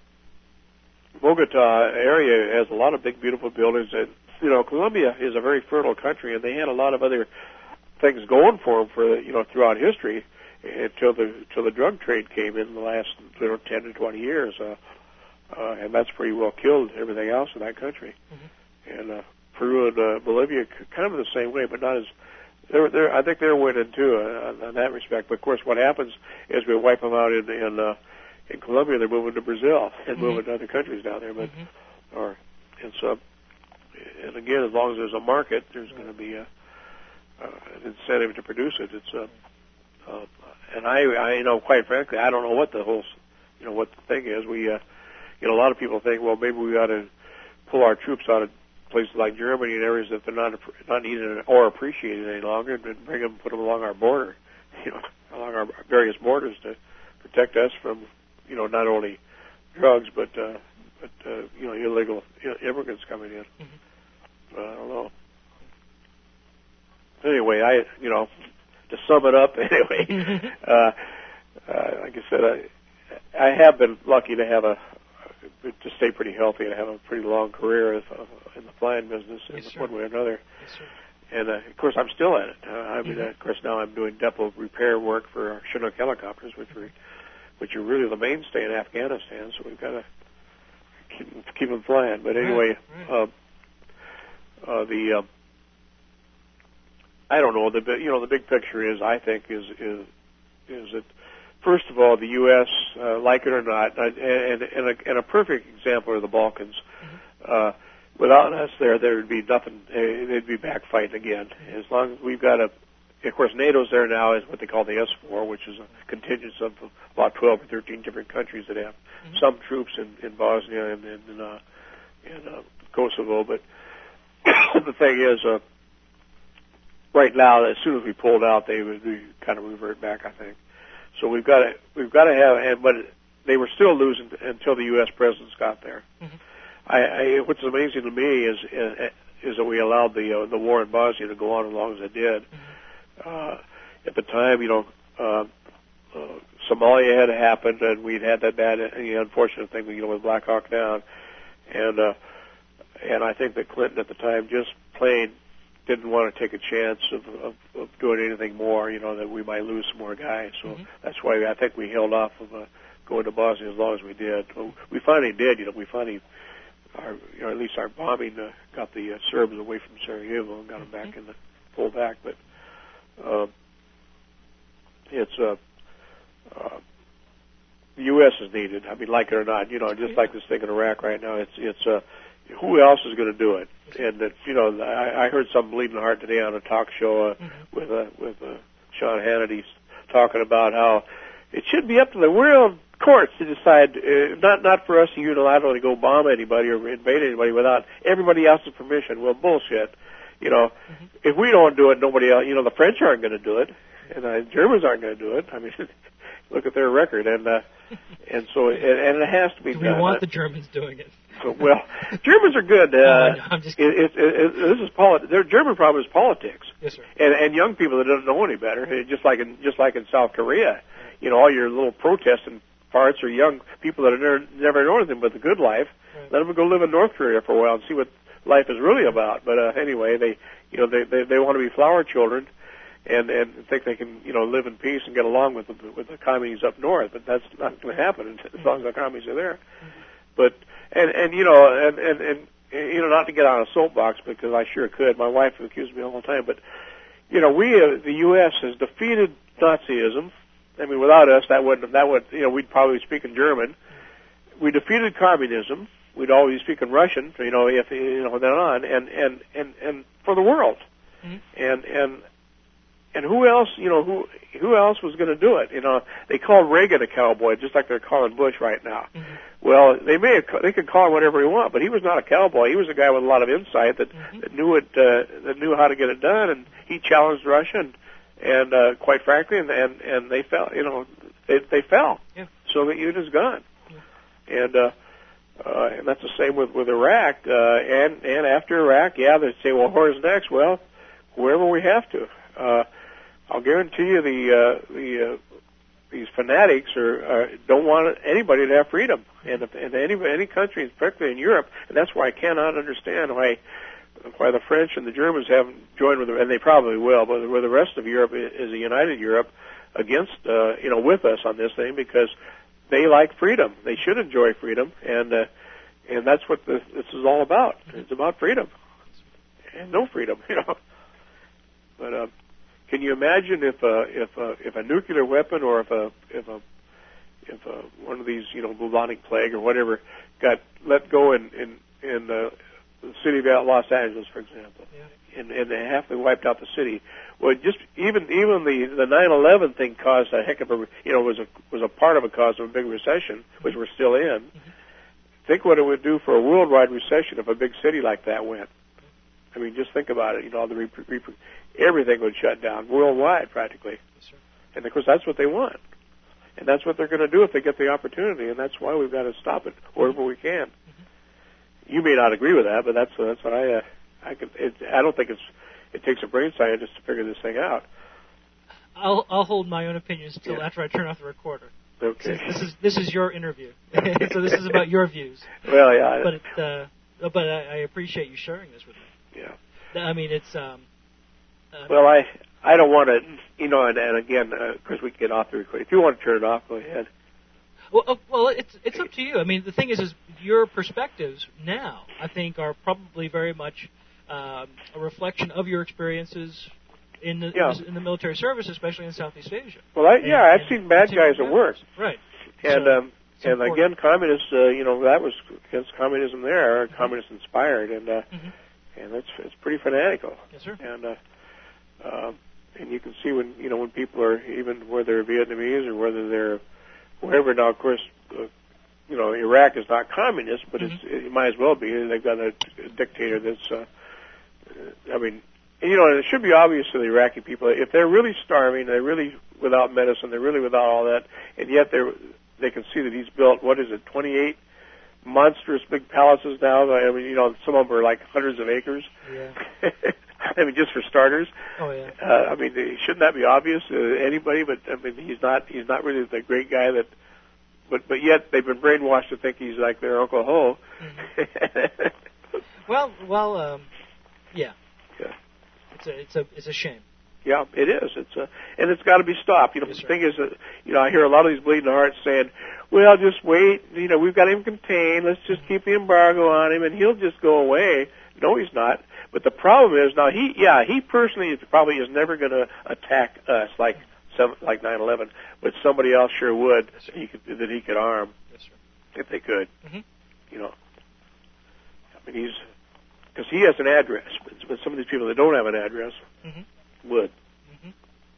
Bogota area has a lot of big, beautiful buildings. And you know, Colombia is a very fertile country, and they had a lot of other things going for them for you know throughout history until the until the drug trade came in the last you know, ten to twenty years, uh, uh, and that's pretty well killed everything else in that country. Mm-hmm. And uh, Peru and uh, Bolivia, kind of the same way, but not as. They're, they're, I think they're winning too uh, in that respect. But of course, what happens is we wipe them out in in, uh, in Colombia. They're moving to Brazil and mm-hmm. moving to other countries down there. But mm-hmm. or and so and again, as long as there's a market, there's going to be a, uh, an incentive to produce it. It's uh, uh, and I, I you know quite frankly, I don't know what the whole you know what the thing is. We uh, you know a lot of people think well maybe we ought to pull our troops out of places like Germany and areas that they're not not needed or appreciated any longer, and bring them, put them along our border, you know, along our various borders to protect us from, you know, not only drugs but uh, but uh, you know illegal immigrants coming in. Mm-hmm. uh, I don't know. Anyway, I you know to sum it up, anyway, uh, uh, like I said, I, I have been lucky to have a to stay pretty healthy and have a pretty long career in the flying business in
yes,
one way or another.
Yes, sir.
And uh, of course, I'm still at it. Uh, I mean, mm-hmm. uh, of course, now I'm doing depot repair work for our Chinook helicopters, which are which are really the mainstay in Afghanistan. So we've got to keep, keep them flying. But anyway,
right, right.
Uh, uh, the uh, I don't know. The you know the big picture is I think is is is that first of all the U S uh, like it or not, and and, and, a, and a perfect example are the Balkans. Mm-hmm. Uh, without us there, there would be nothing. Uh, they'd be back fighting again. As long as we've got a, of course, NATO's there now is what they call the S four, which is a contingent of about twelve or thirteen different countries that have mm-hmm. some troops in, in Bosnia and in uh, in uh, Kosovo. But the thing is. Uh, Right now, as soon as we pulled out, they would we kind of revert back, I think. So we've got to we've got to have, and but they were still losing until the U S presidents got there. Mm-hmm. I, I, what's amazing to me is is that we allowed the uh, the war in Bosnia to go on as long as it did. Mm-hmm. Uh, at the time, you know, uh, uh, Somalia had happened, and we'd had that bad, you know, unfortunate thing, you know, with Black Hawk Down, and uh, and I think that Clinton at the time just plain didn't want to take a chance of, of, of doing anything more, you know, that we might lose some more guys. So mm-hmm. that's why I think we held off of uh, going to Bosnia as long as we did. Well, we finally did, you know, we finally, our, you know, at least our bombing uh, got the uh, Serbs away from Sarajevo and got them back in the, pulled back. But uh, it's, uh, uh, the U S is needed. I mean, like it or not, you know, just like this thing in Iraq right now, it's, it's, uh, who else is going to do it? And that, you know, I, I heard some bleeding heart today on a talk show uh, mm-hmm. with uh, with uh, Sean Hannity talking about how it should be up to the world courts to decide, uh, not not for us to unilaterally go bomb anybody or invade anybody without everybody else's permission. Well, bullshit. You know, mm-hmm. if we don't do it, nobody else. You know, the French aren't going to do it, and the uh, Germans aren't going to do it. I mean, look at their record, and uh, and so and, and it has to be
do
done.
We want the Germans doing it.
Well, Germans are good. Uh,
no, no, I'm just
it, it, it, this is politi- Their German problem is politics.
Yes, sir.
And, and young people that don't know any better, just like in just like in South Korea. You know, all your little protesting parts are young people that have never never known anything but the good life. Right. Let them go live in North Korea for a while and see what life is really about. But uh, anyway, they you know they, they they want to be flower children, and and think they can you know live in peace and get along with the with the communists up north. But that's not going to happen as long as the communists are there. Mm-hmm. But And, and you know, and, and, and, you know, not to get on a soapbox because I sure could. My wife accused me all the time. But, you know, we, uh, the U S has defeated Nazism. I mean, without us, that wouldn't, that would, you know, we'd probably speak in German. We defeated communism. We'd always speak in Russian, you know, if, you know, then on, and, and, and, and for the world. Mm-hmm. And, and, and who else, you know, who, who else was going to do it? You know, they called Reagan a cowboy, just like they're calling Bush right now. Mm-hmm. Well, they may have, they could call him whatever he want, but he was not a cowboy. He was a guy with a lot of insight that, mm-hmm. that knew it, uh, that knew how to get it done, and he challenged Russia, and, and uh, quite frankly, and, and and they fell. You know, they they fell.
Yeah.
Soviet Union's gone,
yeah.
and uh, uh, and that's the same with with Iraq. Uh, and and after Iraq, yeah, they say, well, where's next? Well, wherever we have to. Uh, I'll guarantee you the uh, the uh, these fanatics are, uh, don't want anybody to have freedom, and if, and any any country, particularly in Europe, and that's why I cannot understand why why the French and the Germans haven't joined with them, and they probably will, but where the rest of Europe is a united Europe against uh, you know with us on this thing, because they like freedom. They should enjoy freedom, and uh, and that's what this, this is all about. It's about freedom and no freedom, you know. But uh, can you imagine if a if a if a nuclear weapon, or if a if a if a, one of these you know bubonic plague or whatever got let go in in in the, the city of Los Angeles, for example, yeah. and and they halfway wiped out the city? Well, just even even the the nine eleven thing caused a heck of a you know was a was a part of a cause of a big recession, which we're still in. Mm-hmm. Think what it would do for a worldwide recession if a big city like that went. I mean, just think about it. You know, the rep- rep- everything would shut down worldwide practically.
Yes, sir.
And of course, that's what they want, and that's what they're going to do if they get the opportunity. And that's why we've got to stop it wherever we can. Mm-hmm. You may not agree with that, but that's that's what I uh, I could. It, I don't think it's it takes a brain scientist to figure this thing out.
I'll I'll hold my own opinions until
Yeah.
after I turn off the recorder.
Okay.
Since this is this is your interview, so this is about your views.
Well, yeah.
But it, uh, but I, I appreciate you sharing this with me.
Yeah.
I mean, it's um. Uh,
Well, I I don't want to, you know, and, and again, uh, of course, we can get off the recording. If you want to turn it off, go ahead.
Well, uh, well, it's it's up to you. I mean, the thing is, is your perspectives now, I think, are probably very much um, a reflection of your experiences in the
Yeah.
in the military service, especially in Southeast Asia.
Well, I,
And-
yeah, I've
and
seen bad
continuing
guys at
to-
work,
Right.
and
So,
um,
it's
and
important.
again, communists, uh, you know, that was against communism there, mm-hmm. communist inspired, and uh,
Mhm.
and that's it's pretty fanatical.
Yes, sir.
And uh, um, and you can see when you know when people are even whether they're Vietnamese or whether they're wherever. Now, of course, uh, you know, Iraq is not communist, but
Mhm.
it's, it might as well be. They've got a, a dictator that's. Uh, I mean, and, you know, and it should be obvious to the Iraqi people if they're really starving, they're really without medicine, they're really without all that, and yet they're they can see that he's built what is it, twenty-eight monstrous big palaces now. I mean, you know, some of them are like hundreds of acres.
Yeah.
I mean, just for starters.
Oh yeah.
Uh, I mean, shouldn't that be obvious to anybody? But I mean, he's not. He's not really the great guy that. But but yet they've been brainwashed to think he's like their Uncle Ho.
Mm-hmm. well, well, um, yeah.
Yeah.
It's a it's a it's a shame.
Yeah, it is. It's a, and it's got to be stopped. You know,
Yes,
the
sir.
thing is that you know I hear a lot of these bleeding hearts saying, "Well, just wait. You know, we've got him contained. Let's just
Mm-hmm.
keep the embargo on him, and he'll just go away." No, he's not. But the problem is now he, yeah, he personally is, probably is never going to attack us like some like nine eleven, but somebody else sure would.
Yes, sir.
He could that he could arm
Yes, sir.
if they could.
Mm-hmm.
You know, I mean he's because he has an address, but, but some of these people that don't have an address
Mm-hmm.
would.
Mm-hmm.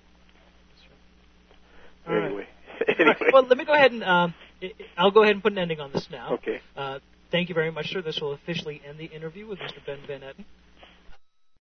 All right.
Anyway,
All
anyway.
right. Well, let me go ahead and um, I- I'll go ahead and put an ending on this now.
Okay.
Uh, thank you very much, sir. This will officially end the interview with Mister Ben Van Etten.